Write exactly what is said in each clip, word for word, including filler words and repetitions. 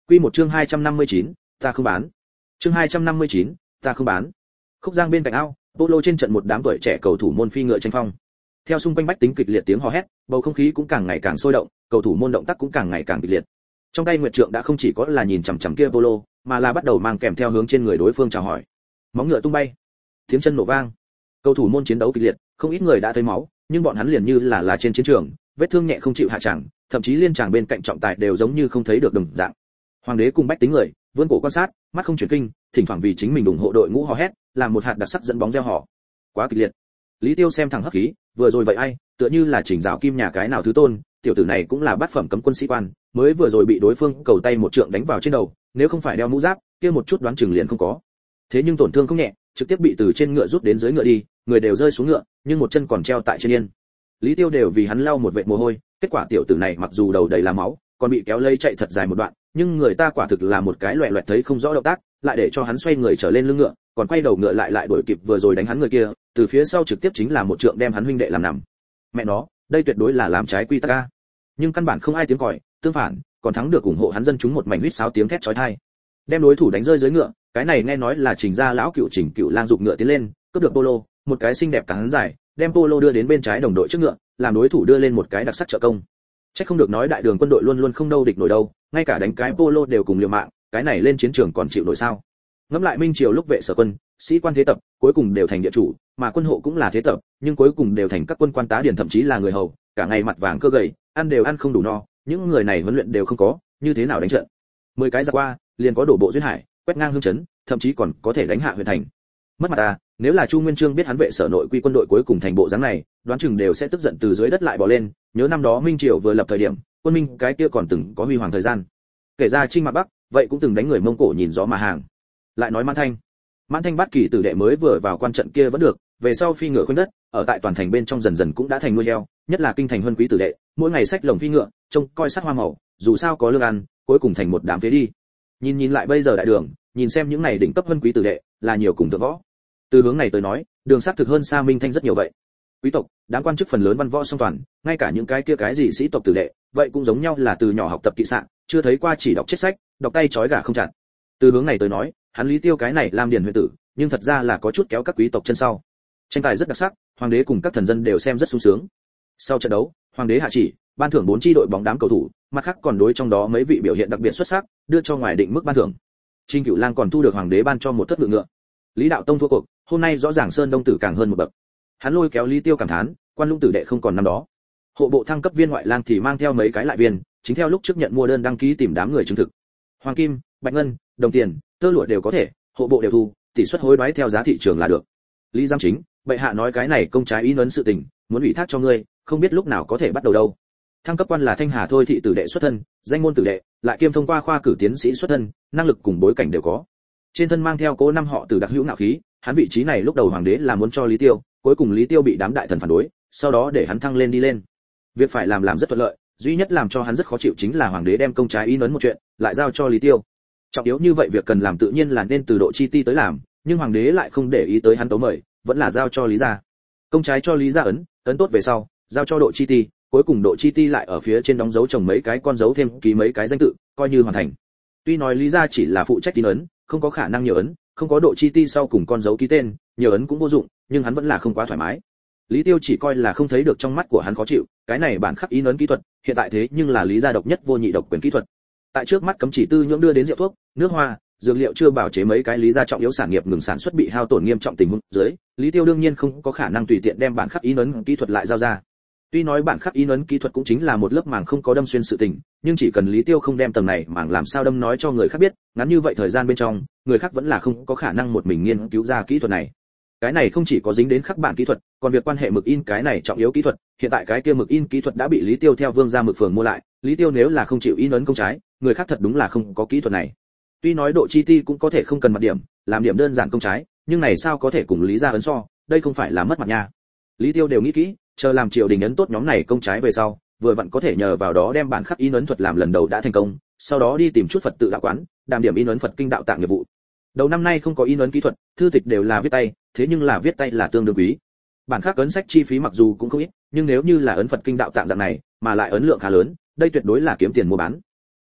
Quy một chương hai trăm năm mươi chín, ta không bán. Chương hai trăm năm mươi chín, ta không bán. Khúc Giang bên cạnh ao, polo trên trận một đám tuổi trẻ cầu thủ môn phi ngựa tranh phong. Theo xung quanh bách tính kịch liệt tiếng hò hét, bầu không khí cũng càng ngày càng sôi động, cầu thủ môn động tác cũng càng ngày càng kịch liệt. Trong tay Nguyệt Trượng đã không chỉ có là nhìn chằm chằm kia polo, mà là bắt đầu mang kèm theo hướng trên người đối phương chào hỏi. Móng ngựa tung bay, tiếng chân nổ vang. Cầu thủ môn chiến đấu kịch liệt, không ít người đã thấy máu, nhưng bọn hắn liền như là là trên chiến trường, vết thương nhẹ không chịu hạ tràng, thậm chí liên tràng bên cạnh trọng tài đều giống như không thấy được đồng dạng. Hoàng đế cùng bách tính người, vươn cổ quan sát, mắt không chuyển kinh, thỉnh thoảng vì chính mình ủng hộ đội ngũ hò hét, làm một hạt đặc sắc dẫn bóng reo hò. Quá kịch liệt. Lý Tiêu xem thẳng hấp khí, vừa rồi vậy ai, tựa như là chỉnh rào kim nhà cái nào thứ tôn, tiểu tử này cũng là bát phẩm cấm quân sĩ quan, mới vừa rồi bị đối phương cầu tay một trượng đánh vào trên đầu, nếu không phải đeo mũ giáp, kia một chút đoán chừng liền không có. Thế nhưng tổn thương không nhẹ, trực tiếp bị từ trên ngựa rút đến dưới ngựa đi, người đều rơi xuống ngựa, nhưng một chân còn treo tại trên yên. Lý Tiêu đều vì hắn lau một vệt mồ hôi, kết quả tiểu tử này mặc dù đầu đầy là máu, còn bị kéo lây chạy thật dài một đoạn, nhưng người ta quả thực là một cái loẹt loẹt thấy không rõ động tác, lại để cho hắn xoay người trở lên lưng ngựa, còn quay đầu ngựa lại lại đuổi kịp vừa rồi đánh hắn người kia, từ phía sau trực tiếp chính là một trượng đem hắn huynh đệ làm nằm. Mẹ nó, đây tuyệt đối là làm trái quy tắc a. Nhưng căn bản không ai tiếng còi, tương phản, còn thắng được ủng hộ hắn dân chúng một mảnh huýt sáo tiếng thét chói tai. Đem đối thủ đánh rơi dưới ngựa, cái này nghe nói là Trình gia lão cựu Trình Cựu Lang dục ngựa tiến lên, cướp được polo, một cái xinh đẹp cắn dài, đem polo đưa đến bên trái đồng đội trước ngựa, làm đối thủ đưa lên một cái đặc sắc trợ công. Chắc không được nói đại đường quân đội luôn luôn không đâu địch nổi đâu, ngay cả đánh cái polo đều cùng liều mạng, cái này lên chiến trường còn chịu nổi sao? Ngẫm lại Minh Triều lúc vệ sở quân, sĩ quan thế tập, cuối cùng đều thành địa chủ, mà quân hộ cũng là thế tập, nhưng cuối cùng đều thành các quân quan tá điển thậm chí là người hầu, cả ngày mặt vàng cơ gầy, ăn đều ăn không đủ no, những người này huấn luyện đều không có, như thế nào đánh trận? Mười cái giặc qua, liền có đổ bộ duyên hải, quét ngang hương chấn, thậm chí còn có thể đánh hạ huyện thành. Mất mặt ta, nếu là Chu Nguyên Chương biết hắn vệ sở nội quy quân đội cuối cùng thành bộ dáng này, đoán chừng đều sẽ tức giận từ dưới đất lại bò lên, nhớ năm đó Minh Triều vừa lập thời điểm, quân Minh cái kia còn từng có huy hoàng thời gian. Kể ra Trinh Mạc Bắc, vậy cũng từng đánh người Mông Cổ nhìn gió mà hàng. Lại nói Mãn Thanh, Mãn Thanh Bát Kỳ tử đệ mới vừa vào quan trận kia vẫn được, về sau phi ngựa khuynh đất, ở tại toàn thành bên trong dần dần cũng đã thành nuôi heo, nhất là kinh thành huân quý tử đệ, mỗi ngày xách lồng phi ngựa, trông coi sắc hoa màu, dù sao có lương ăn, cuối cùng thành một đám phế đi. Nhìn nhìn lại bây giờ đại đường, nhìn xem những này đỉnh cấp huân quý tử đệ, là nhiều cùng tự võ. Từ hướng này tới nói, đường sát thực hơn xa Minh Thanh rất nhiều vậy. Quý tộc, đám quan chức phần lớn văn võ song toàn, ngay cả những cái kia cái gì sĩ tộc tử đệ, vậy cũng giống nhau là từ nhỏ học tập kỵ xạ, chưa thấy qua chỉ đọc chết sách, đọc tay trói gà không chặt. Từ hướng này tới nói, hắn Lý Tiêu cái này làm điển huyện tử, nhưng thật ra là có chút kéo các quý tộc chân sau. Tranh tài rất đặc sắc, hoàng đế cùng các thần dân đều xem rất sung sướng. Sau trận đấu, hoàng đế hạ chỉ, ban thưởng bốn chi đội bóng đám cầu thủ, mặt khác còn đối trong đó mấy vị biểu hiện đặc biệt xuất sắc, đưa cho ngoài định mức ban thưởng. Trình Cửu Lang còn thu được hoàng đế ban cho một thất ngựa ngựa. Lý Đạo Tông thua cuộc, hôm nay rõ ràng Sơn Đông tử càng hơn một bậc. Hắn lôi kéo Lý Tiêu cảm thán, quan lũng tử đệ không còn năm đó. Hộ bộ thăng cấp viên ngoại lang thì mang theo mấy cái lại viên, chính theo lúc trước nhận mua đơn đăng ký tìm đám người chứng thực. Hoàng kim, bạch ngân, đồng tiền, tơ lụa đều có thể, hộ bộ đều thu, tỷ suất hối đoái theo giá thị trường là được. Lý Giám Chính, bệ hạ nói cái này công trái ý ấn sự tình, muốn ủy thác cho ngươi, không biết lúc nào có thể bắt đầu đâu. Thăng cấp quan là Thanh Hà thôi thị tử đệ xuất thân, danh môn tử đệ, lại kiêm thông qua khoa cử tiến sĩ xuất thân, năng lực cùng bối cảnh đều có. Trên thân mang theo cố năm họ từ đặc hữu ngạo khí, hắn vị trí này lúc đầu hoàng đế là muốn cho Lý Tiêu, cuối cùng Lý Tiêu bị đám đại thần phản đối, sau đó để hắn thăng lên đi lên. Việc phải làm làm rất thuận lợi, duy nhất làm cho hắn rất khó chịu chính là hoàng đế đem công trái ý ấn một chuyện, lại giao cho Lý Tiêu. Trọng yếu như vậy việc cần làm tự nhiên là nên từ độ chi ti tới làm, nhưng hoàng đế lại không để ý tới hắn tấu mời, vẫn là giao cho Lý gia. Công trái cho Lý gia ấn, ấn tốt về sau, giao cho độ chi ti, cuối cùng độ chi ti lại ở phía trên đóng dấu trồng mấy cái con dấu thêm ký mấy cái danh tự, coi như hoàn thành. Tuy nói Lý gia chỉ là phụ trách tín ấn, không có khả năng nhiều ấn, không có độ chi ti sau cùng con dấu ký tên, nhiều ấn cũng vô dụng, nhưng hắn vẫn là không quá thoải mái. Lý Tiêu chỉ coi là không thấy được trong mắt của hắn khó chịu, cái này bản khắc ý ấn kỹ thuật, hiện tại thế nhưng là Lý gia độc nhất vô nhị độc quyền kỹ thuật. Tại trước mắt cấm chỉ tư nhưỡng đưa đến rượu thuốc, nước hoa, dược liệu chưa bảo chế mấy cái Lý gia trọng yếu sản nghiệp ngừng sản xuất bị hao tổn nghiêm trọng tình huống dưới, Lý Tiêu đương nhiên không có khả năng tùy tiện đem bản khắc ý ấn kỹ thuật lại giao ra. Tuy nói bản khắc ý ấn kỹ thuật cũng chính là một lớp màng không có đâm xuyên sự tình, nhưng chỉ cần Lý Tiêu không đem tầng này màng làm sao đâm nói cho người khác biết, ngắn như vậy thời gian bên trong, người khác vẫn là không có khả năng một mình nghiên cứu ra kỹ thuật này. Cái này không chỉ có dính đến khắc bản kỹ thuật, còn việc quan hệ mực in cái này trọng yếu kỹ thuật, hiện tại cái kia mực in kỹ thuật đã bị Lý Tiêu theo Vương gia mực phường mua lại, Lý Tiêu nếu là không chịu in ấn công trái, người khác thật đúng là không có kỹ thuật này. Tuy nói độ chi ti cũng có thể không cần mặt điểm, làm điểm đơn giản công trái, nhưng này sao có thể cùng Lý gia ấn so, đây không phải là mất mặt nha. Lý Tiêu đều nghĩ kỹ, chờ làm triều đình ấn tốt nhóm này công trái về sau, vừa vặn có thể nhờ vào đó đem bản khắc in ấn thuật làm lần đầu đã thành công, sau đó đi tìm chút Phật tự đạo quán, đảm điểm in ấn Phật kinh đạo tạng nghiệp vụ. Đầu năm nay không có in ấn kỹ thuật, thư tịch đều là viết tay, thế nhưng là viết tay là tương đương quý. Bản khắc ấn sách chi phí mặc dù cũng không ít, nhưng nếu như là ấn Phật kinh đạo tạng dạng này, mà lại ấn lượng khá lớn, đây tuyệt đối là kiếm tiền mua bán.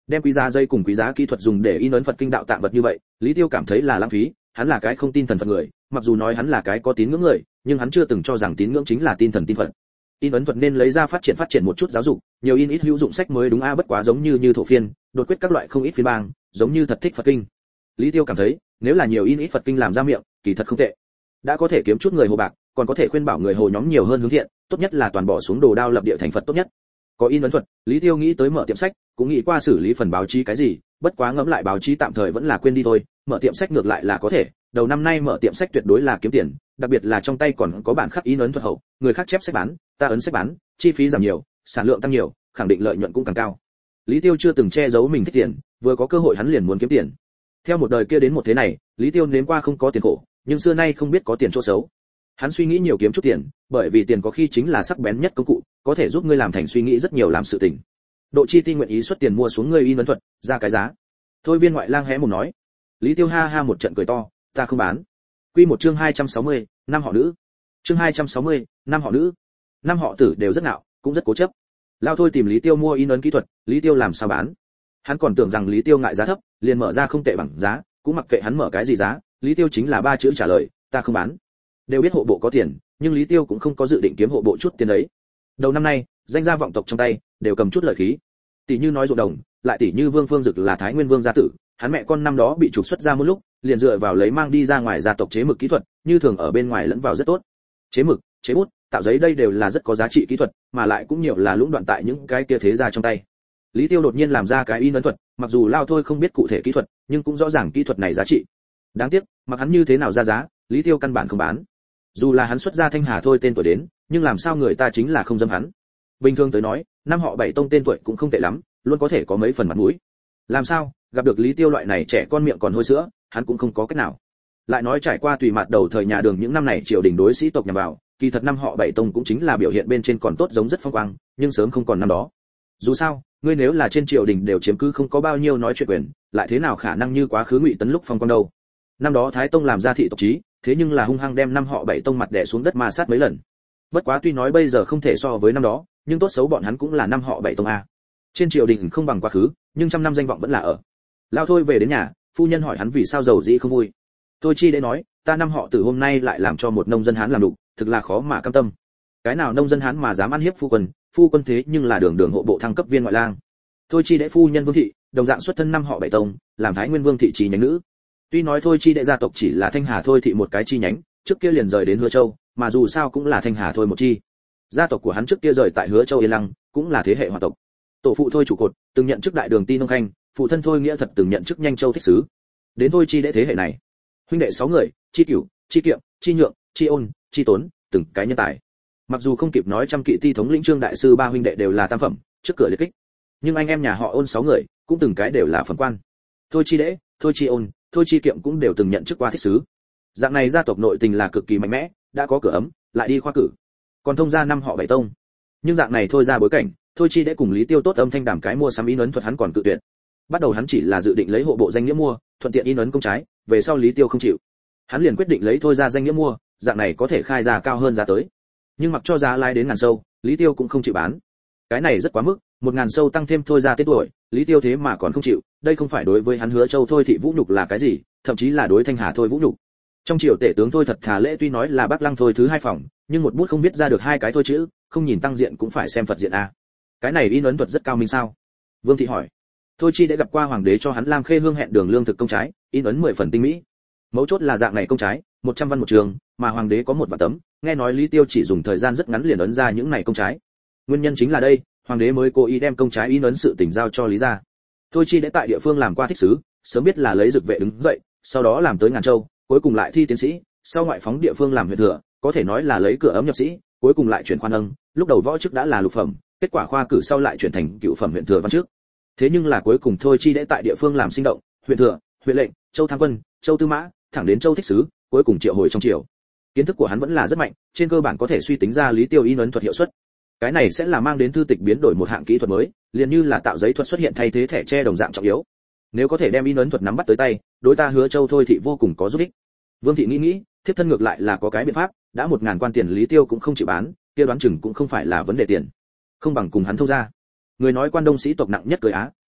Đem quý giá dây cùng quý giá kỹ thuật dùng để in ấn Phật kinh đạo tạng vật như vậy, Lý Tiêu cảm thấy là lãng phí, hắn là cái không tin thần Phật người, mặc dù nói hắn là cái có tín ngưỡng người, nhưng hắn chưa từng cho rằng tín ngưỡng chính là tin thần tin Phật. In ấn thuật nên lấy ra phát triển phát triển một chút giáo dục, nhiều in ít hữu dụng sách mới đúng a, bất quá giống như như thổ phiên, đột quyết các loại không ít phiên bang, giống như thật thích Phật kinh. Lý Tiêu cảm thấy, nếu là nhiều in ít Phật kinh làm ra miệng, kỳ thật không tệ. Đã có thể kiếm chút người hồ bạc, còn có thể khuyên bảo người hồ nhóm nhiều hơn hướng thiện, tốt nhất là toàn bỏ xuống đồ đao lập địa thành Phật tốt nhất. Có in ấn thuật, Lý Tiêu nghĩ tới mở tiệm sách, cũng nghĩ qua xử lý phần báo chí cái gì, bất quá ngẫm lại báo chí tạm thời vẫn là quên đi thôi, mở tiệm sách ngược lại là có thể, đầu năm nay mở tiệm sách tuyệt đối là kiếm tiền, đặc biệt là trong tay còn có bản khắc in ấn thuật hậu, người khác chép sách bán, ta ấn sách bán, chi phí giảm nhiều, sản lượng tăng nhiều, khẳng định lợi nhuận cũng càng cao. Lý Tiêu chưa từng che giấu mình thích tiền, vừa có cơ hội hắn liền muốn kiếm tiền. Theo một đời kia đến một thế này, Lý Tiêu nếm qua không có tiền khổ, nhưng xưa nay không biết có tiền chỗ xấu. Hắn suy nghĩ nhiều kiếm chút tiền, bởi vì tiền có khi chính là sắc bén nhất công cụ, có thể giúp ngươi làm thành suy nghĩ rất nhiều làm sự tình. Độ Chi Ti nguyện ý xuất tiền mua xuống ngươi in ấn thuật, ra cái giá. Thôi Viên ngoại lang hé mồm nói. Lý Tiêu ha ha một trận cười to, ta không bán. Quy một chương hai trăm sáu mươi, năm họ nữ. Chương hai trăm sáu mươi, năm họ nữ. Năm họ tử đều rất ngạo, cũng rất cố chấp. Lao Thôi tìm Lý Tiêu mua in ấn kỹ thuật, Lý Tiêu làm sao bán? Hắn còn tưởng rằng Lý Tiêu ngại giá thấp, liền mở ra không tệ bằng giá, cũng mặc kệ hắn mở cái gì giá, Lý Tiêu chính là ba chữ trả lời, ta không bán. Đều biết hộ bộ có tiền, nhưng Lý Tiêu cũng không có dự định kiếm hộ bộ chút tiền đấy. Đầu năm nay, danh gia vọng tộc trong tay đều cầm chút lợi khí. Tỷ như nói ruộng đồng, lại tỷ như Vương Phương Dực là Thái Nguyên Vương gia tử, hắn mẹ con năm đó bị trục xuất ra một lúc, liền dựa vào lấy mang đi ra ngoài gia tộc chế mực kỹ thuật, như thường ở bên ngoài lẫn vào rất tốt. Chế mực, chế bút, tạo giấy đây đều là rất có giá trị kỹ thuật, mà lại cũng nhiều là lũng đoạn tại những cái kia thế gia trong tay. Lý Tiêu đột nhiên làm ra cái in ấn thuật, mặc dù Lao Thôi không biết cụ thể kỹ thuật, nhưng cũng rõ ràng kỹ thuật này giá trị. Đáng tiếc, mặc hắn như thế nào ra giá, Lý Tiêu căn bản không bán. Dù là hắn xuất ra Thanh Hà Thôi tên tuổi đến, nhưng làm sao người ta chính là không dâm hắn. Bình thường tới nói, năm họ bảy tông tên tuổi cũng không tệ lắm, luôn có thể có mấy phần mặt mũi. Làm sao, gặp được Lý Tiêu loại này trẻ con miệng còn hôi sữa, hắn cũng không có cách nào. Lại nói trải qua tùy mặt đầu thời nhà Đường những năm này triều đình đối sĩ tộc nhằm vào, kỳ thật năm họ bảy tông cũng chính là biểu hiện bên trên còn tốt giống rất phong quang, nhưng sớm không còn năm đó. Dù sao, ngươi nếu là trên triều đình đều chiếm cứ không có bao nhiêu nói chuyện quyền, lại thế nào khả năng như quá khứ Ngụy Tấn lúc phong quang đâu. Năm đó Thái Tông làm ra thị tộc chí, thế nhưng là hung hăng đem năm họ bảy tông mặt đè xuống đất mà sát mấy lần. Bất quá tuy nói bây giờ không thể so với năm đó, nhưng tốt xấu bọn hắn cũng là năm họ bảy tông a. Trên triều đình không bằng quá khứ, nhưng trăm năm danh vọng vẫn là ở. Lao Thôi về đến nhà, phu nhân hỏi hắn vì sao giàu dĩ không vui. Thôi Chi để nói, ta năm họ từ hôm nay lại làm cho một nông dân hán làm đủ, thực là khó mà cam tâm. Cái nào nông dân hán mà dám ăn hiếp phu quân, phu quân thế nhưng là đường đường hộ bộ thăng cấp viên ngoại lang. Thôi Chi đệ phu nhân Vương thị, đồng dạng xuất thân năm họ bảy tông, làm Thái Nguyên Vương thị chi nhánh nữ. Tuy nói Thôi Chi đệ gia tộc chỉ là Thanh Hà Thôi thị một cái chi nhánh, trước kia liền rời đến Hứa Châu, mà dù sao cũng là Thanh Hà Thôi một chi. Gia tộc của hắn trước kia rời tại Hứa Châu Yên Lăng, cũng là thế hệ hòa tộc. Tổ phụ Thôi trụ cột, từng nhận chức đại đường ti nông khanh, phụ thân Thôi Nghĩa thật từng nhận chức Nhanh Châu thích sứ. Đến Thôi Chi đệ thế hệ này, huynh đệ sáu người, Chi Cửu, Chi Kiệm, Chi Nhượng, Chi Ôn, Chi Tốn, từng cái nhân tài. Mặc dù không kịp nói trăm kỵ ti thống lĩnh Trương đại sư ba huynh đệ đều là tam phẩm, trước cửa liệt kích, nhưng anh em nhà họ Ôn sáu người, cũng từng cái đều là phẩm quan. Thôi Chi đệ, Thôi Chi Ôn, Thôi Chi Kiệm cũng đều từng nhận chức qua thích sứ. Dạng này gia tộc nội tình là cực kỳ mạnh mẽ, đã có cửa ấm, lại đi khoa cử. Còn thông gia năm họ bảy tông. Nhưng dạng này thôi ra bối cảnh, Thôi Chi để cùng Lý Tiêu tốt âm thanh đàm cái mua sắm in ấn thuật hắn còn cự tuyệt. Bắt đầu hắn chỉ là dự định lấy hộ bộ danh nghĩa mua, thuận tiện in ấn công trái, về sau Lý Tiêu không chịu. Hắn liền quyết định lấy thôi ra danh nghĩa mua, dạng này có thể khai ra cao hơn giá tới. Nhưng mặc cho giá lai đến ngàn sâu, Lý Tiêu cũng không chịu bán. Cái này rất quá mức, một ngàn sâu tăng thêm thôi ra tên tuổi, Lý Tiêu thế mà còn không chịu, đây không phải đối với hắn Hứa Châu Thôi thị vũ nhục là cái gì, thậm chí là đối Thanh Hà Thôi vũ nhục. Trong triều tể tướng Thôi Thật Thà Lễ tuy nói là Bắc Lăng Thôi thứ hai phòng, nhưng một bút không biết ra được hai cái thôi chữ, không nhìn tăng diện cũng phải xem Phật diện a. Cái này in ấn thuật rất cao minh sao? Vương thị hỏi. Thôi Chi đã gặp qua hoàng đế cho hắn Lam Khê Hương hẹn đường lương thực công trái, in ấn mười phần tinh mỹ. Mấu chốt là dạng này công trái, một trăm văn một trường, mà hoàng đế có một vạn tấm, nghe nói Lý Tiêu chỉ dùng thời gian rất ngắn liền ấn ra những này công trái. Nguyên nhân chính là đây, hoàng đế mới cố ý đem công trái in ấn sự tình giao cho Lý gia. Thôi Chi đã tại địa phương làm qua thích sứ, sớm biết là lấy dực vệ đứng dậy, sau đó làm tới Ngàn Châu, cuối cùng lại thi tiến sĩ, sau ngoại phóng địa phương làm huyện thừa, có thể nói là lấy cửa ấm nhập sĩ, cuối cùng lại chuyển khoan âng, lúc đầu võ chức đã là lục phẩm, kết quả khoa cử sau lại chuyển thành cựu phẩm huyện thừa văn trước. Thế nhưng là cuối cùng Thôi Chi để tại địa phương làm sinh động, huyện thừa, huyện lệnh, châu tham quân, châu tư mã, thẳng đến châu thích sứ, cuối cùng triệu hồi trong triều. Kiến thức của hắn vẫn là rất mạnh, trên cơ bản có thể suy tính ra Lý Tiêu in ấn thuật hiệu suất. Cái này sẽ là mang đến thư tịch biến đổi một hạng kỹ thuật mới, liền như là tạo giấy thuật xuất hiện thay thế thẻ tre đồng dạng trọng yếu. Nếu có thể đem in ấn thuật nắm bắt tới tay, đối ta Hứa Châu Thôi thị vô cùng có giúp ích. Vương thị nghĩ nghĩ, thiếp thân ngược lại là có cái biện pháp, đã một ngàn quan tiền Lý Tiêu cũng không chịu bán, kia đoán chừng cũng không phải là vấn đề tiền, không bằng cùng hắn thông ra. Người nói quan đông sĩ tộc nặng nhất cười á,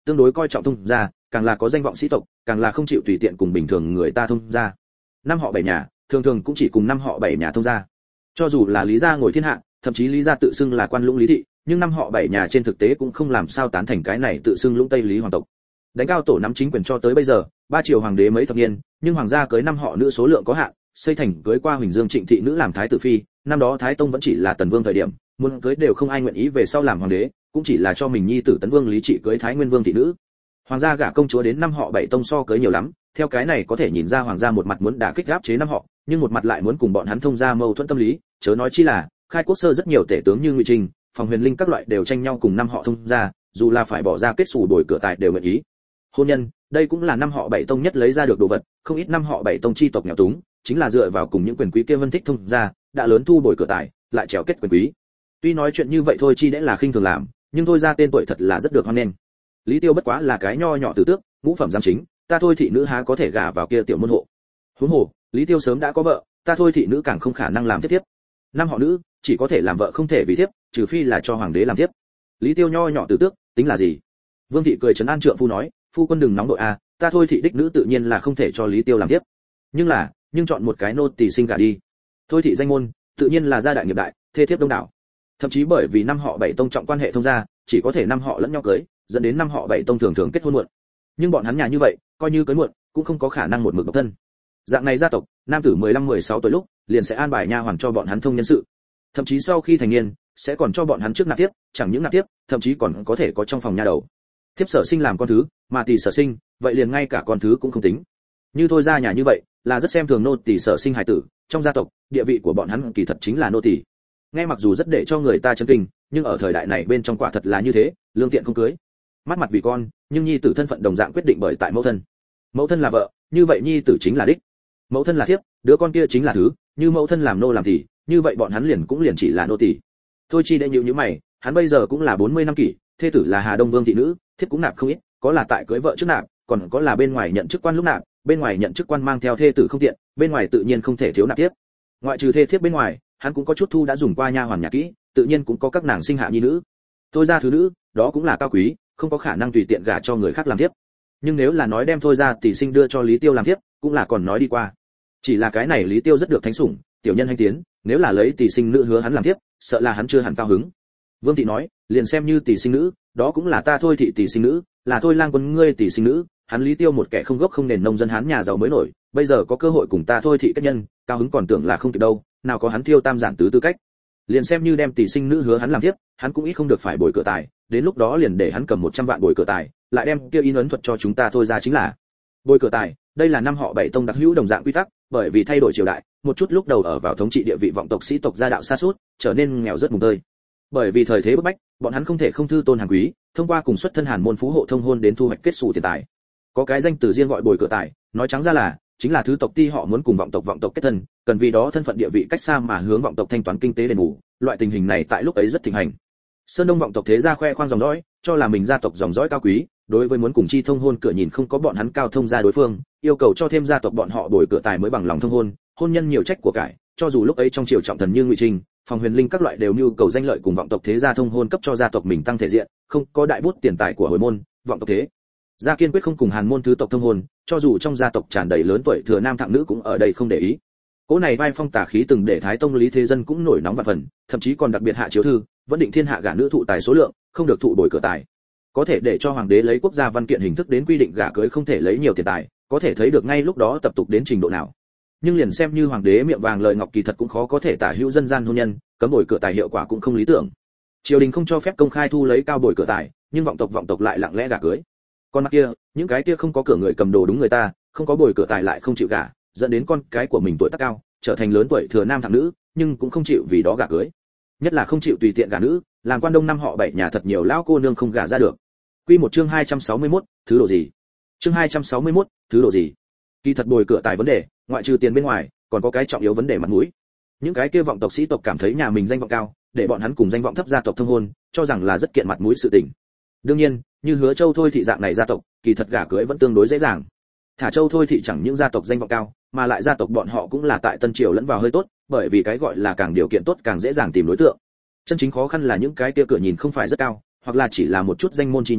tương đối coi trọng thông gia, càng là có danh vọng sĩ tộc, càng là không chịu tùy tiện cùng bình thường người ta thông gia. Năm họ bảy nhà, thường thường cũng chỉ cùng năm họ bảy nhà thông gia. Cho dù là Lý gia ngồi thiên hạ, thậm chí Lý gia tự xưng là quan lũng Lý thị, nhưng năm họ bảy nhà trên thực tế cũng không làm sao tán thành cái này tự xưng lũng Tây Lý hoàng tộc. Đánh cao tổ nắm chính quyền cho tới bây giờ, ba triều hoàng đế mấy thập niên, nhưng hoàng gia cưới năm họ nữ số lượng có hạn, xây thành cưới qua Huỳnh Dương Trịnh thị nữ làm thái tử phi, năm đó Thái Tông vẫn chỉ là Tần Vương thời điểm, muốn cưới đều không ai nguyện ý về sau làm hoàng đế, cũng chỉ là cho mình nhi tử Tấn Vương Lý Trị cưới Thái Nguyên Vương thị nữ. Hoàng gia gả công chúa đến năm họ bảy tông so cưới nhiều lắm, theo cái này có thể nhìn ra hoàng gia một mặt muốn đả kích áp chế năm họ, nhưng một mặt lại muốn cùng bọn hắn thông gia mâu thuẫn tâm lý, chớ nói chi là khai quốc sơ rất nhiều tể tướng như Ngụy Trinh, Phòng Huyền Linh các loại đều tranh nhau cùng năm họ thông gia, dù là phải bỏ ra kết xù đổi cửa tài đều nguyện ý. Hôn nhân, đây cũng là năm họ bảy tông nhất lấy ra được đồ vật, không ít năm họ bảy tông chi tộc nghèo túng, chính là dựa vào cùng những quyền quý kia vân thích thông gia, đã lớn thu bồi cửa tài, lại trèo kết quyền quý. Tuy nói chuyện như vậy thôi chi đẽ là khinh thường làm, nhưng thôi ra tên tuổi thật là rất được hoan nghênh. Lý Tiêu bất quá là cái nho nhỏ tử tước, ngũ phẩm giám chính, ta thôi thị nữ há có thể gả vào kia tiểu môn hộ. Huống hồ, Lý Tiêu sớm đã có vợ, ta thôi thị nữ càng không khả năng làm tiếp tiếp. Năm họ nữ, chỉ có thể làm vợ không thể vì thiếp, trừ phi là cho hoàng đế làm tiếp. Lý Tiêu nho nhỏ tử tước, tính là gì? Vương thị cười trấn an trượng phu nói, phu quân đừng nóng đội a, ta thôi thị đích nữ tự nhiên là không thể cho Lý Tiêu làm tiếp. Nhưng là, nhưng chọn một cái nô tỳ sinh gả đi. Thôi thị danh môn, tự nhiên là gia đại nghiệp đại, thê thiếp đông đảo. Thậm chí bởi vì năm họ bảy tông trọng quan hệ thông gia, chỉ có thể năm họ lẫn nhau cưới, dẫn đến năm họ bảy tông thường thường kết hôn muộn. Nhưng bọn hắn nhà như vậy, coi như cưới muộn, cũng không có khả năng một mực độc thân. Dạng này gia tộc, nam tử mười lăm mười sáu tuổi lúc, liền sẽ an bài nha hoàn cho bọn hắn thông nhân sự. Thậm chí sau khi thành niên, sẽ còn cho bọn hắn trước nạp tiếp, chẳng những nạp tiếp, thậm chí còn có thể có trong phòng nha đầu. Thiếp sở sinh làm con thứ, mà tỷ sở sinh, vậy liền ngay cả con thứ cũng không tính. Như thôi ra nhà như vậy, là rất xem thường nô tỳ sở sinh hài tử, trong gia tộc, địa vị của bọn hắn kỳ thật chính là nô tỳ. Nghe mặc dù rất để cho người ta chấn kinh, nhưng ở thời đại này bên trong quả thật là như thế, lương tiện không cưới. Mắt mặt vì con, nhưng nhi tử thân phận đồng dạng quyết định bởi tại mẫu thân. Mẫu thân là vợ, như vậy nhi tử chính là đích. Mẫu thân là thiếp, đứa con kia chính là thứ, như mẫu thân làm nô làm tỷ, như vậy bọn hắn liền cũng liền chỉ là nô tỳ. Thôi chi đệ nhíu nhíu mày, hắn bây giờ cũng là bốn mươi năm kỷ, thê tử là Hà Đông Vương thị nữ, thiếp cũng nạp không ít, có là tại cưới vợ trước nạp, còn có là bên ngoài nhận chức quan lúc nạp, bên ngoài nhận chức quan mang theo thê tử không tiện, bên ngoài tự nhiên không thể thiếu nạp tiếp. Ngoại trừ thê thiếp bên ngoài, hắn cũng có chút thu đã dùng qua nha hoàn nhà kỹ, tự nhiên cũng có các nàng sinh hạ nhi nữ. Thôi ra thứ nữ, đó cũng là cao quý, không có khả năng tùy tiện gả cho người khác làm tiếp. Nhưng nếu là nói đem thôi ra tỷ sinh đưa cho Lý Tiêu làm tiếp, cũng là còn nói đi qua. Chỉ là cái này Lý Tiêu rất được thánh sủng, tiểu nhân hành tiến, nếu là lấy tỷ sinh nữ hứa hắn làm tiếp, sợ là hắn chưa hẳn cao hứng. Vương thị nói, liền xem như tỷ sinh nữ, đó cũng là ta thôi thị tỷ sinh nữ, là thôi lang quân ngươi tỷ sinh nữ, hắn Lý Tiêu một kẻ không gốc không nền nông dân hán nhà giàu mới nổi, bây giờ có cơ hội cùng ta thôi thị kết nhân, cao hứng còn tưởng là không kịp đâu, nào có hắn thiêu tam giản tứ tư cách. Liền xem như đem tỷ sinh nữ hứa hắn làm tiếp, hắn cũng ít không được phải bồi cửa tài, đến lúc đó liền để hắn cầm một trăm vạn bồi cửa tài, lại đem kia in ấn thuật cho chúng ta thôi ra chính là. Bồi cửa tài, đây là năm họ bảy tông đặc hữu đồng dạng quy tắc, bởi vì thay đổi triều đại, một chút lúc đầu ở vào thống trị địa vị vọng tộc sĩ tộc gia đạo sa sút, trở nên nghèo rất mùng tơi. Bởi vì thời thế bức bách, bọn hắn không thể không thư tôn hàng quý, thông qua cùng xuất thân hàn môn phú hộ thông hôn đến thu hoạch kết sủ tiền tài. Có cái danh từ riêng gọi bồi cửa tài, nói trắng ra là chính là thứ tộc ti họ muốn cùng vọng tộc vọng tộc kết thân, cần vì đó thân phận địa vị cách xa mà hướng vọng tộc thanh toán kinh tế đền bù, loại tình hình này tại lúc ấy rất thịnh hành. Sơn Đông vọng tộc thế gia khoe khoang dòng dõi, cho là mình gia tộc dòng dõi cao quý, đối với muốn cùng chi thông hôn cửa nhìn không có bọn hắn cao thông gia đối phương, yêu cầu cho thêm gia tộc bọn họ bồi cửa tài mới bằng lòng thông hôn, hôn nhân nhiều trách của cải, cho dù lúc ấy trong triều trọng thần như Ngụy Trinh, Phòng Huyền Linh các loại đều nhu cầu danh lợi cùng vọng tộc thế gia thông hôn cấp cho gia tộc mình tăng thể diện, không có đại bút tiền tài của hồi môn, vọng tộc thế gia kiên quyết không cùng hàn môn thứ tộc thông hôn, cho dù trong gia tộc tràn đầy lớn tuổi thừa nam thạng nữ cũng ở đây không để ý. Cố này vai phong tà khí từng để Thái Tông Lý Thế Dân cũng nổi nóng vạn phần, thậm chí còn đặc biệt hạ chiếu thư, vẫn định thiên hạ gả nữ thụ tài số lượng, không được thụ bồi cửa tài. Có thể để cho hoàng đế lấy quốc gia văn kiện hình thức đến quy định gả cưới không thể lấy nhiều tiền tài, có thể thấy được ngay lúc đó tập tục đến trình độ nào. Nhưng liền xem như hoàng đế miệng vàng lời ngọc kỳ thật cũng khó có thể tả hữu dân gian hôn nhân, cấm bồi cửa tài hiệu quả cũng không lý tưởng. Triều đình không cho phép công khai thu lấy cao bồi cửa tài, nhưng vọng tộc vọng tộc lại lặng lẽ gả cưới. Còn mặt kia, những cái kia không có cửa người cầm đồ đúng người ta, không có bồi cửa tài lại không chịu gả, dẫn đến con cái của mình tuổi tác cao, trở thành lớn tuổi thừa nam thạng nữ, nhưng cũng không chịu vì đó gả cưới. Nhất là không chịu tùy tiện gả nữ, làm quan đông năm họ bảy nhà thật nhiều lão cô nương không gả ra được. Quy một chương hai trăm sáu mươi mốt, thứ độ gì? Chương hai trăm sáu mươi mốt, thứ độ gì? Kỳ thật bồi cửa tài vấn đề, ngoại trừ tiền bên ngoài, còn có cái trọng yếu vấn đề mặt mũi. Những cái kia vọng tộc sĩ tộc cảm thấy nhà mình danh vọng cao, để bọn hắn cùng danh vọng thấp gia tộc thông hôn, cho rằng là rất kiện mặt mũi sự tình. Đương nhiên, như Hứa Châu thôi thị dạng này gia tộc, kỳ thật gả cưới vẫn tương đối dễ dàng. Thả Châu thôi thị chẳng những gia tộc danh vọng cao, mà lại gia tộc bọn họ cũng là tại Tân Triều lẫn vào hơi tốt, bởi vì cái gọi là càng điều kiện tốt càng dễ dàng tìm đối tượng. Chân chính khó khăn là những cái kia cửa nhìn không phải rất cao, hoặc là chỉ là một chút danh môn chi nhánh,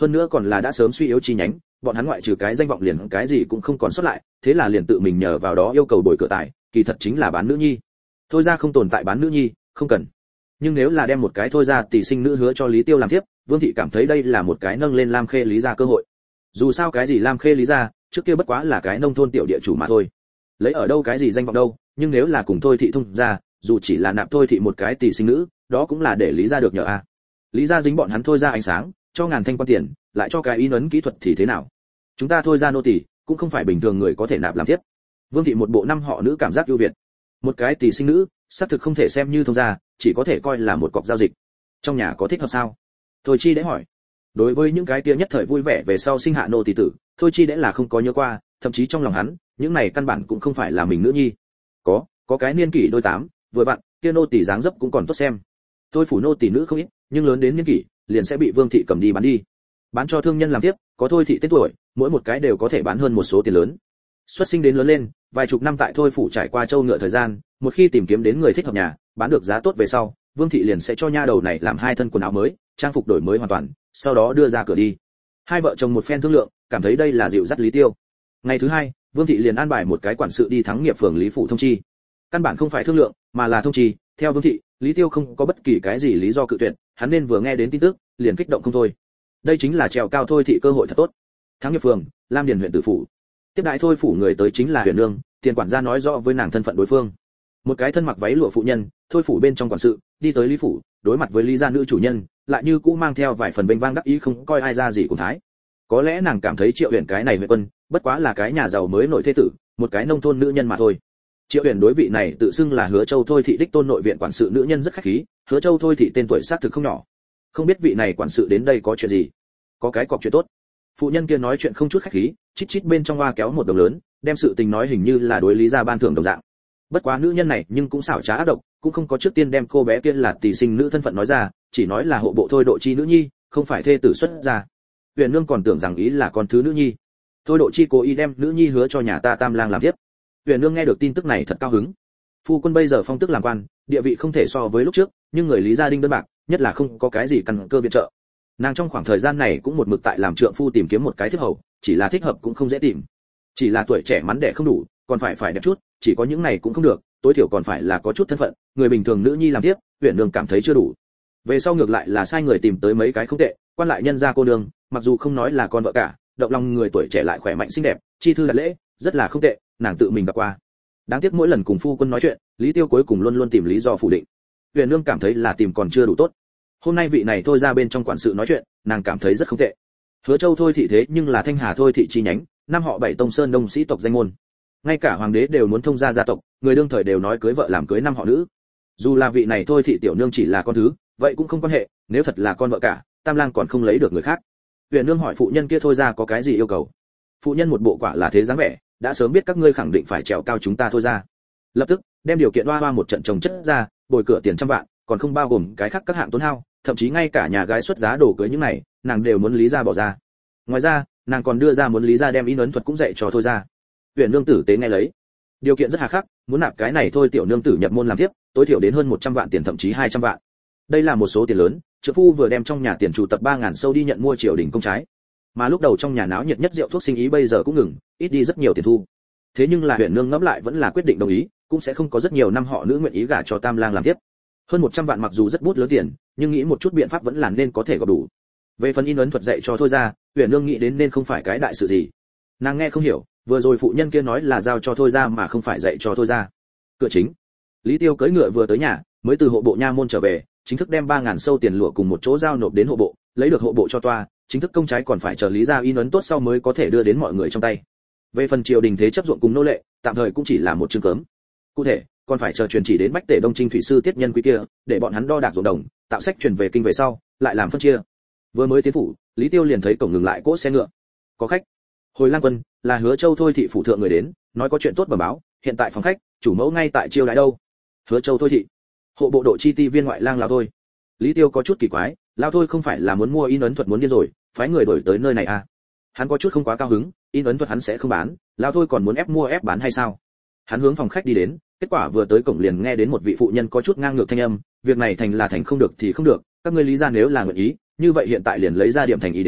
hơn nữa còn là đã sớm suy yếu chi nhánh, bọn hắn ngoại trừ cái danh vọng liền cái gì cũng không còn sót lại, thế là liền tự mình nhờ vào đó yêu cầu bồi cửa tài, kỳ thật chính là bán nữ nhi. Thôi ra không tồn tại bán nữ nhi, không cần. Nhưng nếu là đem một cái thôi ra tỷ sinh nữ hứa cho Lý Tiêu làm tiếp, Vương thị cảm thấy đây là một cái nâng lên Lam Khê Lý gia cơ hội. Dù sao cái gì Lam Khê Lý gia, trước kia bất quá là cái nông thôn tiểu địa chủ mà thôi. Lấy ở đâu cái gì danh vọng đâu, nhưng nếu là cùng thôi thị thông gia, dù chỉ là nạp thôi thị một cái tỷ sinh nữ, đó cũng là để Lý gia được nhờ a. Lý gia dính bọn hắn thôi ra ánh sáng, cho ngàn thanh quan tiền, lại cho cái in ấn kỹ thuật thì thế nào? Chúng ta thôi ra nô tỳ, cũng không phải bình thường người có thể nạp làm tiếp. Vương thị một bộ năm họ nữ cảm giác ưu việt. Một cái tỷ sinh nữ, xác thực không thể xem như thông gia, chỉ có thể coi là một cọc giao dịch. Trong nhà có thích hợp sao? Thôi Chi đễ hỏi. Đối với những cái kia nhất thời vui vẻ về sau sinh hạ nô tỳ tử, Thôi Chi đễ là không có nhớ qua, thậm chí trong lòng hắn, những này căn bản cũng không phải là mình nữ nhi. Có, có cái niên kỷ đôi tám, vừa vặn, kia nô tỳ dáng dấp cũng còn tốt xem. Thôi phủ nô tỳ nữ không ít, nhưng lớn đến niên kỷ, liền sẽ bị Vương thị cầm đi bán đi. Bán cho thương nhân làm tiếp, có Thôi thị tên tuổi, mỗi một cái đều có thể bán hơn một số tiền lớn. Xuất sinh đến lớn lên, vài chục năm tại Thôi phủ trải qua châu ngựa thời gian, một khi tìm kiếm đến người thích hợp nhà, bán được giá tốt về sau, Vương thị liền sẽ cho nha đầu này làm hai thân quần áo mới, trang phục đổi mới hoàn toàn, sau đó đưa ra cửa đi. Hai vợ chồng một phen thương lượng, cảm thấy đây là dịu dắt Lý Tiêu. Ngày thứ hai, Vương thị liền an bài một cái quản sự đi thắng nghiệp phường Lý phủ thông chi. Căn bản không phải thương lượng, mà là thông chi, theo Vương thị, Lý Tiêu không có bất kỳ cái gì lý do cự tuyệt, hắn nên vừa nghe đến tin tức, liền kích động không thôi. Đây chính là trèo cao Thôi thị cơ hội thật tốt. Thắng nghiệp phường, Lam Điền huyện tử phủ. Tiếp đại Thôi phủ người tới chính là Huyền Nương, tiền quản gia nói rõ với nàng thân phận đối phương. Một cái thân mặc váy lụa phụ nhân, Thôi phủ bên trong quản sự, đi tới Lý phủ, đối mặt với Lý gia nữ chủ nhân, lại như cũ mang theo vài phần bênh vang đắc ý không coi ai ra gì cùng thái. Có lẽ nàng cảm thấy Triệu Huyền cái này huyện quân, bất quá là cái nhà giàu mới nổi thế tử, một cái nông thôn nữ nhân mà thôi. Triệu Huyền đối vị này tự xưng là Hứa Châu Thôi thị đích tôn nội viện quản sự nữ nhân rất khách khí, Hứa Châu Thôi thị tên tuổi xác thực không nhỏ. Không biết vị này quản sự đến đây có chuyện gì? Có cái cọc chuyện tốt. Phụ nhân kia nói chuyện không chút khách khí, chít chít bên trong hoa kéo một đồng lớn, đem sự tình nói hình như là đối Lý gia ban thưởng đồng dạng. Bất quá nữ nhân này nhưng cũng xảo trá ác độc, cũng không có trước tiên đem cô bé kia là tỷ sinh nữ thân phận nói ra, chỉ nói là hộ bộ Thôi Độ Chi nữ nhi, không phải thê tử xuất gia. Huyền Nương còn tưởng rằng ý là con thứ nữ nhi. Thôi Độ Chi cố ý đem nữ nhi hứa cho nhà ta Tam lang làm tiếp. Huyền Nương nghe được tin tức này thật cao hứng. Phu quân bây giờ phong tước làm quan, địa vị không thể so với lúc trước, nhưng người Lý gia đinh đơn bạc, nhất là không có cái gì căn cơ viện trợ. Nàng trong khoảng thời gian này cũng một mực tại làm trượng phu tìm kiếm một cái thích hầu, chỉ là thích hợp cũng không dễ tìm. Chỉ là tuổi trẻ mắn đẻ không đủ, còn phải phải đẹp chút, chỉ có những này cũng không được, tối thiểu còn phải là có chút thân phận, người bình thường nữ nhi làm tiếp, Huyền Nương cảm thấy chưa đủ. Về sau ngược lại là sai người tìm tới mấy cái không tệ, quan lại nhân gia cô nương, mặc dù không nói là con vợ cả, động lòng người tuổi trẻ lại khỏe mạnh xinh đẹp, chi thư đặt lễ, rất là không tệ, nàng tự mình gặp qua. Đáng tiếc mỗi lần cùng phu quân nói chuyện, Lý Tiêu cuối cùng luôn luôn tìm lý do phủ định. Huyền Nương cảm thấy là tìm còn chưa đủ tốt. Hôm nay vị này thôi ra bên trong quản sự nói chuyện, nàng cảm thấy rất không tệ. Hứa Châu Thôi thị thế nhưng là Thanh Hà Thôi thị chi nhánh, năm họ bảy tông sơn đông sĩ tộc danh môn. Ngay cả hoàng đế đều muốn thông gia gia tộc, người đương thời đều nói cưới vợ làm cưới năm họ nữ. Dù là vị này Thôi thị tiểu nương chỉ là con thứ, vậy cũng không quan hệ, nếu thật là con vợ cả, Tam lang còn không lấy được người khác. Huyền Nương hỏi phụ nhân kia thôi ra có cái gì yêu cầu. Phụ nhân một bộ quả là thế dáng vẻ, đã sớm biết các ngươi khẳng định phải trèo cao chúng ta thôi ra. Lập tức đem điều kiện oa oa một trận trồng chất ra, bồi cửa tiền trăm vạn, còn không bao gồm cái khác các hạng tốn hao, thậm chí ngay cả nhà gái xuất giá đồ cưới những này, nàng đều muốn Lý gia bỏ ra. Ngoài ra, nàng còn đưa ra muốn Lý gia đem in ấn thuật cũng dạy cho thôi ra. Huyền Nương tử tế nghe lấy, điều kiện rất hà khắc, muốn nạp cái này thôi tiểu nương tử nhập môn làm tiếp, tối thiểu đến hơn một trăm vạn tiền thậm chí hai trăm vạn. Đây là một số tiền lớn, trợ phu vừa đem trong nhà tiền chủ tập ba ngàn sâu đi nhận mua triều đình công trái. Mà lúc đầu trong nhà náo nhiệt nhất rượu thuốc sinh ý bây giờ cũng ngừng, ít đi rất nhiều tiền thu. Thế nhưng là Huyền Nương ngẫm lại vẫn là quyết định đồng ý, cũng sẽ không có rất nhiều năm họ nữ nguyện ý gả cho Tam lang làm tiếp. Hơn một trăm vạn mặc dù rất bút lớn tiền, nhưng nghĩ một chút biện pháp vẫn là nên có thể gặp đủ. Về phần in ấn thuật dạy cho thôi ra, Huyền Nương nghĩ đến nên không phải cái đại sự gì. Nàng nghe không hiểu, vừa rồi phụ nhân kia nói là giao cho thôi ra mà không phải dạy cho thôi ra. Cửa chính, Lý Tiêu cưỡi ngựa vừa tới nhà, mới từ hộ bộ nha môn trở về, chính thức đem ba ngàn sâu tiền lụa cùng một chỗ giao nộp đến hộ bộ, lấy được hộ bộ cho toa, chính thức công trái còn phải chờ Lý gia in ấn tốt sau mới có thể đưa đến mọi người trong tay. Về phần triều đình thế chấp ruộng cùng nô lệ, tạm thời cũng chỉ là một chương cấm. Cụ thể, còn phải chờ truyền chỉ đến Bách Tể Đông Trinh thủy sư tiết nhân quý kia, để bọn hắn đo đạc ruộng đồng, tạo sách truyền về kinh về sau, lại làm phân chia. Vừa mới tiến phủ, Lý Tiêu liền thấy cổng ngừng lại cỗ xe ngựa. Có khách. Hồi Lang Quân, là Hứa Châu Thôi thị phủ thượng người đến, nói có chuyện tốt bẩm báo, hiện tại phòng khách, chủ mẫu ngay tại chiêu đãi đâu. Hứa Châu Thôi thị. Hộ bộ độ chi ti viên ngoại lang lão thôi. Lý Tiêu có chút kỳ quái, lão thôi không phải là muốn mua in ấn thuật muốn điên rồi, phái người đổi tới nơi này à? Hắn có chút không quá cao hứng, in ấn thuật hắn sẽ không bán, lão thôi còn muốn ép mua ép bán hay sao? Hắn hướng phòng khách đi đến, kết quả vừa tới cổng liền nghe đến một vị phụ nhân có chút ngang ngược thanh âm, việc này thành là thành không được thì không được, các ngươi Lý gia nếu là nguyện ý, như vậy hiện tại liền lấy ra điểm thành ý đến,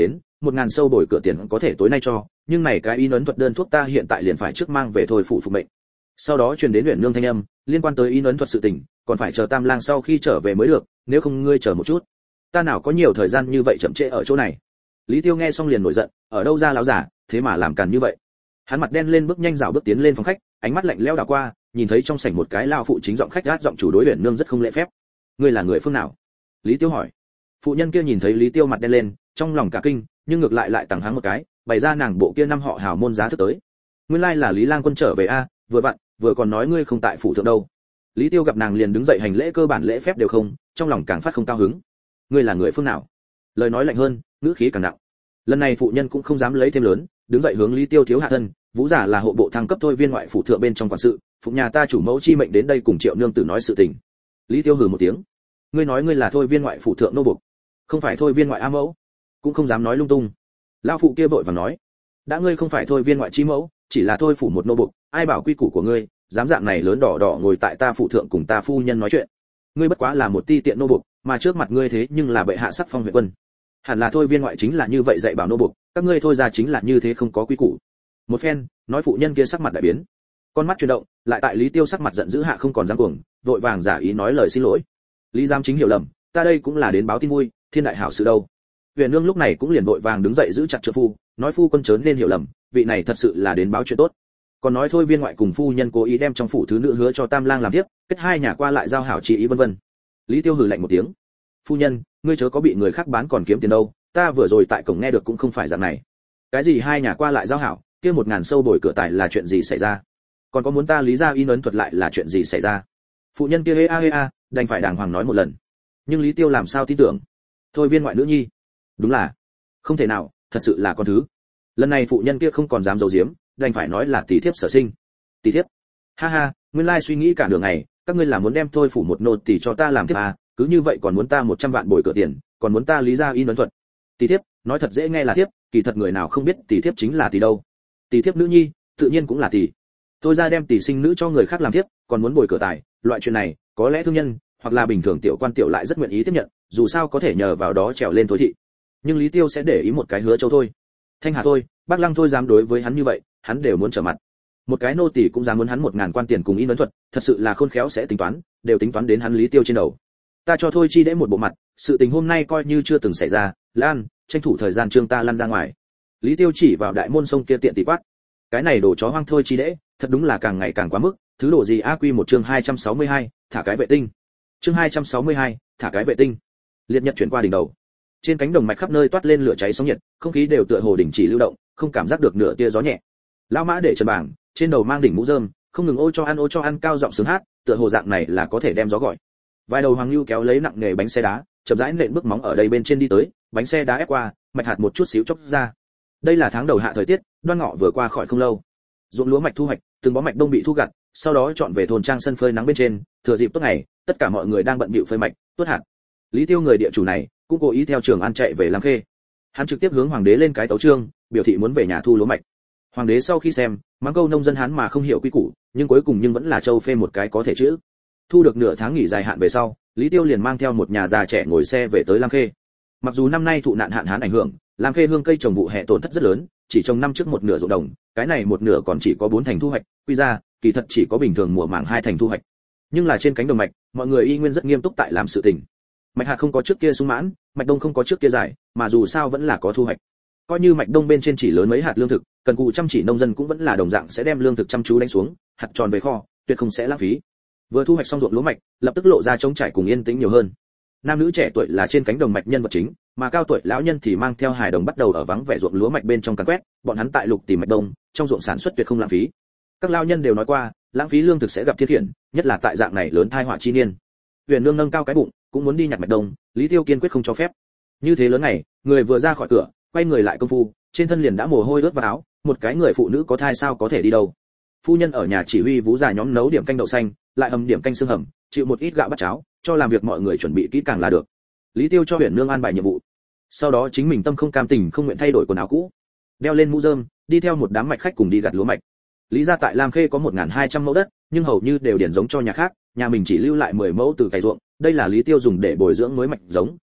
một ngàn sâu bồi cửa tiền có thể tối nay cho, nhưng này cái y ấn thuật đơn thuốc ta hiện tại liền phải trước mang về thôi phụ phục mệnh. Sau đó truyền đến Uyển Nương thanh âm, liên quan tới y ấn thuật sự tình, còn phải chờ Tam Lang sau khi trở về mới được, nếu không ngươi chờ một chút. Ta nào có nhiều thời gian như vậy chậm trễ ở chỗ này. Lý Tiêu nghe xong liền nổi giận, ở đâu ra lão giả, thế mà làm càn như vậy. Hắn mặt đen lên bước nhanh dạo bước tiến lên phòng khách, ánh mắt lạnh lẽo đảo qua, nhìn thấy trong sảnh một cái lao phụ chính giọng khách gát giọng chủ đối Uyển Nương rất không lễ phép. Ngươi là người phương nào? Lý Tiêu hỏi. Phụ nhân kia nhìn thấy Lý Tiêu mặt đen lên, trong lòng cả kinh, nhưng ngược lại lại tằng háng một cái, bày ra nàng bộ kia năm họ hào môn giá thức tới. Nguyên lai là Lý Lang Quân trở về a, vừa vặn, vừa còn nói ngươi không tại phủ thượng đâu. Lý Tiêu gặp nàng liền đứng dậy hành lễ cơ bản lễ phép đều không, trong lòng càng phát không cao hứng. Ngươi là người phương nào? Lời nói lạnh hơn, ngữ khí càng nặng. Lần này phụ nhân cũng không dám lấy thêm lớn, đứng dậy hướng Lý Tiêu thiếu hạ thân, Vũ giả là hộ bộ thăng cấp thôi viên ngoại phủ thượng bên trong quản sự, phụng nhà ta chủ mẫu chi mệnh đến đây cùng Triệu nương tử nói sự tình. Lý Tiêu hừ một tiếng. Ngươi nói ngươi là thôi viên ngoại phủ thượng nô buộc, không phải thôi viên ngoại a mẫu, cũng không dám nói lung tung. Lão phụ kia vội vàng nói, đã ngươi không phải thôi viên ngoại chi mẫu, chỉ là thôi phủ một nô buộc, ai bảo quy củ của ngươi, dám dạng này lớn đỏ đỏ ngồi tại ta phủ thượng cùng ta phu nhân nói chuyện. Ngươi bất quá là một ti tiện nô buộc, mà trước mặt ngươi thế nhưng là bệ hạ sắc phong huyện quân. Hẳn là thôi viên ngoại chính là như vậy dạy bảo nô buộc, các ngươi thôi ra chính là như thế không có quy củ. Một phen, nói phụ nhân kia sắc mặt đại biến, con mắt chuyển động, lại tại Lý Tiêu sắc mặt giận dữ hạ không còn dám cuồng, vội vàng giả ý nói lời xin lỗi. Lý giám chính hiểu lầm, ta đây cũng là đến báo tin vui, thiên đại hảo sự đâu. Huyền Nương lúc này cũng liền vội vàng đứng dậy giữ chặt trợ phu, nói phu quân chớ nên hiểu lầm, vị này thật sự là đến báo chuyện tốt. Còn nói thôi viên ngoại cùng phu nhân cố ý đem trong phủ thứ nữ hứa cho Tam Lang làm tiếp, kết hai nhà qua lại giao hảo chỉ ý vân vân. Lý Tiêu hừ lạnh một tiếng, phu nhân, ngươi chớ có bị người khác bán còn kiếm tiền đâu, ta vừa rồi tại cổng nghe được cũng không phải dạng này. Cái gì hai nhà qua lại giao hảo, kia một ngàn sâu bồi cửa tài là chuyện gì xảy ra? Còn có muốn ta lý ra in ấn thuật lại là chuyện gì xảy ra? Phụ nhân kia hê a hê a, đành phải đàng hoàng nói một lần. Nhưng Lý Tiêu làm sao tin tưởng? Thôi viên ngoại nữ nhi, đúng là không thể nào, thật sự là con thứ. Lần này phụ nhân kia không còn dám giấu giếm, đành phải nói là tỷ thiếp sở sinh. Tỷ thiếp? Ha ha, nguyên lai suy nghĩ cả đường ngày, các ngươi là muốn đem thôi phủ một nô tỷ cho ta làm thiếp à, cứ như vậy còn muốn ta một trăm vạn bồi cửa tiền, còn muốn ta lý ra in ấn thuật. Tỷ thiếp, nói thật dễ nghe là thiếp, kỳ thật người nào không biết tỷ thiếp chính là tỷ đâu. Tỷ thiếp nữ nhi, tự nhiên cũng là tỷ. Thôi ra đem tỷ sinh nữ cho người khác làm thiếp, còn muốn bồi cửa tài, loại chuyện này, có lẽ thương nhân hoặc là bình thường tiểu quan tiểu lại rất nguyện ý tiếp nhận, dù sao có thể nhờ vào đó trèo lên thôi thị. Nhưng Lý Tiêu sẽ để ý một cái hứa châu thôi. Thanh Hà thôi, Bác Lăng thôi dám đối với hắn như vậy, hắn đều muốn trở mặt. Một cái nô tỳ cũng dám muốn hắn một ngàn quan tiền cùng in ấn thuật, thật sự là khôn khéo sẽ tính toán, đều tính toán đến hắn Lý Tiêu trên đầu. Ta cho thôi chi đễ một bộ mặt, sự tình hôm nay coi như chưa từng xảy ra, Lan, tranh thủ thời gian trương ta lăn ra ngoài. Lý Tiêu chỉ vào đại môn sông kia tiện tỷ quát. Cái này đồ chó hoang thôi chi đễ, thật đúng là càng ngày càng quá mức, thứ đồ gì a quy một chương hai trăm sáu mươi hai, thả cái vệ tinh. Chương hai trăm sáu mươi hai, thả cái vệ tinh. Liệt nhật chuyển qua đỉnh đầu. Trên cánh đồng mạch khắp nơi toát lên lửa cháy sóng nhiệt, không khí đều tựa hồ đình chỉ lưu động, không cảm giác được nửa tia gió nhẹ. Lão mã để trần bảng, trên đầu mang đỉnh mũ rơm, không ngừng ô cho ăn ô cho ăn cao giọng sướng hát, tựa hồ dạng này là có thể đem gió gọi. Vài đầu hoàng lưu kéo lấy nặng nghề bánh xe đá, chậm rãi nện bước móng ở đây bên trên đi tới, bánh xe đá ép qua, mạch hạt một chút xíu chốc ra. Đây là tháng đầu hạ thời tiết, đoan ngọ vừa qua khỏi không lâu. Ruộng lúa mạch thu hoạch, từng bó mạch đông bị thu gặt, sau đó chọn về thôn trang sân phơi nắng bên trên, thừa dịp tốt ngày, tất cả mọi người đang bận bịu phơi mạch, tuốt hạt. Lý Tiêu người địa chủ này, cũng cố ý theo Trường An chạy về Lam Khê. Hắn trực tiếp hướng hoàng đế lên cái tấu chương, biểu thị muốn về nhà thu lúa mạch. Hoàng đế sau khi xem, mắng câu nông dân hắn mà không hiểu quy củ, nhưng cuối cùng nhưng vẫn là châu phê một cái có thể chữ. Thu được nửa tháng nghỉ dài hạn về sau, Lý Tiêu liền mang theo một nhà già trẻ ngồi xe về tới Lam Khê. Mặc dù năm nay thụ nạn hạn hán ảnh hưởng, Lam Khê hương cây trồng vụ hè tổn thất rất lớn, chỉ trồng năm trước một nửa ruộng đồng, cái này một nửa còn chỉ có bốn thành thu hoạch, quy ra, kỳ thật chỉ có bình thường mùa màng hai thành thu hoạch. Nhưng là trên cánh đồng mạch, mọi người y nguyên rất nghiêm túc tại làm sự tình. Mạch hạt không có trước kia sung mãn, mạch đông không có trước kia dài, mà dù sao vẫn là có thu hoạch. Coi như mạch đông bên trên chỉ lớn mấy hạt lương thực, cần cù chăm chỉ nông dân cũng vẫn là đồng dạng sẽ đem lương thực chăm chú đánh xuống, hạt tròn về kho, tuyệt không sẽ lãng phí. Vừa thu hoạch xong ruộng lúa mạch, lập tức lộ ra trống trải cùng yên tĩnh nhiều hơn. Nam nữ trẻ tuổi là trên cánh đồng mạch nhân vật chính, mà cao tuổi lão nhân thì mang theo hài đồng bắt đầu ở vắng vẻ ruộng lúa mạch bên trong càn quét, bọn hắn tại lục tìm mạch đông, trong ruộng sản xuất tuyệt không lãng phí. Các lão nhân đều nói qua, lãng phí lương thực sẽ gặp thiên khiển, nhất là tại dạng này lớn tai họa chi niên. Huyền Nương nâng cao cái bụng, cũng muốn đi nhặt mạch đông, Lý Tiêu kiên quyết không cho phép. Như thế lớn ngày, người vừa ra khỏi cửa, quay người lại công phu, trên thân liền đã mồ hôi ướt vào áo, một cái người phụ nữ có thai sao có thể đi đâu. Phu nhân ở nhà chỉ huy vũ già nhóm nấu điểm canh đậu xanh, lại hầm điểm canh xương hầm, chịu một ít gạo bắt cháo, cho làm việc mọi người chuẩn bị kỹ càng là được. Lý Tiêu cho Huyền Nương an bài nhiệm vụ. Sau đó chính mình tâm không cam tình không nguyện thay đổi quần áo cũ, đeo lên mũ rơm, đi theo một đám mạch khách cùng đi gặt lúa mạch. Lý gia tại Lam Khê có một nghìn hai trăm mẫu đất, nhưng hầu như đều điển giống cho nhà khác, nhà mình chỉ lưu lại mười mẫu từ cày ruộng, đây là Lý Tiêu dùng để bồi dưỡng mới mạch giống,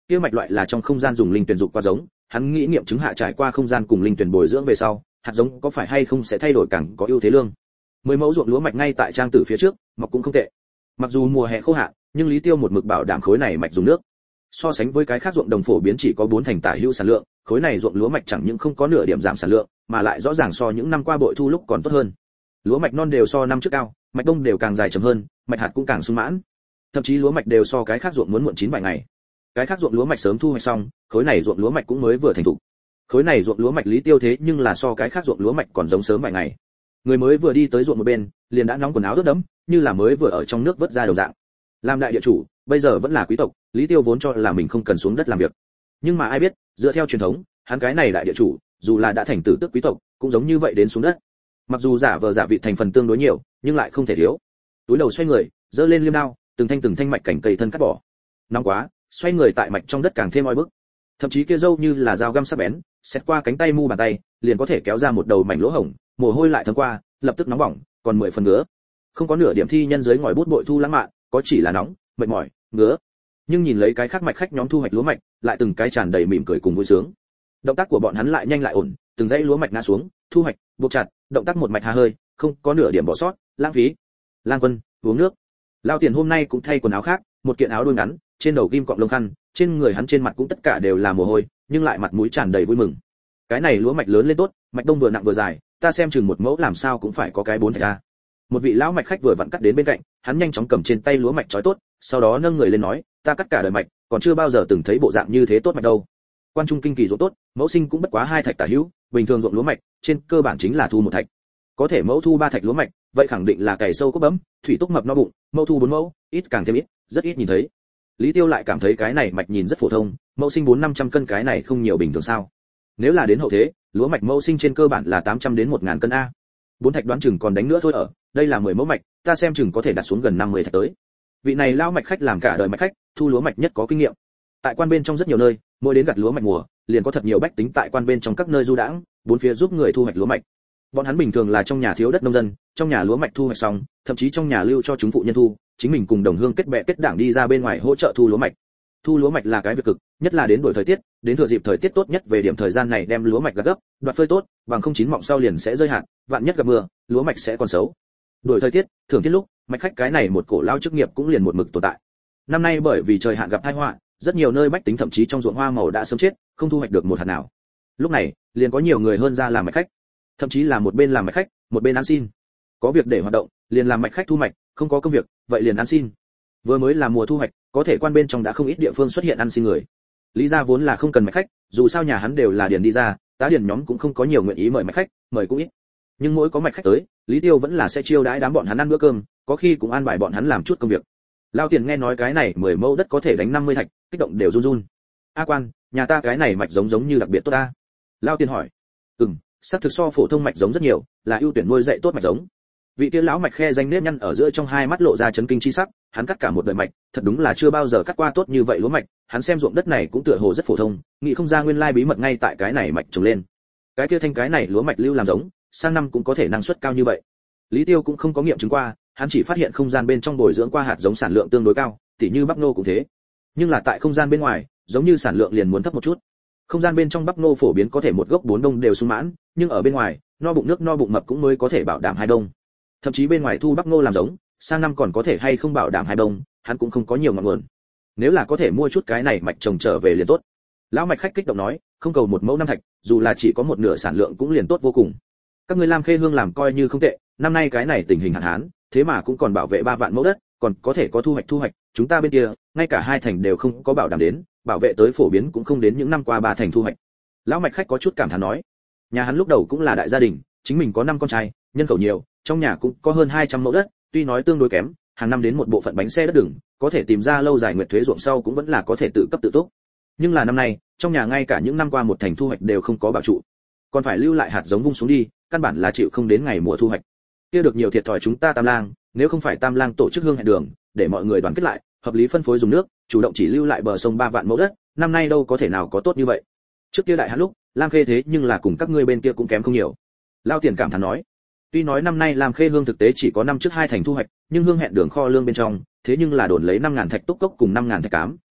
kia mạch loại là trong không gian dùng linh tuyển dục qua giống, hắn nghĩ nghiệm chứng hạ trải qua không gian cùng linh tuyển bồi dưỡng về sau, hạt giống có phải hay không sẽ thay đổi càng có ưu thế lương. Mười mẫu ruộng lúa mạch ngay tại trang tử phía trước, mọc cũng không tệ. Mặc dù mùa hè khô hạn, nhưng Lý Tiêu một mực bảo đảm khối này mạch dùng nước. So sánh với cái khác ruộng đồng phổ biến chỉ có bốn thành tả hữu sản lượng, khối này ruộng lúa mạch chẳng những không có nửa điểm giảm sản lượng, mà lại rõ ràng so những năm qua bội thu lúc còn tốt hơn. Lúa mạch non đều so năm trước cao, mạch đông đều càng dài chậm hơn, mạch hạt cũng càng sung mãn. Thậm chí lúa mạch đều so cái khác ruộng muốn muộn chín vài ngày. Cái khác ruộng lúa mạch sớm thu hoạch xong, khối này ruộng lúa mạch cũng mới vừa thành thục. Khối này ruộng lúa mạch Lý Tiêu thế nhưng là so cái khác ruộng lúa mạch còn giống sớm vài ngày. Người mới vừa đi tới ruộng một bên, liền đã nóng quần áo ướt đẫm, như là mới vừa ở trong nước vớt ra đồng dạng. Làm đại địa chủ, bây giờ vẫn là quý tộc, Lý Tiêu vốn cho là mình không cần xuống đất làm việc. Nhưng mà ai biết, dựa theo truyền thống, hắn cái này đại địa chủ, dù là đã thành tử tước quý tộc, cũng giống như vậy đến xuống đất. Mặc dù giả vờ giả vị thành phần tương đối nhiều, nhưng lại không thể thiếu. Túi đầu xoay người, giơ lên liêm đao, từng thanh từng thanh mạch cảnh cây thân cắt bỏ. Nóng quá, xoay người tại mạch trong đất càng thêm oi bức. Thậm chí kia dâu như là dao găm sắc bén, xét qua cánh tay mu bàn tay, liền có thể kéo ra một đầu mảnh lỗ hổng, mồ hôi lại thấm qua, lập tức nóng bỏng, còn mười phần ngứa. Không có nửa điểm thi nhân dưới ngòi bút bội thu lãng mạn, có chỉ là nóng, mệt mỏi, ngứa. Nhưng nhìn lấy cái khác mạch khách nhóm thu hoạch lúa mạch, lại từng cái tràn đầy mỉm cười cùng vui sướng. Động tác của bọn hắn lại nhanh lại ổn, từng dãy lúa mạch ngã xuống, thu hoạch, buộc chặt, động tác một mạch hà hơi, không có nửa điểm bỏ sót, lãng phí. Lang Quân, uống nước. Lao Tiền hôm nay cũng thay quần áo khác, một kiện áo đuôi ngắn, trên đầu ghim cọng lông khăn, trên người hắn trên mặt cũng tất cả đều là mồ hôi, nhưng lại mặt mũi tràn đầy vui mừng. Cái này lúa mạch lớn lên tốt, mạch đông vừa nặng vừa dài, ta xem chừng một mẫu làm sao cũng phải có cái bốn thạch a. Một vị lão mạch khách vừa vặn cắt đến bên cạnh, hắn nhanh chóng cầm trên tay lúa mạch trói tốt, sau đó nâng người lên nói, ta cắt cả đời mạch, còn chưa bao giờ từng thấy bộ dạng như thế tốt mạch đâu. Quan trung kinh kỳ ruộng tốt, mẫu sinh cũng bất quá hai thạch tả hữu, bình thường ruộng lúa mạch, trên cơ bản chính là thu một thạch. Có thể mẫu thu ba thạch lúa mạch, vậy khẳng định là cày sâu cốc bấm, thủy túc mập no bụng, mẫu thu bốn mẫu, ít càng thêm ít, rất ít nhìn thấy. Lý Tiêu lại cảm thấy cái này mạch nhìn rất phổ thông, mẫu sinh bốn năm trăm cân cái này không nhiều bình thường sao? Nếu là đến hậu thế, lúa mạch mẫu sinh trên cơ bản là tám trăm đến một nghìn cân a. Bốn thạch đoán chừng còn đánh nữa thôi ở, đây là mười mẫu mạch, ta xem chừng có thể đặt xuống gần năm mươi thạch tới. Vị này lao mạch khách làm cả đời mạch khách, thu lúa mạch nhất có kinh nghiệm. Tại quan bên trong rất nhiều nơi, mỗi đến gặt lúa mạch mùa, liền có thật nhiều bách tính tại quan bên trong các nơi du đãng, bốn phía giúp người thu hoạch lúa mạch. Bọn hắn bình thường là trong nhà thiếu đất nông dân, trong nhà lúa mạch thu hoạch xong, thậm chí trong nhà lưu cho chúng phụ nhân thu, chính mình cùng đồng hương kết bè kết đảng đi ra bên ngoài hỗ trợ thu lúa mạch. Thu lúa mạch là cái việc cực, nhất là đến đổi thời tiết, đến thừa dịp thời tiết tốt nhất về điểm thời gian này đem lúa mạch gặt gấp, đoạt phơi tốt, bằng không chín mọng sau liền sẽ rơi hạt, vạn nhất gặp mưa, lúa mạch sẽ còn xấu. Đổi thời tiết, thường tiết lúc, mạch khách cái này một cổ lao chức nghiệp cũng liền một mực tồn tại. Năm nay bởi vì trời hạn gặp tai họa, rất nhiều nơi bách tính thậm chí trong ruộng hoa màu đã sớm chết, không thu hoạch được một hạt nào. Lúc này, liền có nhiều người hơn ra làm mạch khách, thậm chí là một bên làm mạch khách, một bên ăn xin. Có việc để hoạt động, liền làm mạch khách thu mạch, không có công việc, vậy liền ăn xin. Vừa mới là mùa thu hoạch, có thể quan bên trong đã không ít địa phương xuất hiện ăn xin người. Lý gia vốn là không cần mạch khách, dù sao nhà hắn đều là điền đi ra, tá điền nhóm cũng không có nhiều nguyện ý mời mạch khách, mời cũng ít. Nhưng mỗi có mạch khách tới, Lý Tiêu vẫn là sẽ chiêu đãi đám bọn hắn ăn bữa cơm, có khi cũng an bài bọn hắn làm chút công việc. Lao Tiền nghe nói cái này mười mẫu đất có thể đánh năm mươi thạch, kích động đều run run. A quan, nhà ta cái này mạch giống giống như đặc biệt tốt ta. Lao Tiền hỏi. Ừm, xác thực so phổ thông mạch giống rất nhiều, là ưu tuyển nuôi dạy tốt mạch giống. Vị kia lão mạch khe danh nếp nhăn ở giữa trong hai mắt lộ ra chấn kinh chi sắc, hắn cắt cả một đời mạch, thật đúng là chưa bao giờ cắt qua tốt như vậy lúa mạch, hắn xem ruộng đất này cũng tựa hồ rất phổ thông, nghĩ không ra nguyên lai bí mật ngay tại cái này mạch trồng lên. Cái kia thanh cái này lúa mạch lưu làm giống, sang năm cũng có thể năng suất cao như vậy. Lý Tiêu cũng không có nghiệm chứng qua, hắn chỉ phát hiện không gian bên trong bồi dưỡng qua hạt giống sản lượng tương đối cao, tỉ như bắp nô cũng thế. Nhưng là tại không gian bên ngoài, giống như sản lượng liền muốn thấp một chút. Không gian bên trong bắp nô phổ biến có thể một gốc bốn đông đều sung mãn, nhưng ở bên ngoài, no bụng nước no bụng mập cũng mới có thể bảo đảm hai đông. Thậm chí bên ngoài thu bắp nô làm giống, sang năm còn có thể hay không bảo đảm hai đông, hắn cũng không có nhiều ngọn nguồn. Nếu là có thể mua chút cái này mạch trồng trở về liền tốt. Lão mạch khách kích động nói, không cầu một mẫu năm thạch, dù là chỉ có một nửa sản lượng cũng liền tốt vô cùng. Các ngươi Lam Khê Hương làm coi như không tệ, năm nay cái này tình hình hạn hán, thế mà cũng còn bảo vệ ba vạn mẫu đất, còn có thể có thu hoạch thu hoạch, chúng ta bên kia, ngay cả hai thành đều không có bảo đảm đến, bảo vệ tới phổ biến cũng không đến những năm qua ba thành thu hoạch. Lão mạch khách có chút cảm thán nói, nhà hắn lúc đầu cũng là đại gia đình, chính mình có năm con trai, nhân khẩu nhiều, trong nhà cũng có hơn hai trăm mẫu đất, tuy nói tương đối kém, hàng năm đến một bộ phận bánh xe đất đừng, có thể tìm ra lâu dài nguyệt thuế ruộng sau cũng vẫn là có thể tự cấp tự túc. Nhưng là năm nay, trong nhà ngay cả những năm qua một thành thu hoạch đều không có bảo trụ, còn phải lưu lại hạt giống vung xuống đi, căn bản là chịu không đến ngày mùa thu hoạch. Kia được nhiều thiệt thòi chúng ta Tam Lang, nếu không phải Tam Lang tổ chức hương hẹn đường, để mọi người đoàn kết lại, hợp lý phân phối dùng nước, chủ động chỉ lưu lại bờ sông ba vạn mẫu đất, năm nay đâu có thể nào có tốt như vậy. Trước kia đại hạn lúc, Lam Khê thế nhưng là cùng các ngươi bên kia cũng kém không nhiều. Lao Tiền cảm thán nói, tuy nói năm nay Lam Khê Hương thực tế chỉ có năm trước hai thành thu hoạch, nhưng hương hẹn đường kho lương bên trong, thế nhưng là đồn lấy năm ngàn thạch túc cốc cùng năm ngàn thạch cám,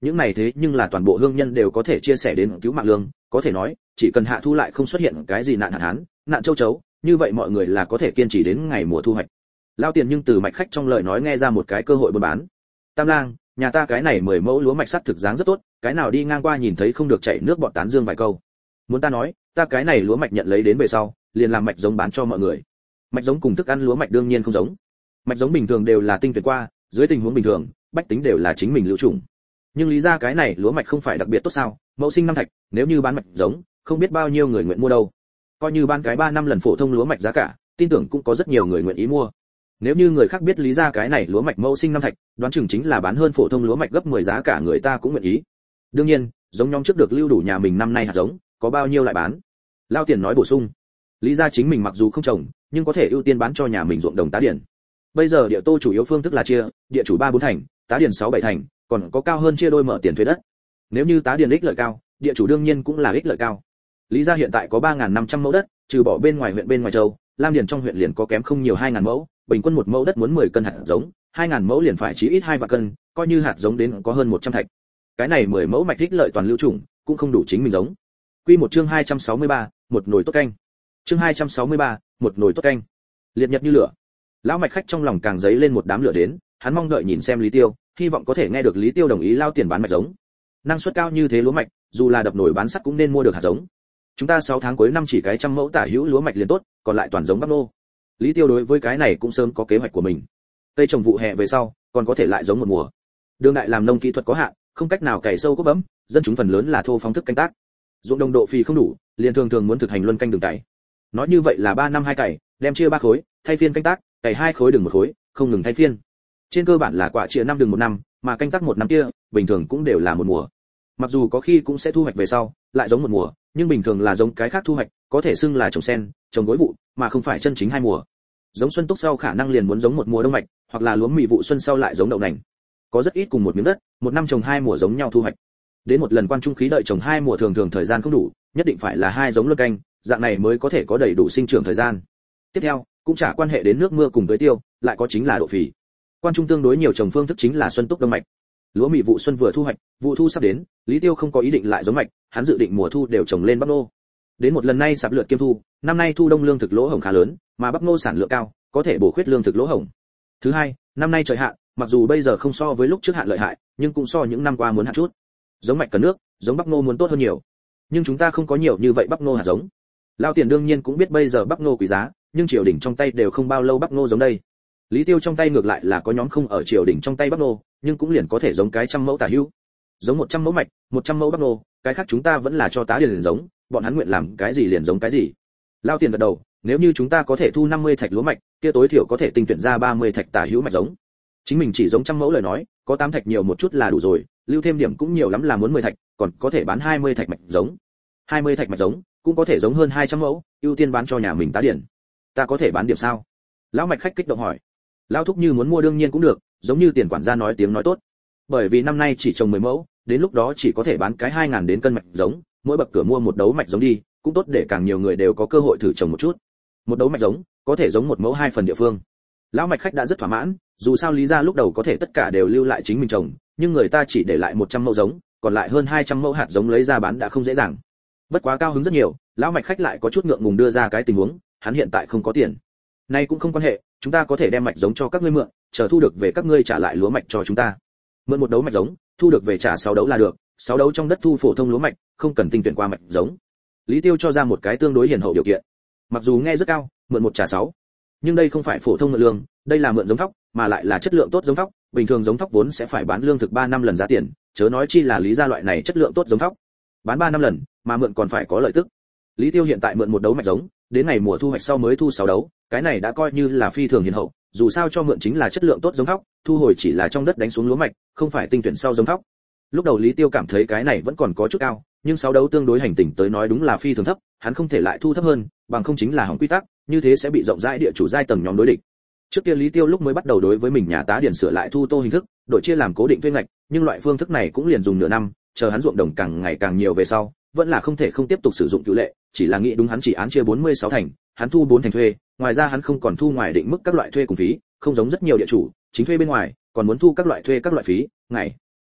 những này thế nhưng là toàn bộ hương nhân đều có thể chia sẻ đến cứu mạng lương, có thể nói chỉ cần hạ thu lại không xuất hiện cái gì nạn hạn hán, nạn châu chấu, như vậy mọi người là có thể kiên trì đến ngày mùa thu hoạch. Lao Tiền nhưng từ mạch khách trong lời nói nghe ra một cái cơ hội buôn bán. Tam lang, nhà ta cái này mười mẫu lúa mạch sắt thực dáng rất tốt, cái nào đi ngang qua nhìn thấy không được chảy nước bọt tán dương vài câu. Muốn ta nói, ta cái này lúa mạch nhận lấy đến về sau, liền làm mạch giống bán cho mọi người. Mạch giống cùng thức ăn lúa mạch đương nhiên không giống. Mạch giống bình thường đều là tinh tuyển qua, dưới tình huống bình thường, bách tính đều là chính mình lưu trùng. Nhưng lý ra cái này lúa mạch không phải đặc biệt tốt sao? Mẫu sinh năm thạch, nếu như bán mạch giống, không biết bao nhiêu người nguyện mua đâu. Coi như bán cái ba năm lần phổ thông lúa mạch giá cả, tin tưởng cũng có rất nhiều người nguyện ý mua. Nếu như người khác biết lý ra cái này lúa mạch mẫu sinh năm thạch, đoán chừng chính là bán hơn phổ thông lúa mạch gấp mười giá cả người ta cũng nguyện ý. Đương nhiên, giống nhóm trước được lưu đủ nhà mình năm nay hạt giống, có bao nhiêu lại bán. Lao Tiền nói bổ sung. Lý ra chính mình mặc dù không trồng, nhưng có thể ưu tiên bán cho nhà mình ruộng đồng tá điển. Bây giờ địa tô chủ yếu phương thức là chia, địa chủ ba bốn thành, tá điển sáu bảy thành, còn có cao hơn chia đôi mở tiền thuế đất. Nếu như tá điển ích lợi cao, địa chủ đương nhiên cũng là ích lợi cao. Lý gia hiện tại có ba nghìn năm trăm mẫu đất, trừ bỏ bên ngoài huyện bên ngoài châu, Lam Điền trong huyện liền có kém không nhiều hai nghìn mẫu, bình quân một mẫu đất muốn mười cân hạt giống, hai nghìn mẫu liền phải chí ít hai vạn cân, coi như hạt giống đến có hơn một trăm thạch. Cái này mười mẫu mạch ích lợi toàn lưu trùng, cũng không đủ chính mình giống. Quy một chương hai trăm sáu mươi ba, một nồi tốt canh. Chương hai trăm sáu mươi ba, một nồi tốt canh. Liệt nhật như lửa. Lão mạch khách trong lòng càng dấy lên một đám lửa đến, hắn mong đợi nhìn xem Lý Tiêu, hy vọng có thể nghe được Lý Tiêu đồng ý Lao Tiền bán mạch giống. Năng suất cao như thế lúa mạch, dù là đập nồi bán sắt cũng nên mua được hạt giống. Chúng ta sáu tháng cuối năm chỉ cái trăm mẫu tả hữu lúa mạch liền tốt, còn lại toàn giống bắp nô. Lý Tiêu đối với cái này cũng sớm có kế hoạch của mình. Cây trồng vụ hè về sau, còn có thể lại giống một mùa. Đường đại làm nông kỹ thuật có hạn, không cách nào cày sâu cốt bấm, dân chúng phần lớn là thô phóng thức canh tác. Ruộng đồng độ phì không đủ, liền thường thường muốn thực hành luân canh đường cày. Nói như vậy là ba năm hai cày, đem chia ba khối, thay phiên canh tác, cày hai khối đường một khối, không ngừng thay phiên. Trên cơ bản là quả chia năm đường một năm, mà canh tác một năm kia, bình thường cũng đều là một mùa. Mặc dù có khi cũng sẽ thu hoạch về sau, lại giống một mùa, nhưng bình thường là giống cái khác thu hoạch, có thể xưng là trồng sen, trồng gối vụ, mà không phải chân chính hai mùa. Giống xuân túc sau khả năng liền muốn giống một mùa đông mạch, hoặc là lúa mì vụ xuân sau lại giống đậu nành. Có rất ít cùng một miếng đất, một năm trồng hai mùa giống nhau thu hoạch. Đến một lần quan trung khí đợi trồng hai mùa thường thường thời gian không đủ, nhất định phải là hai giống luân canh, dạng này mới có thể có đầy đủ sinh trưởng thời gian. Tiếp theo, cũng trả quan hệ đến nước mưa cùng tưới tiêu, lại có chính là độ phì. Quan trung tương đối nhiều trồng phương thức chính là xuân túc đông mạch. Lúa mì vụ xuân vừa thu hoạch, vụ thu sắp đến, Lý Tiêu không có ý định lại giống mạch, hắn dự định mùa thu đều trồng lên bắp nô. Đến một lần này sạp lượt kiêm thu, năm nay thu đông lương thực lỗ hổng khá lớn, mà bắp nô sản lượng cao, có thể bổ khuyết lương thực lỗ hổng. Thứ hai, năm nay trời hạn, mặc dù bây giờ không so với lúc trước hạn lợi hại, nhưng cũng so những năm qua muốn hạn chút. Giống mạch cần nước, giống bắp nô muốn tốt hơn nhiều. Nhưng chúng ta không có nhiều như vậy bắp nô hạt giống. Lao Tiền đương nhiên cũng biết bây giờ bắp nô quý giá, nhưng triều đình trong tay đều không bao lâu bắp nô giống đây. Lý Tiêu trong tay ngược lại là có nhóm không ở triều đình trong tay bắp nô, nhưng cũng liền có thể giống cái trăm mẫu tả hữu. Giống một trăm mẫu mạch, một trăm mẫu bắp nô, cái khác chúng ta vẫn là cho tá điền liền giống, bọn hắn nguyện làm cái gì liền giống cái gì. Lao Tiền gật đầu, nếu như chúng ta có thể thu năm mươi thạch lúa mạch, kia tối thiểu có thể tinh tuyển ra ba mươi thạch tả hữu mạch giống. Chính mình chỉ giống trăm mẫu lời nói, có tám thạch nhiều một chút là đủ rồi, lưu thêm điểm cũng nhiều lắm là muốn mười thạch, còn có thể bán hai mươi thạch mạch giống. hai mươi thạch mạch giống, cũng có thể giống hơn hai trăm mẫu, ưu tiên bán cho nhà mình tá điền. Ta có thể bán điểm sao? Lão mạch khách kích động hỏi. Lão thúc như muốn mua đương nhiên cũng được, giống như tiền quản gia nói tiếng nói tốt. Bởi vì năm nay chỉ trồng mười mẫu, đến lúc đó chỉ có thể bán cái hai nghìn đến cân mạch giống, mỗi bậc cửa mua một đấu mạch giống đi, cũng tốt để càng nhiều người đều có cơ hội thử trồng một chút. Một đấu mạch giống, có thể giống một mẫu hai phần địa phương. Lão mạch khách đã rất thỏa mãn, dù sao Lý gia lúc đầu có thể tất cả đều lưu lại chính mình trồng, nhưng người ta chỉ để lại một trăm mẫu giống, còn lại hơn hai trăm mẫu hạt giống lấy ra bán đã không dễ dàng. Bất quá cao hứng rất nhiều, lão mạch khách lại có chút ngượng ngùng đưa ra cái tình huống, hắn hiện tại không có tiền. Nay cũng không quan hệ, chúng ta có thể đem mạch giống cho các ngươi mượn, chờ thu được về các ngươi trả lại lúa mạch cho chúng ta. Mượn một đấu mạch giống, thu được về trả sáu đấu là được, sáu đấu trong đất thu phổ thông lúa mạch, không cần tinh tuyển qua mạch giống. Lý Tiêu cho ra một cái tương đối hiền hậu điều kiện. Mặc dù nghe rất cao, mượn một trả sáu, nhưng đây không phải phổ thông mượn lương, đây là mượn giống thóc, mà lại là chất lượng tốt giống thóc, bình thường giống thóc vốn sẽ phải bán lương thực ba năm lần giá tiền, chớ nói chi là Lý gia loại này chất lượng tốt giống thóc. Bán ba năm lần, mà mượn còn phải có lợi tức. Lý Tiêu hiện tại mượn một đấu mạch giống, đến ngày mùa thu hoạch sau mới thu sáu đấu, cái này đã coi như là phi thường hiền hậu, dù sao cho mượn chính là chất lượng tốt giống thóc, thu hồi chỉ là trong đất đánh xuống lúa mạch, không phải tinh tuyển sau giống thóc. Lúc đầu Lý Tiêu cảm thấy cái này vẫn còn có chút cao, nhưng sáu đấu tương đối hành tình tới nói đúng là phi thường thấp, hắn không thể lại thu thấp hơn, bằng không chính là hỏng quy tắc, như thế sẽ bị rộng rãi địa chủ giai tầng nhóm đối địch. Trước kia Lý Tiêu lúc mới bắt đầu đối với mình nhà tá điền sửa lại thu tô hình thức, đổi chia làm cố định thuê ngạch, nhưng loại phương thức này cũng liền dùng nửa năm, chờ hắn ruộng đồng càng ngày càng nhiều về sau, vẫn là không thể không tiếp tục sử dụng cựu lệ, chỉ là nghĩ đúng hắn chỉ án chia bốn mươi sáu thành, hắn thu bốn thành thuê, ngoài ra hắn không còn thu ngoài định mức các loại thuê cùng phí, không giống rất nhiều địa chủ, chính thuê bên ngoài, còn muốn thu các loại thuê các loại phí, ngày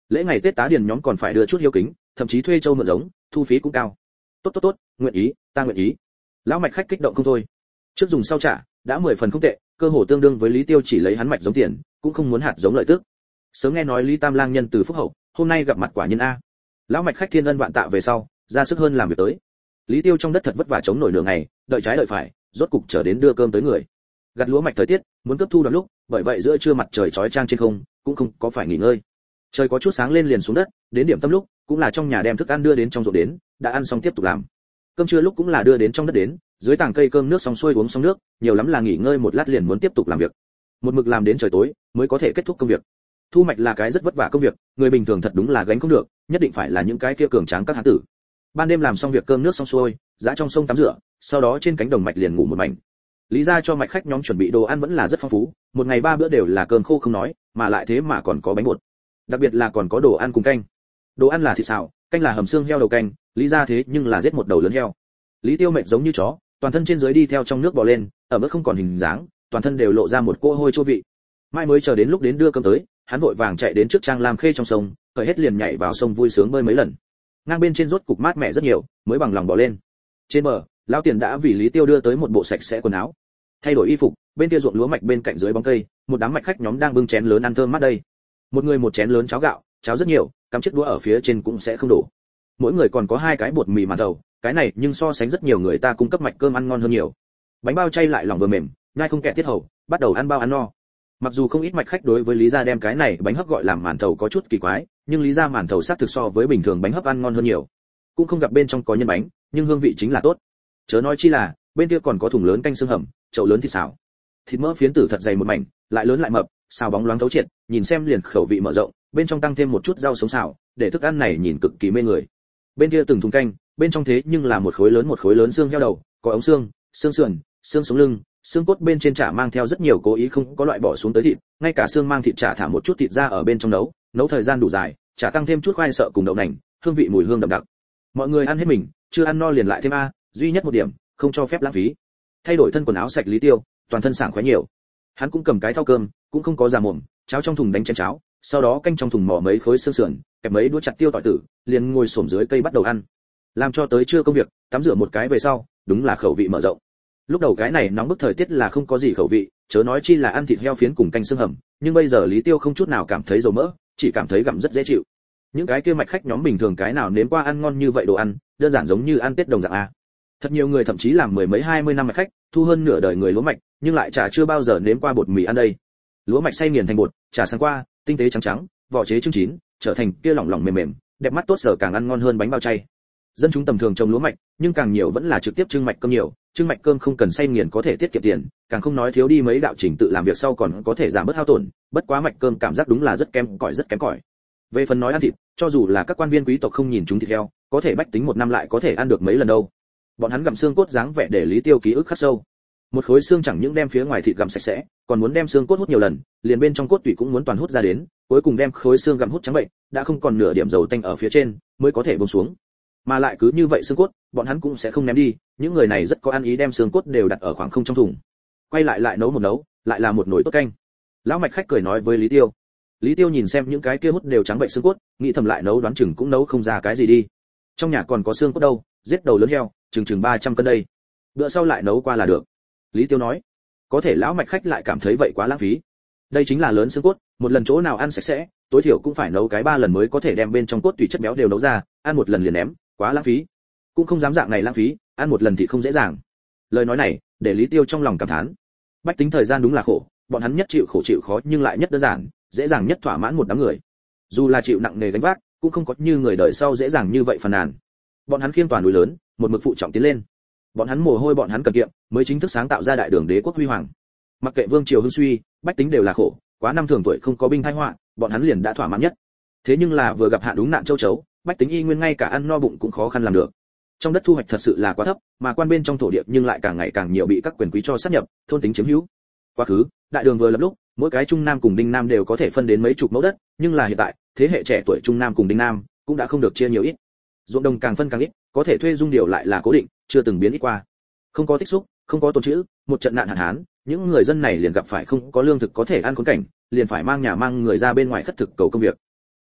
Lễ ngày Tết tá điền nhóm còn phải đưa chút hiếu kính, thậm chí thuê trâu mượn giống, thu phí cũng cao. Tốt tốt tốt, nguyện ý, ta nguyện ý. Lão mạch khách kích động không thôi. Trước dùng sau trả, đã mười phần không tệ, cơ hồ tương đương với Lý Tiêu chỉ lấy hắn mạch giống tiền, cũng không muốn hạt giống lợi tức. Sớm nghe nói Lý Tam Lang nhân từ phúc hậu, hôm nay gặp mặt quả nhân a. Lão mạch khách thiên ân vạn tạ về sau, ra sức hơn làm việc tới. Lý Tiêu trong đất thật vất vả chống nổi nửa ngày, đợi trái đợi phải, rốt cục chờ đến đưa cơm tới người. Gặt lúa mạch thời tiết, muốn cấp thu đoạn lúc, bởi vậy giữa trưa mặt trời chói chang trên không, cũng không có phải nghỉ ngơi. Trời có chút sáng lên liền xuống đất, đến điểm tâm lúc, cũng là trong nhà đem thức ăn đưa đến trong ruộng đến, đã ăn xong tiếp tục làm. Cơm trưa lúc cũng là đưa đến trong đất đến, dưới tảng cây cơm nước xong xuôi uống xong nước, nhiều lắm là nghỉ ngơi một lát liền muốn tiếp tục làm việc. Một mực làm đến trời tối mới có thể kết thúc công việc. Thu mạch là cái rất vất vả công việc, người bình thường thật đúng là gánh không được, nhất định phải là những cái kia cường tráng các hán tử. Ban đêm làm xong việc cơm nước xong xuôi, dã trong sông tắm rửa, sau đó trên cánh đồng mạch liền ngủ một mảnh. Lý gia cho mạch khách nhóm chuẩn bị đồ ăn vẫn là rất phong phú, một ngày ba bữa đều là cơm khô không nói, mà lại thế mà còn có bánh bột. Đặc biệt là còn có đồ ăn cùng canh. Đồ ăn là thịt xào, canh là hầm xương heo đầu canh, Lý gia thế nhưng là giết một đầu lớn heo. Lý Tiêu mệt giống như chó, toàn thân trên dưới đi theo trong nước bò lên, ở mức không còn hình dáng, toàn thân đều lộ ra một cỗ hôi chua vị. Mai mới chờ đến lúc đến đưa cơm tới, hắn vội vàng chạy đến trước trang làm khê trong sông, cởi hết liền nhảy vào sông vui sướng bơi mấy lần. Ngang bên trên rốt cục mát mẻ rất nhiều, mới bằng lòng bò lên. Trên bờ, lão tiền đã vì Lý Tiêu đưa tới một bộ sạch sẽ quần áo. Thay đổi y phục, bên kia ruộng lúa mạch bên cạnh dưới bóng cây, một đám mạch khách nhóm đang bưng chén lớn ăn thơm mát đây. Một người một chén lớn cháo gạo, cháo rất nhiều, cắm chiếc đũa ở phía trên cũng sẽ không đổ. Mỗi người còn có hai cái bột mì màn đầu, cái này nhưng so sánh rất nhiều người ta cung cấp mạch cơm ăn ngon hơn nhiều. Bánh bao chay lại lỏng vừa mềm, nhai không kẹt tiết hầu, bắt đầu ăn bao ăn no. Mặc dù không ít mạch khách đối với Lý gia đem cái này bánh hấp gọi làm màn thầu có chút kỳ quái, nhưng Lý gia màn thầu xác thực so với bình thường bánh hấp ăn ngon hơn nhiều. Cũng không gặp bên trong có nhân bánh, nhưng hương vị chính là tốt. Chớ nói chi là, bên kia còn có thùng lớn canh xương hầm, chậu lớn thịt xào. Thịt mỡ phiến tử thật dày một mảnh, lại lớn lại mập, xào bóng loáng thấu triệt, nhìn xem liền khẩu vị mở rộng, bên trong tăng thêm một chút rau sống xào, để thức ăn này nhìn cực kỳ mê người. Bên kia từng thùng canh, bên trong thế nhưng là một khối lớn một khối lớn xương heo đầu, có ống xương, xương sườn, xương sống lưng, xương cốt bên trên chả mang theo rất nhiều cố ý không có loại bỏ xuống tới thịt, ngay cả xương mang thịt chả thả một chút thịt ra ở bên trong nấu, nấu thời gian đủ dài, chả tăng thêm chút khoai sợ cùng đậu nành, hương vị mùi hương đậm đặc. Mọi người ăn hết mình, chưa ăn no liền lại thêm a, duy nhất một điểm, không cho phép lãng phí. Thay đổi thân quần áo sạch Lý Tiêu, toàn thân sảng khoái nhiều. Hắn cũng cầm cái thau cơm, cũng không có già mồm, cháo trong thùng đánh chén cháo, sau đó canh trong thùng mỏ mấy khối xương sườn, kẹp mấy đũa chặt tiêu tỏi tử, liền ngồi xổm dưới cây bắt đầu ăn. Làm cho tới trưa công việc, tắm rửa một cái về sau, đúng là khẩu vị mở rộng. Lúc đầu cái này nóng bức thời tiết là không có gì khẩu vị, chớ nói chi là ăn thịt heo phiến cùng canh xương hầm, nhưng bây giờ Lý Tiêu không chút nào cảm thấy dầu mỡ, chỉ cảm thấy gặm rất dễ chịu. Những cái kia mạch khách nhóm bình thường cái nào nếm qua ăn ngon như vậy đồ ăn, đơn giản giống như ăn Tết đồng dạng a. Thật nhiều người thậm chí làm mười mấy hai mươi năm mạch khách, thu hơn nửa đời người lúa mạch, nhưng lại chả chưa bao giờ nếm qua bột mì ăn đây. Lúa mạch xay nghiền thành bột, chả sáng qua, tinh tế trắng trắng, vỏ chế trứng chín, trở thành kia lỏng lỏng mềm mềm, đẹp mắt tốt sở càng ăn ngon hơn bánh bao chay. Dân chúng tầm thường trồng lúa mạch, nhưng càng nhiều vẫn là trực tiếp trưng mạch cơm nhiều, trưng mạch cơm không cần xay nghiền có thể tiết kiệm tiền, càng không nói thiếu đi mấy đạo trình tự làm việc sau còn có thể giảm bớt hao tổn, bất quá mạch cơm cảm giác đúng là rất kém cỏi rất kém cỏi. Về phần nói ăn thịt, cho dù là các quan viên quý tộc không nhìn chúng thịt heo, có thể bách tính một năm lại có thể ăn được mấy lần đâu. Bọn hắn gặm xương cốt dáng vẻ để Lý Tiêu ký ức khắc sâu. Một khối xương chẳng những đem phía ngoài thịt gặm sạch sẽ, còn muốn đem xương cốt hút nhiều lần, liền bên trong cốt tủy cũng muốn toàn hút ra đến, cuối cùng đem khối xương gặm hút trắng bệnh, đã không còn nửa điểm dầu tanh ở phía trên, mới có thể buông xuống. Mà lại cứ như vậy xương cốt, bọn hắn cũng sẽ không ném đi, những người này rất có ăn ý đem xương cốt đều đặt ở khoảng không trong thùng. Quay lại lại nấu một nấu, lại là một nồi tốt canh. Lão mạch khách cười nói với Lý Tiêu. Lý Tiêu nhìn xem những cái kia hút đều trắng bệnh xương cốt, nghĩ thầm lại nấu đoán chừng cũng nấu không ra cái gì đi. Trong nhà còn có xương cốt đâu, giết đầu lớn heo, chừng chừng ba trăm cân đây. Bữa sau lại nấu qua là được. Lý Tiêu nói. Có thể lão mạch khách lại cảm thấy vậy quá lãng phí. Đây chính là lớn xương cốt, một lần chỗ nào ăn sạch sẽ, tối thiểu cũng phải nấu cái ba lần mới có thể đem bên trong cốt tủy chất béo đều nấu ra, ăn một lần liền ném, quá lãng phí. Cũng không dám dạng này lãng phí, ăn một lần thì không dễ dàng. Lời nói này, để Lý Tiêu trong lòng cảm thán. Bách tính thời gian đúng là khổ, bọn hắn nhất chịu khổ chịu khó nhưng lại nhất đơn giản, dễ dàng nhất thỏa mãn một đám người. Dù là chịu nặng nề gánh vác, cũng không có như người đời sau dễ dàng như vậy phàn nàn. Bọn hắn khiêng toàn núi lớn, một mực phụ trọng tiến lên. Bọn hắn mồ hôi bọn hắn cần kiệm, mới chính thức sáng tạo ra đại đường đế quốc huy hoàng. Mặc kệ vương triều hưng suy, bách tính đều là khổ, quá năm thường tuổi không có binh tai họa, bọn hắn liền đã thỏa mãn nhất. Thế nhưng là vừa gặp hạn đúng nạn châu chấu, bách tính y nguyên ngay cả ăn no bụng cũng khó khăn làm được. Trong đất thu hoạch thật sự là quá thấp, mà quan bên trong thổ địa nhưng lại càng ngày càng nhiều bị các quyền quý cho sát nhập, thôn tính chiếm hữu. Quá khứ, đại đường vừa lập lúc, mỗi cái trung nam cùng đinh nam đều có thể phân đến mấy chục mẫu đất, nhưng là hiện tại, thế hệ trẻ tuổi trung nam cùng đinh nam cũng đã không được chia nhiều ít. Ruộng đồng càng phân càng ít, có thể thuê dung điều lại là cố định, chưa từng biến ít qua. Không có tích xúc, không có tồn trữ, một trận nạn hạn hán, những người dân này liền gặp phải không có lương thực có thể ăn khốn cảnh, liền phải mang nhà mang người ra bên ngoài khất thực cầu công việc.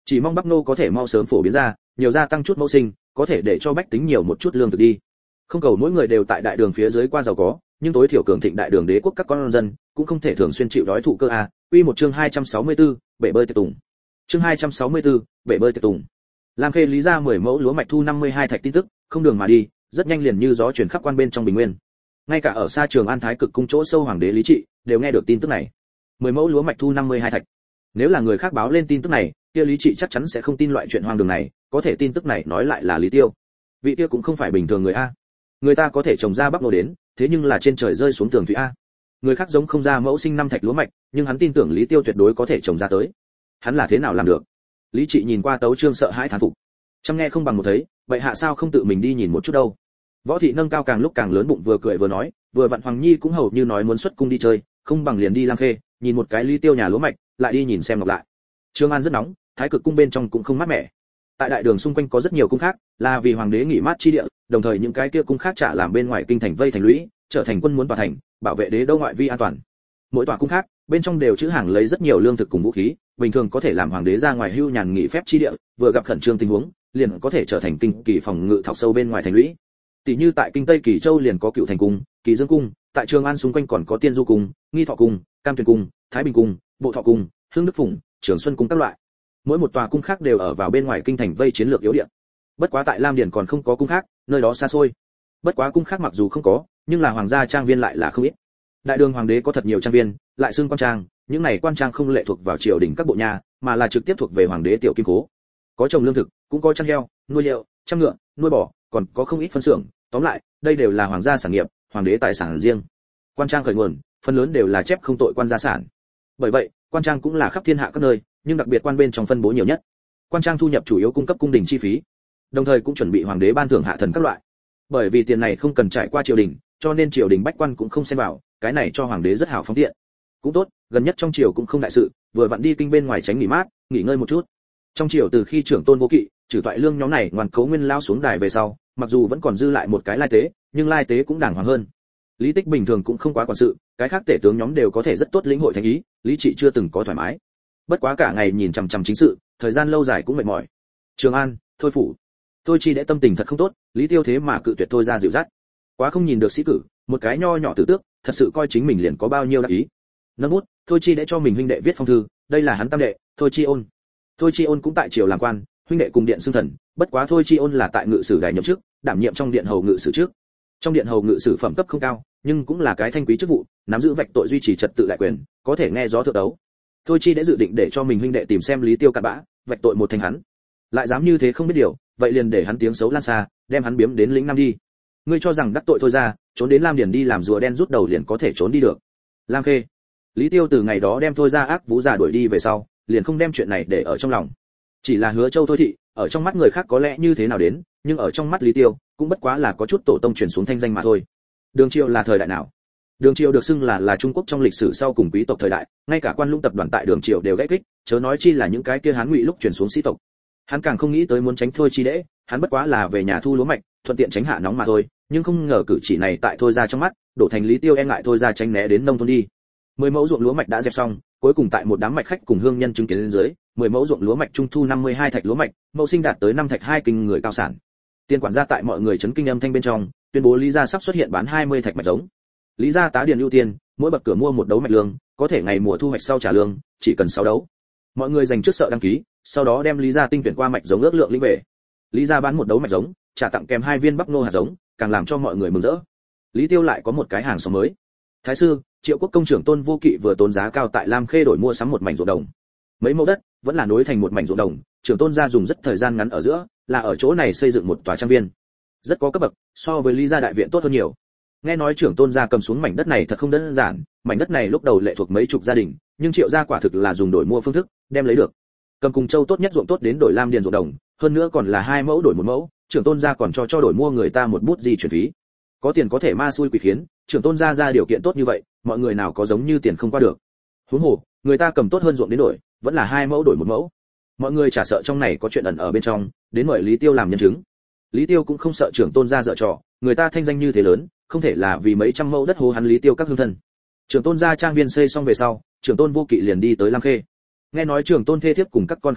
Chỉ mong Bắc Nô có thể mau sớm phổ biến ra, nhiều gia tăng chút mẫu sinh, có thể để cho bách tính nhiều một chút lương thực đi. Không cầu mỗi người đều tại đại đường phía dưới qua giàu có, nhưng tối thiểu cường thịnh đại đường đế quốc các con dân cũng không thể thường xuyên chịu đói thụ cơ a. Quy một chương hai trăm sáu mươi tư, bể bơi tiệc tùng. Chương hai trăm sáu mươi tư, bể bơi tiệc tùng. Lam Khê lý ra mười mẫu lúa mạch thu năm mươi hai thạch tin tức, không đường mà đi, rất nhanh liền như gió truyền khắp quan bên trong Bình Nguyên. Ngay cả ở xa Trường An Thái Cực cung chỗ sâu hoàng đế Lý Trị đều nghe được tin tức này. mười mẫu lúa mạch thu năm mươi hai thạch. Nếu là người khác báo lên tin tức này, kia Lý Trị chắc chắn sẽ không tin loại chuyện hoang đường này, có thể tin tức này nói lại là Lý Tiêu. Vị kia cũng không phải bình thường người a. Người ta có thể trồng ra bắp nô đến, thế nhưng là trên trời rơi xuống tường thủy a. Người khác giống không ra mẫu sinh năm thạch lúa mạch, nhưng hắn tin tưởng Lý Tiêu tuyệt đối có thể trồng ra tới. Hắn là thế nào làm được? Lý Trị nhìn qua tấu chương sợ hãi thán phục. Chăm nghe không bằng một thấy, vậy hạ sao không tự mình đi nhìn một chút đâu? Võ thị nâng cao càng lúc càng lớn bụng vừa cười vừa nói, vừa vặn Hoàng Nhi cũng hầu như nói muốn xuất cung đi chơi, không bằng liền đi Lam Khê, nhìn một cái Lý Tiêu nhà lúa mạch, lại đi nhìn xem ngọc lại. Trường An rất nóng, Thái Cực cung bên trong cũng không mát mẻ. Tại đại đường xung quanh có rất nhiều cung khác, là vì hoàng đế nghỉ mát chi địa, đồng thời những cái kia cung khác trả làm bên ngoài kinh thành vây thành lũy, trở thành quân muốn tòa thành, bảo vệ đế đô ngoại vi an toàn. Mỗi tòa cung khác, bên trong đều trữ hàng lấy rất nhiều lương thực cùng vũ khí, bình thường có thể làm hoàng đế ra ngoài hưu nhàn nghỉ phép chi địa, vừa gặp khẩn trương tình huống, liền có thể trở thành kinh kỳ phòng ngự thọc sâu bên ngoài thành lũy. Tỷ như tại kinh Tây Kỳ Châu liền có Cựu Thành cung, Kỳ Dương cung, tại Trường An xung quanh còn có Tiên Du cung, Nghi Thọ cung, Cam Tuyền cung, Thái Bình cung, Bộ Thọ cung, Hưng Đức phụng, Trường Xuân cung các loại. Mỗi một tòa cung khác đều ở vào bên ngoài kinh thành vây chiến lược yếu địa. Bất quá tại Lam Điền còn không có cung khác, nơi đó xa xôi. Bất quá cung khác mặc dù không có, nhưng là hoàng gia trang viên lại là không ít. Đại đường hoàng đế có thật nhiều trang viên, lại xưng quan trang, những này quan trang không lệ thuộc vào triều đình các bộ nhà, mà là trực tiếp thuộc về hoàng đế tiểu kim cố. Có trồng lương thực, cũng có chăn heo, nuôi heo, chăn ngựa, nuôi bò, còn có không ít phân xưởng, tóm lại, đây đều là hoàng gia sản nghiệp, hoàng đế tài sản riêng. Quan trang khởi nguồn, phần lớn đều là chép không tội quan gia sản. Bởi vậy, quan trang cũng là khắp thiên hạ các nơi, nhưng đặc biệt quan bên trong phân bố nhiều nhất. Quan trang thu nhập chủ yếu cung cấp cung đình chi phí, đồng thời cũng chuẩn bị hoàng đế ban thưởng hạ thần các loại. Bởi vì tiền này không cần trải qua triều đình, cho nên triều đình bách quan cũng không xen vào, cái này cho hoàng đế rất hảo phóng tiện. Cũng tốt, gần nhất trong triều cũng không đại sự, vừa vặn đi kinh bên ngoài tránh nghỉ mát, nghỉ ngơi một chút. Trong triều từ khi trưởng tôn vô kỵ, trừ toại lương nhóm này ngoan cố nguyên lao xuống đài về sau, mặc dù vẫn còn dư lại một cái lai tế, nhưng lai tế cũng đàng hoàng hơn. Lý Tích bình thường cũng không quá quản sự, cái khác tể tướng nhóm đều có thể rất tốt lĩnh hội thành ý, Lý Trị chưa từng có thoải mái. Bất quá cả ngày nhìn chằm chằm chính sự, thời gian lâu dài cũng mệt mỏi. Trường An, Thôi phủ. Thôi Chi đệ tâm tình thật không tốt, Lý Tiêu thế mà cự tuyệt thôi ra dịu dắt. Quá không nhìn được sĩ cử, một cái nho nhỏ tử tước, thật sự coi chính mình liền có bao nhiêu đắc ý. Nâng bút, Thôi Chi đệ cho mình huynh đệ viết phong thư, đây là hắn tam đệ, Thôi Chi Ôn. Thôi Chi Ôn cũng tại triều làm quan, huynh đệ cùng điện xưng thần, bất quá Thôi Chi Ôn là tại ngự sử đài nhậm chức, đảm nhiệm trong điện hầu ngự sử trước. Trong điện hầu ngự sử phẩm cấp không cao, nhưng cũng là cái thanh quý chức vụ, nắm giữ vạch tội duy trì trật tự đại quyền, có thể nghe gió thượng đấu. Thôi Chi đã dự định để cho mình huynh đệ tìm xem Lý Tiêu cặn bã, vạch tội một thành hắn. Lại dám như thế không biết điều, vậy liền để hắn tiếng xấu lan xa, đem hắn biếm đến lĩnh Nam đi. Ngươi cho rằng đắc tội thôi ra, trốn đến Lam Điền đi làm rùa đen rút đầu liền có thể trốn đi được. Lam Khê. Lý Tiêu từ ngày đó đem thôi ra ác vũ già đuổi đi về sau, liền không đem chuyện này để ở trong lòng. Chỉ là Hứa Châu thôi thị, ở trong mắt người khác có lẽ như thế nào đến, nhưng ở trong mắt Lý Tiêu, cũng bất quá là có chút tổ tông truyền xuống thanh danh mà thôi. Đường Triều là thời đại nào? Đường Triều được xưng là là Trung Quốc trong lịch sử sau cùng quý tộc thời đại, ngay cả quan lũng tập đoàn tại Đường Triều đều gãy kích, chớ nói chi là những cái kia Hán Ngụy lúc truyền xuống sĩ tộc. Hắn càng không nghĩ tới muốn tránh Thôi Chi Đễ, hắn bất quá là về nhà thu lúa mạch, thuận tiện tránh hạ nóng mà thôi, nhưng không ngờ cử chỉ này tại Thôi ra trong mắt, đổ thành Lý Tiêu e ngại Thôi ra tránh né đến nông thôn đi. Mười mẫu ruộng lúa mạch đã dẹp xong, cuối cùng tại một đám mạch khách cùng hương nhân chứng kiến lên dưới, mười mẫu ruộng lúa mạch trung thu năm mươi hai thạch lúa mạch, mẫu sinh đạt tới năm thạch hai kinh người cao sản. Tiên quản gia tại mọi người chấn kinh âm thanh bên trong, tuyên bố Lý gia sắp xuất hiện bán hai mươi thạch mạch giống. Lý gia tá điền ưu tiên, mỗi bậc cửa mua một đấu mạch lương, có thể ngày mùa thu hoạch sau trả lương, chỉ cần sáu đấu. Mọi người dành trước sợ đăng ký, sau đó đem Lý gia tinh tuyển qua mạch giống ước lượng lĩnh về. Lý gia bán một đấu mạch giống, trả tặng kèm hai viên bắp nô hạt giống, càng làm cho mọi người mừng rỡ. Lý Tiêu lại có một cái hàng xóm mới. Thái sư, Triệu Quốc công trưởng Tôn Vô Kỵ vừa tốn giá cao tại Lam Khê đổi mua sắm một mảnh ruộng đồng. Mấy mẫu đất, vẫn là nối thành một mảnh ruộng đồng, trưởng Tôn gia dùng rất thời gian ngắn ở giữa, là ở chỗ này xây dựng một tòa trang viên. Rất có cấp bậc, so với Lý gia đại viện tốt hơn nhiều. Nghe nói trưởng Tôn gia cầm xuống mảnh đất này thật không đơn giản, mảnh đất này lúc đầu lệ thuộc mấy chục gia đình, nhưng Triệu gia quả thực là dùng đổi mua phương thức, đem lấy được. Cầm cùng châu tốt nhất ruộng tốt đến đổi Lam Điền ruộng đồng, hơn nữa còn là hai mẫu đổi một mẫu, trưởng Tôn gia còn cho cho đổi mua người ta một bút gì chuyển phí. Có tiền có thể ma xui quỷ khiến, trưởng Tôn gia ra điều kiện tốt như vậy, mọi người nào có giống như tiền không qua được. Huống hồ, người ta cầm tốt hơn ruộng đến đổi, vẫn là hai mẫu đổi một mẫu. Mọi người chả sợ trong này có chuyện ẩn ở bên trong, đến mời Lý Tiêu làm nhân chứng. Lý Tiêu cũng không sợ trưởng Tôn gia dở trò, người ta thanh danh như thế lớn, không thể là vì mấy trăm mẫu đất hô hắn Lý Tiêu các hương thân. Trưởng Tôn gia trang viên xây xong về sau, trưởng Tôn Vô Kỵ liền đi tới Lam Khê. Nghe nói trưởng Tôn thê thiếp cùng các con không đến,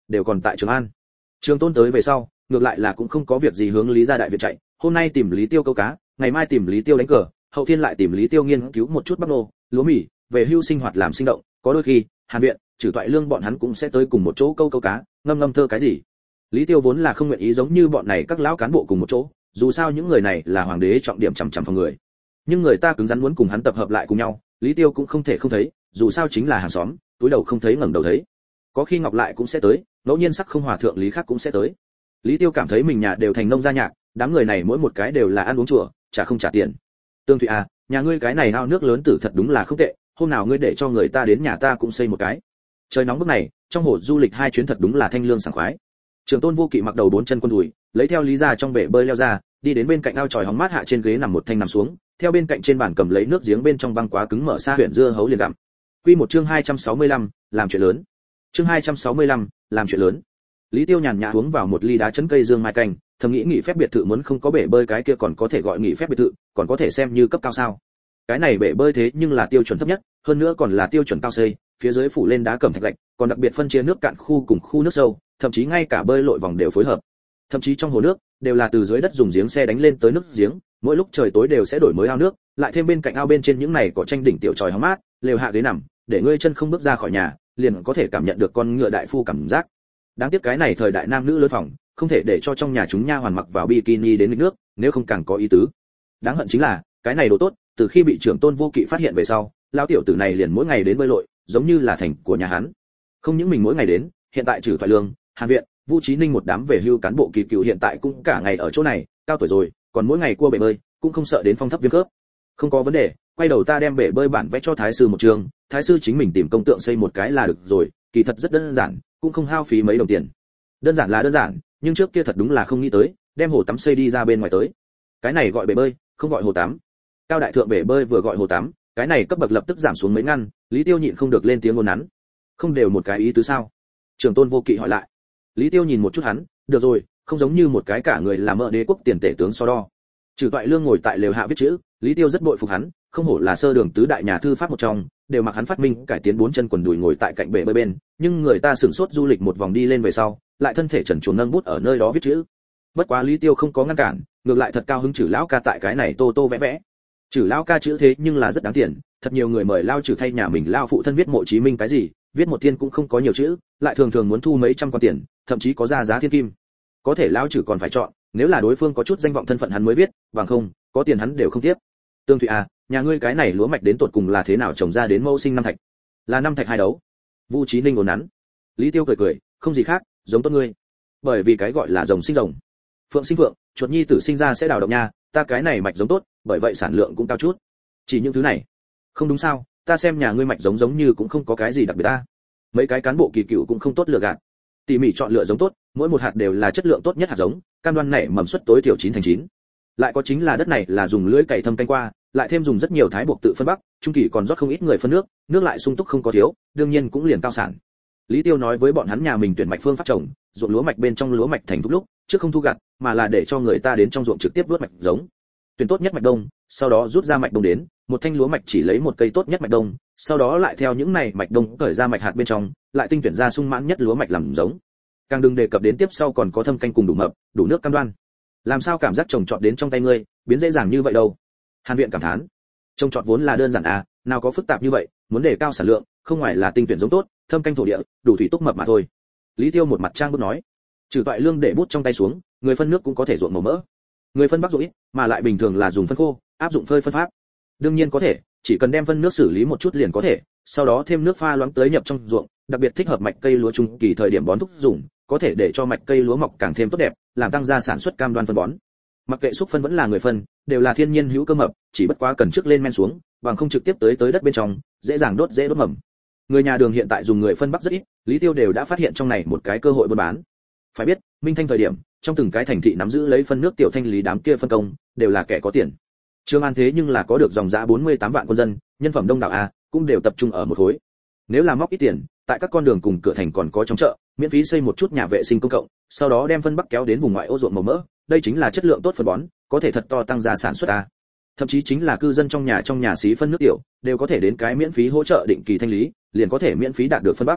đều còn tại Trường An. Trường Tôn tới về sau, ngược lại là cũng không có việc gì hướng Lý gia đại viện chạy, hôm nay tìm Lý Tiêu câu cá, ngày mai tìm Lý Tiêu đánh cờ, hậu thiên lại tìm Lý Tiêu nghiên cứu một chút bắp nô, lúa mì, về hưu sinh hoạt làm sinh động, có đôi khi, Hàn viện, Trử Toại Lương bọn hắn cũng sẽ tới cùng một chỗ câu câu cá, ngâm ngâm thơ cái gì. Lý Tiêu vốn là không nguyện ý giống như bọn này các lão cán bộ cùng một chỗ, dù sao những người này là hoàng đế trọng điểm chằm chằm phòng người. Nhưng người ta cứng rắn muốn cùng hắn tập hợp lại cùng nhau, Lý Tiêu cũng không thể không thấy, dù sao chính là hàng xóm, túi đầu không thấy ngẩng đầu thấy. Có khi Ngọc lại cũng sẽ tới, ngẫu nhiên sắc không hòa thượng Lý khác cũng sẽ tới. Lý Tiêu cảm thấy mình nhà đều thành nông gia nhạc, đám người này mỗi một cái đều là ăn uống chùa, trả không trả tiền. Tương Thụy à, nhà ngươi cái này ao nước lớn tử thật đúng là không tệ, hôm nào ngươi để cho người ta đến nhà ta cũng xây một cái. Trời nóng bức này, trong hồ du lịch hai chuyến thật đúng là thanh lương sảng khoái. Trường Tôn Vô Kỵ mặc đầu bốn chân quân đùi, lấy theo Lý gia trong bể bơi leo ra, đi đến bên cạnh ao tròi hóng mát hạ trên ghế nằm một thanh nằm xuống, theo bên cạnh trên bàn cầm lấy nước giếng bên trong băng quá cứng mở xa huyện dưa hấu liền gặm. Quy một chương hai trăm sáu mươi lăm, làm chuyện lớn. Chương hai trăm sáu mươi lăm, làm chuyện lớn. Lý Tiêu nhàn nhã uống vào một ly đá chấn cây dương mai canh, thầm nghĩ nghỉ phép biệt thự muốn không có bể bơi cái kia còn có thể gọi nghỉ phép biệt thự, còn có thể xem như cấp cao sao? Cái này bể bơi thế nhưng là tiêu chuẩn thấp nhất, hơn nữa còn là tiêu chuẩn cao xây, phía dưới phủ lên đá cẩm thạch lạnh, còn đặc biệt phân chia nước cạn khu cùng khu nước sâu, thậm chí ngay cả bơi lội vòng đều phối hợp. Thậm chí trong hồ nước đều là từ dưới đất dùng giếng xe đánh lên tới nước giếng, mỗi lúc trời tối đều sẽ đổi mới ao nước, lại thêm bên cạnh ao bên trên những này có tranh đỉnh tiểu tròi hóng mát, lều hạ ghế nằm, để ngươi chân không bước ra khỏi nhà, liền có thể cảm nhận được con ngựa đại phu cảm giác. Đáng tiếc cái này thời đại nam nữ lớn phòng, không thể để cho trong nhà chúng nha hoàn mặc vào bikini đến nghịch nước, nếu không càng có ý tứ. Đáng hận chính là, cái này đồ tốt, từ khi bị trưởng Tôn Vô Kỵ phát hiện về sau, lão tiểu tử này liền mỗi ngày đến bơi lội, giống như là thành của nhà hắn. Không những mình mỗi ngày đến, hiện tại Trử Toại Lương, Hàn viện, Vu Chí Ninh một đám về hưu cán bộ kỳ cựu hiện tại cũng cả ngày ở chỗ này, cao tuổi rồi, còn mỗi ngày cua bể bơi, cũng không sợ đến phong thấp viêm khớp. Không có vấn đề, quay đầu ta đem bể bơi bản vẽ cho thái sư một trường, thái sư chính mình tìm công tượng xây một cái là được rồi, kỳ thật rất đơn giản, cũng không hao phí mấy đồng tiền. Đơn giản là đơn giản, nhưng trước kia thật đúng là không nghĩ tới, đem hồ tắm xây đi ra bên ngoài tới. Cái này gọi bể bơi, không gọi hồ tắm. Cao đại thượng bể bơi vừa gọi hồ tắm, cái này cấp bậc lập tức giảm xuống mấy ngăn, Lý Tiêu nhịn không được lên tiếng ngôn nắn. Không đều một cái ý tứ sao? Trưởng Tôn Vô Kỵ hỏi lại. Lý Tiêu nhìn một chút hắn, được rồi, không giống như một cái cả người là mợ đế quốc tiền tể tướng so đo. Trử Toại Lương ngồi tại lều hạ viết chữ, Lý Tiêu rất bội phục hắn, không hổ là sơ đường tứ đại nhà thư pháp một trong, đều mặc hắn phát minh cải tiến bốn chân quần đùi ngồi tại cạnh bể bơi bên, nhưng người ta sửng sốt du lịch một vòng đi lên về sau, lại thân thể trần truồng nâng bút ở nơi đó viết chữ. Bất quá Lý Tiêu không có ngăn cản, ngược lại thật cao hứng Trử lão ca tại cái này tô tô vẽ vẽ. Trử lão ca chữ thế nhưng là rất đáng tiền, thật nhiều người mời lao Trử thay nhà mình lao phụ thân viết mộ Chí Minh cái gì, viết một thiên cũng không có nhiều chữ, lại thường thường muốn thu mấy trăm quan tiền, thậm chí có ra giá thiên kim. Có thể lao Trử còn phải chọn, nếu là đối phương có chút danh vọng thân phận hắn mới viết, bằng không, có tiền hắn đều không tiếp. Tương Thụy à, nhà ngươi cái này lúa mạch đến tột cùng là thế nào trồng ra đến mẫu sinh năm thạch? Là năm thạch hai đấu. Vu Chí Ninh ồn nắn. Lý Tiêu cười cười, không gì khác, giống tốt ngươi. Bởi vì cái gọi là rồng sinh rồng, phượng sinh phượng, chuột nhi tử sinh ra sẽ đào động nha, ta cái này mạch giống tốt, bởi vậy sản lượng cũng cao chút. Chỉ những thứ này. Không đúng sao, ta xem nhà ngươi mạch giống giống như cũng không có cái gì đặc biệt ta. Mấy cái cán bộ kỳ cựu cũng không tốt lựa gạt. Tỉ mỉ chọn lựa giống tốt, mỗi một hạt đều là chất lượng tốt nhất hạt giống, cam đoan nảy mầm suất tối thiểu chín thành chín. Lại có chính là đất này là dùng lưỡi cày thâm canh qua, lại thêm dùng rất nhiều thái buộc tự phân bắc, trung kỳ còn rót không ít người phân nước, nước lại sung túc không có thiếu, đương nhiên cũng liền cao sản. Lý Tiêu nói với bọn hắn nhà mình tuyển mạch phương pháp trồng, ruộng lúa mạch bên trong lúa mạch thành thúc lúc, trước không thu gặt, mà là để cho người ta đến trong ruộng trực tiếp vớt mạch giống. Tuyển tốt nhất mạch đông, sau đó rút ra mạch đông đến, một thanh lúa mạch chỉ lấy một cây tốt nhất mạch đông, sau đó lại theo những này mạch đông cởi ra mạch hạt bên trong, lại tinh tuyển ra sung mãn nhất lúa mạch làm giống. Càng đừng đề cập đến tiếp sau còn có thâm canh cùng đủ mập, đủ nước cam đoan. Làm sao cảm giác trồng trọt đến trong tay ngươi, biến dễ dàng như vậy đâu? Hàn viện cảm thán. Trồng trọt vốn là đơn giản à, nào có phức tạp như vậy, muốn đề cao sản lượng, không ngoài là tinh tuyển giống tốt, thâm canh thổ địa, đủ thủy túc mập mà thôi. Lý Tiêu một mặt trang bút nói. Trừ Toại Lương để bút trong tay xuống, người phân nước cũng có thể ruộng màu mỡ. Người phân bắc ruộng ít, mà lại bình thường là dùng phân khô, áp dụng phơi phân pháp. Đương nhiên có thể, chỉ cần đem phân nước xử lý một chút liền có thể, sau đó thêm nước pha loãng tới nhập trong ruộng, đặc biệt thích hợp mạch cây lúa trung kỳ thời điểm bón thúc dùng, có thể để cho mạch cây lúa mọc càng thêm tốt đẹp, làm tăng gia sản xuất cam đoan phân bón. Mặc kệ xúc phân vẫn là người phân, đều là thiên nhiên hữu cơ mập, chỉ bất quá cần trước lên men xuống, bằng không trực tiếp tới tới đất bên trong, dễ dàng đốt dễ đốt mầm. Người nhà Đường hiện tại dùng người phân bắc rất ít, Lý Tiêu đều đã phát hiện trong này một cái cơ hội buôn bán. Phải biết, Minh Thanh thời điểm, trong từng cái thành thị nắm giữ lấy phân nước tiểu thanh lý đám kia phân công, đều là kẻ có tiền. Trương An thế nhưng là có được dòng giá bốn mươi tám vạn quân dân, nhân phẩm đông đảo a, cũng đều tập trung ở một khối. Nếu là móc ít tiền, tại các con đường cùng cửa thành còn có trong chợ, miễn phí xây một chút nhà vệ sinh công cộng, sau đó đem phân bắc kéo đến vùng ngoại ô ruộng màu mỡ, đây chính là chất lượng tốt phân bón, có thể thật to tăng gia sản xuất a. Thậm chí chính là cư dân trong nhà trong nhà xí phân nước tiểu, đều có thể đến cái miễn phí hỗ trợ định kỳ thanh lý, liền có thể miễn phí đạt được phân bắc.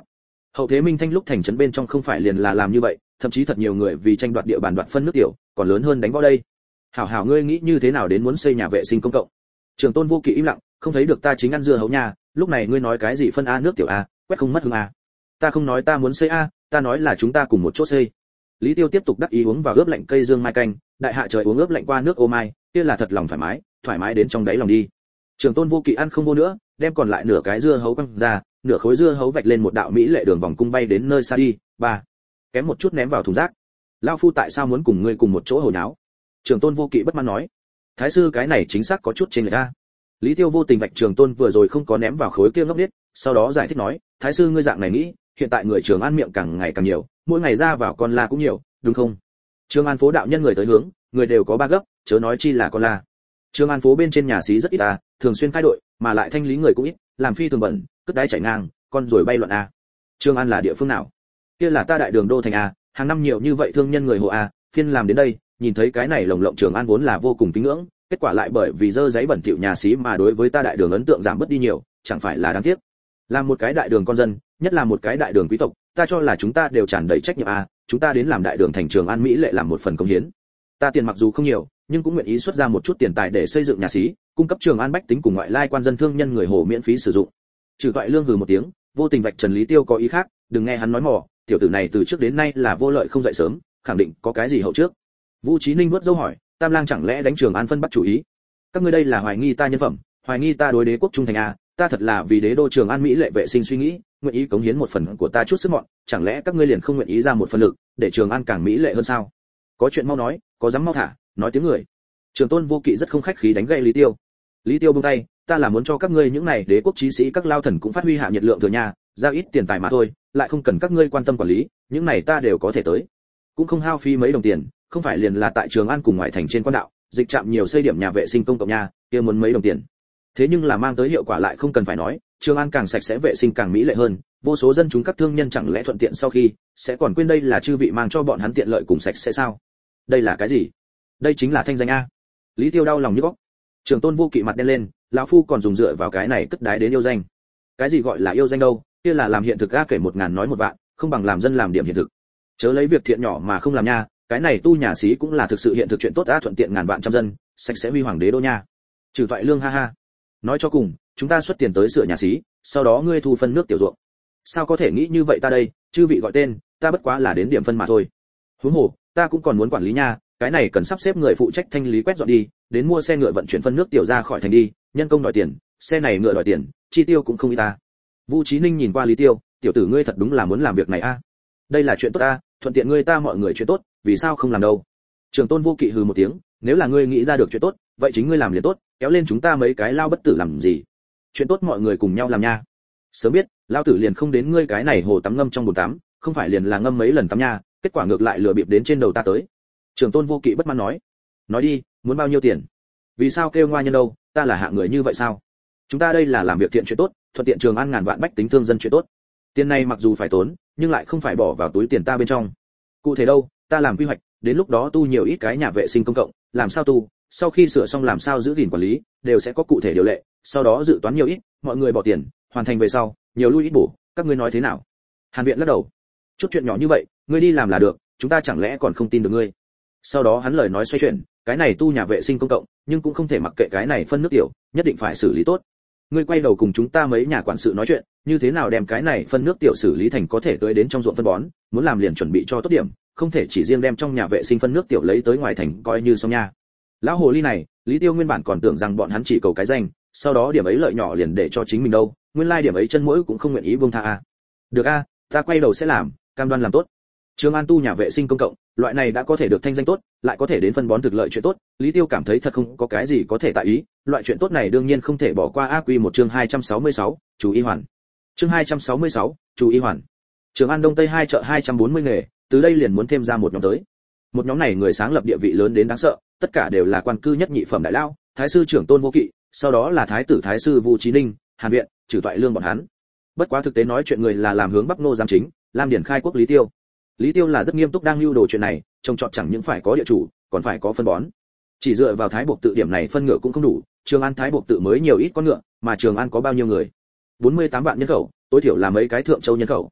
Hậu thế Minh Thanh lúc thành trấn bên trong không phải liền là làm như vậy, thậm chí thật nhiều người vì tranh đoạt địa bàn đoạt phân nước tiểu, còn lớn hơn đánh võ đây. Hảo hảo ngươi nghĩ như thế nào đến muốn xây nhà vệ sinh công cộng? Trường Tôn Vô Kỵ im lặng, không thấy được ta chính ăn dưa hấu nha, lúc này ngươi nói cái gì phân a nước tiểu a, quét không mất hương a. Ta không nói ta muốn xây a, ta nói là chúng ta cùng một chỗ xây. Lý Tiêu tiếp tục đắc ý uống vào ướp lạnh cây dương mai canh, đại hạ trời uống ướp lạnh qua nước ô mai, kia là thật lòng thoải mái, thoải mái đến trong đáy lòng đi. Trường Tôn Vô Kỵ ăn không vô nữa, đem còn lại nửa cái dưa hấu quăng ra, nửa khối dưa hấu vạch lên một đạo mỹ lệ đường vòng cung bay đến nơi xa đi, ba. Kém một chút ném vào thùng rác. Lão phu tại sao muốn cùng ngươi cùng một chỗ hồi náo? Trường Tôn Vô Kỵ bất mãn nói. Thái sư cái này chính xác có chút trên người ta. Lý Tiêu vô tình vạch Trường Tôn vừa rồi không có ném vào khối kia ngốc điếc, sau đó giải thích nói, thái sư ngươi dạng này nghĩ, hiện tại người Trường An miệng càng ngày càng nhiều, mỗi ngày ra vào con la cũng nhiều, đúng không? Trường An phố đạo nhân người tới hướng, người đều có ba gấp, chớ nói chi là con la. Trường An phố bên trên nhà xí rất ít à, thường xuyên thay đổi, mà lại thanh lý người cũng ít, làm phi thường bẩn, cất đáy chảy ngang, con rồi bay loạn a. Trường An là địa phương nào? Kia là ta đại đường đô thành a, hàng năm nhiều như vậy thương nhân người hộ a, phiên làm đến đây, nhìn thấy cái này lồng lộng Trường An vốn là vô cùng kính ngưỡng, kết quả lại bởi vì dơ giấy bẩn thỉu nhà xí mà đối với ta đại đường ấn tượng giảm bớt đi nhiều, chẳng phải là đáng tiếc. Làm một cái đại đường con dân, nhất là một cái đại đường quý tộc, ta cho là chúng ta đều tràn đầy trách nhiệm a, chúng ta đến làm đại đường thành Trường An mỹ lệ làm một phần công hiến. Ta tiền mặc dù không nhiều, nhưng cũng nguyện ý xuất ra một chút tiền tài để xây dựng nhà xí, cung cấp Trường An bách tính cùng ngoại lai quan dân thương nhân người hồ miễn phí sử dụng. Trừ Toại Lương hừ một tiếng, vô tình vạch trần Lý Tiêu có ý khác, đừng nghe hắn nói mỏ, tiểu tử này từ trước đến nay là vô lợi không dậy sớm, khẳng định có cái gì hậu trước. Vũ Chí Ninh vuốt râu hỏi, Tam Lang chẳng lẽ đánh Trường An phân bắt chủ ý? Các ngươi đây là hoài nghi ta nhân phẩm, hoài nghi ta đối đế quốc trung thành à? Ta thật là vì đế đô Trường An mỹ lệ vệ sinh suy nghĩ, nguyện ý cống hiến một phần của ta chút sức mọn, chẳng lẽ các ngươi liền không nguyện ý ra một phần lực, để Trường An càng mỹ lệ hơn sao? Có chuyện mau nói, có dám mau thả, nói tiếng người. Trường Tôn Vô Kỵ rất không khách khí đánh gậy Lý Tiêu. Lý Tiêu buông tay, ta là muốn cho các ngươi những này đế quốc chí sĩ các lao thần cũng phát huy hạ nhiệt lượng thừa nhà, giao ít tiền tài mà thôi, lại không cần các ngươi quan tâm quản lý, những này ta đều có thể tới. Cũng không hao phí mấy đồng tiền, không phải liền là tại Trường An cùng ngoại thành trên quan đạo, dịch trạm nhiều xây điểm nhà vệ sinh công cộng nhà, kia muốn mấy đồng tiền. Thế nhưng là mang tới hiệu quả lại không cần phải nói, Trường An càng sạch sẽ vệ sinh càng mỹ lệ hơn, vô số dân chúng các thương nhân chẳng lẽ thuận tiện sau khi sẽ còn quên đây là chư vị mang cho bọn hắn tiện lợi cùng sạch sẽ sao? Đây là cái gì? Đây chính là thanh danh a. Lý Tiêu đau lòng như góc. Trường Tôn Vô Kỵ mặt đen lên, lão phu còn dùng dựa vào cái này cất đái đến yêu danh. Cái gì gọi là yêu danh đâu, kia là làm hiện thực a, kể một ngàn nói một vạn, không bằng làm dân làm điểm hiện thực. Chớ lấy việc thiện nhỏ mà không làm nha, cái này tu nhà xí cũng là thực sự hiện thực chuyện tốt a, thuận tiện ngàn vạn trăm dân, sạch sẽ huy hoàng đế đô nha. Trừ Toại Lương ha ha. Nói cho cùng, chúng ta xuất tiền tới sửa nhà xí, sau đó ngươi thu phân nước tiểu ruộng. Sao có thể nghĩ như vậy ta đây, chư vị gọi tên, ta bất quá là đến điểm phân mà thôi. Huống hồ, ta cũng còn muốn quản lý nha, cái này cần sắp xếp người phụ trách thanh lý quét dọn đi, đến mua xe ngựa vận chuyển phân nước tiểu ra khỏi thành đi, nhân công đòi tiền, xe này ngựa đòi tiền, chi tiêu cũng không ít ta. Vũ Chí Ninh nhìn qua Lý Tiêu, tiểu tử ngươi thật đúng là muốn làm việc này a. Đây là chuyện tốt a, thuận tiện ngươi ta mọi người chuyện tốt, vì sao không làm đâu? Trường Tôn Vô Kỵ hừ một tiếng, nếu là ngươi nghĩ ra được chuyện tốt, vậy chính ngươi làm liền tốt, kéo lên chúng ta mấy cái lao bất tử làm gì? Chuyện tốt mọi người cùng nhau làm nha. Sớm biết, lao tử liền không đến ngươi cái này hồ tắm ngâm trong bồn tắm, không phải liền là ngâm mấy lần tắm nha, kết quả ngược lại lừa bịp đến trên đầu ta tới. Trường Tôn Vô Kỵ bất mãn nói, nói đi, muốn bao nhiêu tiền? Vì sao kêu ngoa nhân đâu, ta là hạng người như vậy sao? Chúng ta đây là làm việc thiện chuyện tốt, thuận tiện Trường An ngàn vạn bách tính thương dân chuyện tốt. Tiền này mặc dù phải tốn, nhưng lại không phải bỏ vào túi tiền ta bên trong. Cụ thể đâu, ta làm quy hoạch, đến lúc đó tu nhiều ít cái nhà vệ sinh công cộng, làm sao tu, sau khi sửa xong làm sao giữ gìn quản lý, đều sẽ có cụ thể điều lệ, sau đó dự toán nhiều ít, mọi người bỏ tiền, hoàn thành về sau, nhiều lui ít bổ, các ngươi nói thế nào? Hàn Viện lắc đầu, chút chuyện nhỏ như vậy, ngươi đi làm là được, chúng ta chẳng lẽ còn không tin được ngươi? Sau đó hắn lời nói xoay chuyển, cái này tu nhà vệ sinh công cộng, nhưng cũng không thể mặc kệ cái này phân nước tiểu, nhất định phải xử lý tốt. Ngươi quay đầu cùng chúng ta mấy nhà quản sự nói chuyện, như thế nào đem cái này phân nước tiểu xử lý thành có thể tưới đến trong ruộng phân bón, muốn làm liền chuẩn bị cho tốt điểm, không thể chỉ riêng đem trong nhà vệ sinh phân nước tiểu lấy tới ngoài thành coi như xong nha. Lão hồ ly này, Lý Tiêu nguyên bản còn tưởng rằng bọn hắn chỉ cầu cái danh, sau đó điểm ấy lợi nhỏ liền để cho chính mình đâu, nguyên lai điểm ấy chân mũi cũng không nguyện ý buông tha a. Được a, ta quay đầu sẽ làm, cam đoan làm tốt. Trường An tu nhà vệ sinh công cộng, loại này đã có thể được thanh danh tốt, lại có thể đến phân bón thực lợi chuyện tốt, Lý Tiêu cảm thấy thật không có cái gì có thể tại ý, loại chuyện tốt này đương nhiên không thể bỏ qua. A quy một chương hai trăm sáu mươi sáu, chú y hoàn. Chương hai trăm sáu mươi sáu, chú y hoàn. Trường An Đông Tây hai chợ hai trăm bốn mươi nghề, từ đây liền muốn thêm ra một nhóm tới. Một nhóm này người sáng lập địa vị lớn đến đáng sợ, tất cả đều là quan cư nhất nhị phẩm đại lao, thái sư trưởng Tôn Vô Kỵ, sau đó là thái tử thái sư Vũ Chí Ninh, Hàn Viện, Trừ Toại Lương bọn hắn. Bất quá thực tế nói chuyện người là làm hướng Bắc Nô giám chính, Lam Điển khai quốc Lý Tiêu. Lý Tiêu là rất nghiêm túc đang lưu đồ chuyện này, trông chọn chẳng những phải có địa chủ, còn phải có phân bón. Chỉ dựa vào Thái Buộc tự điểm này phân ngựa cũng không đủ, Trường An Thái Buộc tự mới nhiều ít con ngựa, mà Trường An có bao nhiêu người? bốn mươi tám vạn nhân khẩu, tối thiểu là mấy cái thượng châu nhân khẩu.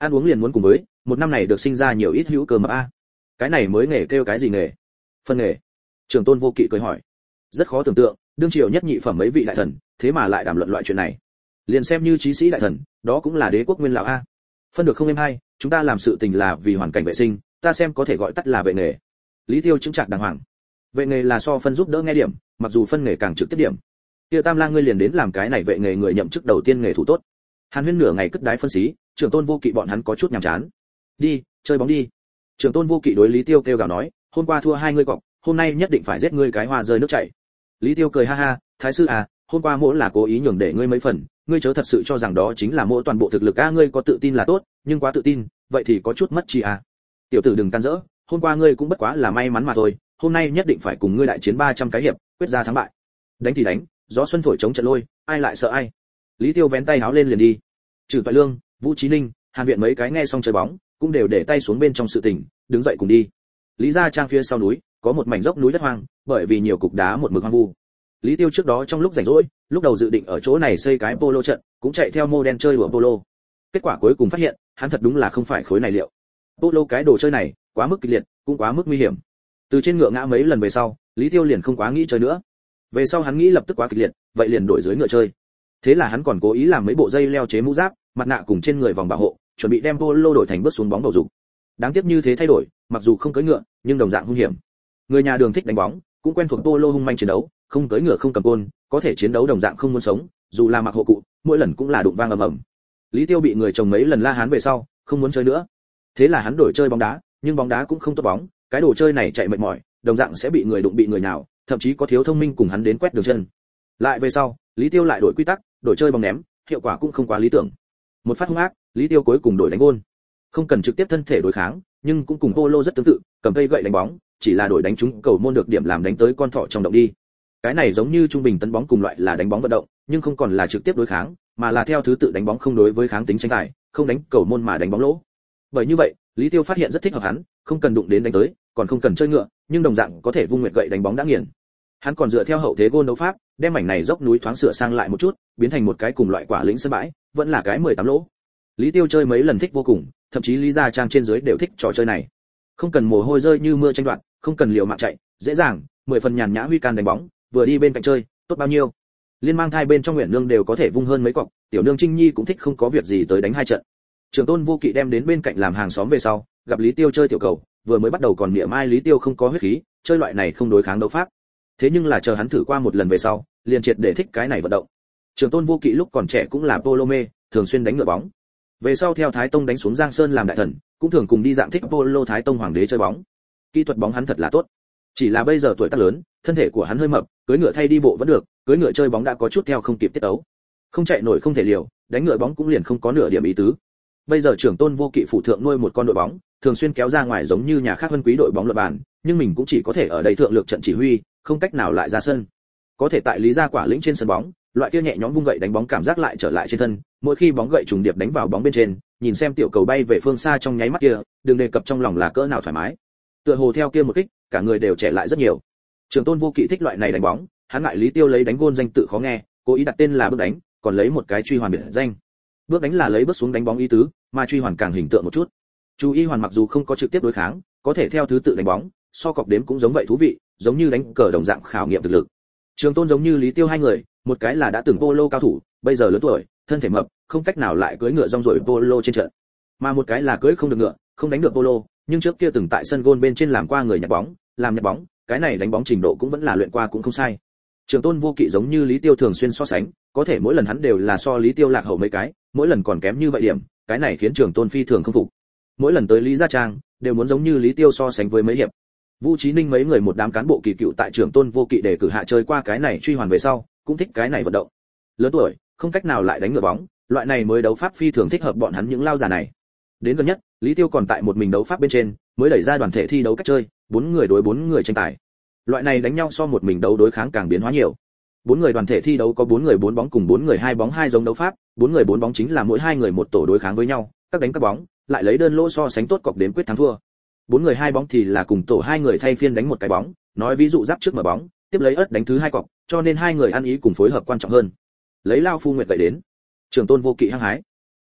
ăn uống liền muốn cùng với, một năm này được sinh ra nhiều ít hữu cơ mập a. Cái này mới nghề kêu cái gì nghề? Phân nghề. Trường Tôn Vô Kỵ cười hỏi. Rất khó tưởng tượng, đương triều nhất nhị phẩm mấy vị đại thần, thế mà lại đàm luận loại chuyện này. Liền xem như chí sĩ đại thần, đó cũng là đế quốc nguyên lão a. Phân được không em hay, chúng ta làm sự tình là vì hoàn cảnh vệ sinh, ta xem có thể gọi tắt là vệ nghề. Lý Tiêu chứng trạc đàng hoàng. Vệ nghề là so phân giúp đỡ nghe điểm, mặc dù phân nghề càng trực tiếp điểm. Kia Tam Lang ngươi liền đến làm cái này vệ nghề người nhậm chức đầu tiên nghề thủ tốt. Hàn Huyên nửa ngày cất đái phân xí, Trường Tôn Vô Kỵ bọn hắn có chút nhàm chán. Đi, chơi bóng đi. Trường Tôn Vô Kỵ đối Lý Tiêu kêu gào nói, hôm qua thua hai ngươi cọc, hôm nay nhất định phải giết ngươi cái hoa rơi nước chảy. Lý Tiêu cười ha ha, thái sư à, hôm qua mỗ là cố ý nhường để ngươi mấy phần, ngươi chớ thật sự cho rằng đó chính là mỗ toàn bộ thực lực a, ngươi có tự tin là tốt, nhưng quá tự tin, vậy thì có chút mất chi à. Tiểu tử đừng can dỡ, hôm qua ngươi cũng bất quá là may mắn mà thôi, hôm nay nhất định phải cùng ngươi đại chiến ba trăm cái hiệp, quyết ra thắng bại. Đánh thì đánh, gió xuân thổi chống trận lôi, ai lại sợ ai. Lý Tiêu vén tay áo lên liền đi. Trừ Toại Lương, Vũ Chí Ninh, Hàn Viện mấy cái nghe xong chơi bóng, cũng đều để tay xuống bên trong sự tình, đứng dậy cùng đi. Lý gia trang phía sau núi, có một mảnh dốc núi đất hoang, bởi vì nhiều cục đá một mực hoang vu. Lý Tiêu trước đó trong lúc rảnh rỗi, lúc đầu dự định ở chỗ này xây cái polo trận, cũng chạy theo mô đen chơi đùa polo. Kết quả cuối cùng phát hiện, hắn thật đúng là không phải khối này liệu. Polo cái đồ chơi này, quá mức kịch liệt, cũng quá mức nguy hiểm. Từ trên ngựa ngã mấy lần về sau, Lý Tiêu liền không quá nghĩ chơi nữa. Về sau hắn nghĩ lập tức quá kịch liệt, vậy liền đổi dưới ngựa chơi. Thế là hắn còn cố ý làm mấy bộ dây leo chế mũ giáp, mặt nạ cùng trên người vòng bảo hộ, chuẩn bị đem polo đổi thành bước xuống bóng bầu dục. Đáng tiếc như thế thay đổi, mặc dù không cưỡi ngựa, nhưng đồng dạng hung hiểm. Người nhà Đường thích đánh bóng, cũng quen thuộc polo hung manh chiến đấu, không cưỡi ngựa không cầm côn, có thể chiến đấu đồng dạng không muốn sống, dù là mặc hộ cụ, mỗi lần cũng là đụng vang ầm ầm. Lý Tiêu bị người chồng mấy lần la hán về sau, không muốn chơi nữa. Thế là hắn đổi chơi bóng đá, nhưng bóng đá cũng không tốt bóng, cái đồ chơi này chạy mệt mỏi, đồng dạng sẽ bị người đụng bị người nào, thậm chí có thiếu thông minh cùng hắn đến quét đường chân. Lại về sau, Lý Tiêu lại đổi quy tắc, đổi chơi bóng ném, hiệu quả cũng không quá lý tưởng. Một phát hung ác, Lý Tiêu cuối cùng đổi đánh gôn. Không cần trực tiếp thân thể đối kháng, nhưng cũng cùng polo rất tương tự, cầm cây gậy đánh bóng, chỉ là đổi đánh trúng cầu môn được điểm làm đánh tới con thỏ trong động đi. Cái này giống như trung bình tấn bóng cùng loại là đánh bóng vận động, nhưng không còn là trực tiếp đối kháng, mà là theo thứ tự đánh bóng không đối với kháng tính tranh tài, không đánh cầu môn mà đánh bóng lỗ. Bởi như vậy, Lý Tiêu phát hiện rất thích hợp hắn, không cần đụng đến đánh tới, còn không cần chơi ngựa, nhưng đồng dạng có thể vung nguyệt gậy đánh bóng đã nghiền. Hắn còn dựa theo hậu thế gôn đấu pháp, đem mảnh này dốc núi thoáng sửa sang lại một chút, biến thành một cái cùng loại quả lĩnh sân bãi, vẫn là cái mười tám lỗ. Lý Tiêu chơi mấy lần thích vô cùng, thậm chí Lý gia trang trên dưới đều thích trò chơi này. Không cần mồ hôi rơi như mưa tranh đoạt, không cần liều mạng chạy, dễ dàng, mười phần nhàn nhã huy can đánh bóng, vừa đi bên cạnh chơi, tốt bao nhiêu. Liên mang thai bên trong Nguyện Nương đều có thể vung hơn mấy cọc, tiểu nương Trinh Nhi cũng thích không có việc gì tới đánh hai trận. Trường Tôn Vô Kỵ đem đến bên cạnh làm hàng xóm về sau, gặp Lý Tiêu chơi tiểu cầu, vừa mới bắt đầu còn niệm ai Lý Tiêu không có huyết khí, chơi loại này không đối kháng đấu pháp. Thế nhưng là chờ hắn thử qua một lần về sau, liền triệt để thích cái này vận động. Trường Tôn Vô Kỵ lúc còn trẻ cũng là polo mê, thường xuyên đánh ngựa bóng. Về sau theo Thái Tông đánh xuống Giang Sơn làm đại thần, cũng thường cùng đi dạng thích polo Thái Tông hoàng đế chơi bóng. Kỹ thuật bóng hắn thật là tốt. Chỉ là bây giờ tuổi tác lớn, thân thể của hắn hơi mập, cưỡi ngựa thay đi bộ vẫn được, cưỡi ngựa chơi bóng đã có chút theo không kịp tiết tấu. Không chạy nổi không thể liều, đánh ngựa bóng cũng liền không có nửa điểm ý tứ. Bây giờ Trưởng Tôn Vô Kỵ phủ thượng nuôi một con đội bóng, thường xuyên kéo ra ngoài giống như nhà khác vân quý đội bóng luật bàn, nhưng mình cũng chỉ có thể ở đây thượng lược trận chỉ huy, không cách nào lại ra sân. Có thể tại Lý gia quả lĩnh trên sân bóng, loại kia nhẹ nhõm vung gậy đánh bóng cảm giác lại trở lại trên thân, mỗi khi bóng gậy trùng điệp đánh vào bóng bên trên, nhìn xem tiểu cầu bay về phương xa trong nháy mắt kia, đừng đề cập trong lòng là cỡ nào thoải mái. Tựa hồ theo kia một kích, cả người đều trẻ lại rất nhiều. Trường Tôn Vô Kỵ thích loại này đánh bóng, hắn ngại Lý Tiêu lấy đánh gôn danh tự khó nghe, cố ý đặt tên là bước đánh, còn lấy một cái truy hoàn biệt danh. Bước đánh là lấy bước xuống đánh bóng ý tứ, mà truy hoàn càng hình tượng một chút. Chú ý hoàn mặc dù không có trực tiếp đối kháng, có thể theo thứ tự đánh bóng, so cọc đếm cũng giống vậy thú vị, giống như đánh cờ đồng dạng khảo nghiệm thực lực. Trường Tôn giống như Lý Tiêu hai người, một cái là đã từng polo cao thủ, bây giờ lớn tuổi, thân thể mập, không cách nào lại cưỡi ngựa rong ruổi polo trên trận. Mà một cái là cưỡi không được ngựa, không đánh được polo, nhưng trước kia từng tại sân gôn bên trên làm qua người nhặt bóng, làm nhặt bóng, cái này đánh bóng trình độ cũng vẫn là luyện qua cũng không sai. Trường Tôn Vô Kỵ giống như Lý Tiêu thường xuyên so sánh, có thể mỗi lần hắn đều là so Lý Tiêu lạc hậu mấy cái, mỗi lần còn kém như vậy điểm, cái này khiến Trường Tôn phi thường không phục. Mỗi lần tới Lý gia trang, đều muốn giống như Lý Tiêu so sánh với mấy hiệp. Vũ Chí Ninh mấy người một đám cán bộ kỳ cựu tại Trường Tôn Vô Kỵ để cử hạ chơi qua cái này truy hoàn về sau, cũng thích cái này vận động. Lớn tuổi, không cách nào lại đánh ngựa bóng, loại này mới đấu pháp phi thường thích hợp bọn hắn những lao già này. Đến gần nhất, Lý Tiêu còn tại một mình đấu pháp bên trên, mới đẩy ra đoàn thể thi đấu cách chơi, bốn người đối bốn người tranh tài. Loại này đánh nhau so một mình đấu đối kháng càng biến hóa nhiều. Bốn người đoàn thể thi đấu có bốn người bốn bóng cùng bốn người hai bóng hai giống đấu pháp, bốn người bốn bóng chính là mỗi hai người một tổ đối kháng với nhau, các đánh các bóng, lại lấy đơn lỗ so sánh tốt cọc đến quyết thắng thua. Bốn người hai bóng thì là cùng tổ hai người thay phiên đánh một cái bóng, nói ví dụ giáp trước mở bóng, tiếp lấy ớt đánh thứ hai cọc, cho nên hai người ăn ý cùng phối hợp quan trọng hơn. Lấy lao phu nguyệt vậy đến. Trường Tôn Vô Kỵ hăng hái.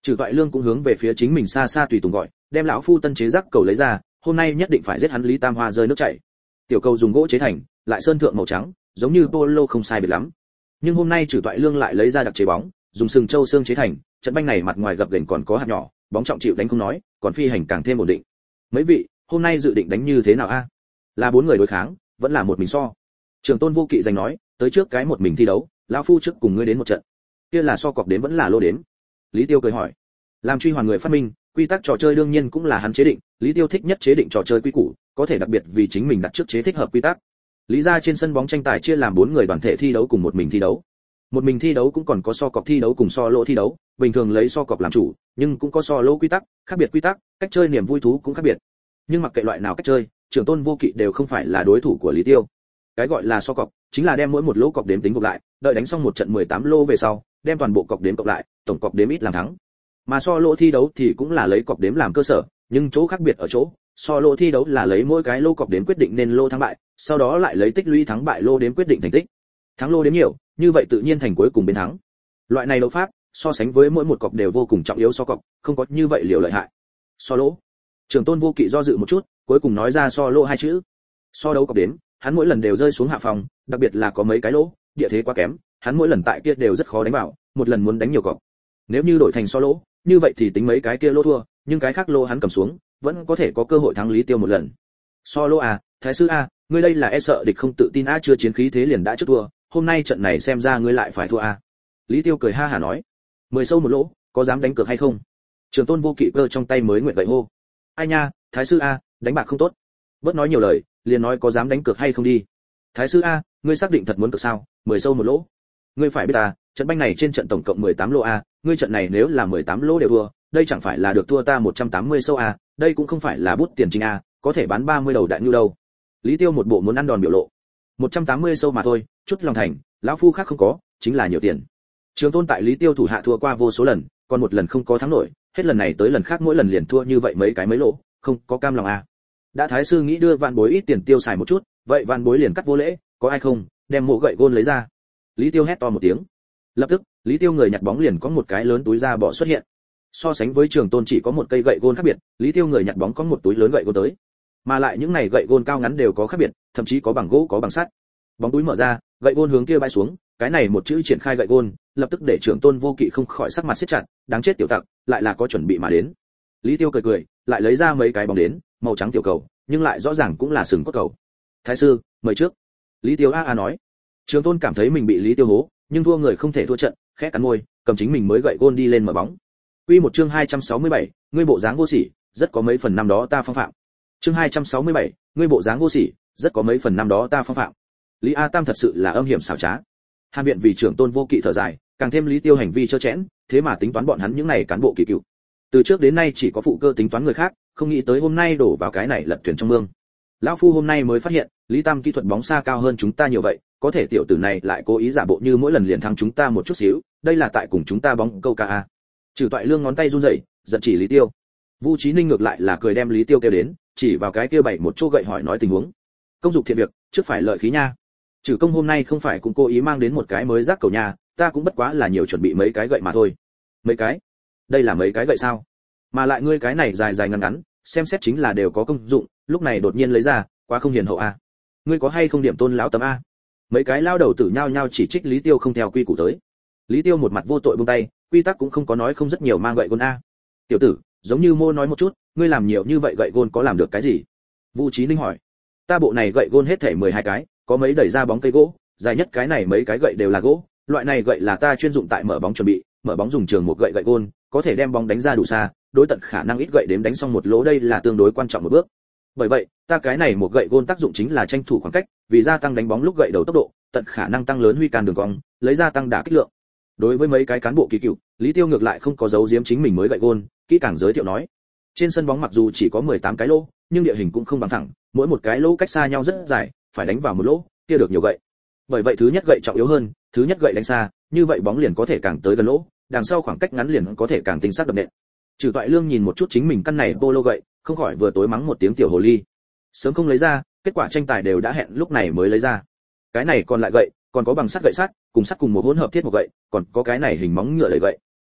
Trừ Toại Lương cũng hướng về phía chính mình xa xa tùy tùng gọi, đem lão phu tân chế giác cầu lấy ra, hôm nay nhất định phải giết hắn Lý Tam Hoa rơi nước chảy. Tiểu cầu dùng gỗ chế thành, lại sơn thượng màu trắng, giống như polo không sai biệt lắm. Nhưng hôm nay Trừ Toại Lương lại lấy ra đặc chế bóng, dùng sừng châu xương chế thành, trận banh này mặt ngoài gập ghềnh còn có hạt nhỏ, bóng trọng chịu đánh không nói, còn phi hành càng thêm ổn định. Mấy vị, hôm nay dự định đánh như thế nào a? Là bốn người đối kháng, vẫn là một mình so? Trường Tôn Vô Kỵ giành nói, tới trước cái một mình thi đấu, lão phu trước cùng ngươi đến một trận. Kia là so cọc đến vẫn là lô đến? Lý Tiêu cười hỏi. Làm truy hoàn người phát minh, quy tắc trò chơi đương nhiên cũng là hắn chế định, Lý Tiêu thích nhất chế định trò chơi quy củ, có thể đặc biệt vì chính mình đặt trước chế thích hợp quy tắc. Lý ra trên sân bóng tranh tài chia làm bốn người đoàn thể thi đấu cùng một mình thi đấu. Một mình thi đấu cũng còn có so cọc thi đấu cùng so lỗ thi đấu, bình thường lấy so cọc làm chủ, nhưng cũng có so lỗ quy tắc, khác biệt quy tắc, cách chơi niềm vui thú cũng khác biệt. Nhưng mặc kệ loại nào cách chơi, Trưởng Tôn Vô Kỵ đều không phải là đối thủ của Lý Tiêu. Cái gọi là so cọc, chính là đem mỗi một lỗ cọc đếm tính gộp lại, đợi đánh xong một trận mười tám lô về sau, đem toàn bộ cọc đếm cộng lại, tổng cọc đếm ít làm thắng. Mà so lỗ thi đấu thì cũng là lấy cọc đếm làm cơ sở, nhưng chỗ khác biệt ở chỗ, so lỗ thi đấu là lấy mỗi cái lô cọc đếm quyết định nên lô thắng bại, sau đó lại lấy tích lũy thắng bại lô đếm quyết định thành tích. Thắng lô đếm nhiều, như vậy tự nhiên thành cuối cùng bên thắng. Loại này đấu pháp, so sánh với mỗi một cọc đều vô cùng trọng yếu so cọc, không có như vậy liều lợi hại. So lỗ. Trường Tôn Vô Kỵ do dự một chút, cuối cùng nói ra so lỗ hai chữ. So đấu cọc đếm, hắn mỗi lần đều rơi xuống hạ phòng, đặc biệt là có mấy cái lỗ, địa thế quá kém, hắn mỗi lần tại kia đều rất khó đánh vào, một lần muốn đánh nhiều cọc. Nếu như đổi thành so lỗ, như vậy thì tính mấy cái kia lỗ thua, nhưng cái khác lỗ hắn cầm xuống, vẫn có thể có cơ hội thắng Lý Tiêu một lần. So lỗ à, thái sư a, ngươi đây là e sợ địch không tự tin a, chưa chiến khí thế liền đã trước thua, hôm nay trận này xem ra ngươi lại phải thua a. Lý Tiêu cười ha hả nói, mười sâu một lỗ, có dám đánh cược hay không? Trường Tôn Vô Kỵ cơ trong tay mới nguyện vậy hô. Ai nha, thái sư a, đánh bạc không tốt. Bớt nói nhiều lời, liền nói có dám đánh cược hay không đi. Thái sư a, ngươi xác định thật muốn cược sao? Mười sâu một lỗ. Ngươi phải biết à, trận banh này trên trận tổng cộng mười tám lỗ a, ngươi trận này nếu là mười tám lỗ đều thua, đây chẳng phải là được thua ta một trăm tám mươi sâu a, đây cũng không phải là bút tiền chính a, có thể bán ba mươi đầu đại nhu đâu. Lý Tiêu một bộ muốn ăn đòn biểu lộ. một trăm tám mươi sâu mà thôi, chút lòng thành, lão phu khác không có, chính là nhiều tiền. Trường Tôn tại Lý Tiêu thủ hạ thua qua vô số lần, còn một lần không có thắng nổi, hết lần này tới lần khác mỗi lần liền thua như vậy mấy cái mấy lỗ, không có cam lòng a. Đã thái sư nghĩ đưa Vạn Bối ít tiền tiêu xài một chút, vậy Vạn Bối liền cắt vô lễ, có ai không, đem mộ gậy gôn lấy ra. Lý Tiêu hét to một tiếng. Lập tức, Lý Tiêu người nhặt bóng liền có một cái lớn túi da bò xuất hiện. So sánh với Trường Tôn chỉ có một cây gậy gôn khác biệt, Lý Tiêu người nhặt bóng có một túi lớn gậy gôn tới. Mà lại những này gậy gôn cao ngắn đều có khác biệt, thậm chí có bằng gỗ có bằng sắt. Bóng túi mở ra, gậy gôn hướng kia bay xuống, cái này một chữ triển khai gậy gôn, lập tức để Trường Tôn Vô Kỵ không khỏi sắc mặt siết chặt, đáng chết tiểu tặc, lại là có chuẩn bị mà đến. Lý Tiêu cười cười, lại lấy ra mấy cái bóng đến, màu trắng tiểu cầu, nhưng lại rõ ràng cũng là sừng cốt cầu. Thái sư, mời trước. Lý Tiêu a a nói. Trường Tôn cảm thấy mình bị Lý Tiêu hố, nhưng thua người không thể thua trận, khẽ cắn môi, cầm chính mình mới gậy gôn đi lên mở bóng. Quy một chương hai trăm sáu mươi bảy, ngươi bộ dáng vô sỉ, rất có mấy phần năm đó ta phong phạm. Chương hai trăm sáu mươi bảy, ngươi bộ dáng vô sỉ, rất có mấy phần năm đó ta phong phạm. Lý A Tam thật sự là âm hiểm xảo trá. Hàn Viện vì Trưởng Tôn Vô Kỵ thở dài, càng thêm Lý Tiêu hành vi trơ trẽn, thế mà tính toán bọn hắn những này cán bộ kỳ cựu. Từ trước đến nay chỉ có phụ cơ tính toán người khác, không nghĩ tới hôm nay đổ vào cái này lật thuyền trong mương. Lão phu hôm nay mới phát hiện, Lý Tam kỹ thuật bóng xa cao hơn chúng ta nhiều vậy, có thể tiểu tử này lại cố ý giả bộ như mỗi lần liền thắng chúng ta một chút xíu, đây là tại cùng chúng ta bóng câu ca a. Trừ Toại Lương ngón tay run rẩy, giận chỉ Lý Tiêu. Vu Chí Ninh ngược lại là cười đem Lý Tiêu kêu đến, chỉ vào cái kia bảy một chỗ gậy hỏi nói tình huống. Công dục thiện việc, trước phải lợi khí nha. Trừ Công hôm nay không phải cũng cố ý mang đến một cái mới rác cầu nha, ta cũng bất quá là nhiều chuẩn bị mấy cái gậy mà thôi. Mấy cái? Đây là mấy cái gậy sao? Mà lại ngươi cái này dài dài ngắn ngắn, xem xét chính là đều có công dụng, lúc này đột nhiên lấy ra, quá không hiền hậu a. Ngươi có hay không điểm tôn lão tấm a? Mấy cái lao đầu tử nhao nhao chỉ trích Lý Tiêu không theo quy củ tới. Lý Tiêu một mặt vô tội buông tay, quy tắc cũng không có nói không rất nhiều mang gậy gôn a. Tiểu tử, giống như mô nói một chút, ngươi làm nhiều như vậy gậy gôn có làm được cái gì? Vu Chí Ninh hỏi. Ta bộ này gậy gôn hết thể mười hai cái, có mấy đẩy ra bóng cây gỗ, dài nhất cái này mấy cái gậy đều là gỗ, loại này gậy là ta chuyên dụng tại mở bóng chuẩn bị, mở bóng dùng trường một gậy gậy gôn, có thể đem bóng đánh ra đủ xa, đối tận khả năng ít gậy đếm đánh xong một lỗ, đây là tương đối quan trọng một bước. Bởi vậy, ta cái này một gậy gôn tác dụng chính là tranh thủ khoảng cách, vì gia tăng đánh bóng lúc gậy đầu tốc độ, tận khả năng tăng lớn huy can đường cong, lấy ra tăng đả kích lượng. Đối với mấy cái cán bộ kỳ cựu, Lý Tiêu ngược lại không có giấu giếm chính mình mới gậy gôn, kỹ càng giới thiệu nói. Trên sân bóng mặc dù chỉ có mười tám cái lỗ, nhưng địa hình cũng không bằng thẳng, mỗi một cái lỗ cách xa nhau rất dài, phải đánh vào một lỗ, kia được nhiều gậy. Bởi vậy thứ nhất gậy trọng yếu hơn, thứ nhất gậy đánh xa, như vậy bóng liền có thể càng tới gần lỗ, đằng sau khoảng cách ngắn liền có thể càng tinh xác đập nện. Trừ Toại Lương nhìn một chút chính mình căn này polo gậy, không khỏi vừa tối mắng một tiếng tiểu hồ ly. Sớm không lấy ra, kết quả tranh tài đều đã hẹn lúc này mới lấy ra. Cái này còn lại gậy, còn có bằng sắt gậy sắt, cùng sắt cùng một hỗn hợp thiết một gậy, còn có cái này hình móng nhựa đẩy gậy.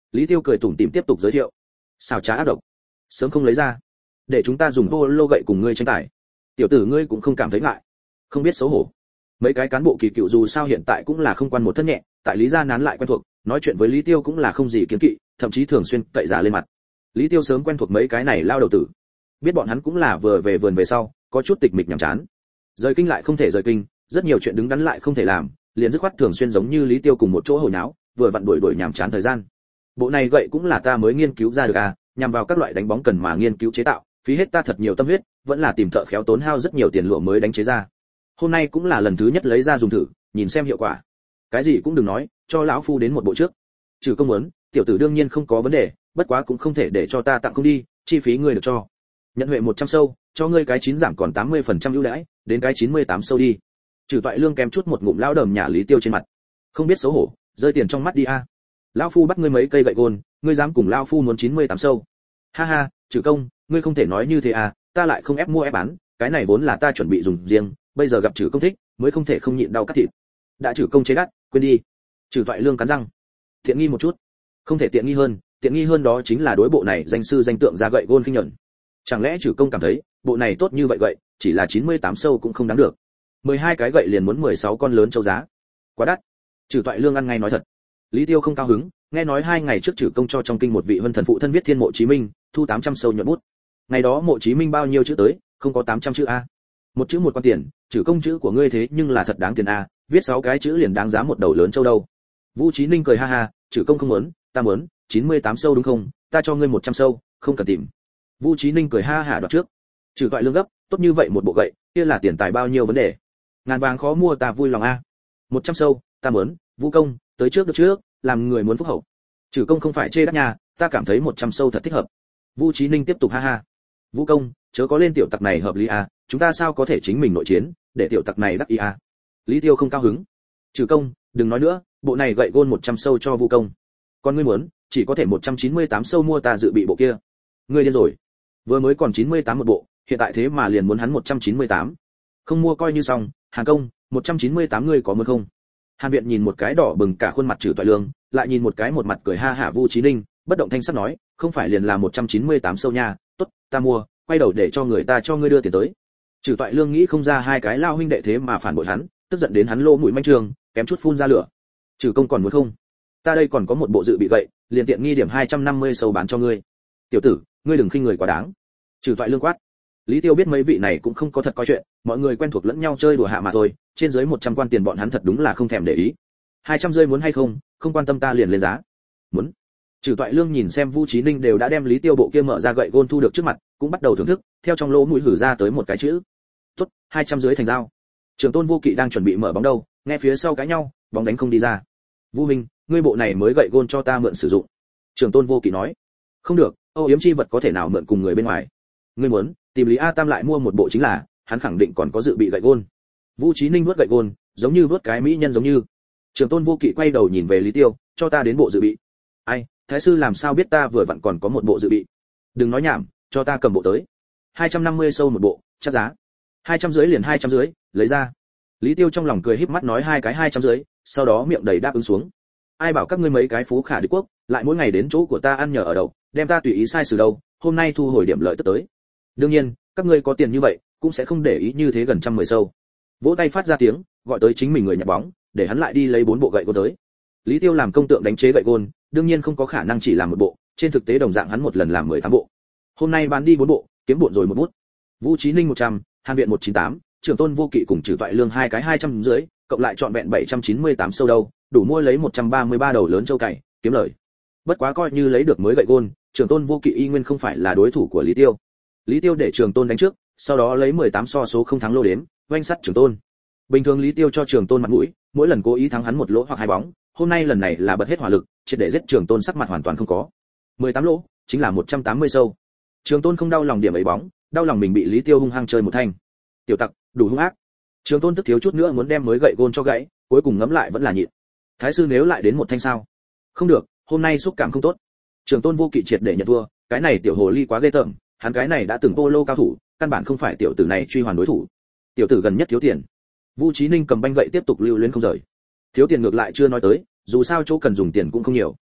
Lý Tiêu cười tủm tỉm tiếp tục giới thiệu. Xảo trá ác độc, sớm không lấy ra, để chúng ta dùng polo gậy cùng ngươi tranh tài. Tiểu tử ngươi cũng không cảm thấy ngại, không biết xấu hổ. Mấy cái cán bộ kỳ cựu dù sao hiện tại cũng là không quan một thân nhẹ, tại Lý gia nán lại quen thuộc, nói chuyện với Lý Tiêu cũng là không gì kiến kỵ, thậm chí thường xuyên cậy giả lên mặt. Lý Tiêu sớm quen thuộc mấy cái này lao đầu tử, biết bọn hắn cũng là vừa về vườn về sau, có chút tịch mịch nhàm chán. Rời kinh lại không thể rời kinh, rất nhiều chuyện đứng đắn lại không thể làm, liền dứt khoát thường xuyên giống như Lý Tiêu cùng một chỗ hồi náo, vừa vặn đuổi đuổi nhàm chán thời gian. Bộ này gậy cũng là ta mới nghiên cứu ra được à, nhằm vào các loại đánh bóng cần mà nghiên cứu chế tạo, phí hết ta thật nhiều tâm huyết, vẫn là tìm thợ khéo tốn hao rất nhiều tiền lụa mới đánh chế ra. Hôm nay cũng là lần thứ nhất lấy ra dùng thử, nhìn xem hiệu quả. Cái gì cũng đừng nói, cho lão phu đến một bộ trước. Trừ công muốn, tiểu tử đương nhiên không có vấn đề, bất quá cũng không thể để cho ta tặng không đi, chi phí ngươi được cho. Nhận huệ một trăm sâu, cho ngươi cái chín giảm còn tám mươi phần trăm ưu đãi, đến cái chín mươi tám sâu đi. Trừ Toại Lương kém chút một ngụm lão đờm nhà Lý Tiêu trên mặt. Không biết xấu hổ, rơi tiền trong mắt đi a. Lão phu bắt ngươi mấy cây gậy gôn, ngươi dám cùng lão phu muốn chín mươi tám sâu. Ha ha, Trừ công, ngươi không thể nói như thế à, ta lại không ép mua ép bán, cái này vốn là ta chuẩn bị dùng riêng, bây giờ gặp Trừ công thích, mới không thể không nhịn đau cắt thịt. Đã Trừ công chế đắt, quên đi. Trừ Toại Lương cắn răng. Tiện nghi một chút. Không thể tiện nghi hơn, tiện nghi hơn đó chính là đối bộ này danh sư danh tượng ra gậy gôn khinh nhẫn. Chẳng lẽ Trừ công cảm thấy, bộ này tốt như vậy gậy, chỉ là chín mươi tám sâu cũng không đáng được. mười hai cái gậy liền muốn mười sáu con lớn châu giá. Quá đắt. Trừ Toại Lương ăn ngay nói thật. Lý Tiêu không cao hứng, nghe nói hai ngày trước Trừ công cho trong kinh một vị vân thần phụ thân viết Thiên Mộ Chí Minh, thu tám trăm sâu nhuận bút. Ngày đó Mộ Chí Minh bao nhiêu chữ tới, không có tám trăm chữ a. Một chữ một con tiền, Trừ công chữ của ngươi thế nhưng là thật đáng tiền a, viết sáu cái chữ liền đáng giá một đầu lớn châu đâu. Vũ Chí Ninh cười ha ha, Trừ công không muốn, ta muốn, chín mươi tám sâu đúng không, ta cho ngươi một trăm sâu, không cần tìm. Vũ Chí Ninh cười ha hả đoạt trước. Trừ Toại Lương gấp, tốt như vậy một bộ gậy, kia là tiền tài bao nhiêu vấn đề. Ngàn vàng khó mua ta vui lòng a. một trăm sâu, ta muốn, Vũ công, tới trước được trước, làm người muốn phúc hậu. Trừ công không phải chê đắt nhà, ta cảm thấy một trăm sâu thật thích hợp. Vũ Chí Ninh tiếp tục ha ha. Vũ công, chớ có lên tiểu tặc này hợp lý a, chúng ta sao có thể chính mình nội chiến, để tiểu tặc này đắc ý a. Lý Tiêu không cao hứng. Trừ công, đừng nói nữa, bộ này gậy gôn một trăm sâu cho Vũ công. Còn ngươi muốn, chỉ có thể một trăm chín mươi tám sâu mua ta dự bị bộ kia. Ngươi điên rồi. Vừa mới còn chín mươi tám một bộ, hiện tại thế mà liền muốn hắn một trăm chín mươi tám. Không mua coi như xong, Hàn công, một trăm chín mươi tám ngươi có muốn không? Hàn Viện nhìn một cái đỏ bừng cả khuôn mặt Trừ Toại Lương, lại nhìn một cái một mặt cười ha hả Vu Chí Ninh, bất động thanh sắc nói, không phải liền là một trăm chín mươi tám sâu nha, tốt, ta mua, quay đầu để cho người ta cho ngươi đưa tiền tới. Trừ Toại Lương nghĩ không ra hai cái lao huynh đệ thế mà phản bội hắn, tức giận đến hắn lô mũi manh trường, kém chút phun ra lửa. Trừ công còn muốn không? Ta đây còn có một bộ dự bị gậy, liền tiện nghi điểm hai trăm năm mươi sâu bán cho ngươi. Tiểu tử, ngươi đừng khinh người quá đáng. Trừ Toại Lương quát. Lý Tiêu biết mấy vị này cũng không có thật coi chuyện, mọi người quen thuộc lẫn nhau chơi đùa hạ mà thôi, trên dưới một trăm quan tiền bọn hắn thật đúng là không thèm để ý. hai trăm rơi muốn hay không, không quan tâm ta liền lên giá. Muốn. Trừ Toại Lương nhìn xem Vu Chí Ninh đều đã đem Lý Tiêu bộ kia mở ra gậy gôn thu được trước mặt, cũng bắt đầu thưởng thức, theo trong lỗ mũi hử ra tới một cái chữ. Tốt, hai trăm dưới thành giao. Trường Tôn Vô Kỵ đang chuẩn bị mở bóng đâu, nghe phía sau cãi nhau, bóng đánh không đi ra. Vu Minh, ngươi bộ này mới gậy gôn cho ta mượn sử dụng. Trường Tôn Vô Kỵ nói. Không được, âu yếm chi vật có thể nào mượn cùng người bên ngoài. Ngươi muốn, tìm Lý A Tam lại mua một bộ chính là, hắn khẳng định còn có dự bị gậy gôn. Vũ Chí Ninh vuốt gậy gôn, giống như vuốt cái mỹ nhân giống như. Trường Tôn Vô Kỵ quay đầu nhìn về Lý Tiêu, cho ta đến bộ dự bị. Ai, thái sư làm sao biết ta vừa vặn còn có một bộ dự bị? Đừng nói nhảm, cho ta cầm bộ tới. hai trăm năm mươi sâu một bộ, chắc giá. hai trăm dưới liền hai trăm dưới, lấy ra. Lý Tiêu trong lòng cười híp mắt nói hai cái hai trăm dưới, sau đó miệng đầy đáp ứng xuống. Ai bảo các ngươi mấy cái phú khả địch quốc, lại mỗi ngày đến chỗ của ta ăn nhờ ở đậu, đem ta tùy ý sai xử đâu, hôm nay thu hồi điểm lợi tức tới. Đương nhiên, các ngươi có tiền như vậy, cũng sẽ không để ý như thế gần trăm mười sâu. Vỗ tay phát ra tiếng, gọi tới chính mình người nhặt bóng, để hắn lại đi lấy bốn bộ gậy gôn tới. Lý Tiêu làm công tượng đánh chế gậy gôn, đương nhiên không có khả năng chỉ làm một bộ, trên thực tế đồng dạng hắn một lần làm mười tám bộ. Hôm nay bán đi bốn bộ, kiếm bộn rồi một bút. Vũ Chí Ninh một trăm, Hàn Viện một trăm chín mươi tám, Trường Tôn Vô Kỵ cùng Trừ Toại Lương hai cái hai trăm dưới, cộng lại trọn vẹn bảy trăm chín mươi tám sâu đâu, đủ mua lấy một trăm ba mươi ba đầu lớn châu cày, kiếm lời. Bất quá coi như lấy được mới gậy gôn, Trường Tôn Vô Kỵ y nguyên không phải là đối thủ của Lý Tiêu. Lý Tiêu để Trường Tôn đánh trước, sau đó lấy mười tám so số không thắng lô đếm, oanh sắt Trường Tôn. Bình thường Lý Tiêu cho Trường Tôn mặt mũi, mỗi lần cố ý thắng hắn một lỗ hoặc hai bóng, hôm nay lần này là bật hết hỏa lực, triệt để giết Trường Tôn sắc mặt hoàn toàn không có. mười tám lỗ, chính là một trăm tám mươi sâu. Trường Tôn không đau lòng điểm ấy bóng, đau lòng mình bị Lý Tiêu hung hăng chơi một thanh. Tiểu tặc, đủ hung ác. Trường Tôn tức thiếu chút nữa muốn đem mới gậy gôn cho gãy, cuối cùng ngấm lại vẫn là nhịn. Thái sư nếu lại đến một thanh sao? Không được, hôm nay xúc cảm không tốt. Trường Tôn Vô Kỵ triệt để nhận thua, cái này tiểu hồ ly quá ghê tởm, hắn cái này đã từng polo cao thủ, căn bản không phải tiểu tử này truy hoàn đối thủ. Tiểu tử gần nhất thiếu tiền. Vũ Chí Ninh cầm banh gậy tiếp tục lưu luyến không rời. Thiếu tiền ngược lại chưa nói tới, dù sao chỗ cần dùng tiền cũng không nhiều.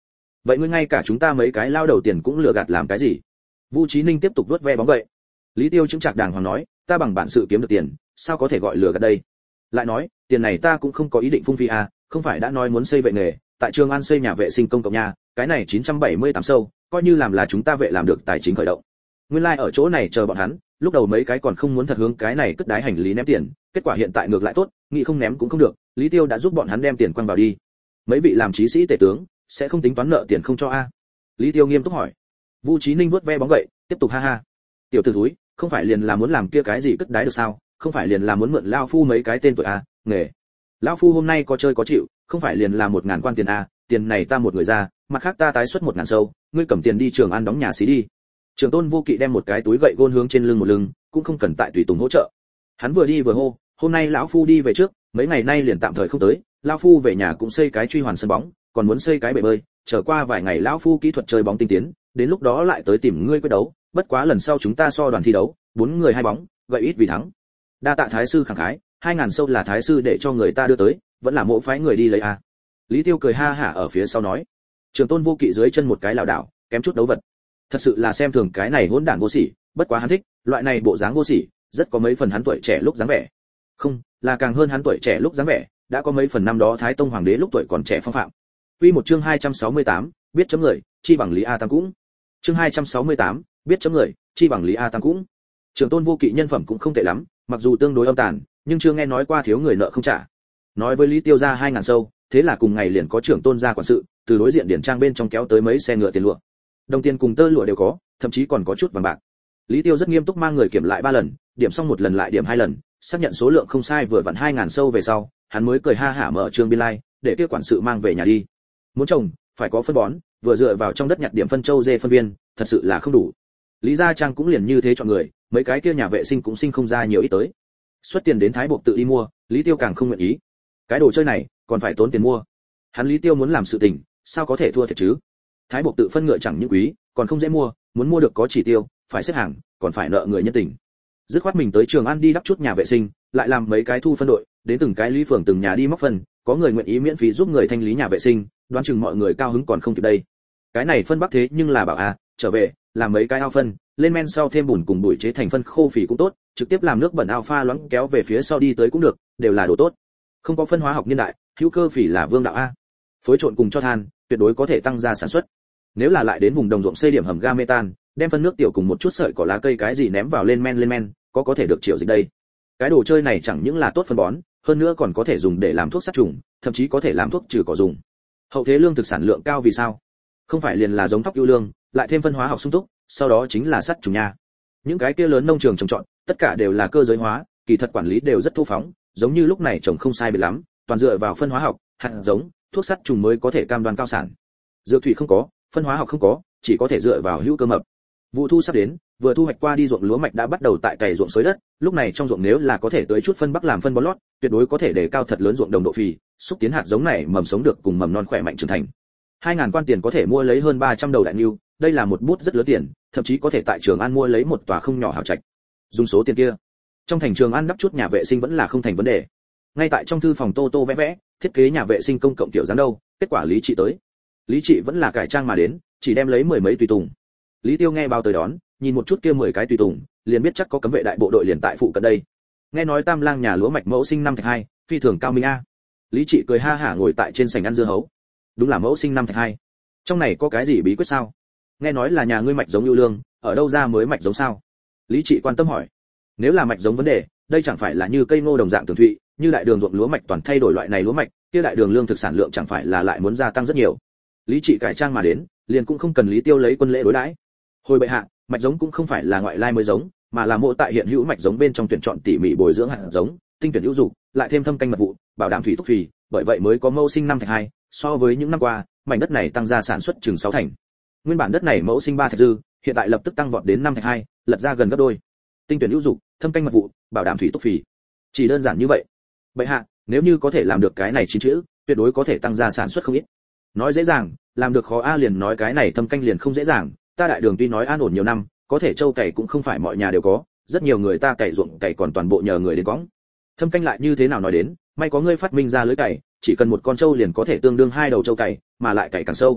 vậy ngươi ngay cả chúng ta mấy cái lao đầu tiền cũng lừa gạt làm cái gì? Vu Chí Ninh tiếp tục vuốt ve bóng gậy. Lý Tiêu chứng chạc đàng hoàng nói, ta bằng bản sự kiếm được tiền, sao có thể gọi lừa gạt đây? Lại nói, tiền này ta cũng không có ý định phung phí à, không phải đã nói muốn xây vệ nghề, tại Trường An xây nhà vệ sinh công cộng nhà, cái này chín trăm bảy mươi tám sâu, coi như làm là chúng ta vệ làm được tài chính khởi động. Nguyên lai like ở chỗ này chờ bọn hắn, lúc đầu mấy cái còn không muốn thật hướng cái này cất đái hành lý ném tiền, kết quả hiện tại ngược lại tốt, nghĩ không ném cũng không được, Lý Tiêu đã giúp bọn hắn đem tiền quăng vào đi. Mấy vị làm chí sĩ tể tướng, sẽ không tính toán nợ tiền không cho a? Lý Tiêu nghiêm túc hỏi. Vu Chí Ninh vuốt ve bóng gậy, tiếp tục ha ha. Tiểu tử thúi, không phải liền là muốn làm kia cái gì cất đái được sao? Không phải liền là muốn mượn lão phu mấy cái tên tuổi a, nghề. Lão phu hôm nay có chơi có chịu, không phải liền là một ngàn quan tiền a, tiền này ta một người ra, mặt khác ta tái xuất một ngàn sâu, ngươi cầm tiền đi Trường An đóng nhà xí đi. Trường Tôn Vô Kỵ đem một cái túi gậy gôn hướng trên lưng một lưng, cũng không cần tại tùy tùng hỗ trợ. Hắn vừa đi vừa hô, hôm nay lão phu đi về trước, mấy ngày nay liền tạm thời không tới, lão phu về nhà cũng xây cái truy hoàn sân bóng, còn muốn xây cái bể bơi, chờ qua vài ngày lão phu kỹ thuật chơi bóng tinh tiến, đến lúc đó lại tới tìm ngươi quyết đấu, bất quá lần sau chúng ta so đoàn thi đấu, bốn người hai bóng, gậy ít vì thắng. Đa tạ thái sư khẳng khái, hai ngàn sâu là thái sư để cho người ta đưa tới, vẫn là mộ phái người đi lấy à. Lý Tiêu cười ha hả ở phía sau nói. Trường Tôn Vô Kỵ dưới chân một cái lảo đảo, kém chút đấu vật. Thật sự là xem thường cái này hỗn đản vô sỉ, bất quá hắn thích, loại này bộ dáng vô sỉ, rất có mấy phần hắn tuổi trẻ lúc dáng vẻ. Không, là càng hơn hắn tuổi trẻ lúc dáng vẻ, đã có mấy phần năm đó Thái Tông hoàng đế lúc tuổi còn trẻ phong phạm. Quy một chương hai trăm sáu mươi tám, biết chấm người, chi bằng Lý A Tam cũng. Chương hai trăm sáu mươi tám, biết chấm người, chi bằng Lý A Tam cũng. Trường Tôn Vô Kỵ nhân phẩm cũng không tệ lắm, mặc dù tương đối âm tàn, nhưng chưa nghe nói qua thiếu người nợ không trả. Nói với Lý Tiêu ra hai ngàn sâu, thế là cùng ngày liền có trưởng tôn gia quản sự, từ đối diện điển trang bên trong kéo tới mấy xe ngựa tiền lụa. Đồng tiền cùng tơ lụa đều có, thậm chí còn có chút vàng bạc. Lý Tiêu rất nghiêm túc mang người kiểm lại ba lần, điểm xong một lần lại điểm hai lần, xác nhận số lượng không sai vừa vặn hai ngàn sâu về sau, hắn mới cười ha hả mở trương biên lai, để kia quản sự mang về nhà đi. Muốn trồng, phải có phân bón, vừa dựa vào trong đất nhặt điểm phân châu dê phân viên, thật sự là không đủ. Lý Gia Trang cũng liền như thế chọn người, mấy cái kia nhà vệ sinh cũng sinh không ra nhiều ít tới. Xuất tiền đến Thái Bộc tự đi mua, Lý Tiêu càng không nguyện ý. Cái đồ chơi này, còn phải tốn tiền mua. Hắn Lý Tiêu muốn làm sự tình, sao có thể thua thiệt chứ? Thái Bộc tự phân ngựa chẳng những quý, còn không dễ mua, muốn mua được có chỉ tiêu, phải xếp hàng, còn phải nợ người nhân tình. Dứt khoát mình tới Trường An đi đắp chút nhà vệ sinh, lại làm mấy cái thu phân đội, đến từng cái lý phường từng nhà đi móc phân, có người nguyện ý miễn phí giúp người thanh lý nhà vệ sinh, đoán chừng mọi người cao hứng còn không kịp đây. Cái này phân bắc thế nhưng là bảo à, trở về, làm mấy cái ao phân, lên men sau thêm bùn cùng bụi chế thành phân khô phì cũng tốt, trực tiếp làm nước bẩn ao pha loãng kéo về phía sau đi tới cũng được, đều là đồ tốt. Không có phân hóa học niên đại, hữu cơ phì là vương đạo a. Phối trộn cùng cho than, tuyệt đối có thể tăng gia sản xuất. Nếu là lại đến vùng đồng ruộng xây điểm hầm ga metan, đem phân nước tiểu cùng một chút sợi cỏ lá cây cái gì ném vào lên men lên men, có có thể được triệu dịch đây. Cái đồ chơi này chẳng những là tốt phân bón, hơn nữa còn có thể dùng để làm thuốc sát trùng, thậm chí có thể làm thuốc trừ cỏ dùng. Hậu thế lương thực sản lượng cao vì sao? Không phải liền là giống thóc ưu lương, lại thêm phân hóa học sung túc, sau đó chính là sát trùng nha. Những cái kia lớn nông trường trồng trọt, tất cả đều là cơ giới hóa, kỳ thật quản lý đều rất thô phóng, giống như lúc này trồng không sai biệt lắm, toàn dựa vào phân hóa học, hạt giống, thuốc sát trùng mới có thể cam đoan cao sản. Dược thủy không có, phân hóa học không có, chỉ có thể dựa vào hữu cơ mập. Vụ thu sắp đến, vừa thu hoạch qua đi ruộng lúa mạch đã bắt đầu tại cày ruộng xới đất, lúc này trong ruộng nếu là có thể tưới chút phân bắc làm phân bón lót, tuyệt đối có thể để cao thật lớn ruộng đồng độ phì, xúc tiến hạt giống này mầm sống được cùng mầm non khỏe mạnh trưởng thành. Hai ngàn quan tiền có thể mua lấy hơn ba trăm đầu đại nưu, đây là một bút rất lớn tiền, thậm chí có thể tại Trường An mua lấy một tòa không nhỏ hào trạch. Dùng số tiền kia, trong thành Trường An đắp chút nhà vệ sinh vẫn là không thành vấn đề. Ngay tại trong thư phòng tô tô vẽ vẽ, thiết kế nhà vệ sinh công cộng kiểu dáng đâu, kết quả Lý Trị tới. Lý Trị vẫn là cải trang mà đến, chỉ đem lấy mười mấy tùy tùng. Lý Tiêu nghe bao tới đón, nhìn một chút kia mười cái tùy tùng, liền biết chắc có cấm vệ đại bộ đội liền tại phụ cận đây. Nghe nói Tam Lang nhà lúa mạch mẫu sinh năm thạch hai, phi thường cao minh a. Lý Trị cười ha hả ngồi tại trên sảnh ăn dưa hấu. Đúng là mẫu sinh năm thạch hai. Trong này có cái gì bí quyết sao? Nghe nói là nhà ngươi mạch giống ưu lương, ở đâu ra mới mạch giống sao? Lý Trị quan tâm hỏi. Nếu là mạch giống vấn đề, đây chẳng phải là như cây ngô đồng dạng tường thụy, như đại đường ruộng lúa mạch toàn thay đổi loại này lúa mạch, kia đại đường lương thực sản lượng chẳng phải là lại muốn gia tăng rất nhiều. Lý Trị cải trang mà đến, liền cũng không cần Lý Tiêu lấy quân lễ đối đãi. Hồi bệ hạ, mạch giống cũng không phải là ngoại lai mới giống, mà là mộ tại hiện hữu mạch giống bên trong tuyển chọn tỉ mỉ bồi dưỡng hạt giống, tinh tuyển hữu dụng, lại thêm thâm canh mật vụ, bảo đảm thủy túc phì, bởi vậy mới có mẫu sinh năm thạch hai, so với những năm qua, mảnh đất này tăng gia sản xuất chừng sáu thành. Nguyên bản đất này mẫu sinh ba thạch dư, hiện tại lập tức tăng vọt đến năm thạch hai, lật ra gần gấp đôi. Tinh tuyển hữu dụng, thâm canh mật vụ, bảo đảm thủy túc phì. Chỉ đơn giản như vậy. Bệ hạ, nếu như có thể làm được cái này chín chữ, tuyệt đối có thể tăng gia sản xuất không ít. Nói dễ dàng, làm được khó a liền nói cái này thâm canh liền không dễ dàng, ta đại đường tuy nói an ổn nhiều năm, có thể châu cày cũng không phải mọi nhà đều có, rất nhiều người ta cày ruộng cày còn toàn bộ nhờ người đến cõng. Thâm canh lại như thế nào nói đến, may có ngươi phát minh ra lưới cày, chỉ cần một con trâu liền có thể tương đương hai đầu trâu cày, mà lại cày càng sâu.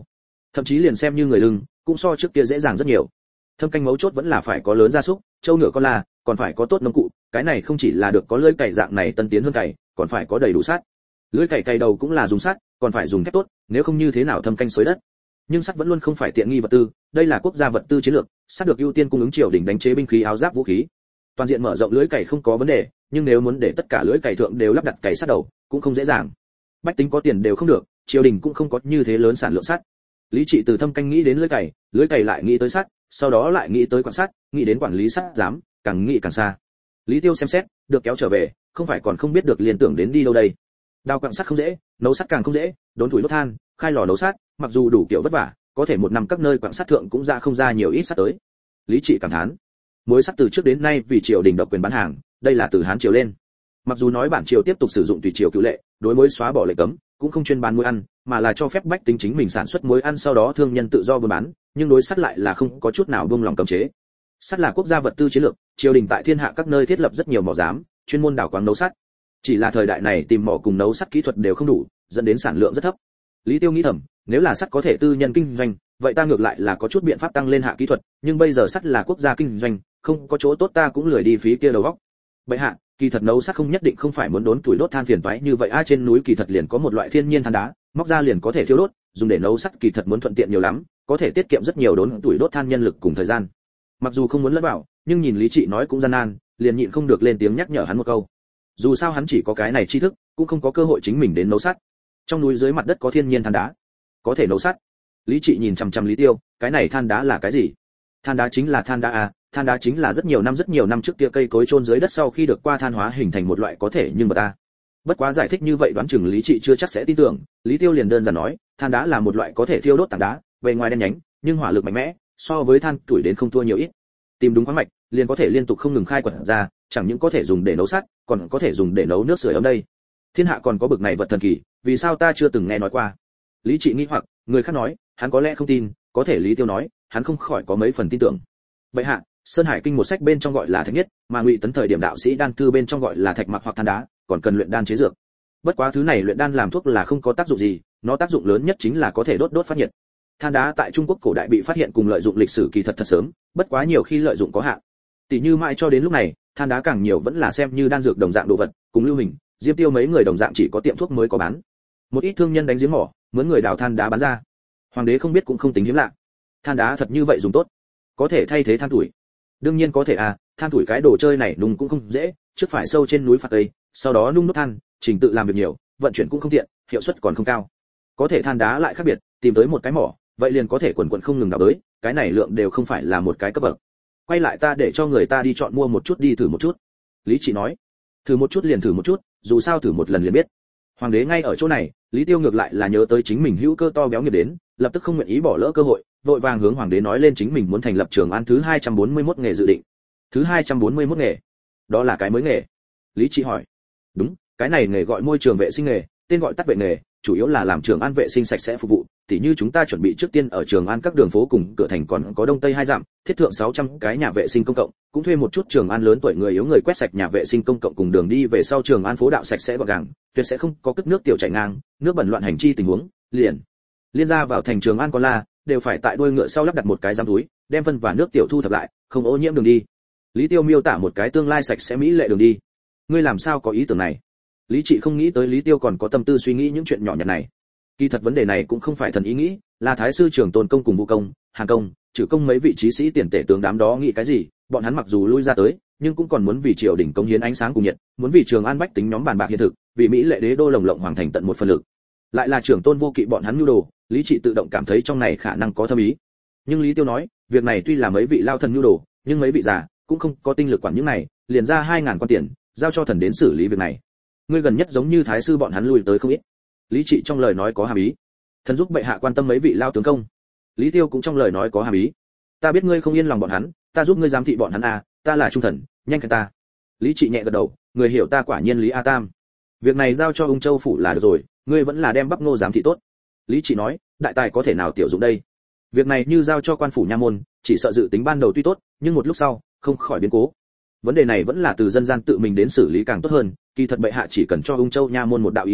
thậm chí liền xem như người lưng cũng so trước kia dễ dàng rất nhiều. Thâm canh mấu chốt vẫn là phải có lớn gia súc, trâu ngựa con la, còn phải có tốt nông cụ, cái này không chỉ là được có lưỡi cày dạng này tân tiến hơn cày, còn phải có đầy đủ sắt. Lưỡi cày cày đầu cũng là dùng sắt, còn phải dùng thép tốt, nếu không như thế nào thâm canh xới đất. Nhưng sắt vẫn luôn không phải tiện nghi vật tư, đây là quốc gia vật tư chiến lược, sắt được ưu tiên cung ứng triều đình đánh chế binh khí áo giáp vũ khí. Toàn diện mở rộng lưỡi cày không có vấn đề, nhưng nếu muốn để tất cả lưỡi cày thượng đều lắp đặt cày sắt đầu, cũng không dễ dàng. Bách tính có tiền đều không được, triều đình cũng không có như thế lớn sản lượng sắt. Lý Trị từ thâm canh nghĩ đến lưỡi cày, lưỡi cày lại nghĩ tới sắt, sau đó lại nghĩ tới quan sát, nghĩ đến quản lý sắt giám, càng nghĩ càng xa. Lý Tiêu xem xét, được kéo trở về, không phải còn không biết được liên tưởng đến đi đâu đây. Đào quặng sắt không dễ, nấu sắt càng không dễ, đốn tuổi đốt than, khai lò nấu sắt, mặc dù đủ kiểu vất vả, có thể một năm các nơi quặng sắt thượng cũng ra không ra nhiều ít sắt tới. Lý Trị cảm thán, muối sắt từ trước đến nay vì triều đình độc quyền bán hàng, đây là từ Hán triều lên. Mặc dù nói bản triều tiếp tục sử dụng tùy triều cựu lệ, đối muối xóa bỏ lệnh cấm, cũng không chuyên bán muối ăn, mà là cho phép bách tính chính mình sản xuất muối ăn, sau đó thương nhân tự do buôn bán, nhưng đối sắt lại là không có chút nào buông lòng cấm chế. Sắt là quốc gia vật tư chiến lược, triều đình tại thiên hạ các nơi thiết lập rất nhiều mỏ giám, chuyên môn đào quáng nấu sắt. Chỉ là thời đại này tìm mỏ cùng nấu sắt kỹ thuật đều không đủ, dẫn đến sản lượng rất thấp. Lý Tiêu nghĩ thầm, nếu là sắt có thể tư nhân kinh doanh, vậy ta ngược lại là có chút biện pháp tăng lên hạ kỹ thuật, nhưng bây giờ sắt là quốc gia kinh doanh, không có chỗ tốt ta cũng lười đi phí kia đầu óc. Bệ hạ, kỳ thật nấu sắt không nhất định không phải muốn đốn tuổi đốt than phiền toái như vậy a, trên núi kỳ thật liền có một loại thiên nhiên than đá, móc ra liền có thể thiêu đốt, dùng để nấu sắt kỳ thật muốn thuận tiện nhiều lắm, có thể tiết kiệm rất nhiều đốn tuổi đốt than nhân lực cùng thời gian. Mặc dù không muốn lẫn vào, nhưng nhìn Lý Trị nói cũng gian nan, liền nhịn không được lên tiếng nhắc nhở hắn một câu. Dù sao hắn chỉ có cái này tri thức, cũng không có cơ hội chính mình đến nấu sắt. Trong núi dưới mặt đất có thiên nhiên than đá, có thể nấu sắt. Lý Trị nhìn chằm chằm Lý Tiêu, cái này than đá là cái gì? Than đá chính là than đá à, than đá chính là rất nhiều năm rất nhiều năm trước kia cây cối chôn dưới đất sau khi được qua than hóa hình thành một loại có thể nhưng mà ta. Bất quá giải thích như vậy đoán chừng Lý Trị chưa chắc sẽ tin tưởng, Lý Tiêu liền đơn giản nói, than đá là một loại có thể thiêu đốt tảng đá, bề ngoài đen nhánh, nhưng hỏa lực mạnh mẽ, so với than tuổi đến không thua nhiều ít. Tìm đúng khoáng mạch, liền có thể liên tục không ngừng khai quật ra, chẳng những có thể dùng để nấu sắt, còn có thể dùng để nấu nước sưởi ấm đây. Thiên hạ còn có bực này vật thần kỳ, vì sao ta chưa từng nghe nói qua? Lý Trị nghi hoặc, người khác nói, hắn có lẽ không tin, có thể Lý Tiêu nói, hắn không khỏi có mấy phần tin tưởng. Bệ hạ, Sơn Hải Kinh một sách bên trong gọi là thạch nhất, mà Ngụy Tấn thời điểm đạo sĩ đan thư bên trong gọi là thạch mặc hoặc than đá, còn cần luyện đan chế dược. Bất quá thứ này luyện đan làm thuốc là không có tác dụng gì, nó tác dụng lớn nhất chính là có thể đốt đốt phát nhiệt. Than đá tại Trung Quốc cổ đại bị phát hiện cùng lợi dụng lịch sử kỳ thật thật sớm, bất quá nhiều khi lợi dụng có hạn. Tỷ như mãi cho đến lúc này, than đá càng nhiều vẫn là xem như đan dược đồng dạng đồ vật, cùng Lưu Hình, Diêm Tiêu mấy người đồng dạng chỉ có tiệm thuốc mới có bán. Một ít thương nhân đánh giếng mỏ, mướn người đào than đá bán ra. Hoàng đế không biết cũng không tính hiếm lạ. Than đá thật như vậy dùng tốt, có thể thay thế than tuổi. Đương nhiên có thể à, than tuổi cái đồ chơi này nung cũng không dễ, trước phải sâu trên núi phạt tây, sau đó nung đốt than, trình tự làm việc nhiều, vận chuyển cũng không tiện, hiệu suất còn không cao. Có thể than đá lại khác biệt, tìm tới một cái mỏ, vậy liền có thể quần quần không ngừng đào bới, cái này lượng đều không phải là một cái cấp bậc. Quay lại ta để cho người ta đi chọn mua một chút đi thử một chút. Lý Trị nói, thử một chút liền thử một chút, dù sao thử một lần liền biết. Hoàng đế ngay ở chỗ này, Lý Tiêu ngược lại là nhớ tới chính mình hữu cơ to béo nghiệp đến, lập tức không nguyện ý bỏ lỡ cơ hội, vội vàng hướng hoàng đế nói lên chính mình muốn thành lập Trường An thứ hai trăm bốn mươi mốt nghề dự định. Thứ hai trăm bốn mươi mốt nghề? Đó là cái mới nghề? Lý Trị hỏi. Đúng, cái này nghề gọi môi trường vệ sinh nghề, tên gọi tắt vệ nghề, chủ yếu là làm Trường An vệ sinh sạch sẽ phục vụ, tỉ như chúng ta chuẩn bị trước tiên ở Trường An các đường phố cùng cửa thành còn có đông tây hai dặm, thiết thượng sáu trăm cái nhà vệ sinh công cộng, cũng thuê một chút Trường An lớn tuổi người yếu người quét sạch nhà vệ sinh công cộng cùng đường đi về sau Trường An phố đạo sạch sẽ gọn gàng, tuyệt sẽ không có cất nước tiểu chảy ngang, nước bẩn loạn hành chi tình huống, liền liên ra vào thành Trường An con la, đều phải tại đuôi ngựa sau lắp đặt một cái giám túi, đem phân và nước tiểu thu thập lại, không ô nhiễm đường đi. Lý Tiêu miêu tả một cái tương lai sạch sẽ mỹ lệ đường đi. Ngươi làm sao có ý tưởng này? Lý Trị không nghĩ tới Lý Tiêu còn có tâm tư suy nghĩ những chuyện nhỏ nhặt này. Kỳ thật vấn đề này cũng không phải thần ý nghĩ, là thái sư trưởng Tôn Công cùng Vũ Công, Hàn Công, Trử Công mấy vị trí sĩ tiền tể tướng đám đó nghĩ cái gì, bọn hắn mặc dù lui ra tới, nhưng cũng còn muốn vì triều đình cống hiến ánh sáng cùng nhiệt, muốn vì Trường An bách tính nhóm bàn bạc hiện thực, vì mỹ lệ đế đô lồng lộng hoàng thành tận một phần lực. Lại là trưởng Tôn Vô Kỵ bọn hắn nhu đồ, Lý Trị tự động cảm thấy trong này khả năng có thâm ý. Nhưng Lý Tiêu nói, việc này tuy là mấy vị lao thần nhu đồ, nhưng mấy vị già cũng không có tinh lực quản những này, liền ra hai ngàn quan tiền, giao cho thần đến xử lý việc này. Ngươi gần nhất giống như thái sư bọn hắn lui tới không ít. Lý Trị trong lời nói có hàm ý. Thần giúp bệ hạ quan tâm mấy vị lao tướng công. Lý Tiêu cũng trong lời nói có hàm ý. Ta biết ngươi không yên lòng bọn hắn, ta giúp ngươi giám thị bọn hắn à, ta là trung thần, nhanh khen ta. Lý Trị nhẹ gật đầu, người hiểu ta quả nhiên Lý A Tam. Việc này giao cho Ung Châu phủ là được rồi, ngươi vẫn là đem Bắc Ngô giám thị tốt. Lý Trị nói, đại tài có thể nào tiểu dụng đây? Việc này như giao cho quan phủ nha môn, chỉ sợ dự tính ban đầu tuy tốt, nhưng một lúc sau, không khỏi biến cố. Vấn đề này vẫn là từ dân gian tự mình đến xử lý càng tốt hơn, kỳ thật bệ hạ chỉ cần cho Ung Châu nha môn một đạo ý chỉ,